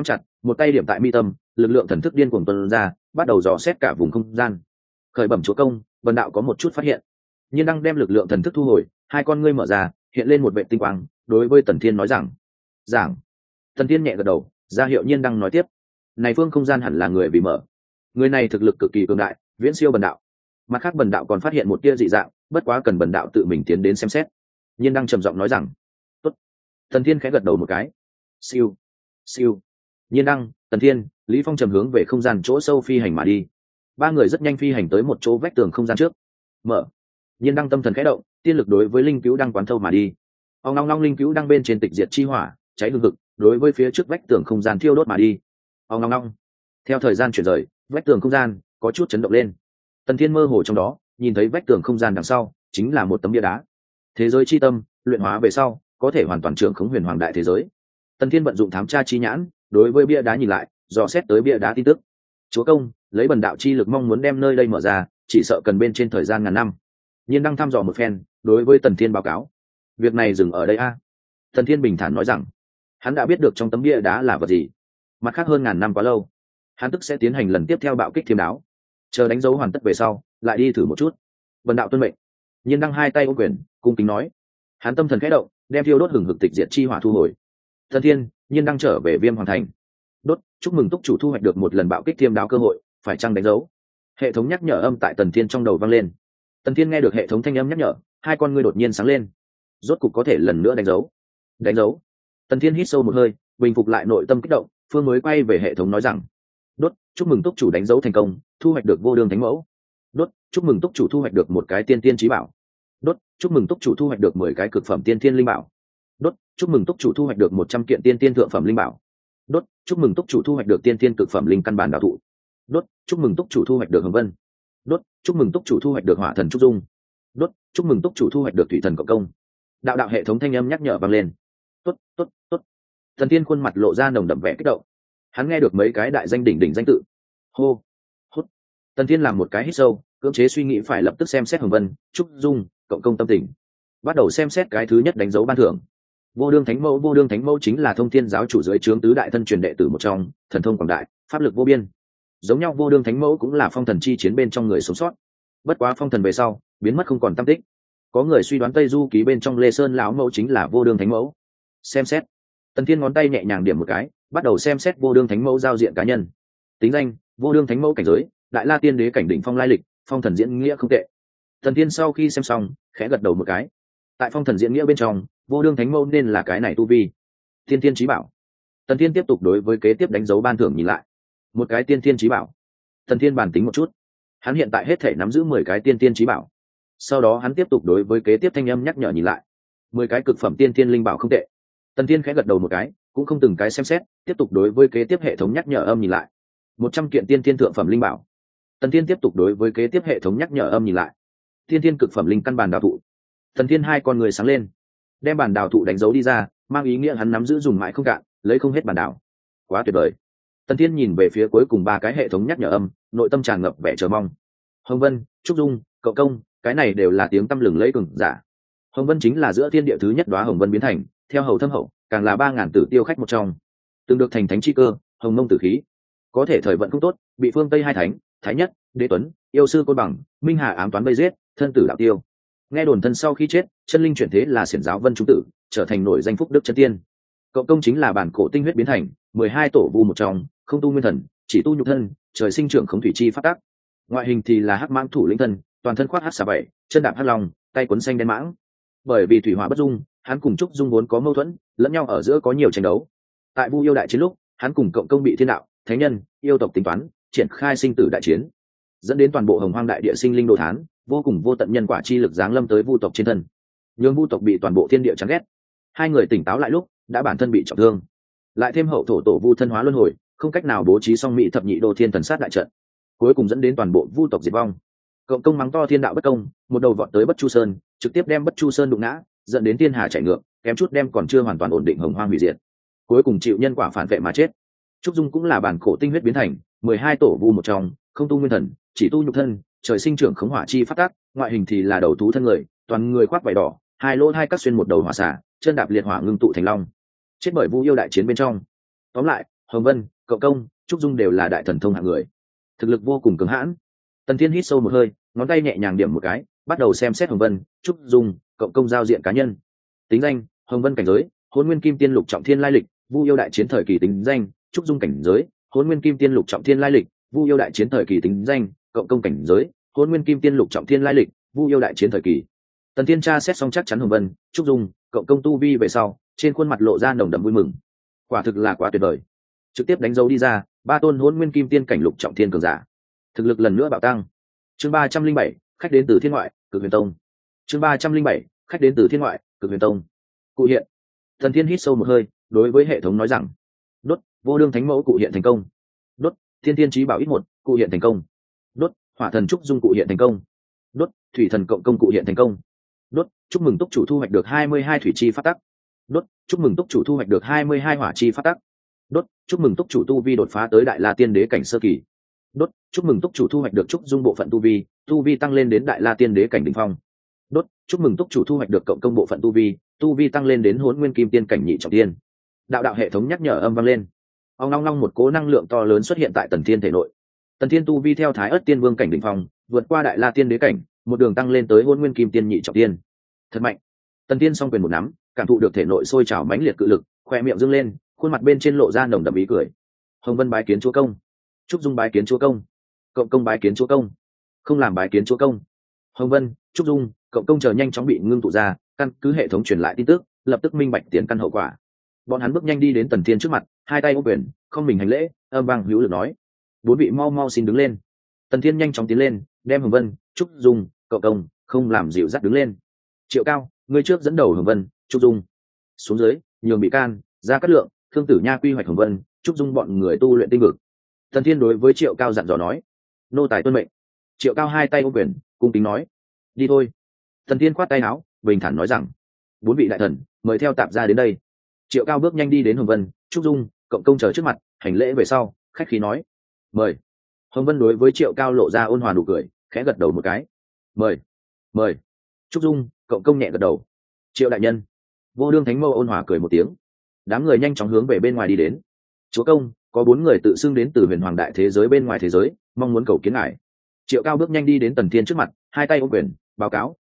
một tay điểm tại mi tâm, lực lượng thần thức điên cuồng tuôn ra, bắt đầu dò xét cả vùng không gian. Khởi bẩm chúa công, vần đạo có một chút phát hiện. Nhiên Đăng đem lực lượng thần thức thu hồi, hai con ngươi mở ra, hiện lên một vệ tinh quang, đối với Tần Thiên nói rằng: "Giảng." Tần Thiên nhẹ gật đầu, ra hiệu Nhiên Đăng nói tiếp. Này phương không gian hẳn là người bị mở. Người này thực lực cực kỳ cường đại, viễn siêu bần đạo. Mặt khác bần đạo còn phát hiện một tia dị dạng, bất quá cần bần đạo tự mình tiến đến xem xét. Nhiên Đăng trầm giọng nói rằng: "Tốt." Tần Thiên khẽ gật đầu một cái. Siêu, siêu. Nhiên Đăng, Tần Thiên, Lý Phong trầm hướng về không gian chỗ sâu phi hành mà đi. Ba người rất nhanh phi hành tới một chỗ vách tường không gian trước. Mở. Nhiên Đăng tâm thần khẽ động, tiên lực đối với linh cứu đang quán thâu mà đi. Ông long long linh cứu đang bên trên tịch diệt chi hỏa, cháy hừng hực, đối với phía trước vách tường không gian thiêu đốt mà đi. Ông long long. Theo thời gian chuyển rời, vách tường không gian có chút chấn động lên. Tần Thiên mơ hồ trong đó, nhìn thấy vách tường không gian đằng sau, chính là một tấm bia đá. Thế giới chi tâm, luyện hóa về sau, có thể hoàn toàn trưởng khống huyền hoàng đại thế giới. Tần Thiên vận dụng thám tra chi nhãn, đối với bia đá nhìn lại, dò xét tới bia đá tin tức. Chúa công, lấy bần đạo chi lực mong muốn đem nơi đây mở ra, chỉ sợ cần bên trên thời gian ngàn năm. Nhiên Đăng thăm dò một phen, đối với Tần Thiên báo cáo. Việc này dừng ở đây a. Tần Thiên bình thản nói rằng, hắn đã biết được trong tấm bia đá là vật gì. Mặt khác hơn ngàn năm quá lâu, hắn tức sẽ tiến hành lần tiếp theo bạo kích Thiêm Đáo. Chờ đánh dấu hoàn tất về sau, lại đi thử một chút. Bần đạo tuân mệnh. Nhiên Đăng hai tay ôm quyền, cung kính nói. Hắn tâm thần khẽ động, đem thiêu đốt hừng hực tịch diệt chi hỏa thu hồi. Tần Thiên, Nhiên Đăng trở về Viêm Hoàng Thành. Đốt, chúc mừng túc chủ thu hoạch được một lần bạo kích Thiêm Đáo cơ hội, phải chăng đánh dấu? Hệ thống nhắc nhở âm tại Tần Thiên trong đầu vang lên. Tần Thiên nghe được hệ thống thanh âm nhắc nhở, hai con ngươi đột nhiên sáng lên. Rốt cục có thể lần nữa đánh dấu. Đánh dấu. Tần Thiên hít sâu một hơi, bình phục lại nội tâm kích động, phương mới quay về hệ thống nói rằng: Đốt, chúc mừng túc chủ đánh dấu thành công, thu hoạch được vô đương thánh mẫu. Đốt, chúc mừng túc chủ thu hoạch được một cái tiên tiên chí bảo. Đốt, chúc mừng túc chủ thu hoạch được 10 cái cực phẩm tiên tiên linh bảo. Đốt, chúc mừng túc chủ thu hoạch được 100 kiện tiên tiên thượng phẩm linh bảo. Đốt, chúc mừng túc chủ thu hoạch được tiên tiên cực phẩm linh căn bản đạo thụ. Đốt, chúc mừng túc chủ thu hoạch được hồng vân. Đốt, chúc mừng túc chủ thu hoạch được hỏa thần trúc dung. Đốt, chúc mừng túc chủ thu hoạch được thủy thần cộng công. Đạo đạo hệ thống thanh âm nhắc nhở vang lên. Tốt, tốt, tốt. Thần Tiên khuôn mặt lộ ra nồng đậm vẻ kích động. Hắn nghe được mấy cái đại danh đỉnh đỉnh danh tự. Hô, hút. Tần Thiên làm một cái hít sâu, cưỡng chế suy nghĩ phải lập tức xem xét hồng vân, trúc dung, cộng công tâm tình. Bắt đầu xem xét cái thứ nhất đánh dấu ban thưởng. Vô đương thánh mẫu, vô đương thánh mẫu chính là thông thiên giáo chủ dưới trướng tứ đại thân truyền đệ tử một trong, thần thông quảng đại, pháp lực vô biên. Giống nhau vô đương thánh mẫu cũng là phong thần chi chiến bên trong người sống sót. Bất quá phong thần về sau, biến mất không còn tăm tích. Có người suy đoán Tây Du ký bên trong Lê Sơn lão mẫu chính là vô đương thánh mẫu. Xem xét. Tần Thiên ngón tay nhẹ nhàng điểm một cái, bắt đầu xem xét vô đương thánh mẫu giao diện cá nhân. Tính danh: vô đương thánh mẫu cảnh giới, đại la tiên đế cảnh đỉnh phong lai lịch, phong thần diễn nghĩa không tệ. Tần Thiên sau khi xem xong, khẽ gật đầu một cái. Tại phong thần diễn nghĩa bên trong, vô đương thánh mẫu nên là cái này tu vi. Tiên tiên chí bảo. Tần Thiên tiếp tục đối với kế tiếp đánh dấu ban thưởng nhìn lại. Một cái tiên tiên chí bảo. Tần Thiên bàn tính một chút, hắn hiện tại hết thể nắm giữ 10 cái tiên tiên chí bảo. Sau đó hắn tiếp tục đối với kế tiếp thanh âm nhắc nhở nhìn lại. 10 cái cực phẩm tiên tiên linh bảo không tệ. Tần Thiên khẽ gật đầu một cái, cũng không từng cái xem xét, tiếp tục đối với kế tiếp hệ thống nhắc nhở âm nhìn lại. 100 kiện tiên tiên thượng phẩm linh bảo. Tần Thiên tiếp tục đối với kế tiếp hệ thống nhắc nhở âm nhìn lại. Tiên tiên cực phẩm linh căn bản đào thụ. Tần Thiên hai con người sáng lên, đem bản đào thụ đánh dấu đi ra, mang ý nghĩa hắn nắm giữ dùng mãi không cạn, lấy không hết bản đào. Quá tuyệt vời. Tần Thiên nhìn về phía cuối cùng ba cái hệ thống nhắc nhở âm, nội tâm tràn ngập vẻ chờ mong. Hồng Vân, Trúc Dung, Cậu Công, cái này đều là tiếng tăm lừng lẫy cường giả. Hồng Vân chính là giữa thiên địa thứ nhất đóa hồng vân biến thành, theo hầu thâm hậu, càng là 3000 tử tiêu khách một trong. Từng được thành thánh chi cơ, hồng mông tử khí. Có thể thời vận không tốt, bị phương Tây hai thánh, Thái Nhất, Đế Tuấn, yêu sư Côn Bằng, Minh Hà ám toán vây giết, thân tử đạo tiêu. Nghe đồn thân sau khi chết, chân linh chuyển thế là xiển giáo Vân Trung Tử, trở thành nổi danh phúc đức chân tiên. Cậu Công chính là bản cổ tinh huyết biến thành, 12 tổ vu một trong, không tu nguyên thần, chỉ tu nhục thân, trời sinh trưởng không thủy chi phát tác. Ngoại hình thì là hắc mãng thủ lĩnh thân, toàn thân khoác hắc xà bảy, chân đạp hắc long, tay quấn xanh đen mãng. Bởi vì thủy hỏa bất dung, hắn cùng Trúc Dung vốn có mâu thuẫn, lẫn nhau ở giữa có nhiều tranh đấu. Tại Vu yêu đại chiến lúc, hắn cùng Cộng Công bị thiên đạo, thánh nhân, yêu tộc tính toán, triển khai sinh tử đại chiến, dẫn đến toàn bộ hồng hoang đại địa sinh linh đồ thán, vô cùng vô tận nhân quả chi lực giáng lâm tới vu tộc trên thân, nhường vu tộc bị toàn bộ thiên địa chán ghét. Hai người tỉnh táo lại lúc, đã bản thân bị trọng thương, lại thêm hậu thổ tổ vu thân hóa luân hồi, không cách nào bố trí xong mỹ thập nhị đô thiên thần sát đại trận, cuối cùng dẫn đến toàn bộ vu tộc diệt vong. Cộng Công mắng to thiên đạo bất công, một đầu vọt tới Bất Chu Sơn, trực tiếp đem Bất Chu Sơn đụng ngã, dẫn đến thiên hà chảy ngược, kém chút đem còn chưa hoàn toàn ổn định hồng hoang hủy diệt. Cuối cùng chịu nhân quả phản vệ mà chết. Trúc Dung cũng là bản cổ tinh huyết biến thành, 12 tổ vu một trong, không tu nguyên thần, chỉ tu nhục thân, trời sinh trưởng khống hỏa chi phát tác, ngoại hình thì là đầu thú thân người, toàn người khoác vảy đỏ, hai lỗ hai cắt xuyên một đầu hỏa xà, chân đạp liệt hỏa ngưng tụ thành long. Chết bởi Vu yêu đại chiến bên trong. Tóm lại, Hồng Vân, Cậu công, trúc dung đều là đại thần thông hạng người, thực lực vô cùng cứng hãn. Tần Thiên hít sâu một hơi, ngón tay nhẹ nhàng điểm một cái, bắt đầu xem xét hồng vân, trúc dung, cậu công giao diện cá nhân. Tính danh: hồng vân. Cảnh giới: hôn nguyên kim tiên lục trọng thiên lai lịch, vu yêu đại chiến thời kỳ. Tính danh: trúc dung. Cảnh giới: hôn nguyên kim tiên lục trọng thiên lai lịch, vu yêu đại chiến thời kỳ. Tính danh: cậu công. Cảnh giới: hôn nguyên kim tiên lục trọng thiên lai lịch, vu yêu đại chiến thời kỳ. Tần Thiên tra xét xong chắc chắn hồng vân, trúc dung, cậu công tu vi về sau, trên khuôn mặt lộ ra nồng đậm vui mừng. Quả thực là quá tuyệt vời, trực tiếp đánh dấu đi ra ba tôn hôn nguyên kim tiên cảnh lục trọng thiên cường giả, thực lực lần nữa bạo tăng. Chương 307, khách đến từ thiên ngoại, Cực Huyền Tông. Chương 307, khách đến từ thiên ngoại, Cực Huyền Tông. Cụ hiện. Tần Thiên hít sâu một hơi, đối với hệ thống nói rằng: đốt, vô đương thánh mẫu cụ hiện thành công. Đốt, thiên tiên chí bảo ít một cụ hiện thành công. Đốt, hỏa thần trúc dung cụ hiện thành công. Đốt, thủy thần cộng công cụ hiện thành công. Đốt, chúc mừng túc chủ thu hoạch được 22 thủy chi phát tắc. Đốt, chúc mừng túc chủ thu hoạch được 22 hỏa chi phát tắc. Đốt, chúc mừng túc chủ tu vi đột phá tới đại la tiên đế cảnh sơ kỳ. Đốt, chúc mừng túc chủ thu hoạch được trúc dung bộ phận tu vi tăng lên đến đại la tiên đế cảnh đỉnh phong. Đốt, chúc mừng túc chủ thu hoạch được cộng công bộ phận tu vi tăng lên đến hỗn nguyên kim tiên cảnh nhị trọng tiên. Đạo hệ thống nhắc nhở âm vang lên. Ong long long, một cỗ năng lượng to lớn xuất hiện tại Tần Thiên thể nội. Tần Thiên tu vi theo Thái Ức Tiên Vương cảnh đỉnh phong, vượt qua đại la tiên đế cảnh, một đường tăng lên tới hỗn nguyên kim tiên nhị trọng tiên. Thật mạnh. Tần Thiên song quyền một nắm, cảm thụ được thể nội sôi trào mãnh liệt cự lực, khóe miệng dương lên, khuôn mặt bên trên lộ ra nồng đậm ý cười. Hồng Vân bái kiến chúa công, trúc dung bái kiến chúa công, cộng công bái kiến chúa công, không làm bái kiến chúa công. Hồng Vân, trúc dung, cộng công chờ nhanh chóng bị ngưng tụ ra, căn cứ hệ thống truyền lại tin tức, lập tức minh bạch tiền căn hậu quả. Bọn hắn bước nhanh đi đến Tần Thiên trước mặt, hai tay ôm quyền, không mình hành lễ, âm vang hữu lực nói: bốn vị mau mau xin đứng lên. Tần Thiên nhanh chóng tiến lên, đem Hồng Vân, trúc dung, cộng công, không làm dịu dắt đứng lên. Triệu Cao, ngươi trước dẫn đầu Hồng Vân, trúc dung. Xuống dưới, nhường bị can, Gia Cát Lượng, Khương Tử Nha quy hoạch Hồng Vân, trúc dung bọn người tu luyện tinh vực. Tần Thiên đối với Triệu Cao dặn dò nói: nô tài tuân mệnh. Triệu Cao hai tay ôm quyền, cung kính nói: đi thôi. Tần Thiên khoát tay áo, bình thản nói rằng: bốn vị đại thần mời theo tạp gia đến đây. Triệu Cao bước nhanh đi đến Hồng Vân, trúc dung, cộng công chờ trước mặt, hành lễ về sau, khách khí nói: mời. Hồng Vân đối với Triệu Cao lộ ra ôn hòa nụ cười, khẽ gật đầu một cái: mời. Mời. Trúc dung, cộng công nhẹ gật đầu. Triệu đại nhân. Vô đương thánh mâu ôn hòa cười một tiếng. Đám người nhanh chóng hướng về bên ngoài đi đến. Chúa công, có bốn người tự xưng đến từ huyền hoàng đại thế giới bên ngoài thế giới, mong muốn cầu kiến ngài. Triệu Cao bước nhanh đi đến Tần Thiên trước mặt, hai tay ôm quyền, báo cáo.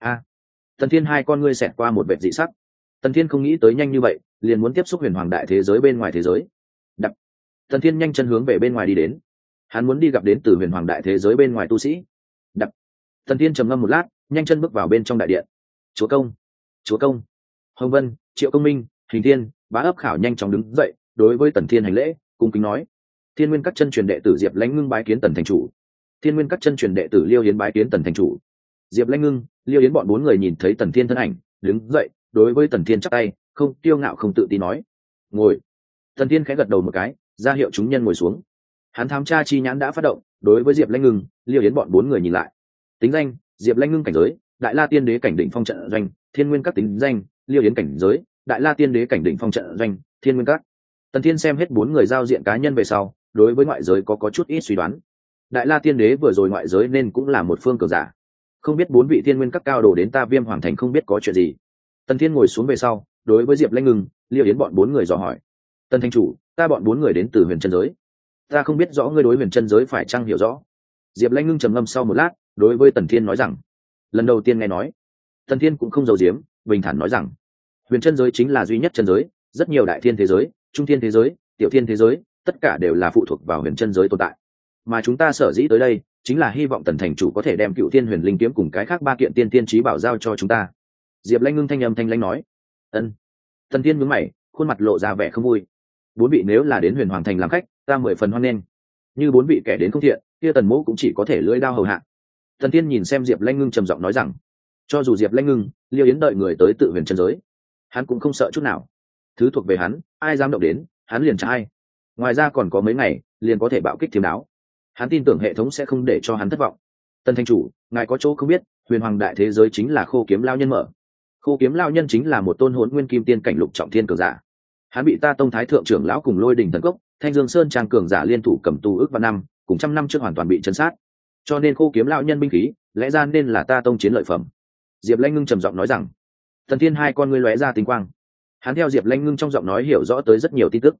Tần Thiên hai con ngươi xẹt qua một vệt dị sắc. Tần Thiên không nghĩ tới nhanh như vậy, liền muốn tiếp xúc huyền hoàng đại thế giới bên ngoài thế giới. Đập. Tần Thiên nhanh chân hướng về bên ngoài đi đến. Hắn muốn đi gặp đến từ huyền hoàng đại thế giới bên ngoài tu sĩ. Đập. Tần Thiên trầm ngâm một lát, nhanh chân bước vào bên trong đại điện. Chúa công. Chúa công. Hồng Vân, Triệu Công Minh, Hình Thiên, Bá Ấp Khảo nhanh chóng đứng dậy, đối với Tần Thiên hành lễ, cung kính nói: Thiên Nguyên Các chân truyền đệ tử Diệp Lãnh Ngưng bái kiến Tần thành chủ. Thiên Nguyên Các chân truyền đệ tử Liêu Hiến bái kiến Tần thành chủ. Diệp Lãnh Ngưng, Liêu Hiến bọn bốn người nhìn thấy Tần Thiên thân ảnh, đứng dậy, đối với Tần Thiên chắp tay, không kiêu ngạo không tự tin nói: ngồi. Tần Thiên khẽ gật đầu một cái, ra hiệu chúng nhân ngồi xuống. Hắn thám tra chi nhãn đã phát động, đối với Diệp Lãnh Ngưng, Liêu Hiến bọn bốn người nhìn lại. Tính danh: Diệp Lãnh Ngưng. Cảnh giới: đại la tiên đế cảnh đỉnh phong trận doanh, Thiên Nguyên Các. Tính danh: Liêu Hiến. Cảnh giới: đại la tiên đế cảnh đỉnh phong trận doanh, Thiên Nguyên Các. Tần Thiên xem hết bốn người giao diện cá nhân về sau, đối với ngoại giới có chút ít suy đoán. Đại la tiên đế vừa rồi ngoại giới nên cũng là một phương cường giả, không biết bốn vị Thiên Nguyên Các cao đồ đến ta Viêm Hoàng Thành không biết có chuyện gì. Tần Thiên ngồi xuống về sau, đối với Diệp Lãnh Ngưng, Liêu Yến bọn bốn người dò hỏi: Tần thành chủ, ta bọn bốn người đến từ huyền chân giới, ta không biết rõ ngươi đối huyền chân giới phải chăng hiểu rõ. Diệp Lãnh Ngưng trầm ngâm sau một lát, đối với Tần Thiên nói rằng: lần đầu tiên nghe nói. Tần Thiên cũng không giấu giếm, bình thản nói rằng: huyền chân giới chính là duy nhất chân giới, rất nhiều đại thiên thế giới, trung thiên thế giới, tiểu thiên thế giới, tất cả đều là phụ thuộc vào huyền chân giới tồn tại. Mà chúng ta sở dĩ tới đây, chính là hy vọng Tần thành chủ có thể đem Cựu Thiên Huyền Linh kiếm cùng cái khác ba kiện tiên tiên chí bảo giao cho chúng ta. Diệp Lãnh Ngưng thanh âm thanh lãnh nói. Ân. Tần Thiên nhướng mày, khuôn mặt lộ ra vẻ không vui. Bốn vị nếu là đến Huyền Hoàng Thành làm khách, ta 10 phần hoan nghênh. Như bốn vị kẻ đến không thiện, kia Tần mỗ cũng chỉ có thể lưỡi đao hầu hạ. Tần Thiên nhìn xem Diệp Lãnh Ngưng trầm giọng nói rằng, cho dù Diệp Lãnh Ngưng, Liêu Yến đợi người tới tự huyền chân giới, hắn cũng không sợ chút nào. Thứ thuộc về hắn, ai dám động đến, hắn liền trả ai. Ngoài ra còn có mấy ngày, liền có thể bạo kích thiểm đáo. Hắn tin tưởng hệ thống sẽ không để cho hắn thất vọng. Tần thành chủ, ngài có chỗ không biết, huyền hoàng đại thế giới chính là Khô Kiếm Lao Nhân mở. Khô Kiếm Lao Nhân chính là một tôn hỗn nguyên kim tiên cảnh lục trọng thiên cường giả. Hắn bị ta tông thái thượng trưởng lão cùng Lôi Đình thần cốc, Thanh Dương Sơn trang cường giả liên thủ cầm tù ước vào năm, cùng trăm năm trước hoàn toàn bị chấn sát. Cho nên Khô Kiếm Lao Nhân binh khí, lẽ ra nên là ta tông chiến lợi phẩm. Diệp Lãnh Ngưng trầm giọng nói rằng. Tần Thiên hai con ngươi lóe ra tinh quang. Hắn theo Diệp Lãnh Ngưng trong giọng nói hiểu rõ tới rất nhiều tin tức.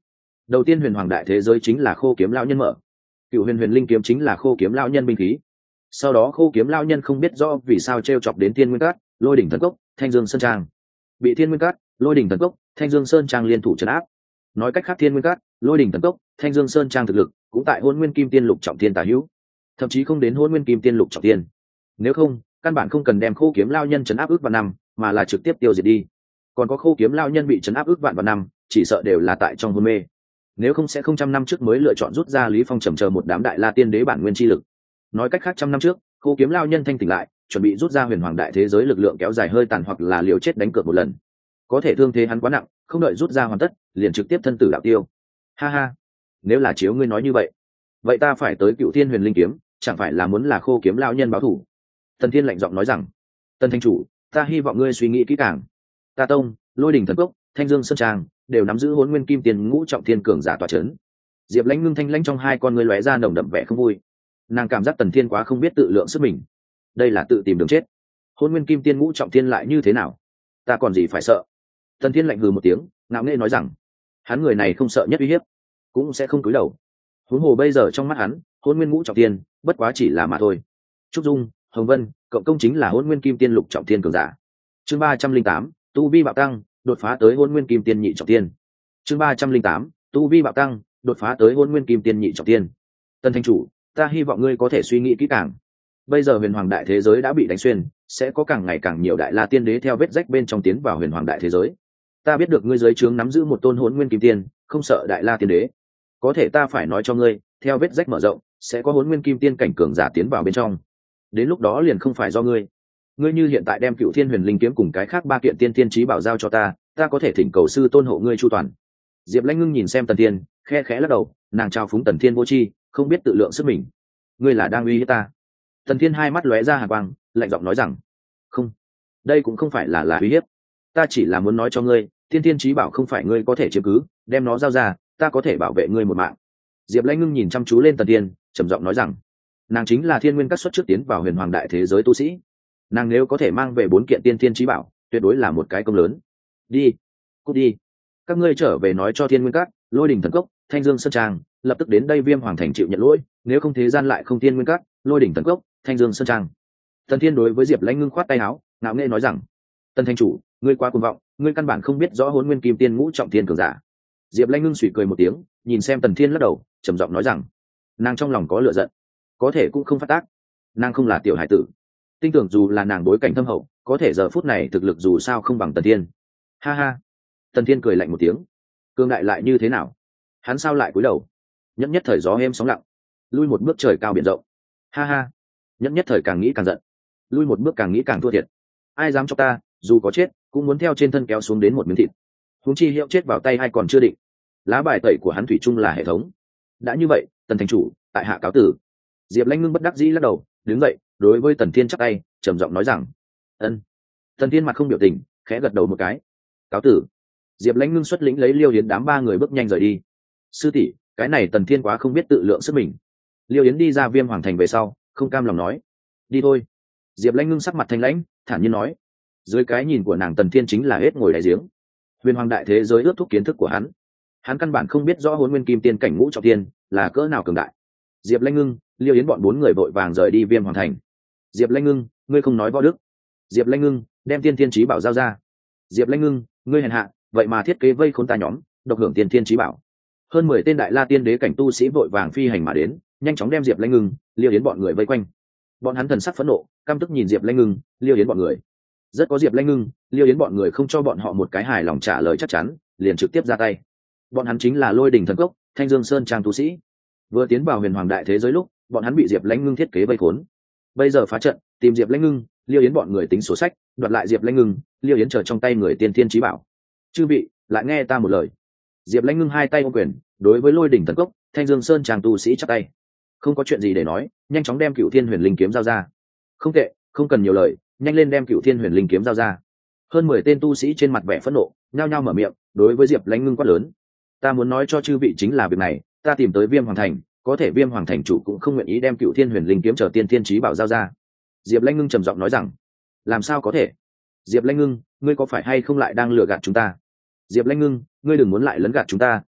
đầu tiên huyền hoàng đại thế giới chính là khô kiếm lão nhân mở, cựu huyền huyền linh kiếm chính là khô kiếm lão nhân binh khí. Sau đó khô kiếm lão nhân không biết rõ vì sao t chọc đến thiên nguyên cát, lôi đỉnh thần cốc, thanh dương sơn trang, bị thiên nguyên cát, lôi đỉnh thần cốc, thanh dương sơn trang liên thủ trấn áp. Nói cách khác thiên nguyên cát, lôi đỉnh thần cốc, thanh dương sơn trang thực lực cũng tại hôn nguyên kim tiên lục trọng thiên tả hữu, thậm chí không đến hôn nguyên kim tiên lục trọng thiên. Nếu không căn bản không cần đem khô kiếm lão nhân trấn áp ước vạn năm, mà là trực tiếp tiêu diệt đi. Còn có khô kiếm lão nhân bị trấn áp ước vạn năm, chỉ sợ đều là tại trong hôn mê, nếu không sẽ không trăm năm trước mới lựa chọn rút ra Lý Phong trầm chờ một đám đại la tiên đế bản nguyên chi lực. Nói cách khác trăm năm trước khô kiếm lão nhân thanh tỉnh lại, chuẩn bị rút ra huyền hoàng đại thế giới lực lượng kéo dài hơi tàn hoặc là liều chết đánh cược một lần. Có thể thương thế hắn quá nặng, không đợi rút ra hoàn tất liền trực tiếp thân tử đạo tiêu. Ha ha, nếu là chiếu ngươi nói như vậy, vậy ta phải tới cựu thiên huyền linh kiếm, chẳng phải là muốn là khô kiếm lão nhân báo thù? Tần Thiên lạnh giọng nói rằng, Tần Thanh chủ, ta hy vọng ngươi suy nghĩ kỹ càng. Ta tông, lôi đỉnh thần cốc, thanh dương sơn trang đều nắm giữ hồn nguyên kim tiền ngũ trọng thiên cường giả tọa chấn. Diệp Lãnh ngưng thanh lãnh trong hai con ngươi lóe ra nồng đậm vẻ không vui, nàng cảm giác Tần Thiên quá không biết tự lượng sức mình, đây là tự tìm đường chết. Hồn nguyên kim tiên ngũ trọng thiên lại như thế nào, ta còn gì phải sợ? Tần Thiên lạnh hừ một tiếng, ngạo nghễ nói rằng, hắn người này không sợ nhất uy hiếp, cũng sẽ không cúi đầu. Huống hồ bây giờ trong mắt hắn, hồn nguyên ngũ trọng thiên bất quá chỉ là mà thôi. Trúc Dung, Hồng Vân, cộng công chính là hồn nguyên kim tiên lục trọng thiên cường giả. Chương 308, tu vi bạo tăng, đột phá tới hồn nguyên kim tiên nhị trọng thiên. Chương 308, tu vi bạo tăng, đột phá tới hồn nguyên kim tiên nhị trọng thiên. Tân Thanh chủ, ta hy vọng ngươi có thể suy nghĩ kỹ càng. Bây giờ huyền hoàng đại thế giới đã bị đánh xuyên, sẽ có càng ngày càng nhiều đại la tiên đế theo vết rách bên trong tiến vào huyền hoàng đại thế giới. Ta biết được ngươi dưới trướng nắm giữ một tôn hồn nguyên kim tiên, không sợ đại la tiên đế. Có thể ta phải nói cho ngươi, theo vết rách mở rộng, sẽ có hồn nguyên kim tiên cảnh cường giả tiến vào bên trong. Đến lúc đó liền không phải do ngươi. Ngươi như hiện tại đem cựu thiên huyền linh kiếm cùng cái khác ba kiện tiên tiên trí bảo giao cho ta, ta có thể thỉnh cầu sư tôn hộ ngươi chu toàn. Diệp Lãnh ngưng nhìn xem Tần Thiên, khe khẽ lắc đầu, nàng trao phúng Tần Thiên vô tri, không biết tự lượng sức mình. Ngươi là đang uy hiếp ta? Tần Thiên hai mắt lóe ra hàn quang, lạnh giọng nói rằng, không, đây cũng không phải là uy hiếp, ta chỉ là muốn nói cho ngươi, tiên tiên trí bảo không phải ngươi có thể chiếm cứ, đem nó giao ra, ta có thể bảo vệ ngươi một mạng. Diệp Lãnh ngưng nhìn chăm chú lên Tần Thiên, trầm giọng nói rằng, nàng chính là thiên nguyên các xuất trước tiến vào huyền hoàng đại thế giới tu sĩ, nàng nếu có thể mang về 4 kiện tiên thiên trí bảo, tuyệt đối là một cái công lớn. Đi, cút đi, các ngươi trở về nói cho thiên nguyên các, lôi đỉnh thần cốc, thanh dương sơn trang lập tức đến đây Viêm Hoàng thành chịu nhận lỗi, nếu không thế gian lại không thiên nguyên các, lôi đỉnh thần cốc, thanh dương sơn trang. Tần Thiên đối với Diệp Lãnh ngưng khoát tay áo, ngạo nghễ nói rằng, Tần Thanh chủ, ngươi quá cuồng vọng, ngươi căn bản không biết rõ hồn nguyên kim tiên ngũ trọng thiên cường giả. Diệp Lãnh ngưng suy cười một tiếng, nhìn xem Tần Thiên lắc đầu, trầm giọng nói rằng, nàng trong lòng có lửa giận, có thể cũng không phát tác, nàng không là tiểu hải tử, tin tưởng dù là nàng bối cảnh thâm hậu, có thể giờ phút này thực lực dù sao không bằng Tần Thiên. Ha ha, Tần Thiên cười lạnh một tiếng, cương đại lại như thế nào, hắn sao lại cúi đầu? Nhẫn nhất thời gió êm sóng lặng, lui một bước trời cao biển rộng. Ha ha, nhẫn nhất thời càng nghĩ càng giận, lui một bước càng nghĩ càng thua thiệt. Ai dám cho ta, dù có chết cũng muốn theo trên thân kéo xuống đến một miếng thịt. Huống chi hiệu chết vào tay hay còn chưa định, lá bài tẩy của hắn thủy chung là hệ thống. Đã như vậy, Tần thành chủ, tại hạ cáo tử. Diệp Lãnh ngưng bất đắc dĩ lắc đầu, đứng dậy, đối với Tần Thiên chắp tay, trầm giọng nói rằng, ân. Tần Thiên mặt không biểu tình, khẽ gật đầu một cái, cáo tử. Diệp Lãnh ngưng xuất lĩnh lấy Liêu Yến đám 3 người bước nhanh rời đi. Sư tỷ, cái này Tần Thiên quá không biết tự lượng sức mình. Liêu Yến đi ra Viêm Hoàng thành về sau, không cam lòng nói, đi thôi. Diệp Lãnh ngưng sắc mặt thanh lãnh, thản nhiên nói, dưới cái nhìn của nàng Tần Thiên chính là hết ngồi đáy giếng. Huyền hoàng đại thế giới ước thúc kiến thức của hắn căn bản không biết rõ hồn nguyên kim tiên cảnh ngũ trọng thiên là cỡ nào cường đại. Diệp Lãnh ngưng, Liêu Yến bọn 4 người vội vàng rời đi Viêm Hoàng thành. Diệp Lãnh ngưng, ngươi không nói võ đức. Diệp Lãnh ngưng, đem tiên thiên trí bảo giao ra. Diệp Lãnh ngưng, ngươi hèn hạ, vậy mà thiết kế vây khốn ta nhóm, độc hưởng tiên thiên trí bảo. Hơn 10 tên đại la tiên đế cảnh tu sĩ vội vàng phi hành mà đến, nhanh chóng đem Diệp Lãnh ngưng, Liêu Yến bọn người vây quanh. Bọn hắn thần sắc phẫn nộ, căm tức nhìn Diệp Lãnh ngưng, Liêu Yến bọn người. Rất có Diệp Lãnh ngưng, Liêu Yến bọn người không cho bọn họ một cái hài lòng trả lời chắc chắn, liền trực tiếp ra tay. Bọn hắn chính là Lôi Đỉnh Thần Cốc, Thanh Dương Sơn trang tu sĩ. Vừa tiến vào huyền hoàng đại thế giới lúc, bọn hắn bị Diệp Lãnh ngưng thiết kế vây khốn. Bây giờ phá trận, tìm Diệp Lãnh ngưng, Liêu Yến bọn người tính sổ sách, đoạt lại Diệp Lãnh ngưng, Liêu Yến chờ trong tay người tiên thiên chí bảo. Chư vị, lại nghe ta một lời. Diệp Lãnh ngưng hai tay ôm quyền, đối với Lôi Đỉnh Thần Cốc, Thanh Dương Sơn trang tu sĩ chắp tay. Không có chuyện gì để nói, nhanh chóng đem Cửu Thiên Huyền Linh kiếm giao ra. Không tệ, không cần nhiều lời, nhanh lên đem Cửu Thiên Huyền Linh kiếm giao ra. Hơn 10 tên tu sĩ trên mặt vẻ phẫn nộ, nhao nhao mở miệng, đối với Diệp Lãnh ngưng quát lớn. Ta muốn nói cho chư vị chính là việc này, ta tìm tới Viêm Hoàng thành, có thể Viêm Hoàng thành chủ cũng không nguyện ý đem Cửu Thiên Huyền Linh kiếm chờ tiên thiên chí bảo giao ra. Diệp Lãnh ngưng trầm giọng nói rằng, làm sao có thể? Diệp Lãnh ngưng, ngươi có phải hay không lại đang lừa gạt chúng ta? Diệp Lãnh ngưng, ngươi đừng muốn lại lấn gạt chúng ta,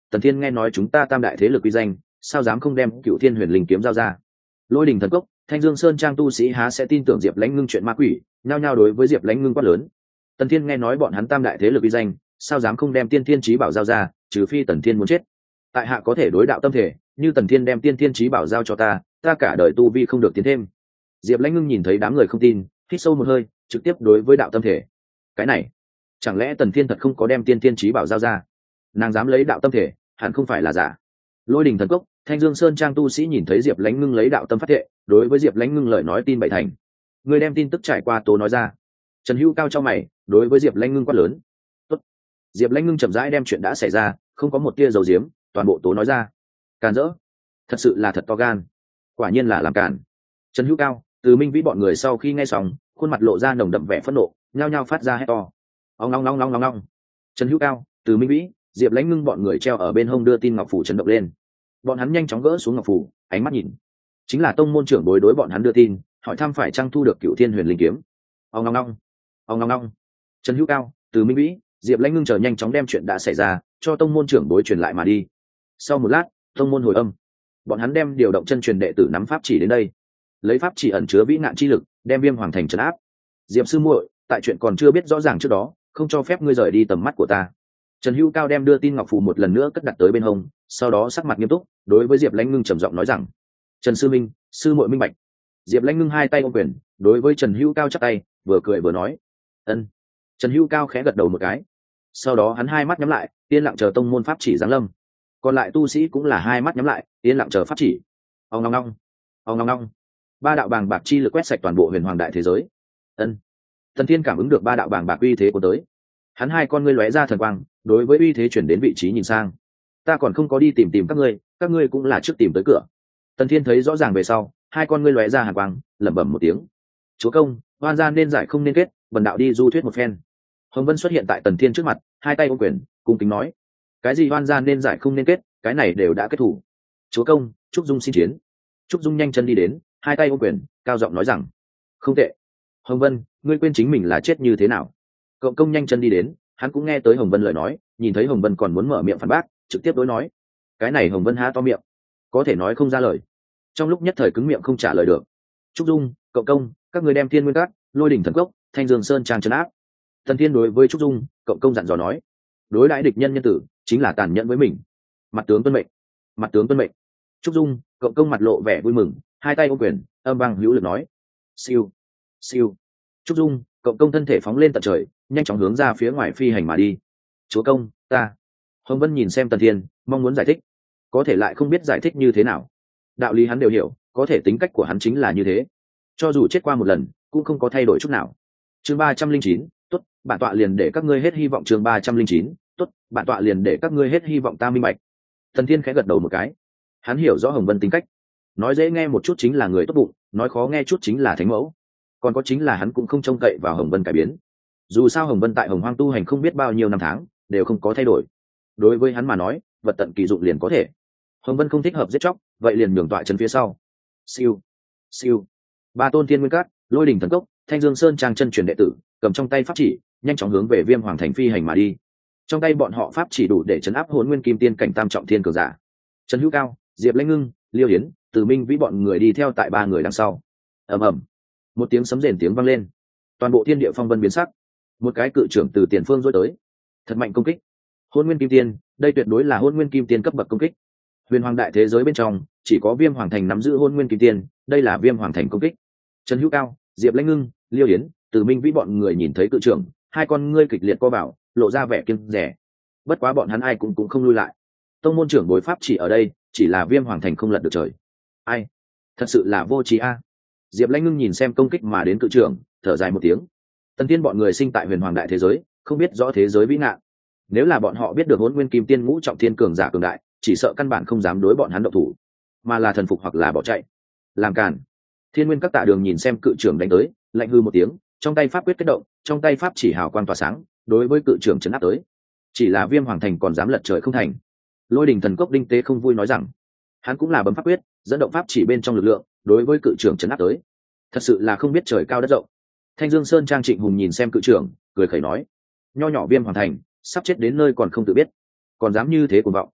Tần Thiên nghe nói chúng ta tam đại thế lực uy danh, sao dám không đem Cựu Thiên Huyền Linh kiếm giao ra. Lôi Đình Thần Cốc, Thanh Dương Sơn trang tu sĩ há sẽ tin tưởng Diệp Lãnh Ngưng chuyện ma quỷ, nhao nhao đối với Diệp Lãnh Ngưng quát lớn. Tần Thiên nghe nói bọn hắn tam đại thế lực uy danh, sao dám không đem Tiên Thiên Chí Bảo giao ra, trừ phi Tần Thiên muốn chết. Tại hạ có thể đối đạo tâm thể, như Tần Thiên đem Tiên Thiên Chí Bảo giao cho ta cả đời tu vi không được tiến thêm. Diệp Lãnh Ngưng nhìn thấy đám người không tin, hít sâu một hơi, trực tiếp đối với đạo tâm thể. Cái này, chẳng lẽ Tần Thiên thật không có đem Tiên Thiên Chí Bảo giao ra? Nàng dám lấy đạo tâm thể, hẳn không phải là giả. Lôi Đình Thần Cốc, Thanh Dương Sơn trang tu sĩ nhìn thấy Diệp Lãnh Ngưng lấy đạo tâm phát thệ, đối với Diệp Lãnh Ngưng lời nói tin bậy thành. Người đem tin tức trải qua tố nói ra. Trần Hữu cao trong mày, đối với Diệp Lãnh Ngưng quát lớn. Tốt. Diệp Lãnh Ngưng chậm rãi đem chuyện đã xảy ra, không có một tia dầu diếm, toàn bộ tố nói ra. Càn rỡ, thật sự là thật to gan, quả nhiên là làm càn. Trần Hữu cao, Từ Minh Vĩ bọn người sau khi nghe xong, khuôn mặt lộ ra nồng đậm vẻ phẫn nộ, nhao nhao phát ra hét to. Ong long long long long long. Trần Hữu cao, Từ Minh Vĩ, Diệp Lãnh Ngưng bọn người treo ở bên hông đưa tin ngọc phủ chấn động lên. Bọn hắn nhanh chóng gỡ xuống ngọc phủ, ánh mắt nhìn, chính là tông môn trưởng bối đối bọn hắn đưa tin, hỏi thăm phải chăng thu được Cựu Thiên Huyền Linh kiếm. Ong long long, ong long long. Trần Hữu cao, Từ Minh Vĩ, Diệp Lãnh Ngưng chờ nhanh chóng đem chuyện đã xảy ra cho tông môn trưởng bối truyền lại mà đi. Sau một lát, tông môn hồi âm, bọn hắn đem điều động chân truyền đệ tử nắm pháp chỉ đến đây, lấy pháp chỉ ẩn chứa vĩ nạn chi lực, đem Viêm Hoàng thành trấn áp. Diệp sư muội, tại chuyện còn chưa biết rõ ràng trước đó, không cho phép ngươi rời đi tầm mắt của ta. Trần Hữu cao đem đưa tin ngọc phù một lần nữa cất đặt tới bên hông, sau đó sắc mặt nghiêm túc, đối với Diệp Lãnh Ngưng trầm giọng nói rằng: Trần sư minh, sư muội minh bạch. Diệp Lãnh Ngưng hai tay ôm quyền, đối với Trần Hữu cao chắp tay, vừa cười vừa nói: ân. Trần Hữu cao khẽ gật đầu một cái, sau đó hắn hai mắt nhắm lại, yên lặng chờ tông môn pháp chỉ giáng lâm. Còn lại tu sĩ cũng là hai mắt nhắm lại, yên lặng chờ pháp chỉ. Ong ong ong, ong ong ong. Ba đạo bàng bạc chi lực quét sạch toàn bộ huyền hoàng đại thế giới. Ân. Thần Thiên cảm ứng được ba đạo bàng bạc uy thế của tới, hắn hai con ngươi lóe ra thần quang, đối với uy thế chuyển đến vị trí nhìn sang. Ta còn không có đi tìm các ngươi cũng là trước tìm tới cửa. Tần Thiên thấy rõ ràng về sau, hai con ngươi lóe ra hàn quang, lẩm bẩm một tiếng: chúa công, oan gian nên giải không nên kết, bần đạo đi du thuyết một phen. Hồng Vân xuất hiện tại Tần Thiên trước mặt, hai tay ôm quyền, cung kính nói: cái gì oan gian nên giải không nên kết, cái này đều đã kết thủ. Chúa công, Trúc Dung xin chiến. Trúc Dung nhanh chân đi đến, hai tay ôm quyền, cao giọng nói rằng: không tệ. Hồng Vân, ngươi quên chính mình là chết như thế nào? Cậu công nhanh chân đi đến, hắn cũng nghe tới Hồng Vân lời nói, nhìn thấy Hồng Vân còn muốn mở miệng phản bác, trực tiếp đối nói. Cái này Hồng Vân há to miệng, có thể nói không ra lời, trong lúc nhất thời cứng miệng không trả lời được. Trúc Dung, cậu công, các người đem Thiên Nguyên Các, Lôi Đỉnh Thần Cốc, Thanh Dương Sơn trang trấn áp. Thần Thiên đối với Trúc Dung, cậu công dặn dò nói: đối đãi địch nhân nhân tử, chính là tàn nhẫn với mình. Mặt tướng tuân mệnh, mặt tướng tuân mệnh. Trúc Dung, cậu công mặt lộ vẻ vui mừng, hai tay ôm quyền, âm vang hữu lực nói: siêu, siêu. Trúc Dung, cậu công thân thể phóng lên tận trời, nhanh chóng hướng ra phía ngoài phi hành mà đi. Chúa công, ta. Hồng Vân nhìn xem Tần Thiên, mong muốn giải thích, có thể lại không biết giải thích như thế nào. Đạo lý hắn đều hiểu, có thể tính cách của hắn chính là như thế, cho dù chết qua một lần cũng không có thay đổi chút nào. Chương 309, tốt, bản tọa liền để các ngươi hết hy vọng. Chương 309, tốt, bản tọa liền để các ngươi hết hy vọng. Ta minh bạch. Tần Thiên khẽ gật đầu một cái, hắn hiểu rõ Hồng Vân tính cách, nói dễ nghe một chút chính là người tốt bụng, nói khó nghe chút chính là thánh mẫu, còn có chính là hắn cũng không trông cậy vào Hồng Vân cải biến. Dù sao Hồng Vân tại Hồng Hoang tu hành không biết bao nhiêu năm tháng, đều không có thay đổi. Đối với hắn mà nói, vật tận kỳ dụng liền có thể. Hồng Vân không thích hợp giết chóc, vậy liền nhường tọa chân phía sau. Siêu, siêu. Ba tôn Thiên Nguyên Các, Lôi Đỉnh Thần Cốc, Thanh Dương Sơn trang chân truyền đệ tử, cầm trong tay pháp chỉ, nhanh chóng hướng về Viêm Hoàng thành phi hành mà đi. Trong tay bọn họ pháp chỉ đủ để chấn áp Hỗn Nguyên Kim Tiên cảnh tam trọng thiên cường giả. Trần Hữu Cao, Diệp Lãnh Ngưng, Liêu Hiến, Từ Minh Vĩ bọn người đi theo tại ba người đằng sau. Ầm ầm. Một tiếng sấm rền tiếng vang lên, toàn bộ thiên địa phong vân biến sắc. Một cái cự trưởng từ tiền phương rối tới, thật mạnh công kích. Hỗn Nguyên Kim Tiên, đây tuyệt đối là Hỗn Nguyên Kim Tiên cấp bậc công kích. Huyền Hoàng đại thế giới bên trong, chỉ có Viêm Hoàng thành nắm giữ Hỗn Nguyên Kim Tiên, đây là Viêm Hoàng thành công kích. Trần Hữu Cao, Diệp Lãnh Ngưng, Liêu Hiến, Từ Minh Vĩ bọn người nhìn thấy cự trưởng, hai con ngươi kịch liệt co vào, lộ ra vẻ kiêng dè. Bất quá bọn hắn ai cũng không lui lại. Tông môn trưởng bối pháp chỉ ở đây, chỉ là Viêm Hoàng thành không lật được trời. Ai, thật sự là vô trí a. Diệp Lãnh Ngưng nhìn xem công kích mà đến cự trưởng, thở dài một tiếng. Tần Thiên bọn người sinh tại Huyền Hoàng đại thế giới, không biết rõ thế giới vĩ ngạn. Nếu là bọn họ biết được Hỗn Nguyên Kim Tiên ngũ trọng thiên cường giả cường đại, chỉ sợ căn bản không dám đối bọn hắn động thủ, mà là thần phục hoặc là bỏ chạy. Làm càn. Thiên Nguyên Các Tạ Đường nhìn xem cự trưởng đánh tới, lạnh hư một tiếng, trong tay pháp quyết kết động, trong tay pháp chỉ hào quang tỏa sáng, đối với cự trưởng chấn áp tới. Chỉ là Viêm Hoàng thành còn dám lật trời không thành. Lôi Đỉnh Thần Cốc Đinh Tế không vui nói rằng, hắn cũng là bấm pháp quyết, dẫn động pháp chỉ bên trong lực lượng, đối với cự trưởng chấn áp tới. Thật sự là không biết trời cao đất rộng. Thanh Dương Sơn trang Trịnh Hùng nhìn xem cự trưởng, cười khẩy nói: nho nhỏ Viêm Hoàng thành, sắp chết đến nơi còn không tự biết, còn dám như thế cuồng vọng.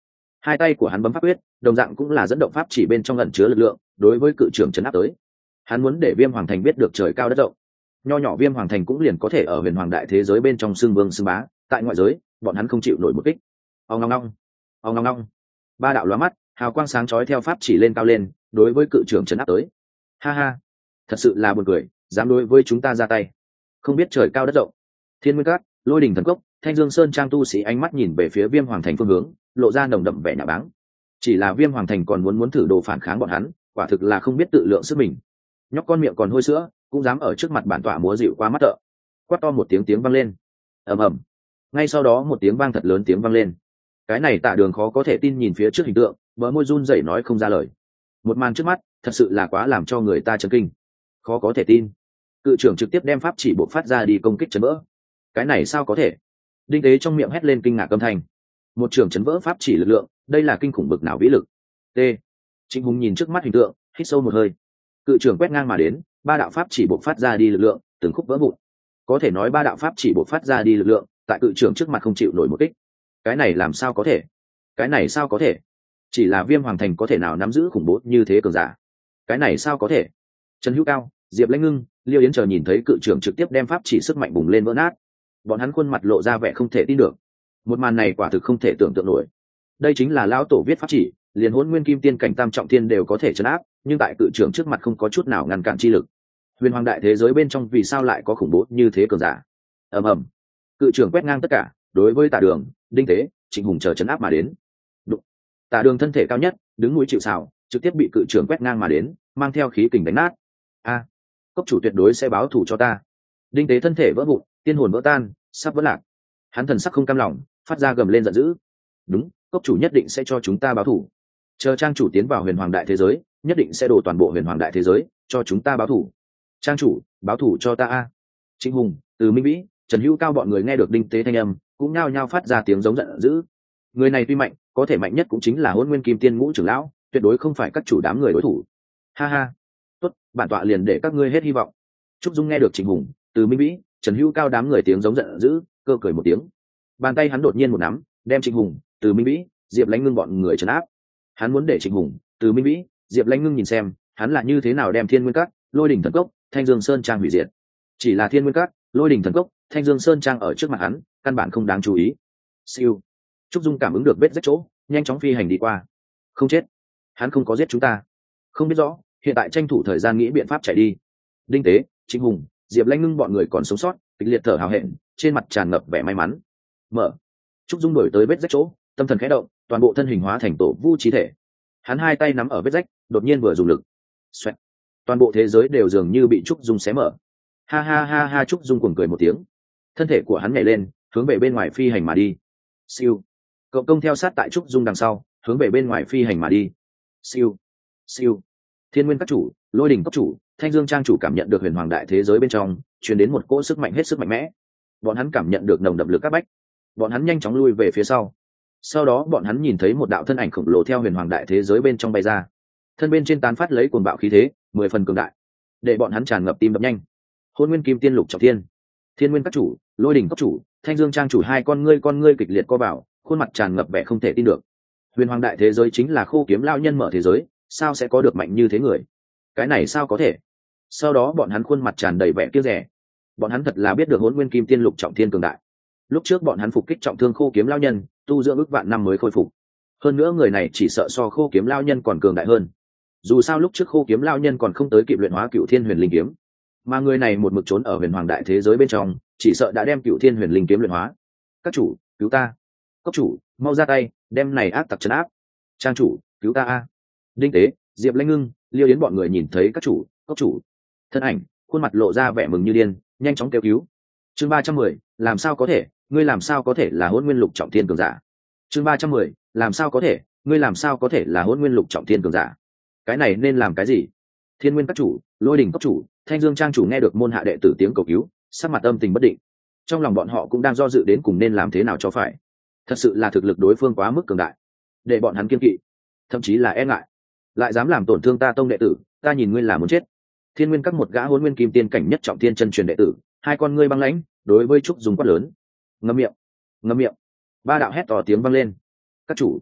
hai tay của hắn bấm pháp quyết, đồng dạng cũng là dẫn động pháp chỉ bên trong ẩn chứa lực lượng, đối với cự trưởng chấn áp tới. Hắn muốn để Viêm Hoàng Thành biết được trời cao đất rộng. Nho nhỏ Viêm Hoàng Thành cũng liền có thể ở huyền hoàng đại thế giới bên trong xưng vương xưng bá, tại ngoại giới bọn hắn không chịu nổi một kích. Ong ong ong, ong ong ong. Ba đạo lóa mắt, hào quang sáng chói theo pháp chỉ lên cao lên, đối với cự trưởng chấn áp tới. Ha ha, thật sự là buồn cười, dám đối với chúng ta ra tay, không biết trời cao đất rộng. Thiên Nguyên Các, Lôi Đình Thần Cốc, Thanh Dương Sơn trang tu sĩ ánh mắt nhìn về phía Viêm Hoàng Thành phương hướng, lộ ra nồng đậm vẻ nhạ báng. Chỉ là Viêm Hoàng Thành còn muốn thử đồ phản kháng bọn hắn, quả thực là không biết tự lượng sức mình. Nhóc con miệng còn hôi sữa, cũng dám ở trước mặt bản tọa múa dịu qua mắt tợ. Quát to một tiếng vang lên. Ầm ầm. Ngay sau đó một tiếng vang thật lớn tiếng vang lên. Cái này Tạ Đường khó có thể tin nhìn phía trước hình tượng, bờ môi run rẩy nói không ra lời. Một màn trước mắt, thật sự là quá làm cho người ta chấn kinh. Khó có thể tin. Cự trưởng trực tiếp đem pháp chỉ bộ phát ra đi công kích chấn vỡ. Cái này sao có thể? Đinh Tế trong miệng hét lên kinh ngạc âm thanh. Một trưởng chấn vỡ pháp chỉ lực lượng, đây là kinh khủng bực nào vĩ lực. T. Trịnh Hùng nhìn trước mắt hình tượng, hít sâu một hơi. Cự trưởng quét ngang mà đến, ba đạo pháp chỉ bộ phát ra đi lực lượng, từng khúc vỡ vụn. Có thể nói ba đạo pháp chỉ bộ phát ra đi lực lượng, tại cự trưởng trước mặt không chịu nổi một kích. Cái này làm sao có thể? Cái này sao có thể? Chỉ là Viêm Hoàng Thành có thể nào nắm giữ khủng bố như thế cường giả? Cái này sao có thể? Trần Hữu Cao, Diệp Lãnh Ngưng, Liêu Yến chờ nhìn thấy cự trưởng trực tiếp đem pháp chỉ sức mạnh bùng lên vỡ nát. Bọn hắn khuôn mặt lộ ra vẻ không thể tin được. Một màn này quả thực không thể tưởng tượng nổi. Đây chính là lão tổ viết pháp chỉ, liền Hỗn Nguyên Kim Tiên cảnh tam trọng thiên đều có thể trấn áp, nhưng tại cự trưởng trước mặt không có chút nào ngăn cản chi lực. Huyền hoàng đại thế giới bên trong vì sao lại có khủng bố như thế cường giả? Ầm ầm. Cự trưởng quét ngang tất cả, đối với Tạ Đường, Đinh Tế, Trịnh Hùng chờ trấn áp mà đến. Đụng. Tạ Đường thân thể cao nhất, đứng núi chịu sào, trực tiếp bị cự trưởng quét ngang mà đến, mang theo khí kình đánh nát. A, cốc chủ tuyệt đối sẽ báo thù cho ta. Đinh Tế thân thể vỡ vụn, tiên hồn vỡ tan, sắp vỡ lạc. Hắn thần sắc không cam lòng, phát ra gầm lên giận dữ. Đúng, cốc chủ nhất định sẽ cho chúng ta báo thù. Chờ trang chủ tiến vào huyền hoàng đại thế giới, nhất định sẽ đổ toàn bộ huyền hoàng đại thế giới cho chúng ta báo thù. Trang chủ, báo thù cho ta a. Trịnh Hùng, Từ Minh Vĩ, Trần Hữu Cao bọn người nghe được Đinh Tế thanh âm, cũng nhao nhao phát ra tiếng giống giận dữ. Người này tuy mạnh, có thể mạnh nhất cũng chính là Hỗn Nguyên Kim Tiên ngũ trưởng lão, tuyệt đối không phải các chủ đám người đối thủ. Ha ha, tốt, bản tọa liền để các ngươi hết hy vọng. Trúc Dung nghe được Trịnh Hùng, Từ Minh Vĩ, Trần Hữu Cao đám người tiếng giống giận dữ, cơ cười một tiếng. Bàn tay hắn đột nhiên một nắm, đem Trịnh Hùng, Từ Minh Vĩ, Diệp Lãnh Ngưng bọn người trấn áp. Hắn muốn để Trịnh Hùng, Từ Minh Vĩ, Diệp Lãnh Ngưng nhìn xem, hắn là như thế nào đem Thiên Nguyên Các, Lôi Đỉnh Thần Cốc, Thanh Dương Sơn trang hủy diệt. Chỉ là Thiên Nguyên Các, Lôi Đỉnh Thần Cốc, Thanh Dương Sơn trang ở trước mặt hắn, căn bản không đáng chú ý. Siêu. Trúc Dung cảm ứng được vết rách chỗ, nhanh chóng phi hành đi qua. Không chết, hắn không có giết chúng ta. Không biết rõ, hiện tại tranh thủ thời gian nghĩ biện pháp chạy đi. Đinh Tế, Trịnh Hùng, Diệp Lãnh Ngưng bọn người còn sống sót, kịch liệt thở hào hẹn, trên mặt tràn ngập vẻ may mắn. Mở. Trúc Dung đổi tới vết rách chỗ, tâm thần khẽ động, toàn bộ thân hình hóa thành tổ vu chí thể. Hắn hai tay nắm ở vết rách, đột nhiên vừa dùng lực, xoẹt, toàn bộ thế giới đều dường như bị Trúc Dung xé mở. Ha ha ha ha, Trúc Dung cuồng cười một tiếng, thân thể của hắn nhảy lên, hướng về bên ngoài phi hành mà đi. Siêu. Cậu công theo sát tại Trúc Dung đằng sau, hướng về bên ngoài phi hành mà đi. Siêu. Siêu. Thiên Nguyên Các chủ, Lôi Đỉnh Cốc chủ, Thanh Dương trang chủ cảm nhận được huyền hoàng đại thế giới bên trong truyền đến một cỗ sức mạnh hết sức mạnh mẽ. Bọn hắn cảm nhận được nồng đậm lực áp bách, bọn hắn nhanh chóng lui về phía sau. Sau đó bọn hắn nhìn thấy một đạo thân ảnh khổng lồ theo huyền hoàng đại thế giới bên trong bay ra, thân bên trên tán phát lấy cuồng bạo khí thế, 10 phần cường đại, để bọn hắn tràn ngập tim đập nhanh. Hôn Nguyên Kim Tiên lục trọng thiên, Thiên Nguyên Các chủ, Lôi Đỉnh Cốc chủ, Thanh Dương trang chủ hai con ngươi kịch liệt co vào, khuôn mặt tràn ngập vẻ không thể tin được. Huyền hoàng đại thế giới chính là Khô Kiếm lão nhân mở thế giới, sao sẽ có được mạnh như thế người? Cái này sao có thể? Sau đó bọn hắn khuôn mặt tràn đầy vẻ kiêu rẻ. Bọn hắn thật là biết được Hỗn Nguyên Kim Tiên lục trọng thiên cường đại. Lúc trước bọn hắn phục kích trọng thương Khô Kiếm lão nhân, tu dưỡng ước vạn năm mới khôi phục. Hơn nữa người này chỉ sợ so Khô Kiếm lão nhân còn cường đại hơn. Dù sao lúc trước Khô Kiếm lão nhân còn không tới kịp luyện hóa Cựu Thiên Huyền Linh kiếm, mà người này một mực trốn ở huyền hoàng đại thế giới bên trong, chỉ sợ đã đem Cựu Thiên Huyền Linh kiếm luyện hóa. Các chủ, cứu ta! Cốc chủ, mau ra tay, đem này ác tặc trấn áp. Trang chủ, cứu ta a! Đinh Tế, Diệp Lãnh Ngưng, Liêu Yến bọn người nhìn thấy các chủ, cốc chủ thân ảnh, khuôn mặt lộ ra vẻ mừng như điên, nhanh chóng kêu cứu. Chương 310, làm sao có thể, ngươi làm sao có thể là Hỗn Nguyên lục trọng thiên cường giả? Chương 310, làm sao có thể, ngươi làm sao có thể là Hỗn Nguyên lục trọng thiên cường giả? Cái này nên làm cái gì? Thiên Nguyên Các chủ, Lôi Đỉnh Cốc chủ, Thanh Dương trang chủ nghe được môn hạ đệ tử tiếng cầu cứu, sắc mặt âm tình bất định. Trong lòng bọn họ cũng đang do dự đến cùng nên làm thế nào cho phải. Thật sự là thực lực đối phương quá mức cường đại, để bọn hắn kiêng kỵ, thậm chí là e ngại. Lại dám làm tổn thương ta tông đệ tử, ta nhìn ngươi là muốn chết. Thiên Nguyên Các một gã Hỗn Nguyên Kim Tiên cảnh nhất trọng thiên chân truyền đệ tử, hai con ngươi băng lãnh, đối với Trúc Dung quát lớn. Ngậm miệng, ngậm miệng. Ba đạo hét to tiếng vang lên. Các chủ,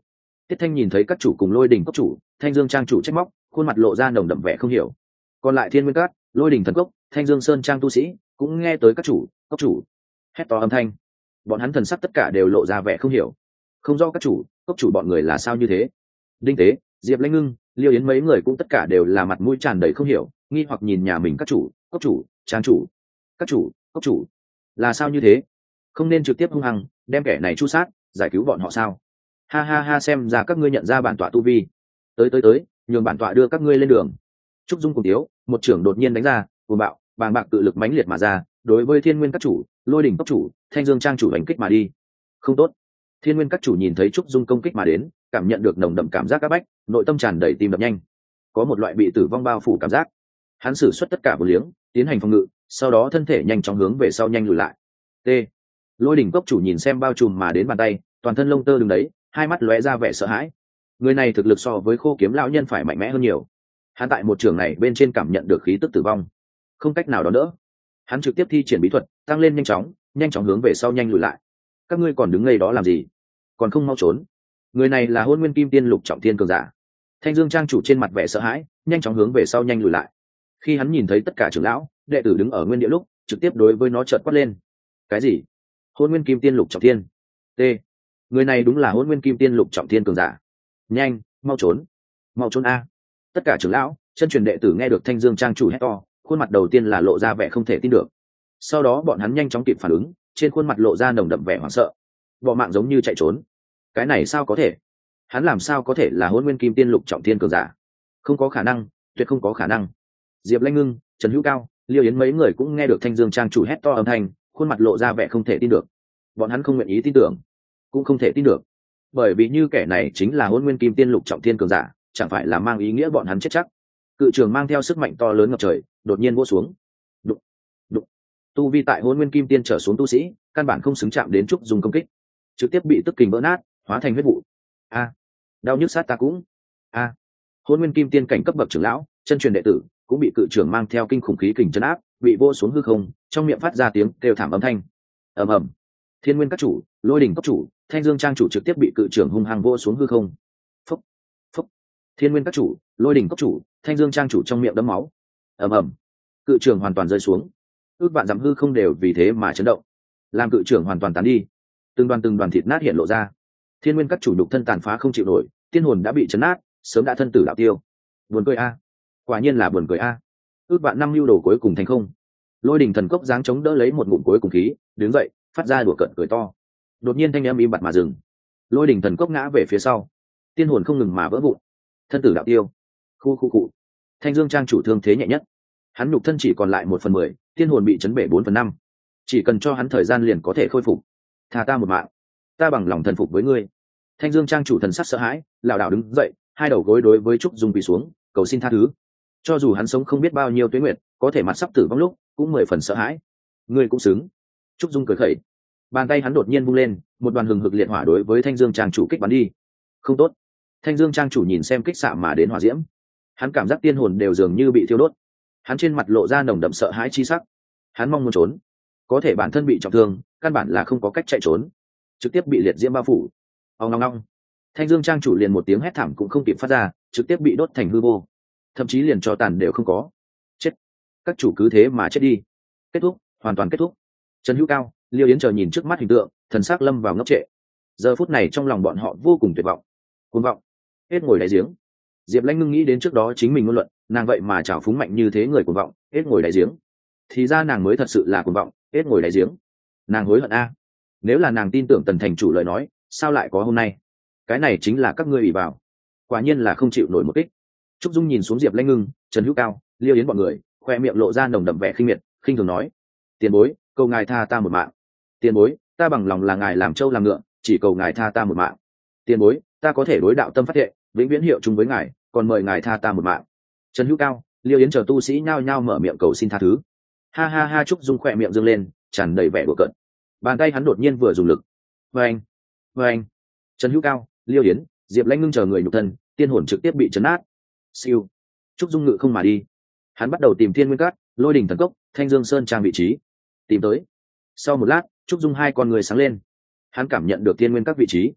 Tiết Thanh nhìn thấy các chủ cùng Lôi Đình cốc chủ, Thanh Dương trang chủ trách móc, khuôn mặt lộ ra nồng đậm vẻ không hiểu. Còn lại Thiên Nguyên Cát, Lôi Đình thần cốc, Thanh Dương sơn trang tu sĩ cũng nghe tới các chủ, cốc chủ hét to âm thanh. Bọn hắn thần sắc tất cả đều lộ ra vẻ không hiểu, không rõ các chủ, cốc chủ bọn người là sao như thế. Đinh Tế, Diệp Lãnh Ngưng, Liêu Yến mấy người cũng tất cả đều là mặt mũi tràn đầy không hiểu, nghi hoặc nhìn nhà mình các chủ, cốc chủ, trang chủ, các chủ, cốc chủ là sao như thế, không nên trực tiếp hung hăng đem kẻ này chu sát, giải cứu bọn họ sao? Ha ha ha, xem ra các ngươi nhận ra bản tọa tu vi. Tới, nhường bản tọa đưa các ngươi lên đường. Trúc Dung cùng Tiếu, một trưởng đột nhiên đánh ra, cuồng bạo, bàng bạc tự lực mãnh liệt mà ra, đối với Thiên Nguyên các chủ, Lôi Đỉnh các chủ, Thanh Dương trang chủ đánh kích mà đi. Không tốt. Thiên Nguyên các chủ nhìn thấy Trúc Dung công kích mà đến, cảm nhận được nồng đậm cảm giác áp bách, nội tâm tràn đầy tim đập nhanh, có một loại bị tử vong bao phủ cảm giác. Hắn sử xuất tất cả vô liếng, tiến hành phòng ngự, sau đó thân thể nhanh chóng hướng về sau nhanh lùi lại. T. Lôi Đỉnh cốc chủ nhìn xem bao trùm mà đến bàn tay, toàn thân lông tơ đứng đấy, hai mắt lóe ra vẻ sợ hãi. Người này thực lực so với Khô Kiếm lão nhân phải mạnh mẽ hơn nhiều. Hắn tại một trường này bên trên cảm nhận được khí tức tử vong, không cách nào đón đỡ. Hắn trực tiếp thi triển bí thuật, tăng lên nhanh chóng hướng về sau nhanh lùi lại. Các ngươi còn đứng ngây đó làm gì? Còn không mau trốn! Người này là Hôn Nguyên Kim Tiên lục trọng thiên cường giả. Thanh Dương trang chủ trên mặt vẻ sợ hãi, nhanh chóng hướng về sau nhanh lùi lại. Khi hắn nhìn thấy tất cả trưởng lão, đệ tử đứng ở nguyên địa lúc, trực tiếp đối với nó chợt quát lên. Cái gì? Hôn Nguyên Kim Tiên lục trọng thiên? T. Người này đúng là Hôn Nguyên Kim Tiên lục trọng thiên cường giả. Nhanh, mau trốn a! Tất cả trưởng lão, chân truyền đệ tử nghe được Thanh Dương trang chủ hét to, khuôn mặt đầu tiên là lộ ra vẻ không thể tin được. Sau đó bọn hắn nhanh chóng kịp phản ứng, trên khuôn mặt lộ ra nồng đậm vẻ hoảng sợ, bỏ mạng giống như chạy trốn. Cái này sao có thể? Hắn làm sao có thể là Hôn Nguyên Kim Tiên lục trọng thiên cường giả? Không có khả năng, tuyệt không có khả năng. Diệp Lãnh Ngưng, Trần Hữu Cao, Liêu Yến mấy người cũng nghe được Thanh Dương trang chủ hét to âm thanh, khuôn mặt lộ ra vẻ không thể tin được. Bọn hắn không nguyện ý tin tưởng, cũng không thể tin được, bởi vì như kẻ này chính là Hôn Nguyên Kim Tiên lục trọng thiên cường giả, chẳng phải là mang ý nghĩa bọn hắn chết chắc. Cự trường mang theo sức mạnh to lớn ngập trời, đột nhiên vỗ xuống. Đụng, đụng. Tu vi tại Hôn Nguyên Kim Tiên trở xuống tu sĩ, căn bản không xứng chạm đến Trúc Dung công kích, trực tiếp bị tức kình vỡ nát, hóa thành huyết vụ. A, đau nhức sát ta cũng. A. Hôn Nguyên Kim Tiên cảnh cấp bậc trưởng lão, chân truyền đệ tử cũng bị cự trưởng mang theo kinh khủng khí kình chấn áp, bị vô xuống hư không, trong miệng phát ra tiếng kêu thảm âm thanh. Ầm ầm. Thiên Nguyên các chủ, Lôi Đỉnh các chủ, Thanh Dương trang chủ trực tiếp bị cự trưởng hung hăng vô xuống hư không. Phúc, phúc. Thiên Nguyên các chủ, Lôi Đỉnh các chủ, Thanh Dương trang chủ trong miệng đẫm máu. Ầm ầm. Cự trưởng hoàn toàn rơi xuống, ước vạn dặm hư không đều vì thế mà chấn động, làm cự trưởng hoàn toàn tán đi, từng đoàn thịt nát hiện lộ ra. Thiên Nguyên các chủ nhục thân tàn phá không chịu nổi, tiên hồn đã bị chấn nát, sớm đã thân tử đạo tiêu. Buồn cười a, quả nhiên là buồn cười a. Ước vạn năm lưu đồ cuối cùng thành không. Lôi Đình thần cốc giáng chống đỡ lấy một ngụm cuối cùng khí, đứng dậy, phát ra đùa cợt cười to. Đột nhiên thanh âm im bặt mà dừng. Lôi Đình thần cốc ngã về phía sau, tiên hồn không ngừng mà vỡ vụn, thân tử đạo tiêu. Khu. Thanh Dương trang chủ thương thế nhẹ nhất, hắn nhục thân chỉ còn lại 1/10, tiên hồn bị chấn bể 4/5. Chỉ cần cho hắn thời gian liền có thể khôi phục. Tha ta một mạng, ta bằng lòng thần phục với ngươi. Thanh Dương trang chủ thần sắc sợ hãi, lảo đảo đứng dậy, hai đầu gối đối với Trúc Dung quỳ xuống, cầu xin tha thứ. Cho dù hắn sống không biết bao nhiêu tuế nguyệt, có thể mặt sắp tử vong lúc, cũng 10 phần sợ hãi. Ngươi cũng xứng. Trúc Dung cười khẩy, bàn tay hắn đột nhiên vung lên, một đoàn hừng hực liệt hỏa đối với Thanh Dương trang chủ kích bắn đi. Không tốt. Thanh Dương trang chủ nhìn xem kích xạ mà đến hỏa diễm, hắn cảm giác tiên hồn đều dường như bị thiêu đốt. Hắn trên mặt lộ ra nồng đậm sợ hãi chi sắc. Hắn mong muốn trốn, có thể bản thân bị trọng thương, căn bản là không có cách chạy trốn, trực tiếp bị liệt diễm bao phủ. Ong ong ong. Thanh Dương trang chủ liền một tiếng hét thảm cũng không kịp phát ra, trực tiếp bị đốt thành hư vô, thậm chí liền tro tàn đều không có. Chết. Các chủ cứ thế mà chết đi. Kết thúc, hoàn toàn kết thúc. Trần Hữu Cao, Liêu Yến chờ nhìn trước mắt hình tượng, thần sắc lâm vào ngốc trệ. Giờ phút này trong lòng bọn họ vô cùng tuyệt vọng, cuồng vọng, hết ngồi đáy giếng. Diệp Lãnh Ngưng nghĩ đến trước đó chính mình ngôn luận, nàng vậy mà trào phúng mạnh như thế người cuồng vọng, hết ngồi đáy giếng. Thì ra nàng mới thật sự là cuồng vọng, hết ngồi đáy giếng. Nàng hối hận a. Nếu là nàng tin tưởng Tần thành chủ lời nói, sao lại có hôm nay? Cái này chính là các ngươi ủy vào, quả nhiên là không chịu nổi một kích. Trúc Dung nhìn xuống Diệp Lãnh Ngưng, Trần Hữu Cao, Liêu Yến bọn người, khoe miệng lộ ra nồng đậm vẻ khinh miệt, khinh thường nói: "Tiền bối, cầu ngài tha ta một mạng. Tiền bối, ta bằng lòng là ngài làm trâu làm ngựa, chỉ cầu ngài tha ta một mạng. Tiền bối, ta có thể đối đạo tâm phát thệ, vĩnh viễn hiệu chung với ngài, còn mời ngài tha ta một mạng." Trần Hữu Cao, Liêu Yến chờ tu sĩ nhao nhao mở miệng cầu xin tha thứ. Ha ha ha, Trúc Dung khoe miệng dương lên, tràn đầy vẻ đùa cợt. Bàn tay hắn đột nhiên vừa dùng lực. Vâng. Trần Hữu Cao, Liêu Yến, Diệp Lãnh Ngưng chờ người nhục thân, tiên hồn trực tiếp bị chấn nát. Siêu. Trúc Dung ngự không mà đi. Hắn bắt đầu tìm Thiên Nguyên Cát, Lôi Đỉnh thần cốc, Thanh Dương sơn trang vị trí. Tìm tới. Sau một lát, Trúc Dung hai con người sáng lên. Hắn cảm nhận được Thiên Nguyên Các vị trí.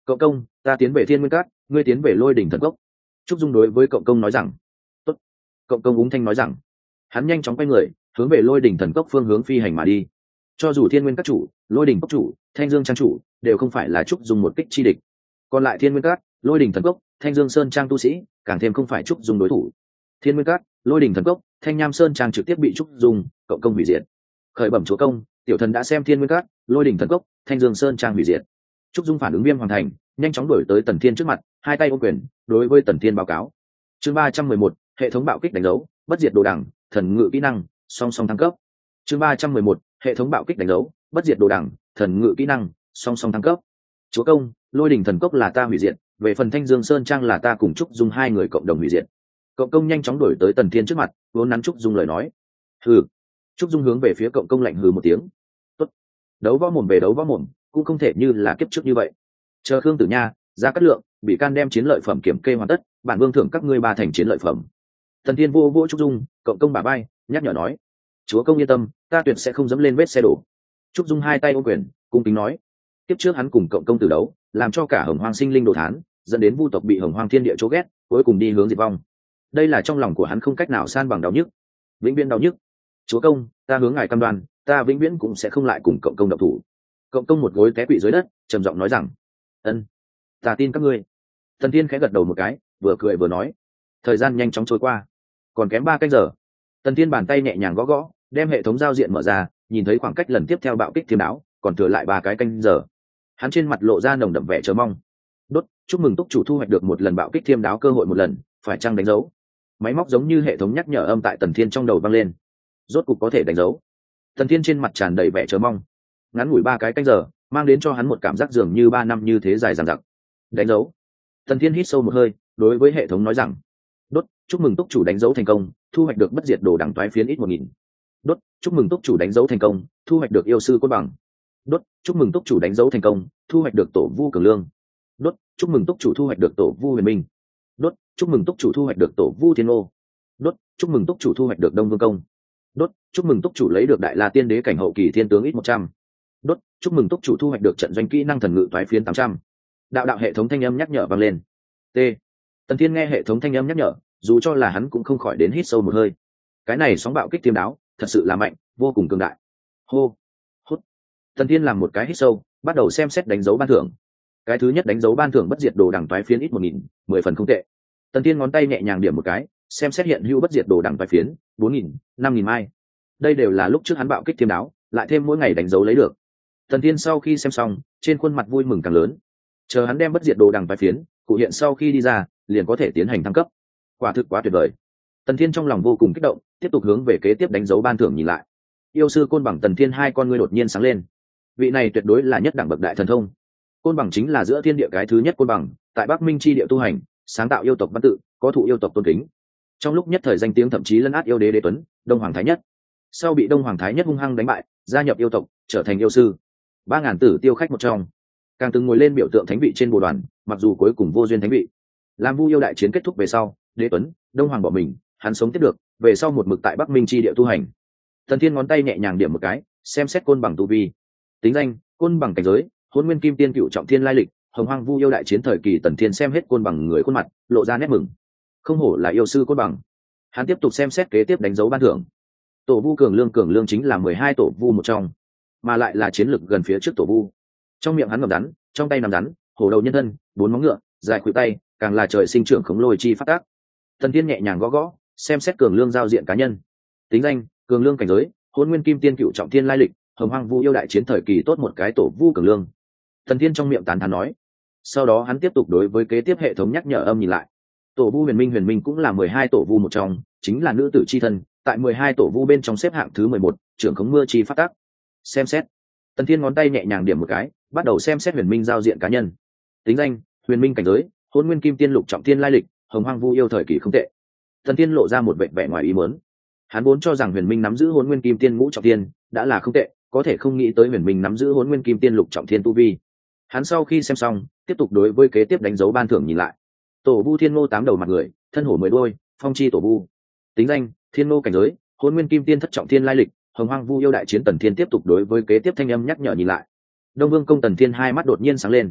Cậu công, ta tiến về thiên nguyên cát, ngươi tiến về lôi đỉnh thần cốc. Trúc Dung đối với cậu công nói rằng. Tốt. Cậu công úng thanh nói rằng. Hắn nhanh chóng quay người, hướng về lôi đỉnh thần cốc phương hướng phi hành mà đi. Cho dù thiên nguyên các chủ, lôi đỉnh cốc chủ, thanh dương trang chủ đều không phải là Trúc Dung một kích chi địch, còn lại thiên nguyên cát, lôi đỉnh thần cốc, thanh dương sơn trang tu sĩ càng thêm không phải Trúc Dung đối thủ. Thiên nguyên cát, lôi đỉnh thần cốc, thanh nham sơn trang trực tiếp bị Trúc Dung cậu công hủy diệt. Khởi bẩm chúa công, tiểu thần đã xem thiên nguyên cát, lôi đỉnh thần cốc, thanh dương sơn trang hủy diệt. Trúc Dung phản ứng viêm hoàn thành, nhanh chóng đuổi tới Tần Thiên trước mặt, hai tay ôm quyền đối với Tần Thiên báo cáo. Chương 311, hệ thống bạo kích đánh dấu, bất diệt đồ đẳng, thần ngự kỹ năng song song thăng cấp. Chương 311, hệ thống bạo kích đánh dấu, bất diệt đồ đẳng, thần ngự kỹ năng song song thăng cấp. Chúa công, lôi đỉnh thần cốc là ta hủy diệt, về phần thanh dương sơn trang là ta cùng Trúc Dung hai người cộng đồng hủy diệt. Cộng công nhanh chóng đuổi tới Tần Thiên trước mặt, vốn nắn Trúc Dung lời nói. Hừ. Trúc Dung hướng về phía cộng công lạnh hừ một tiếng. Tốt. Đấu võ mồm về đấu võ mồm, cũng không thể như là kiếp trước như vậy. Chờ Khương Tử Nha, Gia Cát Lượng, bị can đem chiến lợi phẩm kiểm kê hoàn tất, bản vương thưởng các ngươi 3 thành chiến lợi phẩm. Tần Thiên vô vô Trúc Dung, cộng công bả vai, nhắc nhở nói: chúa công yên tâm, ta tuyệt sẽ không dẫm lên vết xe đổ. Trúc Dung hai tay ôm quyền, cung kính nói: tiếp trước hắn cùng cộng công từ đấu, làm cho cả Hồng Hoang sinh linh đồ thán, dẫn đến vu tộc bị Hồng Hoang thiên địa chố ghét, cuối cùng đi hướng diệt vong. Đây là trong lòng của hắn không cách nào san bằng đau nhức, vĩnh viễn đau nhức. Chúa công, ta hướng ngài cam đoan, ta vĩnh viễn cũng sẽ không lại cùng cộng công động thủ. Cộng công một gối té quỵ dưới đất, trầm giọng nói rằng: ân, ta tin các ngươi. Thần Thiên khẽ gật đầu một cái, vừa cười vừa nói. Thời gian nhanh chóng trôi qua, còn kém 3 canh giờ. Tần Thiên bàn tay nhẹ nhàng gõ gõ, đem hệ thống giao diện mở ra, nhìn thấy khoảng cách lần tiếp theo bạo kích thiêm đáo, còn thừa lại 3 cái canh giờ. Hắn trên mặt lộ ra nồng đậm vẻ chờ mong. Đốt, chúc mừng túc chủ thu hoạch được một lần bạo kích thiêm đáo cơ hội một lần, phải chăng đánh dấu? Máy móc giống như hệ thống nhắc nhở âm tại Tần Thiên trong đầu vang lên. Rốt cục có thể đánh dấu. Tần Thiên trên mặt tràn đầy vẻ chờ mong. Ngắn ngủi 3 cái canh giờ, mang đến cho hắn một cảm giác dường như 3 năm như thế dài dằng dặc. Đánh dấu. Tần Thiên hít sâu một hơi, đối với hệ thống nói rằng: đốt, chúc mừng túc chủ đánh dấu thành công, thu hoạch được bất diệt đồ đẳng toái phiến ít 1000. Đốt, chúc mừng túc chủ đánh dấu thành công, thu hoạch được yêu sư cốt bằng. Đốt, chúc mừng túc chủ đánh dấu thành công, thu hoạch được tổ vu cường lương. Đốt, chúc mừng túc chủ thu hoạch được tổ vu huyền minh. Đốt, chúc mừng túc chủ thu hoạch được tổ vu thiên ô. Đốt, chúc mừng túc chủ thu hoạch được đông vương công. Đốt, chúc mừng túc chủ lấy được đại la tiên đế cảnh hậu kỳ thiên tướng ít 100. Đốt, chúc mừng túc chủ thu hoạch được trận doanh kỹ năng thần ngự toái phiến 800. Đạo hệ thống thanh âm nhắc nhở vang lên. T. Tần Thiên nghe hệ thống thanh âm nhắc nhở, dù cho là hắn cũng không khỏi đến hít sâu một hơi. Cái này sóng bạo kích tiêm đáo, thật sự là mạnh, vô cùng cường đại. Hô, hút. Tần Thiên làm một cái hít sâu, bắt đầu xem xét đánh dấu ban thưởng. Cái thứ nhất đánh dấu ban thưởng bất diệt đồ đẳng toái phiến ít 1000, 10 phần không tệ. Tần Thiên ngón tay nhẹ nhàng điểm một cái, xem xét hiện hữu bất diệt đồ đẳng toái phiến 4000, 5000 mai. Đây đều là lúc trước hắn bạo kích tiêm đáo, lại thêm mỗi ngày đánh dấu lấy được. Tần Thiên sau khi xem xong, trên khuôn mặt vui mừng càng lớn. Chờ hắn đem bất diệt đồ đẳng toái phiến cụ hiện sau khi đi ra, liền có thể tiến hành thăng cấp. Quả thực quá tuyệt vời. Tần Thiên trong lòng vô cùng kích động, tiếp tục hướng về kế tiếp đánh dấu ban thưởng nhìn lại. Yêu sư côn bằng. Tần Thiên hai con ngươi đột nhiên sáng lên. Vị này tuyệt đối là nhất đẳng bậc đại thần thông. Côn bằng chính là giữa thiên địa cái thứ nhất côn bằng, tại Bắc Minh chi địa tu hành, sáng tạo yêu tộc văn tự, có thụ yêu tộc tôn kính. Trong lúc nhất thời danh tiếng thậm chí lấn át yêu đế Đế Tuấn, Đông Hoàng Thái Nhất. Sau bị Đông Hoàng Thái Nhất hung hăng đánh bại, gia nhập yêu tộc, trở thành yêu sư. 3000 tử tiêu khách một trong. Càng từng ngồi lên biểu tượng thánh vị trên bồ đoàn, mặc dù cuối cùng vô duyên thánh vị. Làm Vu yêu đại chiến kết thúc về sau, Đế Tuấn, Đông Hoàng bỏ mình, hắn sống tiếp được, về sau một mực tại Bắc Minh chi địa tu hành. Tần Thiên ngón tay nhẹ nhàng điểm một cái, xem xét côn bằng tu vi. Tính danh: côn bằng cảnh giới, Hỗn Nguyên Kim Tiên cựu trọng thiên lai lịch, Hồng Hoang Vu yêu đại chiến thời kỳ. Tần Thiên xem hết côn bằng người khuôn mặt, lộ ra nét mừng. Không hổ là yêu sư côn bằng. Hắn tiếp tục xem xét kế tiếp đánh dấu ban thưởng. Tổ vu cường lương chính là 12 tổ vu một trong, mà lại là chiến lực gần phía trước tổ vu. Trong miệng hắn ngậm rắn, trong tay nắm rắn, hổ đầu nhân thân, 4 móng ngựa, dài khuỷu tay, càng là trời sinh trưởng khống lôi chi phát tác. Tần Thiên nhẹ nhàng gõ gõ, xem xét cường lương giao diện cá nhân. Tính danh: cường lương cảnh giới, Hỗn Nguyên Kim Tiên cựu trọng thiên lai lịch, Hồng Hoang Vu yêu đại chiến thời kỳ tốt một cái tổ vu cường lương. Tần Thiên trong miệng tán thán nói. Sau đó hắn tiếp tục đối với kế tiếp hệ thống nhắc nhở âm nhìn lại. Tổ vu huyền minh cũng là 12 tổ vu một trong, chính là nữ tử chi thân, tại 12 tổ vu bên trong xếp hạng thứ 11, trưởng khống mưa chi phát tác. Xem xét. Tần Thiên ngón tay nhẹ nhàng điểm một cái, bắt đầu xem xét huyền minh giao diện cá nhân. Tính danh: huyền minh cảnh giới, Hỗn Nguyên Kim Tiên lục trọng thiên lai lịch, Hồng Hoang Vu yêu thời kỳ không tệ. Tần Thiên lộ ra một vẻ ngoài ý muốn. Hắn vốn cho rằng huyền minh nắm giữ Hỗn Nguyên Kim Tiên ngũ trọng thiên đã là không tệ, có thể không nghĩ tới huyền minh nắm giữ Hỗn Nguyên Kim Tiên lục trọng thiên tu vi. Hắn sau khi xem xong, tiếp tục đối với kế tiếp đánh dấu ban thưởng nhìn lại. Tổ vu Thiên Ngô 8 đầu mặt người, thân hổ 10 đuôi, phong chi tổ vu. Tính danh: Thiên Ngô cảnh giới, Hỗn Nguyên Kim Tiên thất trọng thiên lai lịch, Hồng Hoang Vu yêu đại chiến. Tần Thiên tiếp tục đối với kế tiếp thanh âm nhắc nhở nhìn lại. Đông Vương công. Tần Thiên hai mắt đột nhiên sáng lên.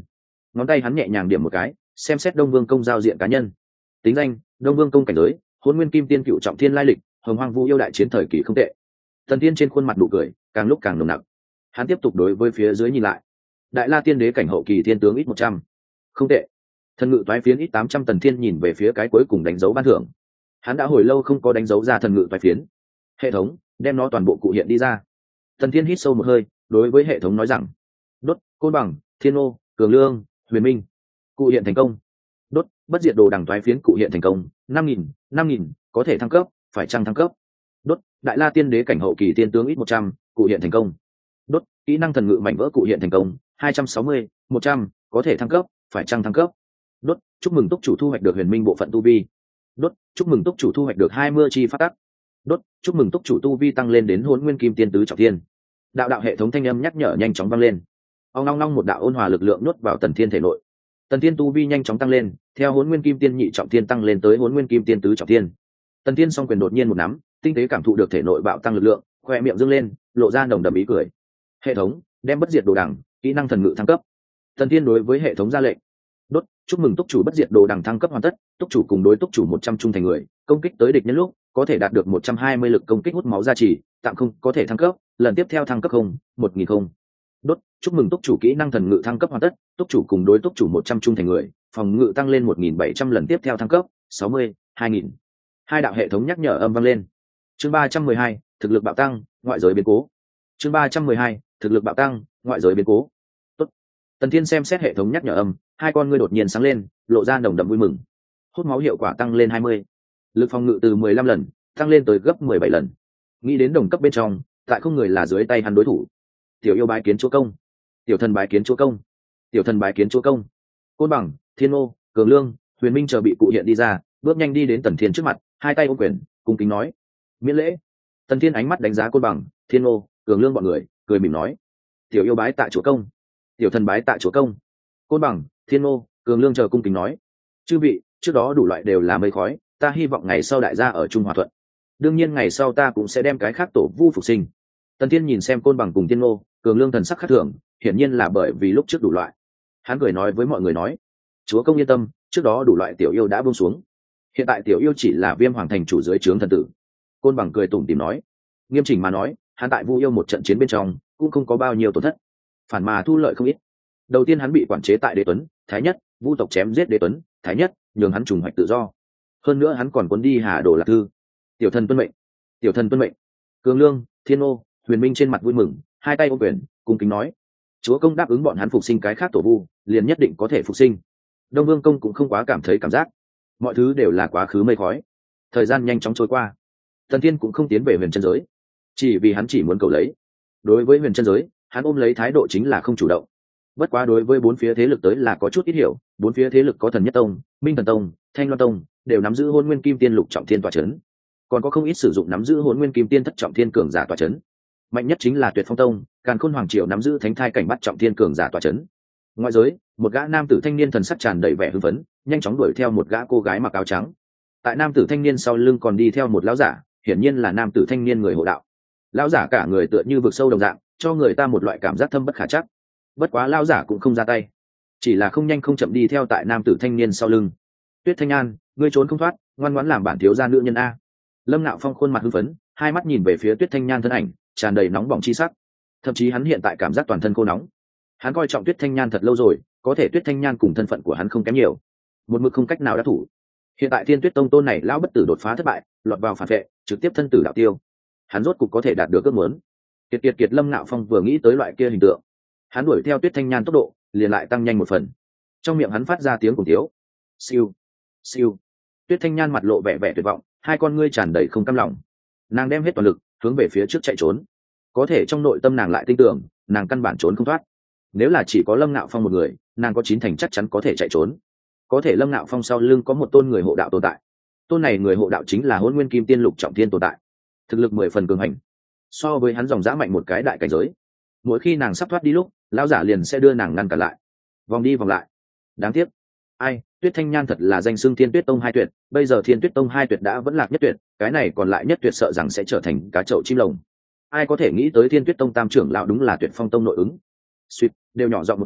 ngón tay hắn nhẹ nhàng điểm một cái, xem xét Đông Vương công giao diện cá nhân. Tính danh: Đông Vương công cảnh giới, Hỗn Nguyên Kim Tiên cựu trọng thiên lai lịch, Hồng Hoang Vu yêu đại chiến thời kỳ không tệ. Tần Thiên trên khuôn mặt nụ cười càng lúc càng nồng nặc. Hắn tiếp tục đối với phía dưới nhìn lại. Đại La Tiên Đế cảnh hậu kỳ thiên tướng ít 100. Không tệ. Thần ngự toái phiến ít 800. Tần Thiên nhìn về phía cái cuối cùng đánh dấu ban thưởng. Hắn đã hồi lâu không có đánh dấu ra thần ngự toái phiến. Hệ thống, đem nó toàn bộ cụ hiện đi ra. Tần Thiên hít sâu một hơi, đối với hệ thống nói rằng: Đốt, Côn Bằng, Thiên Ô, Cường Lương, Huyền Minh. Cụ hiện thành công. Đốt, bất diệt đồ đằng toái phiến cụ hiện thành công. 5.000, có thể thăng cấp, phải chăng thăng cấp? Đốt, Đại La Tiên Đế cảnh hậu kỳ tiên tướng ít 100, cụ hiện thành công. Đốt, kỹ năng thần ngự mảnh vỡ cụ hiện thành công. 260, 100, có thể thăng cấp, phải chăng thăng cấp? Đốt, chúc mừng túc chủ thu hoạch được huyền minh bộ phận tu vi. Đốt, chúc mừng túc chủ thu hoạch được 20 chi pháp tắc. Đốt, chúc mừng túc chủ tu vi tăng lên đến Hỗn Nguyên Kim Tiên tứ trọng thiên. Đạo hệ thống thanh âm nhắc nhở nhanh chóng vang lên. Ong long long, một đạo ôn hòa lực lượng nuốt vào Tần Thiên thể nội. Tần Thiên tu vi nhanh chóng tăng lên, theo Hỗn Nguyên Kim Tiên nhị trọng thiên tăng lên tới Hỗn Nguyên Kim Tiên tứ trọng thiên. Tần Thiên song quyền đột nhiên một nắm, tinh tế cảm thụ được thể nội bạo tăng lực lượng, khoe miệng dương lên, lộ ra nồng đậm ý cười. Hệ thống, đem bất diệt đồ đằng, kỹ năng thần ngự thăng cấp. Tần Thiên đối với hệ thống ra lệnh. Đốt, chúc mừng túc chủ bất diệt đồ đằng thăng cấp hoàn tất, túc chủ cùng đối túc chủ 100 trung thành người, công kích tới địch nhân lúc có thể đạt được 120 lực công kích hút máu gia trì, tạm không có thể thăng cấp, lần tiếp theo thăng cấp 1000. Đốt, chúc mừng túc chủ kỹ năng thần ngự thăng cấp hoàn tất, túc chủ cùng đối túc chủ 100 trung thành người, phòng ngự tăng lên 1700, lần tiếp theo thăng cấp 60, 2000. Hai đạo hệ thống nhắc nhở âm vang lên. Chương 312, thực lực bạo tăng, ngoại giới biến cố. Chương 312, thực lực bạo tăng, ngoại giới biến cố. Tốt. Tần Thiên xem xét hệ thống nhắc nhở âm, hai con ngươi đột nhiên sáng lên, lộ ra nồng đậm vui mừng. Hút máu hiệu quả tăng lên 20, lực phòng ngự từ 15 lần tăng lên tới gấp 17 lần. Nghĩ đến đồng cấp bên trong, tại không người là dưới tay hắn đối thủ. Tiểu yêu bái kiến chúa công, tiểu thần bái kiến chúa công, tiểu thần bái kiến chúa công. Côn Bằng, Thiên Ô, Cường Lương, Huyền Minh chờ bị cụ hiện đi ra, bước nhanh đi đến Tần Thiên trước mặt, hai tay ôm quyền, cung kính nói: Miễn lễ. Tần Thiên ánh mắt đánh giá Côn Bằng, Thiên Ô, Cường Lương bọn người, cười mỉm nói: Tiểu yêu bái tạ chúa công, tiểu thần bái tạ chúa công. Côn Bằng, Thiên Ô, Cường Lương chờ cung kính nói: chư vị, trước đó đủ loại đều là mây khói, ta hy vọng ngày sau đại gia ở chung hòa thuận. Đương nhiên ngày sau ta cũng sẽ đem cái khác tổ vu phục sinh. Tần Thiên nhìn xem Côn Bằng cùng Thiên Ô, Cường Lương thần sắc khác thường, hiển nhiên là bởi vì lúc trước đủ loại. Hắn cười nói với mọi người nói: chúa công yên tâm, trước đó đủ loại tiểu yêu đã buông xuống, hiện tại tiểu yêu chỉ là Viêm Hoàng thành chủ dưới trướng thần tử. Côn Bằng cười tủm tỉm nói. Nghiêm chỉnh mà nói, hắn tại Vu yêu một trận chiến bên trong cũng không có bao nhiêu tổn thất, phản mà thu lợi không ít. Đầu tiên hắn bị quản chế tại Đế Tuấn, Thái Nhất, Vu tộc chém giết Đế Tuấn, Thái Nhất, nhường hắn trùng hoạch tự do. Hơn nữa hắn còn cuốn đi Hà Đồ Lạc Thư. Tiểu thần tuân mệnh, tiểu thần tuân mệnh. Cường Lương, Thiên Ô, Huyền Minh trên mặt vui mừng, hai tay ôm quyền, cung kính nói: chúa công đáp ứng bọn hắn phục sinh cái khác tổ vu, liền nhất định có thể phục sinh. Đông Vương công cũng không quá cảm thấy cảm giác, mọi thứ đều là quá khứ mây khói. Thời gian nhanh chóng trôi qua, Tần Thiên cũng không tiến về huyền chân giới, chỉ vì hắn chỉ muốn cầu lấy. Đối với huyền chân giới, hắn ôm lấy thái độ chính là không chủ động. Bất quá đối với bốn phía thế lực tới là có chút ít hiểu, bốn phía thế lực có Thần Nhất Tông, Minh Thần Tông, Thanh Loan Tông, đều nắm giữ Hỗn Nguyên Kim Tiên lục trọng thiên tọa chấn, còn có không ít sử dụng nắm giữ Hỗn Nguyên Kim Tiên thất trọng thiên cường giả tọa chấn. Mạnh nhất chính là Tuyệt Phong Tông, Càn Khôn Hoàng Triều nắm giữ Thánh Thai cảnh bắt trọng thiên cường giả tọa chấn. Ngoại giới, một gã nam tử thanh niên thần sắc tràn đầy vẻ hưng phấn, nhanh chóng đuổi theo một gã cô gái mặc áo trắng. Tại nam tử thanh niên sau lưng còn đi theo một lão giả, hiển nhiên là nam tử thanh niên người hộ đạo. Lão giả cả người tựa như vực sâu đồng dạng, cho người ta một loại cảm giác thâm bất khả trắc. Bất quá lão giả cũng không ra tay, chỉ là không nhanh không chậm đi theo tại nam tử thanh niên sau lưng. Tuyết Thanh An, ngươi trốn không thoát, ngoan ngoãn làm bản thiếu gia nữ nhân a. Lâm Nạo Phong khuôn mặt hưng phấn, hai mắt nhìn về phía Tuyết Thanh Nhan thân ảnh, tràn đầy nóng bỏng chi sắc. Thậm chí hắn hiện tại cảm giác toàn thân khô nóng. Hắn coi trọng Tuyết Thanh Nhan thật lâu rồi, có thể Tuyết Thanh Nhan cùng thân phận của hắn không kém nhiều, một mực không cách nào đắc thủ. Hiện tại Thiên Tuyết Tông tôn này lão bất tử đột phá thất bại, lọt vào phản vệ, trực tiếp thân tử đạo tiêu. Hắn rốt cục có thể đạt được ước muốn. Kiệt Lâm Nạo Phong vừa nghĩ tới loại kia hình tượng, hắn đuổi theo Tuyết Thanh Nhan tốc độ liền lại tăng nhanh một phần. Trong miệng hắn phát ra tiếng cùng tiếu. Siêu, siêu. Tuyết Thanh Nhan mặt lộ vẻ vẻ tuyệt vọng, hai con ngươi tràn đầy không cam lòng. Nàng đem hết toàn lực hướng về phía trước chạy trốn, có thể trong nội tâm nàng lại tin tưởng nàng căn bản trốn không thoát. Nếu là chỉ có Lâm Nạo Phong một người, nàng có 9 thành chắc chắn có thể chạy trốn. Có thể Lâm Nạo Phong sau lưng có một tôn người hộ đạo tồn tại. Tôn này người hộ đạo chính là Hỗn Nguyên Kim Tiên lục trọng thiên tồn tại, thực lực 10 phần cường hành, so với hắn dòng dã mạnh một cái đại cảnh giới. Mỗi khi nàng sắp thoát đi lúc, lão giả liền sẽ đưa nàng ngăn cản lại, vòng đi vòng lại. Đáng tiếc, ai, Tuyết Thanh Nhan thật là danh xưng Thiên Tuyết Tông hai tuyệt, bây giờ Thiên Tuyết Tông hai tuyệt đã vẫn lạc nhất tuyệt, cái này còn lại nhất tuyệt sợ rằng sẽ trở thành cá chậu chim lồng. Ai có thể nghĩ tới Thiên Tuyết Tông tam trưởng lão đúng là Tuyệt Phong Tông nội ứng. Suýt, đều nhỏ giọng một chút,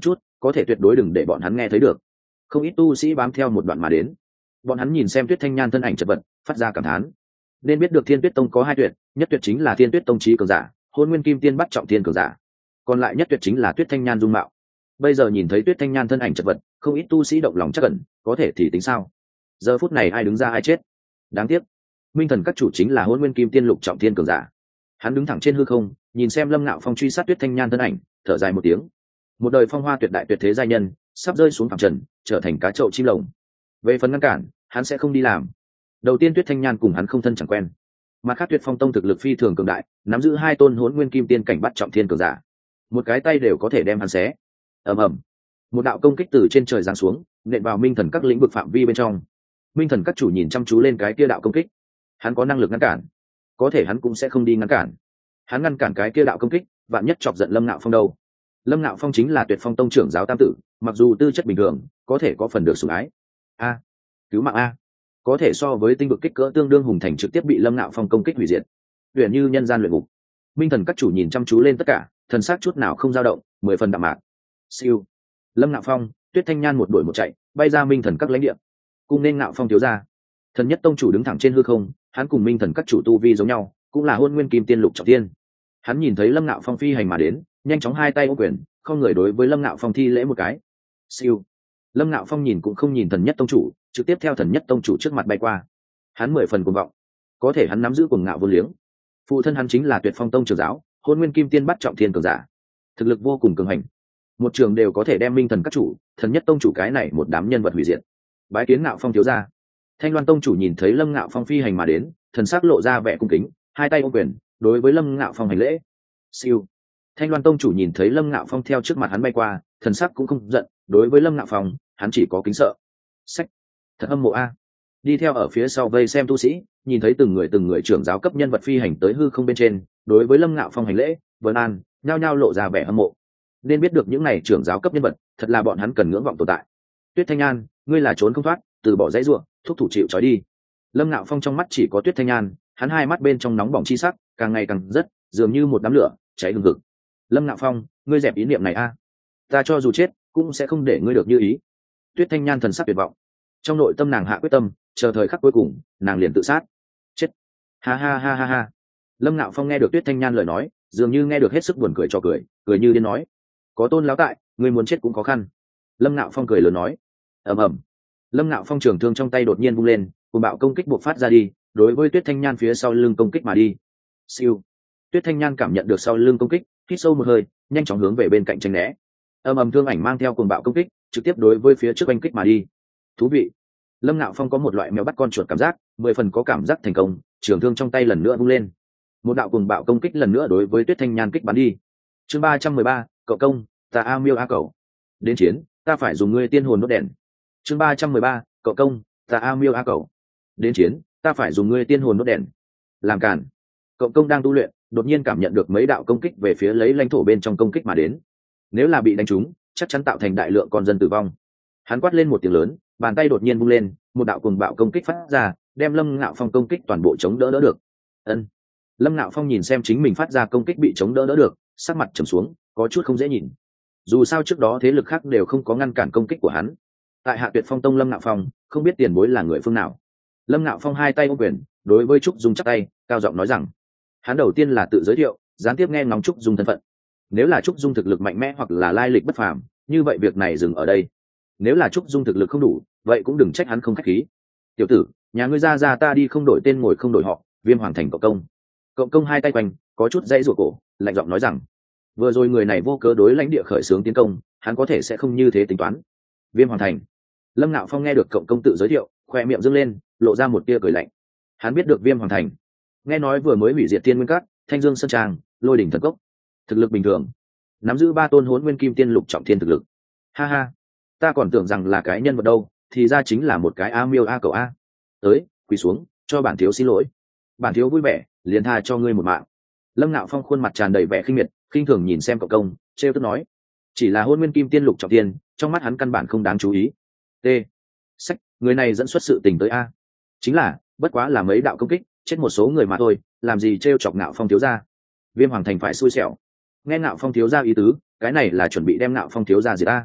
có thể tuyệt đối đừng để bọn hắn nghe thấy được. Không ít tu sĩ bám theo một đoạn mà đến, bọn hắn nhìn xem Tuyết Thanh Nhan thân ảnh chật vật, phát ra cảm thán. Nên biết được Thiên Tuyết Tông có hai tuyệt, nhất tuyệt chính là Thiên Tuyết Tông chí cường giả, Hôn Nguyên Kim Tiên bắt trọng thiên cường giả, còn lại nhất tuyệt chính là Tuyết Thanh Nhan dung mạo. Bây giờ nhìn thấy Tuyết Thanh Nhan thân ảnh chật vật, không ít tu sĩ động lòng chắc ẩn, có thể thì tính sao? Giờ phút này ai đứng ra ai chết. Đáng tiếc, Minh Thần các chủ chính là Hôn Nguyên Kim Tiên lục trọng thiên cường giả. Hắn đứng thẳng trên hư không, nhìn xem Lâm Ngạo Phong truy sát Tuyết Thanh Nhan thân ảnh, thở dài một tiếng. Một đời phong hoa tuyệt đại tuyệt thế giai nhân, sắp rơi xuống phàm trần, trở thành cá trậu chim lồng. Về phần ngăn cản, hắn sẽ không đi làm. Đầu tiên Tuyết Thanh Nhan cùng hắn không thân chẳng quen, mà khác Tuyệt Phong Tông thực lực phi thường cường đại, nắm giữ hai tôn Hỗn Nguyên Kim Tiên cảnh bắt trọng thiên cường giả, một cái tay đều có thể đem hắn xé. Ầm ầm, một đạo công kích từ trên trời giáng xuống, nện vào Minh Thần các lĩnh vực phạm vi bên trong. Minh Thần các chủ nhìn chăm chú lên cái kia đạo công kích, hắn có năng lực ngăn cản, có thể hắn cũng sẽ không đi ngăn cản. Hắn ngăn cản cái kia đạo công kích, vạn nhất chọc giận Lâm Ngạo Phong đâu. Lâm Ngạo Phong chính là Tuyệt Phong Tông trưởng giáo tam tử, mặc dù tư chất bình thường, có thể có phần được sủng ái. A, cứu mạng a! Có thể so với tinh vực kích cỡ tương đương hùng thành trực tiếp bị Lâm Ngạo Phong công kích hủy diệt. Huyền như nhân gian luyện ngục. Minh Thần các chủ nhìn chăm chú lên tất cả, thần sắc chút nào không dao động, 10 phần đạm mạc. Siêu. Lâm Ngạo Phong, Tuyết Thanh Nhan một đuổi một chạy, bay ra Minh Thần các lãnh địa. Cùng nên Ngạo Phong thiếu gia. Thần Nhất Tông chủ đứng thẳng trên hư không, hắn cùng Minh Thần các chủ tu vi giống nhau, cũng là Hôn Nguyên Kim Tiên lục trọng thiên. Hắn nhìn thấy Lâm Ngạo Phong phi hành mà đến, nhanh chóng hai tay ôm quyền, không người đối với Lâm Ngạo Phong thi lễ một cái. Siêu. Lâm Ngạo Phong nhìn cũng không nhìn Thần Nhất Tông chủ, trực tiếp theo Thần Nhất Tông chủ trước mặt bay qua. Hắn 10 phần cuồng vọng, có thể hắn nắm giữ cuồng ngạo vô liếng. Phụ thân hắn chính là Tuyệt Phong Tông trưởng giáo, Hôn Nguyên Kim Tiên bắt trọng thiên cường giả, thực lực vô cùng cường hành, một trường đều có thể đem Minh Thần các chủ, Thần Nhất Tông chủ cái này một đám nhân vật hủy diệt. Bái kiến Ngạo Phong thiếu gia. Thanh Loan Tông chủ nhìn thấy Lâm Ngạo Phong phi hành mà đến, thần sắc lộ ra vẻ cung kính, hai tay ôm quyền, đối với Lâm Ngạo Phong hành lễ. Siêu. Thanh Loan Tông chủ nhìn thấy Lâm Ngạo Phong theo trước mặt hắn bay qua, thần sắc cũng không giận, đối với Lâm Ngạo Phong, hắn chỉ có kính sợ. Sách, thật hâm mộ a. Đi theo ở phía sau vây xem tu sĩ, nhìn thấy từng người trưởng giáo cấp nhân vật phi hành tới hư không bên trên, đối với Lâm Ngạo Phong hành lễ, vân an, nhao nhao lộ ra vẻ hâm mộ. Nên biết được những này trưởng giáo cấp nhân vật, thật là bọn hắn cần ngưỡng vọng tồn tại. Tuyết Thanh Nhan, ngươi là trốn không thoát, từ bỏ dãy rủa, thúc thủ chịu trói đi. Lâm Ngạo Phong trong mắt chỉ có Tuyết Thanh Nhan, hắn hai mắt bên trong nóng bỏng chi sắc, càng ngày càng rất, dường như một đám lửa cháy hừng hực. Lâm Ngạo Phong, ngươi dẹp ý niệm này a, ta cho dù chết cũng sẽ không để ngươi được như ý. Tuyết Thanh Nhan thần sắc tuyệt vọng, trong nội tâm nàng hạ quyết tâm, chờ thời khắc cuối cùng, nàng liền tự sát. Chết. Ha ha ha ha ha. Lâm Ngạo Phong nghe được Tuyết Thanh Nhan lời nói, dường như nghe được hết sức buồn cười cho cười, cười như điên nói: có Tôn lão tại, ngươi muốn chết cũng khó khăn. Lâm Ngạo Phong cười lớn nói. Ầm ầm. Lâm Ngạo Phong trường thương trong tay đột nhiên vung lên, cùng bạo công kích bộc phát ra đi, đối với Tuyết Thanh Nhan phía sau lưng công kích mà đi. Siêu. Tuyết Thanh Nhan cảm nhận được sau lưng công kích, hít sâu một hơi, nhanh chóng hướng về bên cạnh tránh né. Ầm ầm, thương ảnh mang theo cuồng bạo công kích, trực tiếp đối với phía trước oanh kích mà đi. Thú vị. Lâm Ngạo Phong có một loại mèo bắt con chuột cảm giác, 10 phần có cảm giác thành công, trường thương trong tay lần nữa vung lên. Một đạo cuồng bạo công kích lần nữa đối với Tuyết Thanh Nhan kích bắn đi. Chương 313, cậu công, ta a miêu a cậu. Đến chiến, ta phải dùng ngươi tiên hồn đốt đèn. Chương 313, cậu công, ta a miêu a cậu. Đến chiến, ta phải dùng ngươi tiên hồn đốt đèn. Làm cản. Cậu công đang tu luyện, đột nhiên cảm nhận được mấy đạo công kích về phía lấy lãnh thổ bên trong công kích mà đến. Nếu là bị đánh trúng, chắc chắn tạo thành đại lượng con dân tử vong. Hắn quát lên một tiếng lớn, bàn tay đột nhiên vung lên, một đạo cuồng bạo công kích phát ra, đem Lâm Ngạo Phong công kích toàn bộ chống đỡ được. Ân. Lâm Ngạo Phong nhìn xem chính mình phát ra công kích bị chống đỡ được, sắc mặt trầm xuống, có chút không dễ nhìn. Dù sao trước đó thế lực khác đều không có ngăn cản công kích của hắn. Tại Hạ Tuyệt Phong Tông Lâm Ngạo Phong, không biết tiền bối là người phương nào. Lâm Ngạo Phong hai tay ôm quyền, đối với Trúc Dung chắp tay, cao giọng nói rằng, hắn đầu tiên là tự giới thiệu, gián tiếp nghe ngóng Trúc Dung thân phận. Nếu là Trúc Dung thực lực mạnh mẽ hoặc là lai lịch bất phàm, như vậy việc này dừng ở đây. Nếu là Trúc Dung thực lực không đủ, vậy cũng đừng trách hắn không khách khí. Tiểu tử, nhà ngươi ra ta đi, không đổi tên ngồi không đổi họ, Viêm Hoàng Thành cậu công. Cậu công hai tay quanh, có chút dãy rủa cổ, lạnh giọng nói rằng, vừa rồi người này vô cớ đối lãnh địa khởi xướng tiến công, hắn có thể sẽ không như thế tính toán. Viêm Hoàng Thành. Lâm Ngạo Phong nghe được cậu công tự giới thiệu, khoe miệng dương lên, lộ ra một tia cười lạnh. Hắn biết được Viêm Hoàng Thành, nghe nói vừa mới hủy diệt Tiên Nguyên Các, Thanh Dương Sơn Trang, Lôi Đỉnh Thần Cốc, thực lực bình thường, nắm giữ 3 tôn Hỗn Nguyên Kim Tiên lục trọng thiên thực lực. Ha ha, ta còn tưởng rằng là cái nhân vật đâu, thì ra chính là một cái a miêu a cậu a. Tới, quỳ xuống, cho bản thiếu xin lỗi. Bản thiếu vui vẻ, liền tha cho ngươi một mạng. Lâm Ngạo Phong khuôn mặt tràn đầy vẻ khinh miệt, khinh thường nhìn xem cậu công, trêu tức nói, chỉ là Hỗn Nguyên Kim Tiên lục trọng thiên, trong mắt hắn căn bản không đáng chú ý. T. Sách, người này dẫn xuất sự tình tới a. Chính là, bất quá là mấy đạo công kích, chết một số người mà thôi, làm gì trêu chọc Ngạo Phong thiếu gia. Viêm Hoàng Thành phải xui xẻo. Nghe Ngạo Phong thiếu gia ý tứ, cái này là chuẩn bị đem Ngạo Phong thiếu gia diệt a.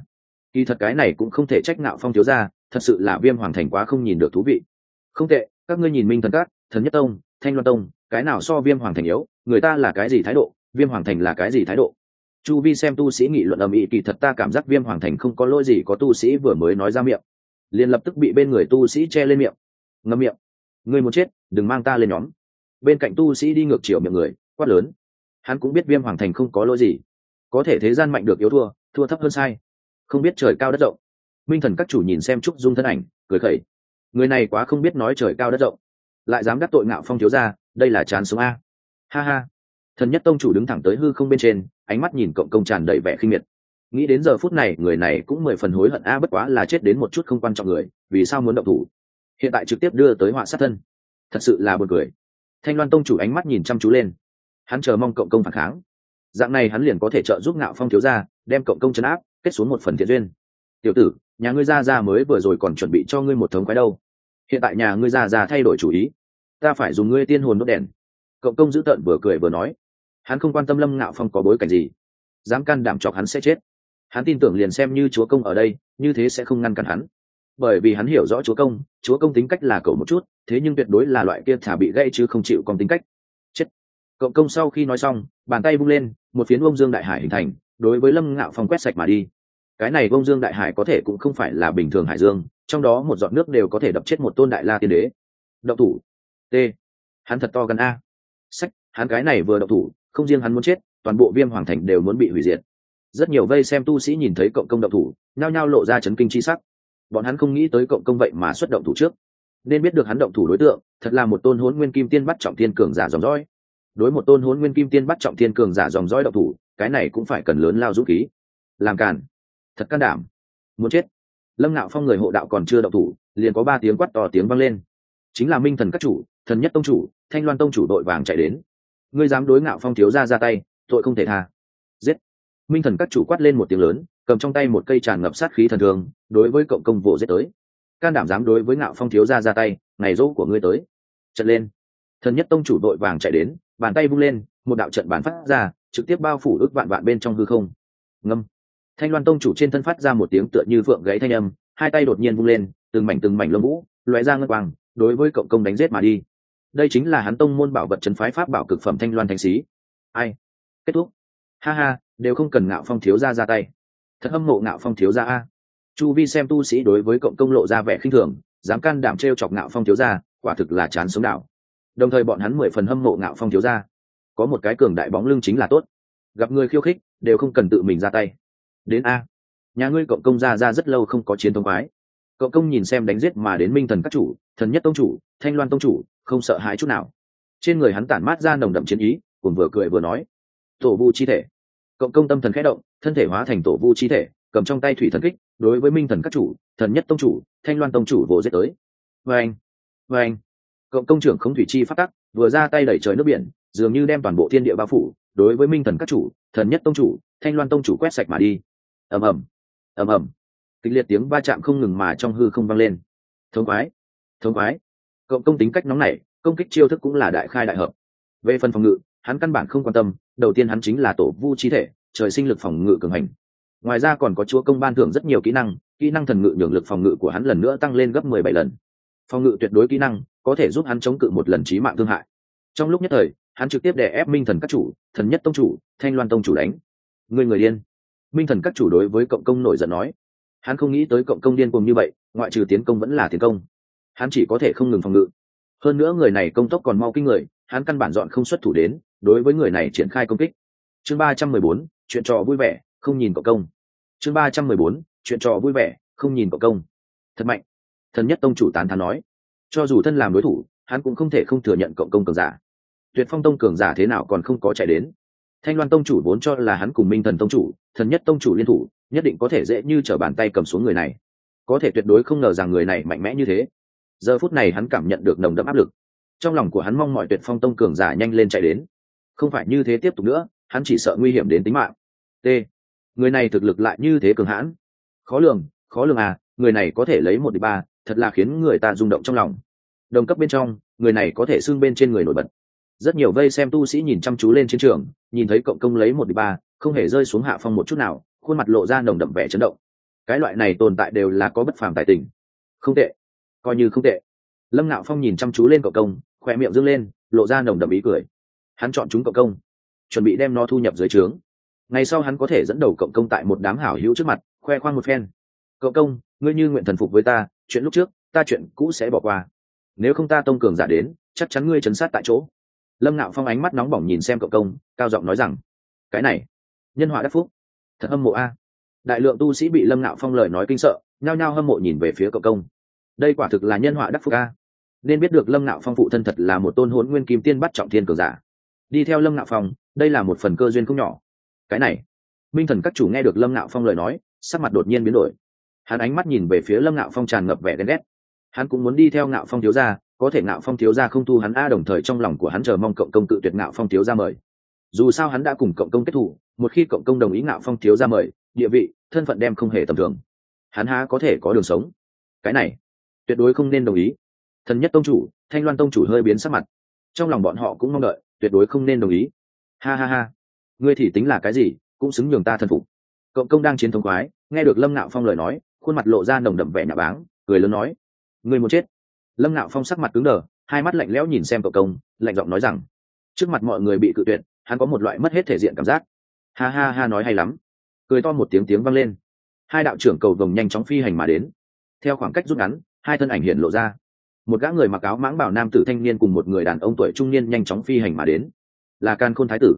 Kỳ thật cái này cũng không thể trách Ngạo Phong thiếu gia, thật sự là Viêm Hoàng Thành quá không nhìn được thú vị. Không tệ, các ngươi nhìn Minh Thần Các, Thần Nhất Tông, Thanh Loan Tông, cái nào so Viêm Hoàng Thành yếu, người ta là cái gì thái độ, Viêm Hoàng Thành là cái gì thái độ. Chu vi xem tu sĩ nghị luận ầm ĩ, kỳ thật ta cảm giác Viêm Hoàng Thành không có lỗi gì, có tu sĩ vừa mới nói ra miệng liền lập tức bị bên người tu sĩ che lên miệng. Ngậm miệng, ngươi muốn chết đừng mang ta lên nhóm. Bên cạnh tu sĩ đi ngược chiều miệng người quát lớn. Hắn cũng biết Viêm Hoàng Thành không có lỗi gì, có thể thế gian mạnh được yếu thua, thua thấp hơn sai, không biết trời cao đất rộng. Minh Thần Các chủ nhìn xem Trúc Dung thân ảnh cười khẩy, người này quá không biết nói trời cao đất rộng, lại dám đắc tội Ngạo Phong thiếu gia, đây là chán sống a. Ha ha. Thần Nhất Tông chủ đứng thẳng tới hư không bên trên, ánh mắt nhìn cộng công tràn đầy vẻ khinh miệt. Nghĩ đến giờ phút này người này cũng 10 phần hối hận a, bất quá là chết đến một chút không quan trọng người, vì sao muốn động thủ hiện tại trực tiếp đưa tới họa sát thân, thật sự là buồn cười. Thanh Loan Tông chủ ánh mắt nhìn chăm chú lên, hắn chờ mong cộng công phản kháng, dạng này hắn liền có thể trợ giúp Ngạo Phong thiếu gia đem cộng công trấn áp, kết xuống một phần thiện duyên. Tiểu tử, nhà ngươi ra mới vừa rồi còn chuẩn bị cho ngươi một thống quái đâu, hiện tại nhà ngươi ra thay đổi chủ ý, ta phải dùng ngươi tiên hồn đốt đèn. Cộng công dữ tợn vừa cười vừa nói, hắn không quan tâm Lâm Ngạo Phong có bối cảnh gì, dám can đảm chọc hắn sẽ chết. Hắn tin tưởng liền xem như chúa công ở đây như thế sẽ không ngăn cản hắn, bởi vì hắn hiểu rõ chúa công tính cách là cậu một chút, thế nhưng tuyệt đối là loại kia thả bị gãy chứ không chịu con tính cách. Chết. Cộng công sau khi nói xong, bàn tay vung lên, một phiến bông dương đại hải hình thành, đối với Lâm Ngạo Phong quét sạch mà đi. Cái này bông dương đại hải có thể cũng không phải là bình thường hải dương, trong đó một giọt nước đều có thể đập chết một tôn đại la tiên đế. Động thủ. T. Hắn thật to gan a. Sách, hắn cái này vừa động thủ, không riêng hắn muốn chết, toàn bộ Viêm Hoàng Thành đều muốn bị hủy diệt. Rất nhiều vây xem tu sĩ nhìn thấy cộng công động thủ, nhao nhao lộ ra chấn kinh chi sắc. Bọn hắn không nghĩ tới cộng công vậy mà xuất động thủ trước, nên biết được hắn động thủ đối tượng thật là một tôn Hỗn Nguyên Kim Tiên bắt trọng thiên cường giả dòng dõi. Đối một tôn Hỗn Nguyên Kim Tiên bắt trọng thiên cường giả dòng dõi động thủ, cái này cũng phải cần lớn lao dũng khí. Làm càn, thật can đảm, muốn chết. Lâm Ngạo Phong người hộ đạo còn chưa động thủ, liền có 3 tiếng quát to tiếng vang lên. Chính là Minh Thần Các chủ, Thần Nhất Tông chủ, Thanh Loan Tông chủ đội vàng chạy đến. Ngươi dám đối Ngạo Phong thiếu gia ra tay, tội không thể tha. Giết. Minh Thần Các chủ quát lên một tiếng lớn, cầm trong tay một cây tràn ngập sát khí thần thường, đối với cộng công vồ giết tới. Can đảm dám đối với Ngạo Phong thiếu gia ra tay, ngày dỗ của ngươi tới. Trận lên. Thần Nhất Tông chủ đội vàng chạy đến, bàn tay vung lên, một đạo trận bản phát ra, trực tiếp bao phủ ước vạn vạn bên trong hư không. Ngâm. Thanh Loan Tông chủ trên thân phát ra một tiếng tựa như phượng gáy thanh âm, hai tay đột nhiên vung lên, từng mảnh lông vũ lóe ra ngân quang, đối với cộng công đánh giết mà đi. Đây chính là hắn tông môn bảo vật trấn phái pháp bảo cực phẩm Thanh Loan Thánh Xí. Ai? Kết thúc. Ha ha, đều không cần Ngạo Phong thiếu gia ra tay. Thật hâm mộ Ngạo Phong thiếu gia a. Chu vi xem tu sĩ đối với cộng công lộ ra vẻ khinh thường, dám can đảm trêu chọc Ngạo Phong thiếu gia, quả thực là chán sống đảo. Đồng thời bọn hắn 10 phần hâm mộ Ngạo Phong thiếu gia. Có một cái cường đại bóng lưng chính là tốt. Gặp người khiêu khích, đều không cần tự mình ra tay. Đến a. Nhà ngươi cộng công ra rất lâu không có chiến thống quái. Cộng công nhìn xem đánh giết mà đến Minh Thần Các chủ, Thần Nhất Tông chủ, Thanh Loan Tông chủ, không sợ hãi chút nào. Trên người hắn tản mát ra nồng đậm chiến ý, cùng vừa cười vừa nói: "Tổ vu chi thể." Cộng công tâm thần khẽ động, thân thể hóa thành tổ vu chi thể, cầm trong tay thủy thần kích, đối với Minh Thần Các chủ, Thần Nhất Tông chủ, Thanh Loan Tông chủ vồ giết tới. Oeng, oeng. Cộng công trưởng không thủy chi phát tắc, vừa ra tay đẩy trời nước biển, dường như đem toàn bộ thiên địa bao phủ, đối với Minh Thần Các chủ, Thần Nhất Tông chủ, Thanh Loan Tông chủ quét sạch mà đi. Ầm ầm, ầm ầm. Kịch liệt tiếng va chạm không ngừng mà trong hư không vang lên. Thống quái, thống quái. Cộng công tính cách nóng nảy, công kích chiêu thức cũng là đại khai đại hợp. Về phần phòng ngự, hắn căn bản không quan tâm, đầu tiên hắn chính là tổ vu chi thể, trời sinh lực phòng ngự cường hành. Ngoài ra còn có chúa công ban thưởng rất nhiều kỹ năng thần ngự nhường lực phòng ngự của hắn lần nữa tăng lên gấp 17 lần. Phòng ngự tuyệt đối kỹ năng, có thể giúp hắn chống cự một lần chí mạng thương hại. Trong lúc nhất thời, hắn trực tiếp đè ép Minh Thần Các chủ, Thần Nhất Tông chủ, Thanh Loan Tông chủ đánh. Người điên. Minh Thần Các chủ đối với cộng công nổi giận nói. Hắn không nghĩ tới cộng công điên cuồng như vậy, ngoại trừ tiến công vẫn là tiến công. Hắn chỉ có thể không ngừng phòng ngự. Hơn nữa người này công tốc còn mau kinh người, hắn căn bản dọn không xuất thủ đến, đối với người này triển khai công kích. Chương 314, chuyện trò vui vẻ, không nhìn cộng công. Chương 314, chuyện trò vui vẻ, không nhìn cộng công. Thật mạnh. Thần Nhất Tông chủ tán thán nói. Cho dù thân làm đối thủ, hắn cũng không thể không thừa nhận cộng công cường giả. Tuyệt Phong Tông cường giả thế nào còn không có chạy đến. Thanh Loan Tông chủ vốn cho là hắn cùng Minh Thần Tông chủ, Thần Nhất Tông chủ liên thủ, nhất định có thể dễ như trở bàn tay cầm xuống người này. Có thể tuyệt đối không ngờ rằng người này mạnh mẽ như thế. Giờ phút này hắn cảm nhận được nồng đậm áp lực. Trong lòng của hắn mong mọi Tuyệt Phong Tông cường giả nhanh lên chạy đến. Không phải như thế tiếp tục nữa, hắn chỉ sợ nguy hiểm đến tính mạng. T. Người này thực lực lại như thế cường hãn. Khó lường à, người này có thể lấy 1-3, thật là khiến người ta rung động trong lòng. Đồng cấp bên trong, người này có thể xưng bên trên người nổi bật. Rất nhiều vây xem tu sĩ nhìn chăm chú lên chiến trường, nhìn thấy cộng công lấy 1-3, không hề rơi xuống hạ phong một chút nào, khuôn mặt lộ ra nồng đậm vẻ chấn động. cái loại này tồn tại đều là có bất phàm tài tình. Không tệ, coi như không tệ. Lâm Nạo Phong nhìn chăm chú lên cậu công, khoe miệng dương lên, lộ ra nồng đậm ý cười. Hắn chọn chúng cậu công, chuẩn bị đem nó thu nhập dưới trướng. Ngày sau hắn có thể dẫn đầu cậu công tại một đám hảo hữu trước mặt khoe khoang một phen. Cậu công, ngươi như nguyện thần phục với ta, chuyện lúc trước ta chuyện cũ sẽ bỏ qua, nếu không ta tông cường giả đến chắc chắn ngươi chấn sát tại chỗ. Lâm Nạo Phong ánh mắt nóng bỏng nhìn xem cậu công, cao giọng nói rằng, cái này nhân họa đắc phúc, thật hâm mộ a. Đại lượng tu sĩ bị Lâm Nạo Phong lời nói kinh sợ, nhao nhao hâm mộ nhìn về phía cậu công. Đây quả thực là nhân họa đắc phúc a. Nên biết được Lâm Nạo Phong phụ thân thật là một tôn Hỗn Nguyên Kim Tiên bắt trọng thiên cường giả, đi theo Lâm Nạo Phong đây là một phần cơ duyên không nhỏ. Cái này, Minh Thần các chủ nghe được Lâm Nạo Phong lời nói, sắc mặt đột nhiên biến đổi. Hắn ánh mắt nhìn về phía Lâm Nạo Phong tràn ngập vẻ ghen ghét. Hắn cũng muốn đi theo Nạo Phong thiếu gia, có thể Nạo Phong thiếu gia không thu hắn a, đồng thời trong lòng của hắn chờ mong cộng công cự tuyệt Nạo Phong thiếu gia mời. Dù sao hắn đã cùng cộng công kết thù, một khi cộng công đồng ý Nạo Phong thiếu gia mời, địa vị, thân phận đem không hề tầm thường. Hắn há có thể có đường sống. Cái này, tuyệt đối không nên đồng ý. Thần Nhất tông chủ, Thanh Loan tông chủ hơi biến sắc mặt. Trong lòng bọn họ cũng mong đợi, tuyệt đối không nên đồng ý. Ha ha ha, ngươi thì tính là cái gì, cũng xứng nhường ta thần phục. Cộng công đang chiến thống khoái, nghe được Lâm Nạo Phong lời nói, khuôn mặt lộ ra nồng đậm vẻ nhạ báng, cười lớn nói, ngươi muốn chết. Lâm Nạo Phong sắc mặt cứng đờ, hai mắt lạnh lẽo nhìn xem cộng công, lạnh giọng nói rằng, trước mặt mọi người bị cự tuyệt, hắn có một loại mất hết thể diện cảm giác. Ha ha ha, nói hay lắm. Cười to một tiếng vang lên. Hai đạo trưởng cầu vồng nhanh chóng phi hành mà đến. Theo khoảng cách rút ngắn, hai thân ảnh hiện lộ ra. Một gã người mặc áo mãng bảo nam tử thanh niên cùng một người đàn ông tuổi trung niên nhanh chóng phi hành mà đến. Là Càn Khôn thái tử.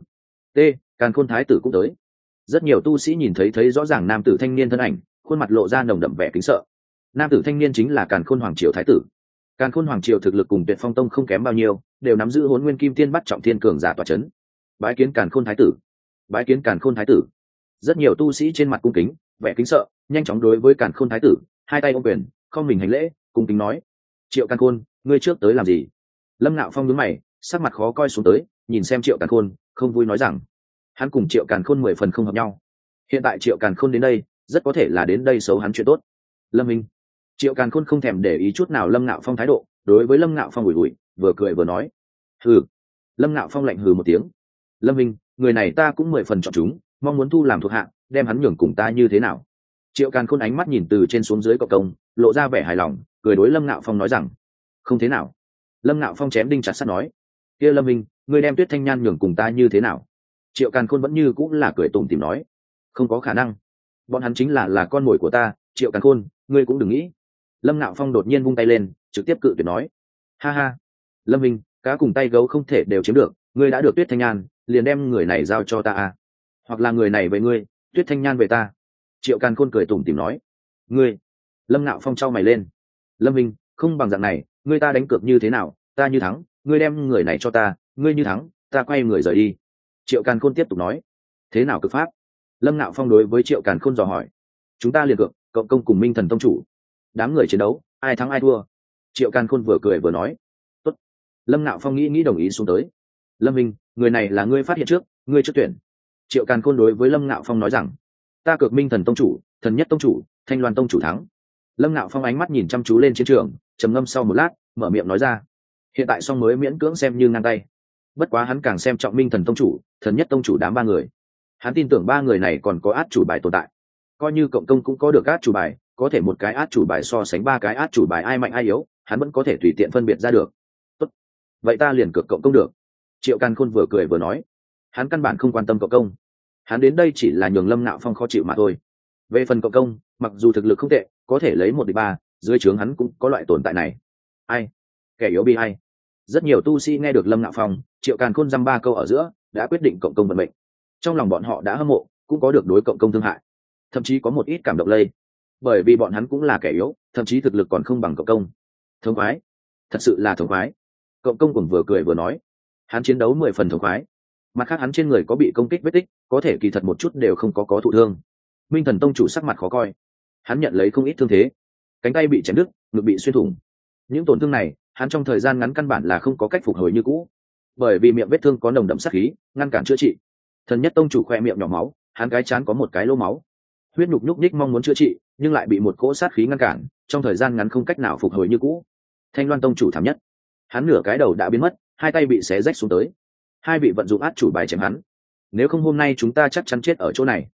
Càn Khôn thái tử cũng tới. Rất nhiều tu sĩ nhìn thấy rõ ràng nam tử thanh niên thân ảnh, khuôn mặt lộ ra nồng đậm vẻ kính sợ. Nam tử thanh niên chính là Càn Khôn hoàng triều thái tử. Càn Khôn hoàng triều thực lực cùng Tuyệt Phong tông không kém bao nhiêu, đều nắm giữ Hỗn Nguyên Kim Tiên bắt trọng thiên cường giả tọa chấn. Bái kiến Càn Khôn thái tử. Bái kiến Càn Khôn thái tử. Rất nhiều tu sĩ trên mặt cung kính, vẻ kính sợ, nhanh chóng đối với Càn Khôn thái tử, hai tay ôm quyền, không mình hành lễ, cung kính nói, Triệu Càn Khôn, ngươi trước tới làm gì? Lâm Nạo Phong nhướng mày, sắc mặt khó coi xuống tới, nhìn xem Triệu Càn Khôn, không vui nói rằng, hắn cùng Triệu Càn Khôn 10 phần không hợp nhau. Hiện tại Triệu Càn Khôn đến đây, rất có thể là đến đây xấu hắn chuyện tốt. Lâm Minh. Triệu Càn Khôn không thèm để ý chút nào Lâm Nạo Phong thái độ, đối với Lâm Nạo Phong ủi ủi, vừa cười vừa nói, hừ. Lâm Nạo Phong lạnh hừ một tiếng. Lâm Minh, người này ta cũng 10 phần chọn chúng, mong muốn thu làm thuộc hạ, đem hắn nhường cùng ta như thế nào? Triệu Càn Khôn ánh mắt nhìn từ trên xuống dưới cộng công, lộ ra vẻ hài lòng, cười đối Lâm Nạo Phong nói rằng, không thế nào. Lâm Nạo Phong chém đinh chặt sắt nói, kia Lâm Minh, ngươi đem Tuyết Thanh Nhan nhường cùng ta như thế nào? Triệu Càn Khôn vẫn như cũng là cười tủm tỉm nói, không có khả năng, bọn hắn chính là con mồi của ta. Triệu Càn Khôn, ngươi cũng đừng nghĩ. Lâm Nạo Phong đột nhiên vung tay lên, trực tiếp cự tuyệt nói, ha ha, Lâm Minh, cá cùng tay gấu không thể đều chiếm được, ngươi đã được Tuyết Thanh Nhan, liền đem người này giao cho ta à? Hoặc là người này về ngươi, Tuyết Thanh Nhan về ta. Triệu Càn Khôn cười tủm tỉm nói, ngươi. Lâm Nạo Phong trao mày lên, Lâm Minh, không bằng dạng này, ngươi ta đánh cược như thế nào, ta như thắng, ngươi đem người này cho ta, ngươi như thắng, ta quay người rời đi. Triệu Càn Khôn tiếp tục nói, thế nào cực pháp? Lâm Nạo Phong đối với Triệu Càn Khôn dò hỏi, chúng ta liền cược, cộng công cùng Minh Thần tông chủ, đám người chiến đấu, ai thắng ai thua. Triệu Càn Khôn vừa cười vừa nói, tốt. Lâm Nạo Phong nghĩ đồng ý xuống tới. Lâm Minh, người này là ngươi phát hiện trước, ngươi trước tuyển. Triệu Càn Khôn đối với Lâm Nạo Phong nói rằng, ta cược Minh Thần tông chủ, Thần Nhất tông chủ, Thanh Loan tông chủ thắng. Lâm Nạo Phong ánh mắt nhìn chăm chú lên chiến trường, trầm ngâm sau một lát, mở miệng nói ra, hiện tại song mới miễn cưỡng xem như ngang tay. Bất quá hắn càng xem trọng Minh Thần tông chủ, Thần Nhất tông chủ đám ba người. Hắn tin tưởng ba người này còn có át chủ bài tồn tại. Coi như cộng công cũng có được át chủ bài, có thể một cái át chủ bài so sánh ba cái át chủ bài ai mạnh ai yếu, hắn vẫn có thể tùy tiện phân biệt ra được. Tốt, vậy ta liền cược cộng công được. Triệu Càn Khôn vừa cười vừa nói, hắn căn bản không quan tâm cộng công, hắn đến đây chỉ là nhường Lâm Nạo Phong khó chịu mà thôi. Về phần cộng công, mặc dù thực lực không tệ, có thể lấy 1-3, dưới trướng hắn cũng có loại tồn tại này. Ai? Kẻ yếu bi ai? Rất nhiều tu sĩ nghe được Lâm Nạo Phong, Triệu Càn Khôn dăm ba câu ở giữa, đã quyết định cộng công vận mệnh. Trong lòng bọn họ đã hâm mộ, cũng có được đối cộng công thương hại, thậm chí có một ít cảm động lây, bởi vì bọn hắn cũng là kẻ yếu, thậm chí thực lực còn không bằng cộng công. Thống khoái, thật sự là thống khoái. Cộng công cũng vừa cười vừa nói, hắn chiến đấu 10 phần thống khoái. Mặt khác hắn trên người có bị công kích vết tích, có thể kỳ thật một chút đều không có thụ thương. Minh Thần tông chủ sắc mặt khó coi, hắn nhận lấy không ít thương thế, cánh tay bị chém đứt, ngực bị xuyên thủng. Những tổn thương này, hắn trong thời gian ngắn căn bản là không có cách phục hồi như cũ, bởi vì miệng vết thương có nồng đậm sát khí, ngăn cản chữa trị. Thần Nhất tông chủ khoe miệng nhỏ máu, hắn cái chán có một cái lỗ máu, huyết nhục nhúc nhích mong muốn chữa trị, nhưng lại bị một cỗ sát khí ngăn cản, trong thời gian ngắn không cách nào phục hồi như cũ. Thanh Loan tông chủ thảm nhất, hắn nửa cái đầu đã biến mất, hai tay bị xé rách xuống tới. Hai vị vận dụng át chủ bài chém hắn, nếu không hôm nay chúng ta chắc chắn chết ở chỗ này.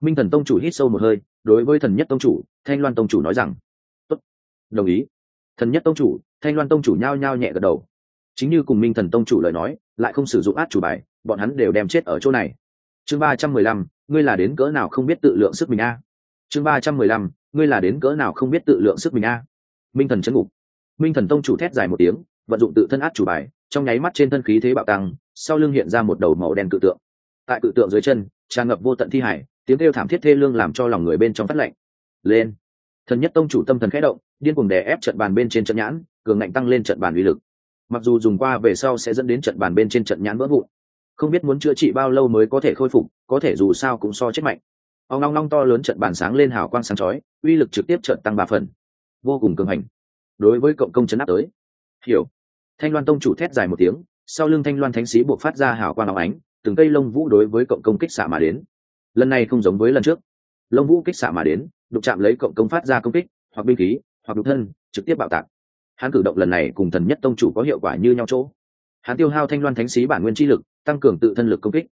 Minh Thần tông chủ hít sâu một hơi, đối với Thần Nhất tông chủ, Thanh Loan tông chủ nói rằng: "Tốt, đồng ý." Thần Nhất tông chủ, Thanh Loan tông chủ nhao nhao nhẹ gật đầu. Chính như cùng Minh Thần tông chủ lời nói, lại không sử dụng át chủ bài, bọn hắn đều đem chết ở chỗ này. Chương 315, ngươi là đến cỡ nào không biết tự lượng sức mình a. Chương 315, ngươi là đến cỡ nào không biết tự lượng sức mình a. Minh Thần chấn ngục. Minh Thần tông chủ thét dài một tiếng, vận dụng tự thân át chủ bài, trong nháy mắt trên thân khí thế bạo tăng, sau lưng hiện ra một đầu màu đen cự tượng. Tại cự tượng dưới chân, tràn ngập vô tận thi hải, tiếng kêu thảm thiết thê lương làm cho lòng người bên trong phát lạnh. Lên. Thần Nhất tông chủ tâm thần khẽ động, điên cuồng đè ép trận bàn bên trên trận nhãn, cường ngạnh tăng lên trận bàn uy lực. Mặc dù dùng qua về sau sẽ dẫn đến trận bàn bên trên trận nhãn vỡ vụn, không biết muốn chữa trị bao lâu mới có thể khôi phục, có thể dù sao cũng so chết mạnh. Ông long long to lớn trận bàn sáng lên hào quang sáng chói, uy lực trực tiếp trận tăng 3 phần, vô cùng cường hành. Đối với cộng công chấn áp tới. Hiểu. Thanh Loan tông chủ thét dài một tiếng, sau lưng Thanh Loan thánh sĩ buộc phát ra hào quang óng ánh, từng cây lông vũ đối với cộng công kích xạ mà đến. Lần này không giống với lần trước, lông vũ kích xạ mà đến, đụng chạm lấy cộng công phát ra công kích, hoặc binh khí, hoặc đục thân, trực tiếp bạo tạc. Hắn cử động lần này cùng Thần Nhất tông chủ có hiệu quả như nhau chỗ. Hắn tiêu hao Thanh Loan thánh sĩ bản nguyên chi lực, tăng cường tự thân lực công kích.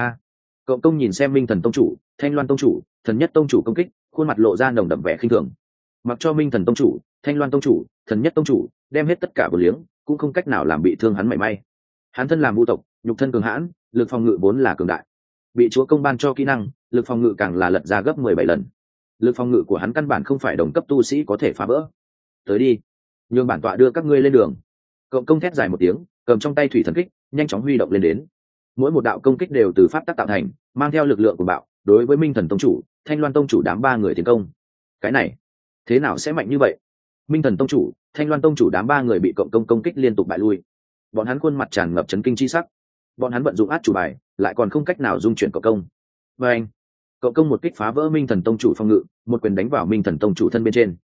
Cộng công nhìn xem Minh Thần tông chủ, Thanh Loan tông chủ, Thần Nhất tông chủ công kích, khuôn mặt lộ ra nồng đậm vẻ khinh thường. Mặc cho Minh Thần tông chủ, Thanh Loan tông chủ, Thần Nhất tông chủ đem hết tất cả vô liếng, cũng không cách nào làm bị thương hắn mảy may. Hắn thân làm vũ tộc, nhục thân cường hãn, lực phòng ngự vốn là cường đại. Bị chúa công ban cho kỹ năng, lực phòng ngự càng là lật ra gấp 17 lần. Lực phòng ngự của hắn căn bản không phải đồng cấp tu sĩ có thể phá vỡ. Tới đi, nhường bản tọa đưa các ngươi lên đường. Cộng công thét dài một tiếng, cầm trong tay thủy thần kích, nhanh chóng huy động lên đến. Mỗi một đạo công kích đều từ pháp tắc tạo thành, mang theo lực lượng của bạo, đối với Minh Thần tông chủ, Thanh Loan tông chủ đám 3 người tiến công. Cái này, thế nào sẽ mạnh như vậy? Minh Thần tông chủ, Thanh Loan tông chủ đám 3 người bị cộng công công kích liên tục bại lui. Bọn hắn khuôn mặt tràn ngập chấn kinh chi sắc. Bọn hắn vận dụng át chủ bài, lại còn không cách nào dung chuyển cộng công. Và anh, cộng công một kích phá vỡ Minh Thần tông chủ phòng ngự, một quyền đánh vào Minh Thần tông chủ thân bên trên.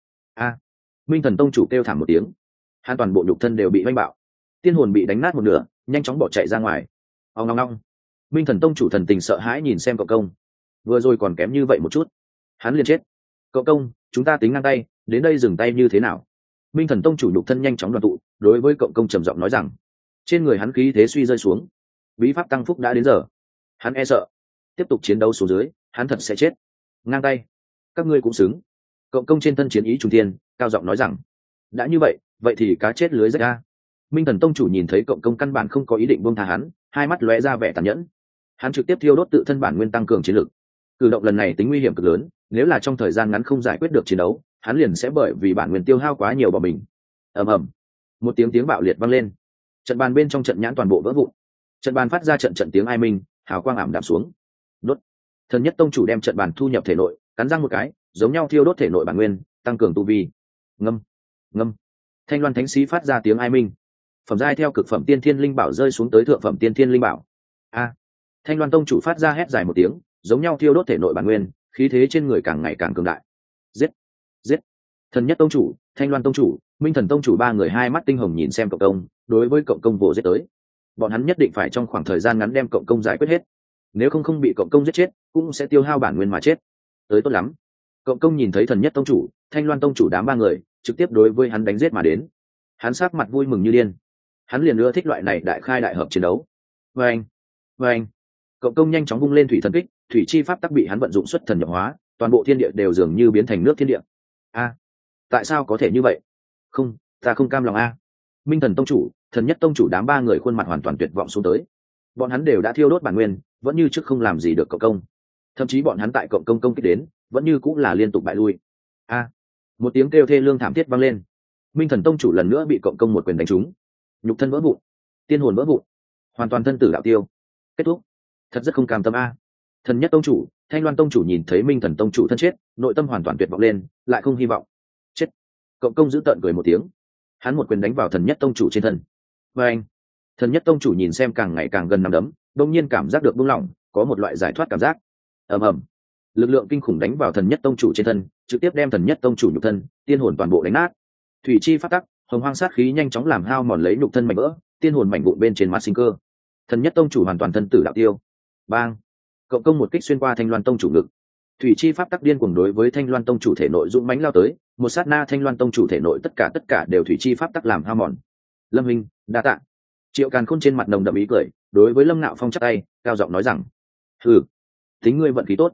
Minh Thần tông chủ kêu thảm một tiếng, hắn toàn bộ nhục thân đều bị vênh bạo, tiên hồn bị đánh nát một nửa, nhanh chóng bỏ chạy ra ngoài. Ong ong ong. Minh Thần tông chủ thần tình sợ hãi nhìn xem cộng công, vừa rồi còn kém như vậy một chút, hắn liền chết. Cộng công, chúng ta tính ngang tay, đến đây dừng tay như thế nào? Minh Thần tông chủ nhục thân nhanh chóng đoàn tụ, đối với cộng công trầm giọng nói rằng, trên người hắn khí thế suy rơi xuống, bí pháp tăng phúc đã đến giờ, hắn e sợ tiếp tục chiến đấu xuống dưới, hắn thật sẽ chết. Ngang tay, các ngươi cũng xứng. Cộng công trên thân chiến ý trung thiên, cao giọng nói rằng, đã như vậy, vậy thì cá chết lưới rách ra. Minh Thần tông chủ nhìn thấy cộng công căn bản không có ý định buông tha hắn, hai mắt lóe ra vẻ tàn nhẫn. Hắn trực tiếp thiêu đốt tự thân bản nguyên tăng cường chiến lực. Cử động lần này tính nguy hiểm cực lớn, nếu là trong thời gian ngắn không giải quyết được chiến đấu, hắn liền sẽ bởi vì bản nguyên tiêu hao quá nhiều bỏ mình. Ầm ầm, một tiếng bạo liệt vang lên, trận bàn bên trong trận nhãn toàn bộ vỡ vụn, trận bàn phát ra trận tiếng ai minh, hào quang ảm đạm xuống. Đốt. Thần Nhất tông chủ đem trận bàn thu nhập thể nội, cắn răng một cái, giống nhau thiêu đốt thể nội bản nguyên, tăng cường tu vi. Ngâm, ngâm. Thanh Loan thánh sĩ phát ra tiếng ai minh. Phẩm giai theo cực phẩm tiên thiên linh bảo rơi xuống tới thượng phẩm tiên thiên linh bảo. Thanh Loan tông chủ phát ra hét dài một tiếng, giống nhau thiêu đốt thể nội bản nguyên, khí thế trên người càng ngày càng cường đại. Giết, giết. Thần Nhất tông chủ, Thanh Loan tông chủ, Minh Thần tông chủ 3 người hai mắt tinh hồng nhìn xem cộng công, đối với cộng công vồ giết tới. Bọn hắn nhất định phải trong khoảng thời gian ngắn đem cộng công giải quyết hết, nếu không bị cộng công giết chết, cũng sẽ tiêu hao bản nguyên mà chết. Tới tốt lắm. Cộng công nhìn thấy Thần Nhất tông chủ, Thanh Loan tông chủ đám 3 người, trực tiếp đối với hắn đánh giết mà đến. Hắn sắc mặt vui mừng như điên. Hắn liền ưa thích loại này đại khai đại hợp chiến đấu. Vâng. Cộng công nhanh chóng vung lên thủy thần kích, thủy chi pháp tắc bị hắn vận dụng xuất thần nhập hóa, toàn bộ thiên địa đều dường như biến thành nước thiên địa. Tại sao có thể như vậy? Không, ta không cam lòng Minh Thần tông chủ, Thần Nhất tông chủ đám 3 người khuôn mặt hoàn toàn tuyệt vọng xuống tới. Bọn hắn đều đã thiêu đốt bản nguyên, vẫn như trước không làm gì được cộng công. Thậm chí bọn hắn tại cộng công công kích đến, vẫn như cũng là liên tục bại lui. Một tiếng kêu thê lương thảm thiết vang lên. Minh Thần tông chủ lần nữa bị cộng công một quyền đánh trúng, nhục thân vỡ vụn, tiên hồn vỡ vụn, hoàn toàn thân tử đạo tiêu. Kết thúc. Thật rất không cam tâm Thần Nhất tông chủ, Thanh Loan tông chủ nhìn thấy Minh Thần tông chủ thân chết, nội tâm hoàn toàn tuyệt vọng lên, lại không hy vọng. Chết. Cộng công giữ tợn cười một tiếng, hắn một quyền đánh vào Thần Nhất tông chủ trên thân. Thần Nhất tông chủ nhìn xem càng ngày càng gần nằm đấm, đông nhiên cảm giác được buông lỏng, có một loại giải thoát cảm giác. ầm, lực lượng kinh khủng đánh vào Thần Nhất tông chủ trên thân, trực tiếp đem Thần Nhất tông chủ nhục thân, tiên hồn toàn bộ đánh nát. Thủy chi phát tắc, hồng hoang sát khí nhanh chóng làm hao mòn lấy nhục thân mảnh vỡ, tiên hồn mảnh vụn bên trên mặt sinh cơ. Thần Nhất tông chủ hoàn toàn thân tử đạo tiêu. Bang. Cộng công một kích xuyên qua Thanh Loan tông chủ ngực. Thủy chi pháp tắc điên cuồng đối với Thanh Loan tông chủ thể nội dũng mãnh lao tới, một sát na Thanh Loan tông chủ thể nội tất cả đều thủy chi pháp tắc làm hao mòn. Lâm Minh, đa tạ. Triệu Càn Khôn trên mặt nồng đậm ý cười, đối với Lâm Nạo Phong chắp tay, cao giọng nói rằng: "Tính ngươi vận khí tốt."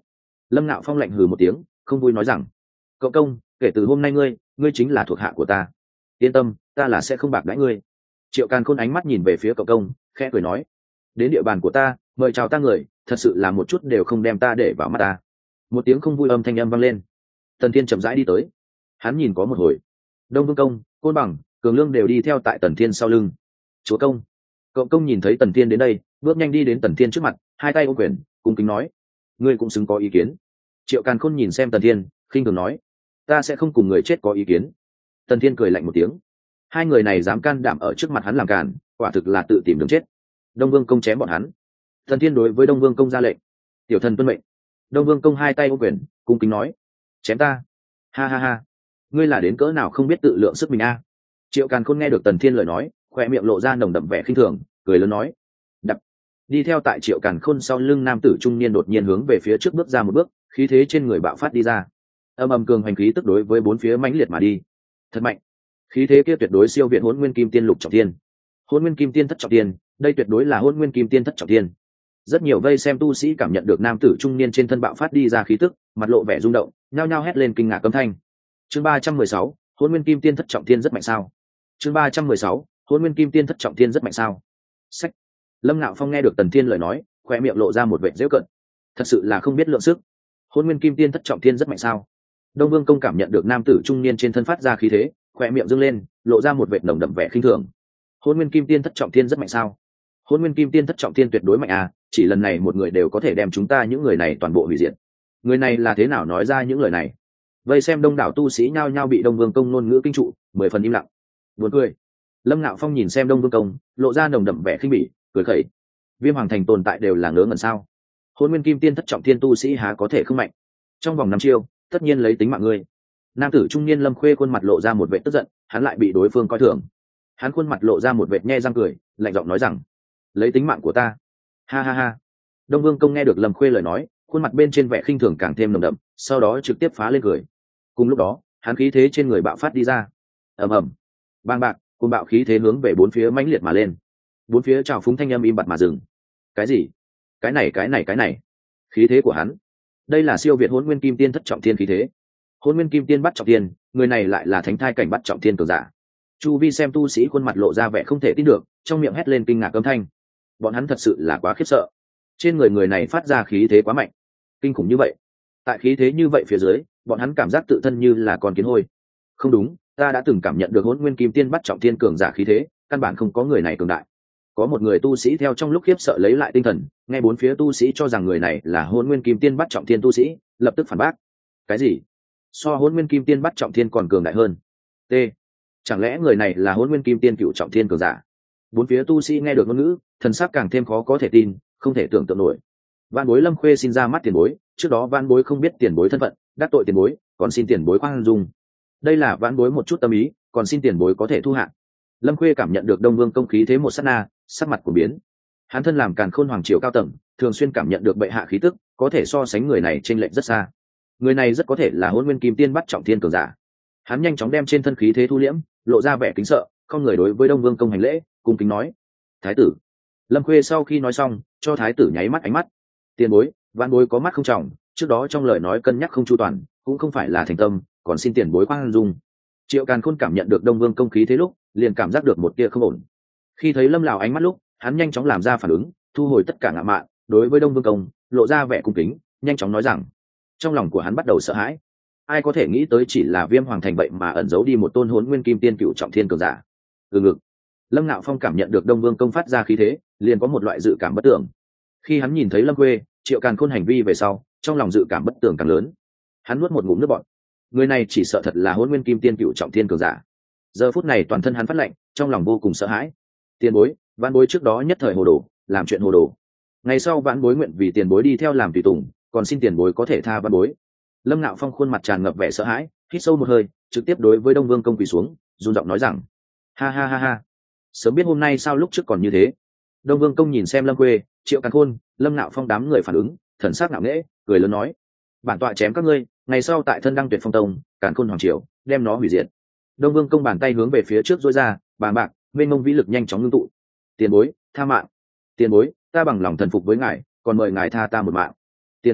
Lâm Nạo Phong lạnh hừ một tiếng, không vui nói rằng: cậu công, kể từ hôm nay ngươi chính là thuộc hạ của ta, yên tâm, ta là sẽ không bạc đãi ngươi. Triệu Càn Khôn ánh mắt nhìn về phía cậu công, khẽ cười nói: đến địa bàn của ta, mời chào ta người, thật sự là một chút đều không đem ta để vào mắt ta. Một tiếng không vui âm thanh âm vang lên. Tần Thiên chậm rãi đi tới, hắn nhìn có một hồi, Đông Vương Công, Côn Bằng, Cường Lương đều đi theo tại Tần Thiên sau lưng. Chúa công. Cậu công nhìn thấy Tần Thiên đến đây, bước nhanh đi đến Tần Thiên trước mặt, hai tay ôm quyền, cung kính nói: ngươi cũng xứng có ý kiến. Triệu Càn Khôn nhìn xem Tần Thiên, khinh thường nói: ta sẽ không cùng người chết có ý kiến. Tần Thiên cười lạnh một tiếng: hai người này dám can đảm ở trước mặt hắn làm càn, quả thực là tự tìm đường chết. Đông Vương Công chém bọn hắn. Tần Thiên đối với Đông Vương Công ra lệnh: tiểu thần tuân mệnh. Đông Vương Công hai tay ôm quyền, cung kính nói: chém ta. Ha ha ha, ngươi là đến cỡ nào không biết tự lượng sức mình a. Triệu Càn Khôn nghe được Tần Thiên lời nói, khoe miệng lộ ra nồng đậm vẻ khinh thường, cười lớn nói: đập. Đi theo tại Triệu Càn Khôn sau lưng nam tử trung niên đột nhiên hướng về phía trước bước ra một bước, khí thế trên người bạo phát đi ra, âm âm cường hành khí tức đối với bốn phía mãnh liệt mà đi, thật mạnh. Khí thế kia tuyệt đối siêu việt Hỗn Nguyên Kim Tiên lục trọng thiên, Hỗn Nguyên Kim Tiên thất trọng thiên, đây tuyệt đối là Hỗn Nguyên Kim Tiên thất trọng thiên. Rất nhiều vây xem tu sĩ cảm nhận được nam tử trung niên trên thân bạo phát đi ra khí tức, mặt lộ vẻ rung động, nhao nhao hét lên kinh ngạc âm thanh. Chương 316, Hỗn Nguyên Kim Tiên thất trọng thiên rất mạnh sao? Chương 316, Hỗn Nguyên Kim Tiên thất trọng thiên rất mạnh sao? Sách. Lâm Nạo Phong nghe được Tần Thiên lời nói, khoe miệng lộ ra một vẻ giễu cợt. Thật sự là không biết lượng sức. Hỗn Nguyên Kim Tiên thất trọng thiên rất mạnh sao? Đông Vương Công cảm nhận được nam tử trung niên trên thân phát ra khí thế, khoe miệng dương lên, lộ ra một vẻ nồng đậm vẻ khinh thường. Hỗn Nguyên Kim Tiên thất trọng thiên rất mạnh sao? Hỗn Nguyên Kim Tiên thất trọng thiên tuyệt đối mạnh à, chỉ lần này một người đều có thể đem chúng ta những người này toàn bộ hủy diệt. Người này là thế nào nói ra những lời này? Vây xem đông đảo tu sĩ nhao nhao bị Đông Vương Công ngôn ngữ kinh trụ, 10 phần im lặng. Buồn cười. Lâm Nạo Phong nhìn xem Đông Vương Công, lộ ra nồng đậm vẻ khinh bỉ, cười khẩy. Viêm Hoàng Thành tồn tại đều là ngớ ngẩn sao? Hỗn Nguyên Kim Tiên thất trọng thiên tu sĩ há có thể không mạnh? Trong vòng 5 chiêu, tất nhiên lấy tính mạng ngươi. Nam tử trung niên Lâm Khuê khuôn mặt lộ ra một vẻ tức giận, hắn lại bị đối phương coi thường. Hắn khuôn mặt lộ ra một vẻ nhe răng cười, lạnh giọng nói rằng: lấy tính mạng của ta. Ha ha ha. Đông Vương Công nghe được Lâm Khuê lời nói, khuôn mặt bên trên vẻ khinh thường càng thêm nồng đậm, sau đó trực tiếp phá lên cười. Cùng lúc đó, hắn khí thế trên người bạo phát đi ra, ầm ầm, bàng bạc, cùng bạo khí thế hướng về bốn phía mãnh liệt mà lên. Bốn phía trào phúng thanh âm im bặt mà dừng. Cái gì? Cái này? Khí thế của hắn, đây là siêu việt Hỗn Nguyên Kim Tiên thất trọng thiên khí thế. Hỗn Nguyên Kim Tiên bắt trọng thiên, người này lại là thánh thai cảnh bắt trọng thiên cường giả. Chu vi xem tu sĩ khuôn mặt lộ ra vẻ không thể tin được, trong miệng hét lên kinh ngạc âm thanh. Bọn hắn thật sự là quá khiếp sợ. Trên người này phát ra khí thế quá mạnh, kinh khủng như vậy. Tại khí thế như vậy phía dưới, bọn hắn cảm giác tự thân như là con kiến hôi. Không đúng, ta đã từng cảm nhận được Hỗn Nguyên Kim Tiên bắt trọng thiên cường giả khí thế, căn bản không có người này cường đại. Có một người tu sĩ theo trong lúc khiếp sợ lấy lại tinh thần, nghe bốn phía tu sĩ cho rằng người này là Hỗn Nguyên Kim Tiên bắt trọng thiên tu sĩ, lập tức phản bác. Cái gì? So Hỗn Nguyên Kim Tiên bắt trọng thiên còn cường đại hơn? T. Chẳng lẽ người này là Hỗn Nguyên Kim Tiên cựu trọng thiên cường giả? Bốn phía tu sĩ nghe được ngôn ngữ, thần sắc càng thêm khó có thể tin, không thể tưởng tượng nổi. Vạn Bối Lâm Khuê xin ra mắt tiền bối, trước đó Vạn Bối không biết tiền bối thân phận, đắc tội tiền bối, còn xin tiền bối khoan dung. Đây là Vạn Bối một chút tâm ý, còn xin tiền bối có thể thu hạ. Lâm Khuê cảm nhận được Đông Vương Công khí thế một sát na, sắc mặt của biến. Hắn thân làm Càn Khôn hoàng triều cao tầng, thường xuyên cảm nhận được bệ hạ khí tức, có thể so sánh người này chênh lệch rất xa. Người này rất có thể là Hỗn Nguyên Kim Tiên bắt trọng thiên cường giả. Hắn nhanh chóng đem trên thân khí thế thu liễm, lộ ra vẻ kính sợ, không người đối với Đông Vương Công hành lễ, cung kính nói: thái tử. Lâm Khuê sau khi nói xong, cho thái tử nháy mắt ánh mắt. Tiền bối, Vạn Bối có mắt không trọng, trước đó trong lời nói cân nhắc không chu toàn, cũng không phải là thành tâm, còn xin tiền bối khoan dung. Triệu Càn Khôn cảm nhận được Đông Vương Công khí thế lúc, liền cảm giác được một tia không ổn. Khi thấy Lâm Lão ánh mắt lúc, hắn nhanh chóng làm ra phản ứng, thu hồi tất cả ngạo mạn, đối với Đông Vương Công lộ ra vẻ cung kính, nhanh chóng nói rằng: trong lòng của hắn bắt đầu sợ hãi. Ai có thể nghĩ tới chỉ là Viêm Hoàng Thành vậy mà ẩn giấu đi một tôn Hỗn Nguyên Kim Tiên cựu trọng thiên cường giả. Từ ngực, Lâm Nạo Phong cảm nhận được Đông Vương Công phát ra khí thế, liền có một loại dự cảm bất tưởng. Khi hắn nhìn thấy Lâm Khuê, Triệu Càn Khôn hành vi về sau, trong lòng dự cảm bất tưởng càng lớn. Hắn nuốt một ngụm nước bọt. Người này chỉ sợ thật là Hỗn Nguyên Kim Tiên cựu trọng thiên cường giả. Giờ phút này toàn thân hắn phát lạnh, trong lòng vô cùng sợ hãi. Tiền bối, Vãn Bối trước đó nhất thời hồ đồ, làm chuyện hồ đồ. Ngày sau Vãn Bối nguyện vì tiền bối đi theo làm tùy tùng, còn xin tiền bối có thể tha Vãn Bối. Lâm Nạo Phong khuôn mặt tràn ngập vẻ sợ hãi, hít sâu một hơi, trực tiếp đối với Đông Vương Công quỳ xuống, run giọng nói rằng: ha ha ha ha, sớm biết hôm nay sao lúc trước còn như thế. Đông Vương Công nhìn xem Lâm Khuê, Triệu Càn Khôn, Lâm Nạo Phong đám người phản ứng, thần sắc ngạo nghễ, cười lớn nói: bản tọa chém các ngươi, ngày sau tại thân đăng tuyệt phong tông, Càn Khôn hoàng triều, đem nó hủy diệt. Đông Vương Công bàn tay hướng về phía trước duỗi ra, bàng bạc, mênh mông vĩ lực nhanh chóng ngưng tụ. Tiền bối, tha mạng. Tiền bối, ta bằng lòng thần phục với ngài, còn mời ngài tha ta một mạng. Tiền bối,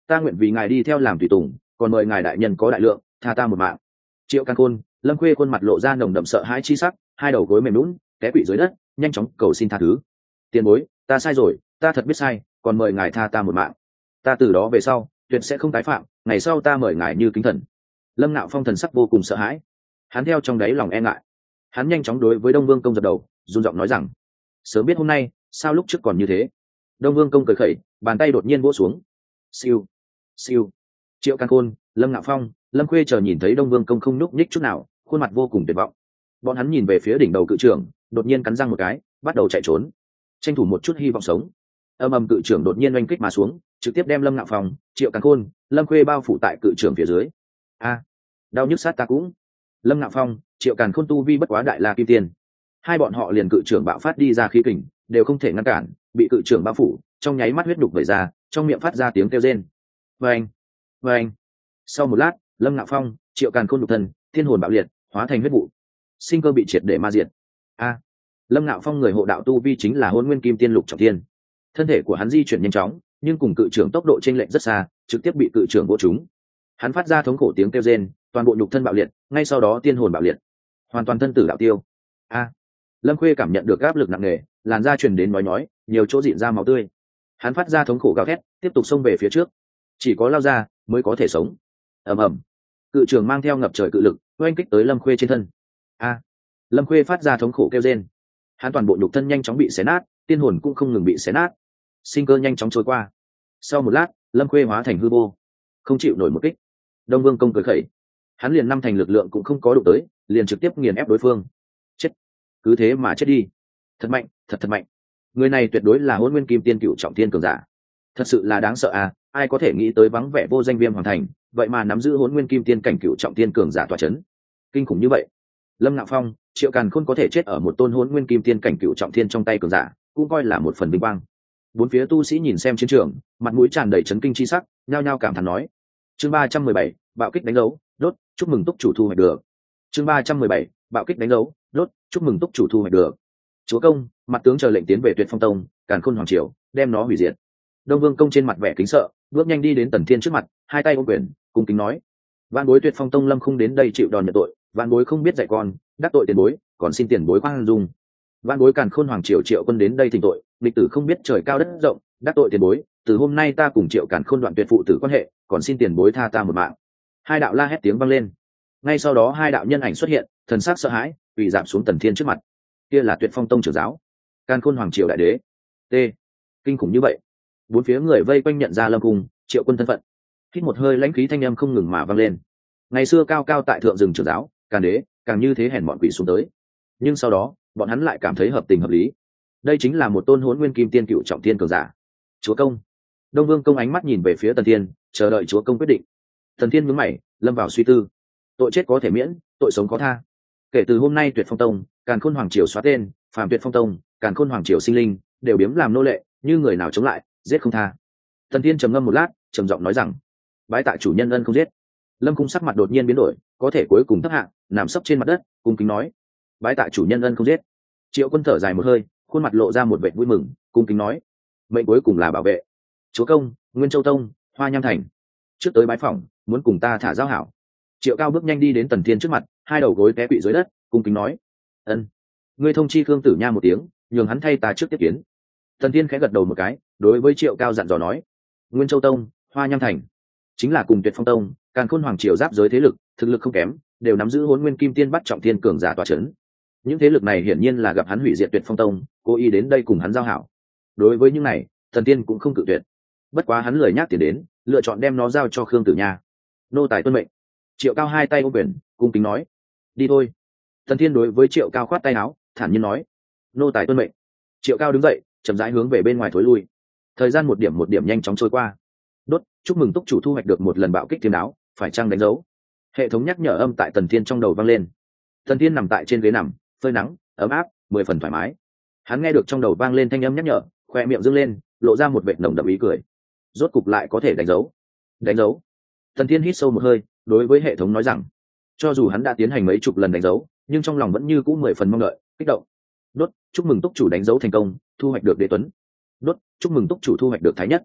ta nguyện vì ngài đi theo làm tùy tùng, còn mời ngài đại nhân có đại lượng tha ta một mạng. Triệu Càn Khôn, Lâm Khuê khuôn mặt lộ ra nồng đậm sợ hãi chi sắc, hai đầu gối mềm lún té quỵ dưới đất, nhanh chóng cầu xin tha thứ. Tiền bối, ta sai rồi, ta thật biết sai, còn mời ngài tha ta một mạng. Ta từ đó về sau tuyệt sẽ không tái phạm, ngày sau ta mời ngài như kính thần. Lâm Nạo Phong thần sắc vô cùng sợ hãi, hắn theo trong đáy lòng e ngại, hắn nhanh chóng đối với Đông Vương Công dập đầu, run giọng nói rằng: sớm biết hôm nay, sao lúc trước còn như thế. Đông Vương Công cười khẩy, bàn tay đột nhiên vỗ xuống. Siêu, siêu. Triệu Càn Khôn, Lâm Nạo Phong, Lâm Khuê chờ nhìn thấy Đông Vương Công không nhúc nhích chút nào, khuôn mặt vô cùng tuyệt vọng. Bọn hắn nhìn về phía đỉnh đầu cự trưởng, đột nhiên cắn răng một cái, bắt đầu chạy trốn, tranh thủ một chút hy vọng sống. Âm ầm cự trưởng đột nhiên oanh kích mà xuống, trực tiếp đem Lâm Nạo Phong, Triệu Càn Khôn, Lâm Khuê bao phủ tại cự trưởng phía dưới. A, đau nhức sát ta cũng. Lâm Nạo Phong, Triệu Càn Khôn tu vi bất quá đại la kim tiên, hai bọn họ liền cự trưởng bạo phát đi ra khí kình đều không thể ngăn cản, bị cự trưởng bao phủ, trong nháy mắt huyết đục vẩy ra, trong miệng phát ra tiếng kêu rên. Vâng, vâng. Sau một lát, Lâm Nạo Phong, Triệu Càn Khôn đục thân, thiên hồn bạo liệt, hóa thành huyết vụ, sinh cơ bị triệt để ma diệt. A, Lâm Nạo Phong người hộ đạo tu vi chính là Hỗn Nguyên Kim Tiên Lục Trọng Thiên, thân thể của hắn di chuyển nhanh chóng, nhưng cùng cự trưởng tốc độ chênh lệch rất xa, trực tiếp bị cự trưởng vỗ trúng. Hắn phát ra thống khổ tiếng kêu rên, toàn bộ nhục thân bạo liệt, ngay sau đó tiên hồn bạo liệt, hoàn toàn thân tử đạo tiêu. A, Lâm Khuê cảm nhận được áp lực nặng nề, làn da truyền đến nhói, nhiều chỗ rịn ra máu tươi. Hắn phát ra thống khổ gào thét, tiếp tục xông về phía trước. Chỉ có lao ra mới có thể sống. Ầm ầm, cự trưởng mang theo ngập trời cự lực, oanh kích tới Lâm Khuê trên thân. A, Lâm Khuê phát ra thống khổ kêu rên. Hắn toàn bộ nhục thân nhanh chóng bị xé nát, tiên hồn cũng không ngừng bị xé nát, sinh cơ nhanh chóng trôi qua. Sau một lát, Lâm Khuê hóa thành hư vô, không chịu nổi một kích. Đông Vương Công cười khẩy, hắn liền năm thành lực lượng cũng không có đụng tới, liền trực tiếp nghiền ép đối phương. Chết, cứ thế mà chết đi. Thật mạnh, thật mạnh. Người này tuyệt đối là Hỗn Nguyên Kim Tiên Cựu Trọng Thiên cường giả. Thật sự là đáng sợ à, ai có thể nghĩ tới vắng vẻ vô danh Viêm Hoàng Thành, vậy mà nắm giữ Hỗn Nguyên Kim Tiên cảnh Cựu Trọng Thiên cường giả tọa chấn. Kinh khủng như vậy. Lâm Nạo Phong, Triệu Càn Khôn có thể chết ở một tôn Hỗn Nguyên Kim Tiên cảnh Cựu Trọng Thiên trong tay cường giả, cũng coi là một phần vinh quang. Bốn phía tu sĩ nhìn xem chiến trường, mặt mũi tràn đầy chấn kinh chi sắc, nhao nhao cảm thán nói: chương 317, bạo kích đánh dấu, đốt, chúc mừng túc chủ thu hoạch được. chương 317, bạo kích đánh dấu, đốt, chúc mừng túc chủ thu hoạch được. Chúa công, mặt tướng chờ lệnh tiến về Tuyệt Phong Tông, Càn Khôn Hoàng Triều, đem nó hủy diệt. Đông Vương Công trên mặt vẻ kính sợ, bước nhanh đi đến Tần Thiên trước mặt, hai tay ôm quyền, cung kính nói: vạn bối Tuyệt Phong Tông Lâm Khung đến đây chịu đòn nhận tội, vạn bối không biết dạy con, đắc tội tiền bối, còn xin tiền bối khoan dung. Vạn bối Càn Khôn Hoàng Triều Triệu Quân đến đây thỉnh tội, lịch tử không biết trời cao đất rộng, đắc tội tiền bối, từ hôm nay ta cùng Triệu Càn Khôn đoạn tuyệt phụ tử quan hệ, còn xin tiền bối tha ta một mạng. Hai đạo la hét tiếng vang lên, ngay sau đó hai đạo nhân ảnh xuất hiện, thần sắc sợ hãi, quỳ rạp xuống Tần Thiên trước mặt. Kia là Tuyệt Phong Tông trưởng giáo, Càn Khôn Hoàng Triều đại đế. T, kinh khủng như vậy. Bốn phía người vây quanh nhận ra Lâm Khung, Triệu Quân thân phận, hít một hơi lãnh khí thanh âm không ngừng mà vang lên. Ngày xưa cao cao tại thượng rừng trưởng giáo, Càn đế, càng như thế hèn bọn quỷ xuống tới. Nhưng sau đó, bọn hắn lại cảm thấy hợp tình hợp lý. Đây chính là một tôn Hỗn Nguyên Kim Tiên Cựu Trọng Thiên cường giả. Chúa công. Đông Vương Công ánh mắt nhìn về phía Tần Thiên, chờ đợi chúa công quyết định. Tần Thiên nhướng mày, lâm vào suy tư. Tội chết có thể miễn, tội sống có tha. Kể từ hôm nay Tuyệt Phong Tông, Càn Khôn Hoàng Triều xóa tên, phàm Tuyệt Phong Tông, Càn Khôn Hoàng Triều sinh linh đều biếm làm nô lệ, như người nào chống lại, giết không tha. Tần Thiên trầm ngâm một lát, trầm giọng nói rằng: bái tạ chủ nhân ân không giết. Lâm Khung sắc mặt đột nhiên biến đổi, có thể cuối cùng thấp hạng, nằm sấp trên mặt đất, cung kính nói: bái tạ chủ nhân ân không giết. Triệu Quân thở dài một hơi, khuôn mặt lộ ra một vẻ vui mừng, cung kính nói: mệnh cuối cùng là bảo vệ. Chúa công, Nguyên Châu Tông, Hoa Nham Thành, trước tới bái phỏng, muốn cùng ta thả giao hảo. Triệu Cao bước nhanh đi đến Tần Thiên trước mặt, hai đầu gối té quỵ dưới đất, cung kính nói: ân. Ngươi thông chi Khương Tử Nha một tiếng, nhường hắn thay ta trước tiếp kiến. Tần Thiên khẽ gật đầu một cái, đối với Triệu Cao dặn dò nói: Nguyên Châu Tông, Hoa Nham Thành, chính là cùng Tuyệt Phong Tông, Càn Khôn Hoàng Triều giáp giới thế lực, thực lực không kém, đều nắm giữ Hỗn Nguyên Kim Tiên bắt trọng thiên cường giả tọa chấn. Những thế lực này hiển nhiên là gặp hắn hủy diệt Tuyệt Phong Tông, cố ý đến đây cùng hắn giao hảo. Đối với những này, Tần Thiên cũng không cự tuyệt. Bất quá hắn lười nhắc tiền đến, lựa chọn đem nó giao cho Khương Tử Nha. Nô tài tuân mệnh. Triệu Cao hai tay ôm quyền, cung kính nói: đi thôi. Tần Thiên đối với Triệu Cao khoát tay áo, thản nhiên nói: nô tài tuân mệnh. Triệu Cao đứng dậy, chậm rãi hướng về bên ngoài thối lui. Thời gian một điểm nhanh chóng trôi qua. Đốt, chúc mừng túc chủ thu hoạch được một lần bạo kích tiêm đáo, phải chăng đánh dấu. Hệ thống nhắc nhở âm tại Tần Thiên trong đầu vang lên. Tần Thiên nằm tại trên ghế nằm, phơi nắng, ấm áp, 10 phần thoải mái. Hắn nghe được trong đầu vang lên thanh âm nhắc nhở, khoe miệng dương lên, lộ ra một vệt nồng đậm ý cười. Rốt cục lại có thể đánh dấu. Đánh dấu. Tần Thiên hít sâu một hơi, đối với hệ thống nói rằng, cho dù hắn đã tiến hành mấy chục lần đánh dấu, nhưng trong lòng vẫn như cũ 10 phần mong đợi, kích động. Đốt, chúc mừng túc chủ đánh dấu thành công, thu hoạch được đế tuấn. Đốt, chúc mừng túc chủ thu hoạch được thái nhất.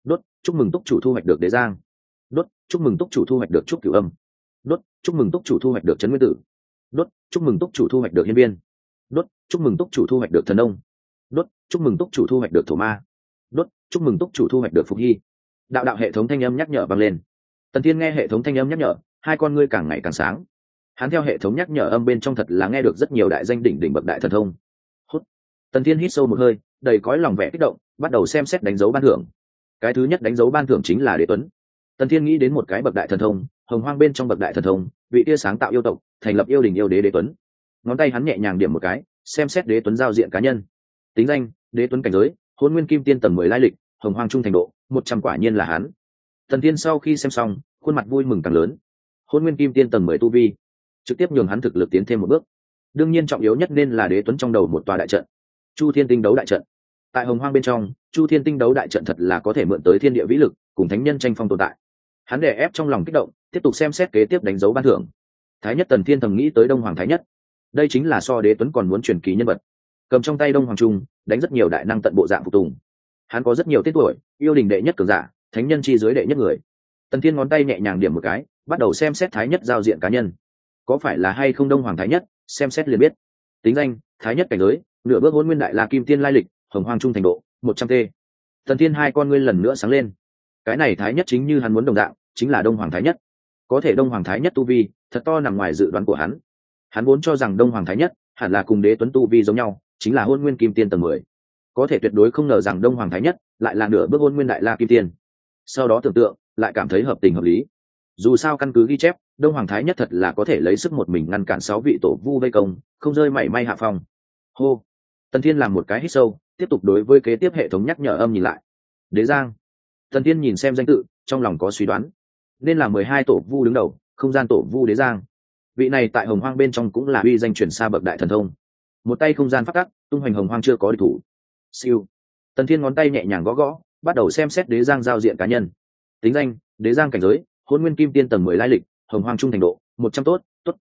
Đốt, chúc mừng túc chủ thu hoạch được đế giang. Đốt, chúc mừng túc chủ thu hoạch được trúc cửu âm. Đốt, chúc mừng túc chủ thu hoạch được trấn nguyên tử. Đốt, chúc mừng túc chủ thu hoạch được hiên viên. Đốt, chúc mừng túc chủ thu hoạch được thần ông. Đốt, chúc mừng túc chủ thu hoạch được thổ ma. Đốt, chúc mừng túc chủ thu hoạch được phục hy. Đạo hệ thống thanh âm nhắc nhở vang lên. Tần Thiên nghe hệ thống thanh âm nhắc nhở, hai con ngươi càng ngày càng sáng. Hắn theo hệ thống nhắc nhở âm bên trong thật là nghe được rất nhiều đại danh đỉnh đỉnh bậc đại thần thông. Hút. Tần Thiên hít sâu một hơi, đầy cõi lòng vẻ kích động, bắt đầu xem xét đánh dấu ban thưởng. Cái thứ nhất đánh dấu ban thưởng chính là Đế Tuấn. Tần Thiên nghĩ đến một cái bậc đại thần thông, hồng hoang bên trong bậc đại thần thông, vị kia sáng tạo yêu tộc, thành lập yêu đình yêu đế Đế Tuấn. Ngón tay hắn nhẹ nhàng điểm một cái, xem xét Đế Tuấn giao diện cá nhân. Tính danh: Đế Tuấn cảnh giới, Hỗn Nguyên Kim Tiên tầng 10 lai lịch, hồng hoang trung thành độ 100, quả nhiên là hắn. Tần Thiên sau khi xem xong, khuôn mặt vui mừng càng lớn. Hỗn Nguyên Kim Tiên tầng 10 tu vi, trực tiếp nhường hắn thực lực tiến thêm một bước. Đương nhiên trọng yếu nhất nên là Đế Tuấn trong đầu một tòa đại trận, Chu Thiên Tinh Đấu đại trận. Tại hồng hoang bên trong, Chu Thiên Tinh Đấu đại trận thật là có thể mượn tới thiên địa vĩ lực, cùng thánh nhân tranh phong tồn tại. Hắn đè ép trong lòng kích động, tiếp tục xem xét kế tiếp đánh dấu ban thưởng. Thái nhất Tần Thiên thầm nghĩ tới Đông Hoàng Thái nhất, đây chính là so Đế Tuấn còn muốn truyền kỳ nhân vật. Cầm trong tay Đông Hoàng Trung, đánh rất nhiều đại năng tận bộ dạng phục tùng. Hắn có rất nhiều tên tuổi, yêu đình đệ nhất cường giả, thánh nhân chi dưới đệ nhất người. Tần Thiên ngón tay nhẹ nhàng điểm một cái, bắt đầu xem xét Thái nhất giao diện cá nhân. Có phải là hay không Đông Hoàng Thái nhất, xem xét liền biết. Tính danh: Thái nhất cảnh giới, nửa bước Hỗn Nguyên Đại La Kim Tiên lai lịch, hồng hoang trung thành độ 100 t. Tần Thiên hai con ngươi lần nữa sáng lên. Cái này Thái nhất chính như hắn muốn đồng dạng, chính là Đông Hoàng Thái nhất. Có thể Đông Hoàng Thái nhất tu vi thật to nằm ngoài dự đoán của hắn. Hắn vốn cho rằng Đông Hoàng Thái nhất hẳn là cùng Đế Tuấn tu vi giống nhau, chính là Hỗn Nguyên Kim Tiên tầng 10. Có thể tuyệt đối không ngờ rằng Đông Hoàng Thái nhất lại là nửa bước Hỗn Nguyên Đại La Kim Tiên. Sau đó tưởng tượng, lại cảm thấy hợp tình hợp lý. Dù sao căn cứ ghi chép, Đông Hoàng Thái nhất thật là có thể lấy sức một mình ngăn cản 6 vị tổ vu vây công, không rơi mảy may hạ phong. Hô. Tần Thiên làm một cái hít sâu, tiếp tục đối với kế tiếp hệ thống nhắc nhở âm nhìn lại. Đế Giang. Tần Thiên nhìn xem danh tự, trong lòng có suy đoán, nên là 12 tổ vu đứng đầu, không gian tổ vu Đế Giang. Vị này tại hồng hoang bên trong cũng là uy danh truyền xa bậc đại thần thông. Một tay không gian phát tắc, tung hoành hồng hoang chưa có địch thủ. Siêu. Tần Thiên ngón tay nhẹ nhàng gõ gõ, bắt đầu xem xét Đế Giang giao diện cá nhân. Tính danh: Đế Giang cảnh giới, Hỗn Nguyên Kim Tiên tầng 10 lai lịch, hồng hoang trung thành độ 100, tốt.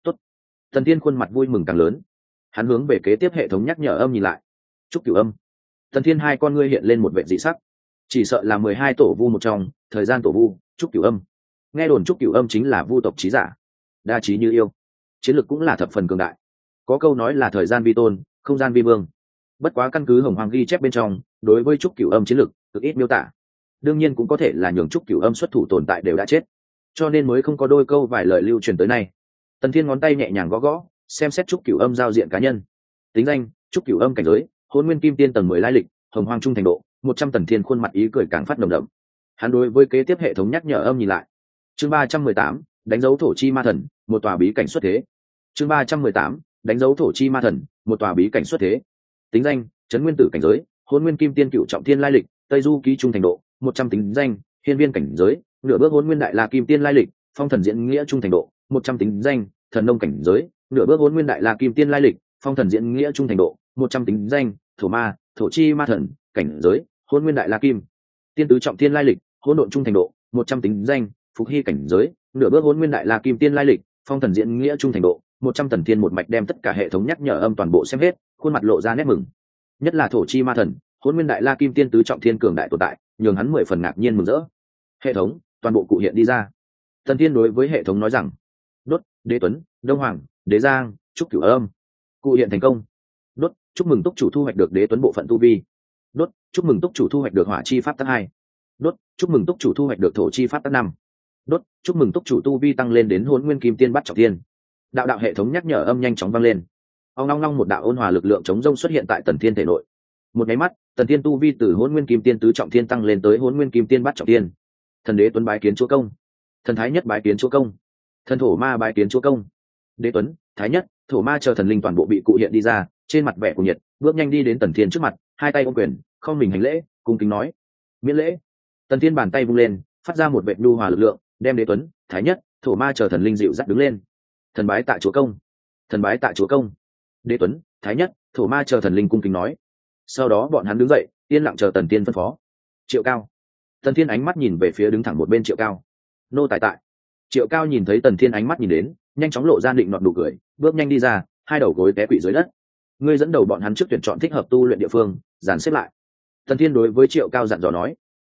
Tần Thiên khuôn mặt vui mừng càng lớn. Hắn hướng về kế tiếp hệ thống nhắc nhở âm nhìn lại. Trúc Cửu Âm. Tần Thiên hai con ngươi hiện lên một vẻ dị sắc. Chỉ sợ là 12 tổ vu một trong, thời gian tổ vu, Trúc Cửu Âm. Nghe đồn Trúc Cửu Âm chính là vu tộc chí giả, đa trí như yêu, chiến lược cũng là thập phần cường đại. Có câu nói là thời gian vi tôn, không gian vi vương. Bất quá căn cứ hồng hoang ghi chép bên trong, đối với Trúc Cửu Âm chiến lược cực ít miêu tả. Đương nhiên cũng có thể là nhường Trúc Cửu Âm xuất thủ tồn tại đều đã chết, cho nên mới không có đôi câu vài lời lưu truyền tới nay. Tần Thiên ngón tay nhẹ nhàng gõ gõ, xem xét Trúc Cửu Âm giao diện cá nhân. Tính danh: Trúc Cửu Âm cảnh giới, Hỗn Nguyên Kim Tiên tầng 10 lai lịch, hồng hoang trung thành độ 100. Tần Thiên khuôn mặt ý cười càng phát nồng đậm. Hắn đối với kế tiếp hệ thống nhắc nhở âm nhìn lại. Chương 318, đánh dấu thổ chi ma thần, một tòa bí cảnh xuất thế. Chương 318, đánh dấu thổ chi ma thần, một tòa bí cảnh xuất thế. Tính danh: Trấn Nguyên Tử cảnh giới, Hỗn Nguyên Kim Tiên cựu trọng thiên lai lịch, Tây Du ký trung thành độ 100. Tính danh: Hiên Viên cảnh giới, nửa bước Hỗn Nguyên Đại La Kim Tiên lai lịch, Phong Thần diễn nghĩa trung thành độ 100. Tính danh: Thần Nông cảnh giới, nửa bước Hỗn Nguyên Đại La Kim Tiên lai lịch, Phong Thần diễn nghĩa trung thành độ 100. Tính danh: Thổ Ma, thổ chi ma thần, cảnh giới, Hỗn Nguyên Đại La Kim Tiên tứ trọng thiên lai lịch, hỗn độn trung thành độ 100. Tính danh: Phục Hy cảnh giới, nửa bước Hỗn Nguyên Đại La Kim Tiên lai lịch, Phong Thần diễn nghĩa trung thành độ 100. Tần Thiên một mạch đem tất cả hệ thống nhắc nhở âm toàn bộ xem hết, khuôn mặt lộ ra nét mừng. Nhất là thổ chi ma thần, Hỗn Nguyên Đại La Kim Tiên tứ trọng thiên cường đại tồn tại, nhường hắn 10 phần ngạc nhiên mừng rỡ. Hệ thống toàn bộ cụ hiện đi ra. Tần Thiên đối với hệ thống nói rằng: Đốt, Đế Tuấn, Đông Hoàng, Đế Giang, Trúc Cửu Âm. Cụ hiện thành công. Đốt, chúc mừng túc chủ thu hoạch được Đế Tuấn bộ phận tu vi. Đốt, chúc mừng túc chủ thu hoạch được Hỏa chi pháp tắc 2. Đốt, chúc mừng túc chủ thu hoạch được Thổ chi pháp tắc 5. Đốt, chúc mừng túc chủ tu vi tăng lên đến Hỗn Nguyên Kim Tiên bắt trọng thiên. Đạo hệ thống nhắc nhở âm nhanh chóng vang lên. Ong long long, một đạo ôn hòa lực lượng chống rông xuất hiện tại Tần Thiên thể nội. Một cái mắt, Tần Thiên tu vi từ Hỗn Nguyên Kim Tiên tứ trọng thiên tăng lên tới Hỗn Nguyên Kim Tiên bắt trọng thiên. Thần Đế Tuấn bái kiến chúa công. Thần Thái Nhất bái kiến chúa công. Thần Thổ Ma bái kiến chúa công. Đế Tuấn, Thái Nhất, Thổ Ma chờ thần linh toàn bộ bị cụ hiện đi ra, trên mặt vẻ cuồng nhiệt, bước nhanh đi đến Tần Thiên trước mặt, hai tay ôm quyền, không mình hành lễ, cung kính nói: Miễn lễ. Tần Thiên bàn tay vung lên, phát ra một vệt nhu hòa lực lượng, đem Đế Tuấn, Thái Nhất, Thổ Ma chờ thần linh dịu dắt đứng lên. Thần bái tạ chúa công. Thần bái tạ chúa công. Đế Tuấn, Thái Nhất, Thổ Ma chờ thần linh cung kính nói. Sau đó bọn hắn đứng dậy, yên lặng chờ Tần Thiên phân phó. Triệu Cao. Tần Thiên ánh mắt nhìn về phía đứng thẳng một bên Triệu Cao. Nô tài tại. Triệu Cao nhìn thấy Tần Thiên ánh mắt nhìn đến, nhanh chóng lộ ra định nọt nụ cười, bước nhanh đi ra, hai đầu gối té quỵ dưới đất. Ngươi dẫn đầu bọn hắn trước tuyển chọn thích hợp tu luyện địa phương, dàn xếp lại. Tần Thiên đối với Triệu Cao dặn dò nói.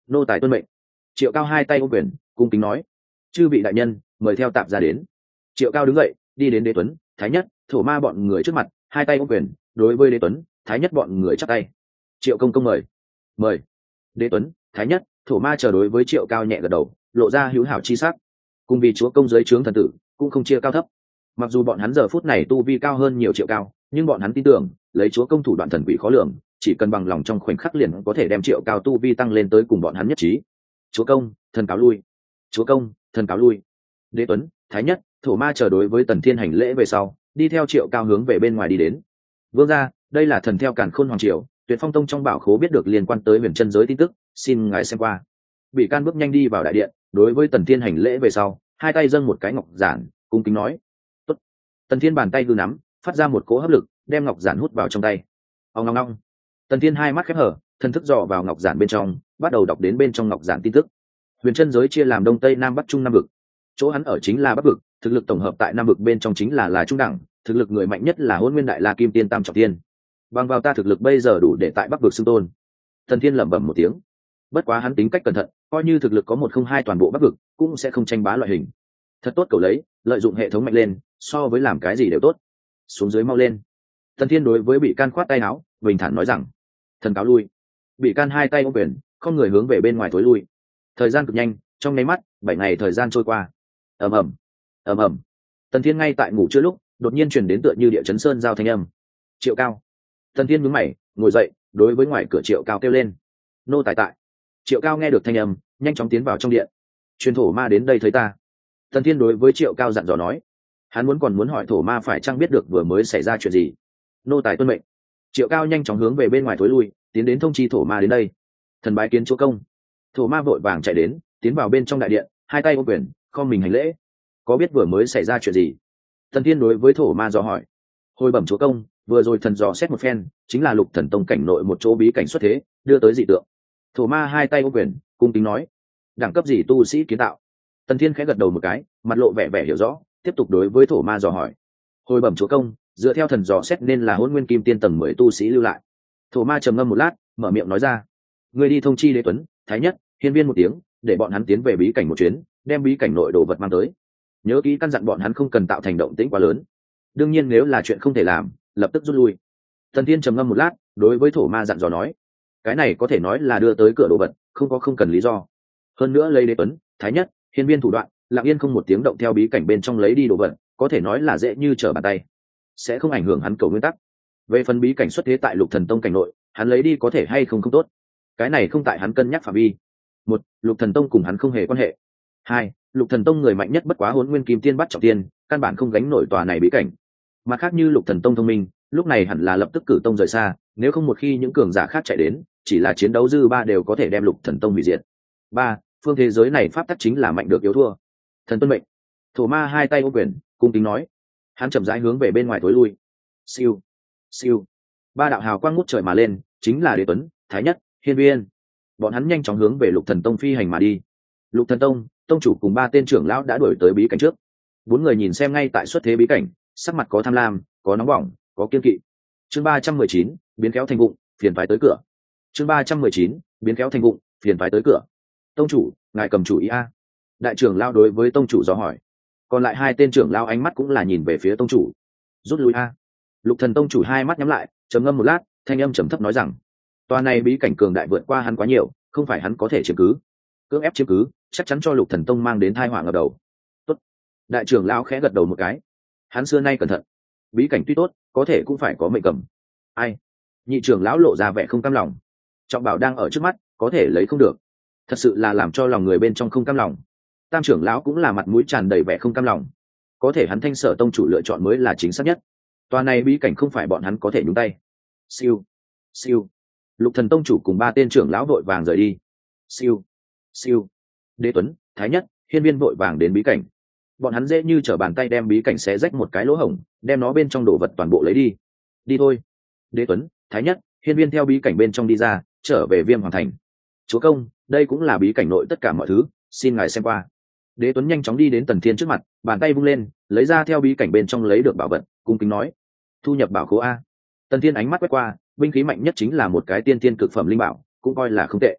nô tài tuân mệnh. Triệu Cao hai tay ôm quyền cung kính nói. Chư vị đại nhân mời theo tạp ra đến. Triệu Cao đứng dậy đi đến Đế Tuấn, Thái Nhất, Thổ Ma bọn người trước mặt, hai tay ôm quyền đối với Đế Tuấn, Thái Nhất bọn người chắp tay. Triệu công công mời. Mời. Đế Tuấn, Thái Nhất, Thổ Ma chờ đối với Triệu Cao nhẹ gật đầu, lộ ra hữu hảo chi sắc. Cùng vì chúa công dưới trướng thần tử cũng không chia cao thấp. Mặc dù bọn hắn giờ phút này tu vi cao hơn nhiều Triệu Cao, nhưng bọn hắn tin tưởng lấy chúa công thủ đoạn thần quỷ khó lường, chỉ cần bằng lòng trong khoảnh khắc liền có thể đem Triệu Cao tu vi tăng lên tới cùng bọn hắn nhất trí. Chúa công, thần cáo lui. Chúa công, thần cáo lui. Đế Tuấn, Thái Nhất, Thổ Ma chờ đối với Tần Thiên hành lễ về sau, đi theo Triệu Cao hướng về bên ngoài đi đến. Vương gia, đây là thần theo Càn Khôn Hoàng Triều, Tuyệt Phong Tông trong bảo khố biết được liên quan tới huyền chân giới tin tức, xin ngài xem qua. Bị Can bước nhanh đi vào đại điện, đối với Tần Thiên hành lễ về sau, hai tay dâng một cái ngọc giản, cung kính nói. Tốt. Tần Thiên bàn tay hư nắm, phát ra một cỗ hấp lực, đem ngọc giản hút vào trong tay. Ong ong ong. Tần Thiên hai mắt khép hở, thần thức dò vào ngọc giản bên trong, bắt đầu đọc đến bên trong ngọc giản tin tức. Huyền chân giới chia làm đông tây nam bắc trung năm vực, chỗ hắn ở chính là bắc vực, thực lực tổng hợp tại nam vực bên trong chính là trung đẳng, thực lực người mạnh nhất là Hỗn Nguyên Đại La Kim Tiên Tam Trọng Tiên. Bằng vào ta thực lực bây giờ đủ để tại bắc vực xưng tôn. Tần Thiên lẩm bẩm một tiếng. Bất quá hắn tính cách cẩn thận, coi như thực lực có 1 không 2 toàn bộ bắc vực, cũng sẽ không tranh bá loại hình. Thật tốt cầu lấy, lợi dụng hệ thống mạnh lên, so với làm cái gì đều tốt. Xuống dưới mau lên. Tần Thiên đối với Bị Can khoát tay áo, bình thản nói rằng: "Thần cáo lui." Bị Can hai tay ôm quyền, không người hướng về bên ngoài thối lui. Thời gian cực nhanh, trong nháy mắt 7 ngày thời gian trôi qua. Ầm ầm, ầm ầm. Tần Thiên ngay tại ngủ trưa lúc, đột nhiên truyền đến tựa như địa chấn sơn giao thanh âm. Triệu Cao. Tần Thiên nhướng mày, ngồi dậy, đối với ngoài cửa Triệu Cao kêu lên: "Nô tài tại." Triệu Cao nghe được thanh âm, nhanh chóng tiến vào trong điện. "Truyền thổ ma đến đây thấy ta." Tần Thiên đối với Triệu Cao dặn dò nói. Hắn muốn hỏi thổ ma phải chăng biết được vừa mới xảy ra chuyện gì. "Nô tài tuân mệnh." Triệu Cao nhanh chóng hướng về bên ngoài thối lui, tiến đến thông chi thổ ma đến đây. "Thần bái kiến chúa công." Thổ ma vội vàng chạy đến, tiến vào bên trong đại điện, hai tay ôm quyền, không mình hành lễ. "Có biết vừa mới xảy ra chuyện gì?" Tần Thiên đối với thổ ma dò hỏi. "Hồi bẩm chúa công, vừa rồi thần dò xét một phen, chính là Lục Thần Tông cảnh nội một chỗ bí cảnh xuất thế, đưa tới dị tượng." Thổ ma hai tay ôm quyền, cung kính nói. "Đẳng cấp gì tu sĩ kiến tạo?" Tần Thiên khẽ gật đầu một cái, mặt lộ vẻ vẻ hiểu rõ, tiếp tục đối với thổ ma dò hỏi. "Hồi bẩm chúa công, dựa theo thần dò xét nên là Hỗn Nguyên Kim Tiên tầng 10 tu sĩ lưu lại." Thổ ma trầm ngâm một lát, mở miệng nói ra. "Người đi thông chi Đế Tuấn, Thái Nhất, Hiên Viên một tiếng, để bọn hắn tiến về bí cảnh một chuyến, đem bí cảnh nội đồ vật mang tới. Nhớ kỹ căn dặn bọn hắn không cần tạo thành động tĩnh quá lớn. Đương nhiên nếu là chuyện không thể làm, lập tức rút lui." Tần Thiên trầm ngâm một lát, đối với thổ ma dặn dò nói. Cái này có thể nói là đưa tới cửa đồ vật, không cần lý do. Hơn nữa lấy Đế Tuấn, Thái Nhất, Hiên Viên thủ đoạn, lặng yên không một tiếng động theo bí cảnh bên trong lấy đi đồ vật, có thể nói là dễ như trở bàn tay, sẽ không ảnh hưởng hắn cầu nguyên tắc. Về phần bí cảnh xuất thế tại Lục Thần Tông cảnh nội, hắn lấy đi có thể hay không tốt, cái này không tại hắn cân nhắc phạm vi. Một, Lục Thần Tông cùng hắn không hề quan hệ. Hai, Lục Thần Tông người mạnh nhất bất quá Hỗn Nguyên Kim Tiên bắt trọng tiên, căn bản không gánh nổi tòa này bí cảnh. Mặt khác như Lục Thần Tông thông minh, lúc này hẳn là lập tức cử tông rời xa, nếu không một khi những cường giả khác chạy đến, chỉ là chiến đấu dư ba đều có thể đem Lục Thần Tông hủy diệt. Ba, phương thế giới này pháp tắc chính là mạnh được yếu thua. Thần tuân mệnh. Thổ ma hai tay ôm quyền, cung kính nói. Hắn chậm rãi hướng về bên ngoài tối lui. Siêu, siêu. Ba đạo hào quang ngút trời mà lên, chính là Đế Tuấn, Thái Nhất, Hiên Viên. Bọn hắn nhanh chóng hướng về Lục Thần Tông phi hành mà đi. Lục Thần Tông, tông chủ cùng 3 tên trưởng lão đã đuổi tới bí cảnh trước. 4 người nhìn xem ngay tại xuất thế bí cảnh, sắc mặt có tham lam, có nóng bỏng, có kiên kỵ. Chương 319, biến kéo thành vụng, phiền phái tới cửa. Chương 319, biến kéo thành vụng, phiền phái tới cửa. Tông chủ, ngài cầm chủ ý a? Đại trưởng lão đối với tông chủ dò hỏi. Còn lại 2 tên trưởng lão ánh mắt cũng là nhìn về phía tông chủ. Rút lui a? Lục Thần tông chủ hai mắt nhắm lại, trầm ngâm một lát, thanh âm trầm thấp nói rằng: "Tòa này bí cảnh cường đại vượt qua hắn quá nhiều, không phải hắn có thể chiếm cứ. Cưỡng ép chiếm cứ, chắc chắn cho Lục Thần tông mang đến tai họa ngập đầu." Tốt. Đại trưởng lão khẽ gật đầu một cái. Hắn xưa nay cẩn thận, bí cảnh tuy tốt, có thể cũng phải có mệnh cầm. Ai? Nhị trưởng lão lộ ra vẻ không cam lòng. Trọng bảo đang ở trước mắt, có thể lấy không được, thật sự là làm cho lòng người bên trong không cam lòng. Tam trưởng lão cũng là mặt mũi tràn đầy vẻ không cam lòng, có thể hắn Thanh Sở tông chủ lựa chọn mới là chính xác nhất. Tòa này bí cảnh không phải bọn hắn có thể nhúng tay. Siêu, siêu. Lục Thần tông chủ cùng 3 tên trưởng lão vội vàng rời đi. Siêu, siêu. Đế Tuấn, Thái Nhất, Hiên Viên vội vàng đến bí cảnh. Bọn hắn dễ như trở bàn tay đem bí cảnh xé rách một cái lỗ hổng, đem nó bên trong đồ vật toàn bộ lấy đi. Đi thôi. Đế Tuấn, Thái Nhất, Hiên Viên theo bí cảnh bên trong đi ra, trở về Viêm Hoàng thành. Chúa công, đây cũng là bí cảnh nội tất cả mọi thứ, xin ngài xem qua. Đế Tuấn nhanh chóng đi đến Tần Thiên trước mặt, bàn tay vung lên, lấy ra theo bí cảnh bên trong lấy được bảo vật, cung kính nói: "Thu nhập bảo khố a." Tần Thiên ánh mắt quét qua, binh khí mạnh nhất chính là một cái tiên tiên cực phẩm linh bảo, cũng coi là không tệ.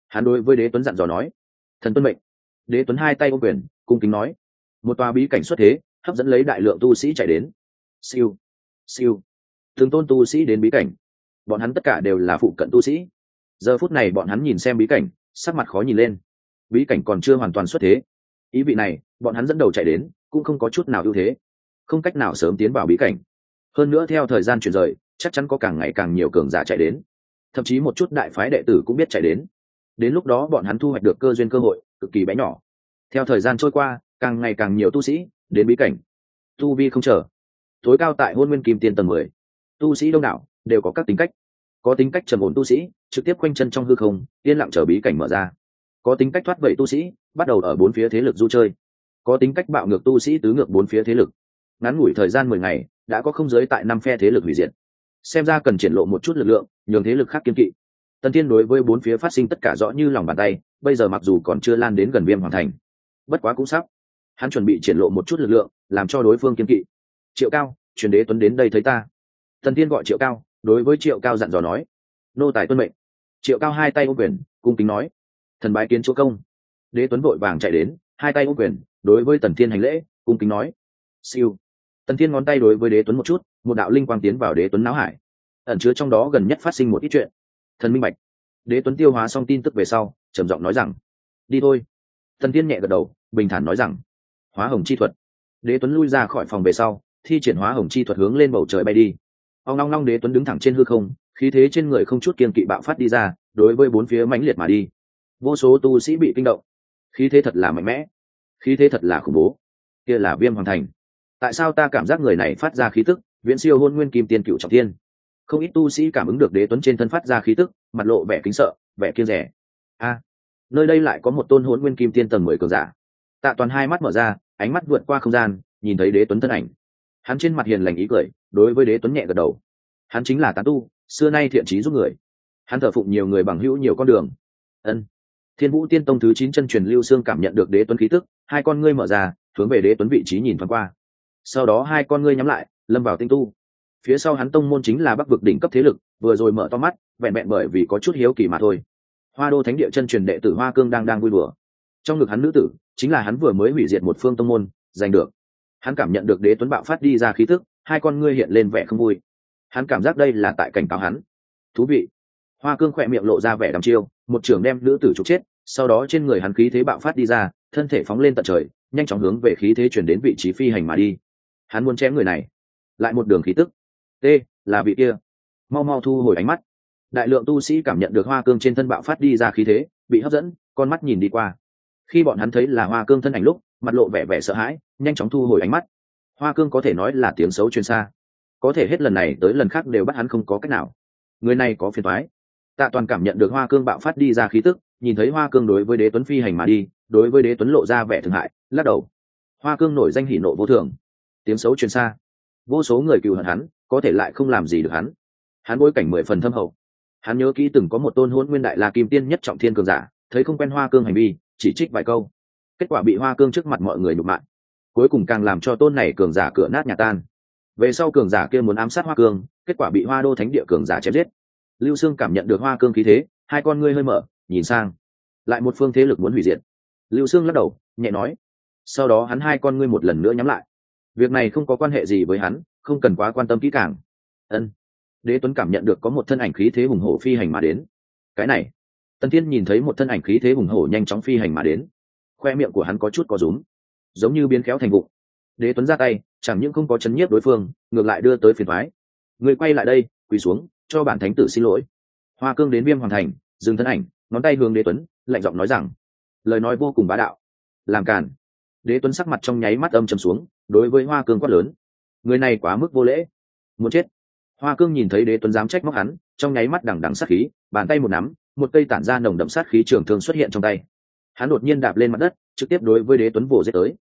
Hắn đối với đế tuấn dặn dò nói. Thần tuân mệnh. Đế tuấn hai tay ôm quyền cung kính nói. Một tòa bí cảnh xuất thế, hấp dẫn lấy đại lượng tu sĩ chạy đến. Siêu siêu, từng tôn tu sĩ đến bí cảnh. Bọn hắn tất cả đều là phụ cận tu sĩ. Giờ phút này bọn hắn nhìn xem bí cảnh, sắc mặt khó nhìn lên. Bí cảnh còn chưa hoàn toàn xuất thế, ý vị này bọn hắn dẫn đầu chạy đến cũng không có chút nào ưu thế, không cách nào sớm tiến vào bí cảnh. Hơn nữa theo thời gian chuyển rời, chắc chắn có càng ngày càng nhiều cường giả chạy đến, thậm chí một chút đại phái đệ tử cũng biết chạy đến lúc đó bọn hắn thu hoạch được cơ duyên cơ hội cực kỳ bé nhỏ. Theo thời gian trôi qua, càng ngày càng nhiều tu sĩ đến bí cảnh. Tu vi không chờ, tối cao tại Hôn Nguyên Kim Tiên tầng 10. Tu sĩ đông đảo đều có các tính cách. Có tính cách trầm ổn tu sĩ trực tiếp quanh chân trong hư không, yên lặng chờ bí cảnh mở ra. Có tính cách thoát vậy tu sĩ bắt đầu ở bốn phía thế lực du chơi. Có tính cách bạo ngược tu sĩ tứ ngược bốn phía thế lực. Ngắn ngủi thời gian 10 ngày đã có không giới tại 5 phe thế lực hủy diệt. Xem ra cần triển lộ một chút lực lượng, nhường thế lực khác kiên kỵ. Tần Thiên đối với bốn phía phát sinh tất cả rõ như lòng bàn tay, bây giờ mặc dù còn chưa lan đến gần Viêm Hoàng thành, bất quá cũng sắp. Hắn chuẩn bị triển lộ một chút lực lượng, làm cho đối phương kiên kỵ. Triệu Cao, truyền đế tuấn đến đây thấy ta. Tần Thiên gọi Triệu Cao, đối với Triệu Cao dặn dò nói. Nô tài tuân mệnh. Triệu Cao hai tay ôm quyền cung kính nói. Thần bái kiến chúa công. Đế tuấn vội vàng chạy đến, hai tay ôm quyền đối với Tần Thiên hành lễ cung kính nói. Siêu. Tần Thiên ngón tay đối với đế tuấn một chút, một đạo linh quang tiến vào đế tuấn não hải, ẩn chứa trong đó gần nhất phát sinh một ít chuyện. Thần minh bạch. Đế tuấn tiêu hóa xong tin tức về sau trầm giọng nói rằng. Đi thôi. Tần Thiên nhẹ gật đầu bình thản nói rằng. Hóa hồng chi thuật. Đế tuấn lui ra khỏi phòng về sau, thi triển hóa hồng chi thuật hướng lên bầu trời bay đi. Ông long long, đế tuấn đứng thẳng trên hư không, khí thế trên người không chút kiên kỵ bạo phát đi ra, đối với bốn phía mãnh liệt mà đi. Vô số tu sĩ bị kinh động. Khí thế thật là mạnh mẽ, khí thế thật là khủng bố. Kia là Viêm Hoàng thành. Tại sao ta cảm giác người này phát ra khí tức viễn siêu Hôn Nguyên Kim Tiên Cựu Trọng Thiên? Không ít tu sĩ cảm ứng được đế tuấn trên thân phát ra khí tức, mặt lộ vẻ kính sợ, vẻ kiêng rẻ. A, nơi đây lại có một tôn Hôn Nguyên Kim Tiên tầng 10 cường giả. Tạ Toàn hai mắt mở ra, ánh mắt vượt qua không gian, nhìn thấy đế tuấn thân ảnh. Hắn trên mặt hiền lành ý cười, đối với đế tuấn nhẹ gật đầu. Hắn chính là tán tu, xưa nay thiện trí giúp người. Hắn thờ phụng nhiều người bằng hữu nhiều con đường. Ân. Thiên Vũ Tiên Tông thứ 9 chân truyền Lưu Xương cảm nhận được đế tuấn khí tức, hai con ngươi mở ra, hướng về đế tuấn vị trí nhìn thoáng qua. Sau đó hai con ngươi nhắm lại, lâm vào tinh tu. Phía sau hắn tông môn chính là Bắc vực đỉnh cấp thế lực, vừa rồi mở to mắt, vẹn vẹn bởi vì có chút hiếu kỳ mà thôi. Hoa Đô Thánh Địa chân truyền đệ tử Hoa Cương đang vui đùa. Trong ngực hắn nữ tử, chính là hắn vừa mới hủy diệt một phương tông môn, giành được. Hắn cảm nhận được đế tuấn bạo phát đi ra khí tức, hai con ngươi hiện lên vẻ không vui. Hắn cảm giác đây là tại cảnh cáo hắn. Thú vị. Hoa Cương khỏe miệng lộ ra vẻ đăm chiêu, một trường đem nữ tử trục chết, sau đó trên người hắn khí thế bạo phát đi ra, thân thể phóng lên tận trời, nhanh chóng hướng về khí thế chuyển đến vị trí phi hành mà đi. Hắn muốn chém người này. Lại một đường khí tức. T, là vị kia. Mau mau thu hồi ánh mắt. Đại lượng tu sĩ cảm nhận được Hoa Cương trên thân bạo phát đi ra khí thế, bị hấp dẫn, con mắt nhìn đi qua. Khi bọn hắn thấy là Hoa Cương thân ảnh lúc, mặt lộ vẻ vẻ sợ hãi, nhanh chóng thu hồi ánh mắt. Hoa Cương có thể nói là tiếng xấu truyền xa, có thể hết lần này tới lần khác đều bắt hắn không có cách nào. Người này có phiền toái. Tạ Toàn cảm nhận được Hoa Cương bạo phát đi ra khí tức, nhìn thấy Hoa Cương đối với đế tuấn phi hành mà đi, đối với đế tuấn lộ ra vẻ thương hại, lắc đầu. Hoa Cương nổi danh hỉ nộ vô thường, tiếng xấu truyền xa, vô số người cừu hận hắn, có thể lại không làm gì được hắn. Hắn bối cảnh 10 phần thâm hậu. Hắn nhớ kỹ từng có một tôn Hỗn Nguyên Đại La Kim Tiên nhất trọng thiên cường giả, thấy không quen Hoa Cương hành vi, chỉ trích vài câu. Kết quả bị Hoa Cương trước mặt mọi người nhục mạ. Cuối cùng càng làm cho tôn này cường giả cửa nát nhà tan. Về sau cường giả kia muốn ám sát Hoa Cương, kết quả bị Hoa Đô Thánh Địa cường giả chém giết. Lưu Xương cảm nhận được Hoa Cương khí thế, hai con ngươi hơi mở, nhìn sang. Lại một phương thế lực muốn hủy diệt. Lưu Xương lắc đầu, nhẹ nói. Sau đó hắn hai con ngươi một lần nữa nhắm lại. Việc này không có quan hệ gì với hắn, không cần quá quan tâm kỹ càng. Ân. Đế Tuấn cảm nhận được có một thân ảnh khí thế hùng hổ phi hành mà đến. Cái này. Tần Thiên nhìn thấy một thân ảnh khí thế hùng hổ nhanh chóng phi hành mà đến. Khoe miệng của hắn có chút co rúm, giống như biến khéo thành vụng. Đế Tuấn ra tay, chẳng những không có chấn nhiếp đối phương, ngược lại đưa tới phiền toái. Người quay lại đây, quỳ xuống, cho bản thánh tử xin lỗi. Hoa Cương đến Viêm Hoàng thành, dừng thân ảnh, ngón tay hướng Đế Tuấn, lạnh giọng nói rằng, lời nói vô cùng bá đạo. Làm cản. Đế Tuấn sắc mặt trong nháy mắt âm trầm xuống, đối với Hoa Cương quát lớn. Người này quá mức vô lễ, muốn chết. Hoa Cương nhìn thấy Đế Tuấn dám trách móc hắn, trong nháy mắt đằng đằng sát khí, bàn tay một nắm, một cây tản ra nồng đậm sát khí trường thương xuất hiện trong tay. Hắn đột nhiên đạp lên mặt đất, trực tiếp đối với Đế Tuấn vồ giết tới.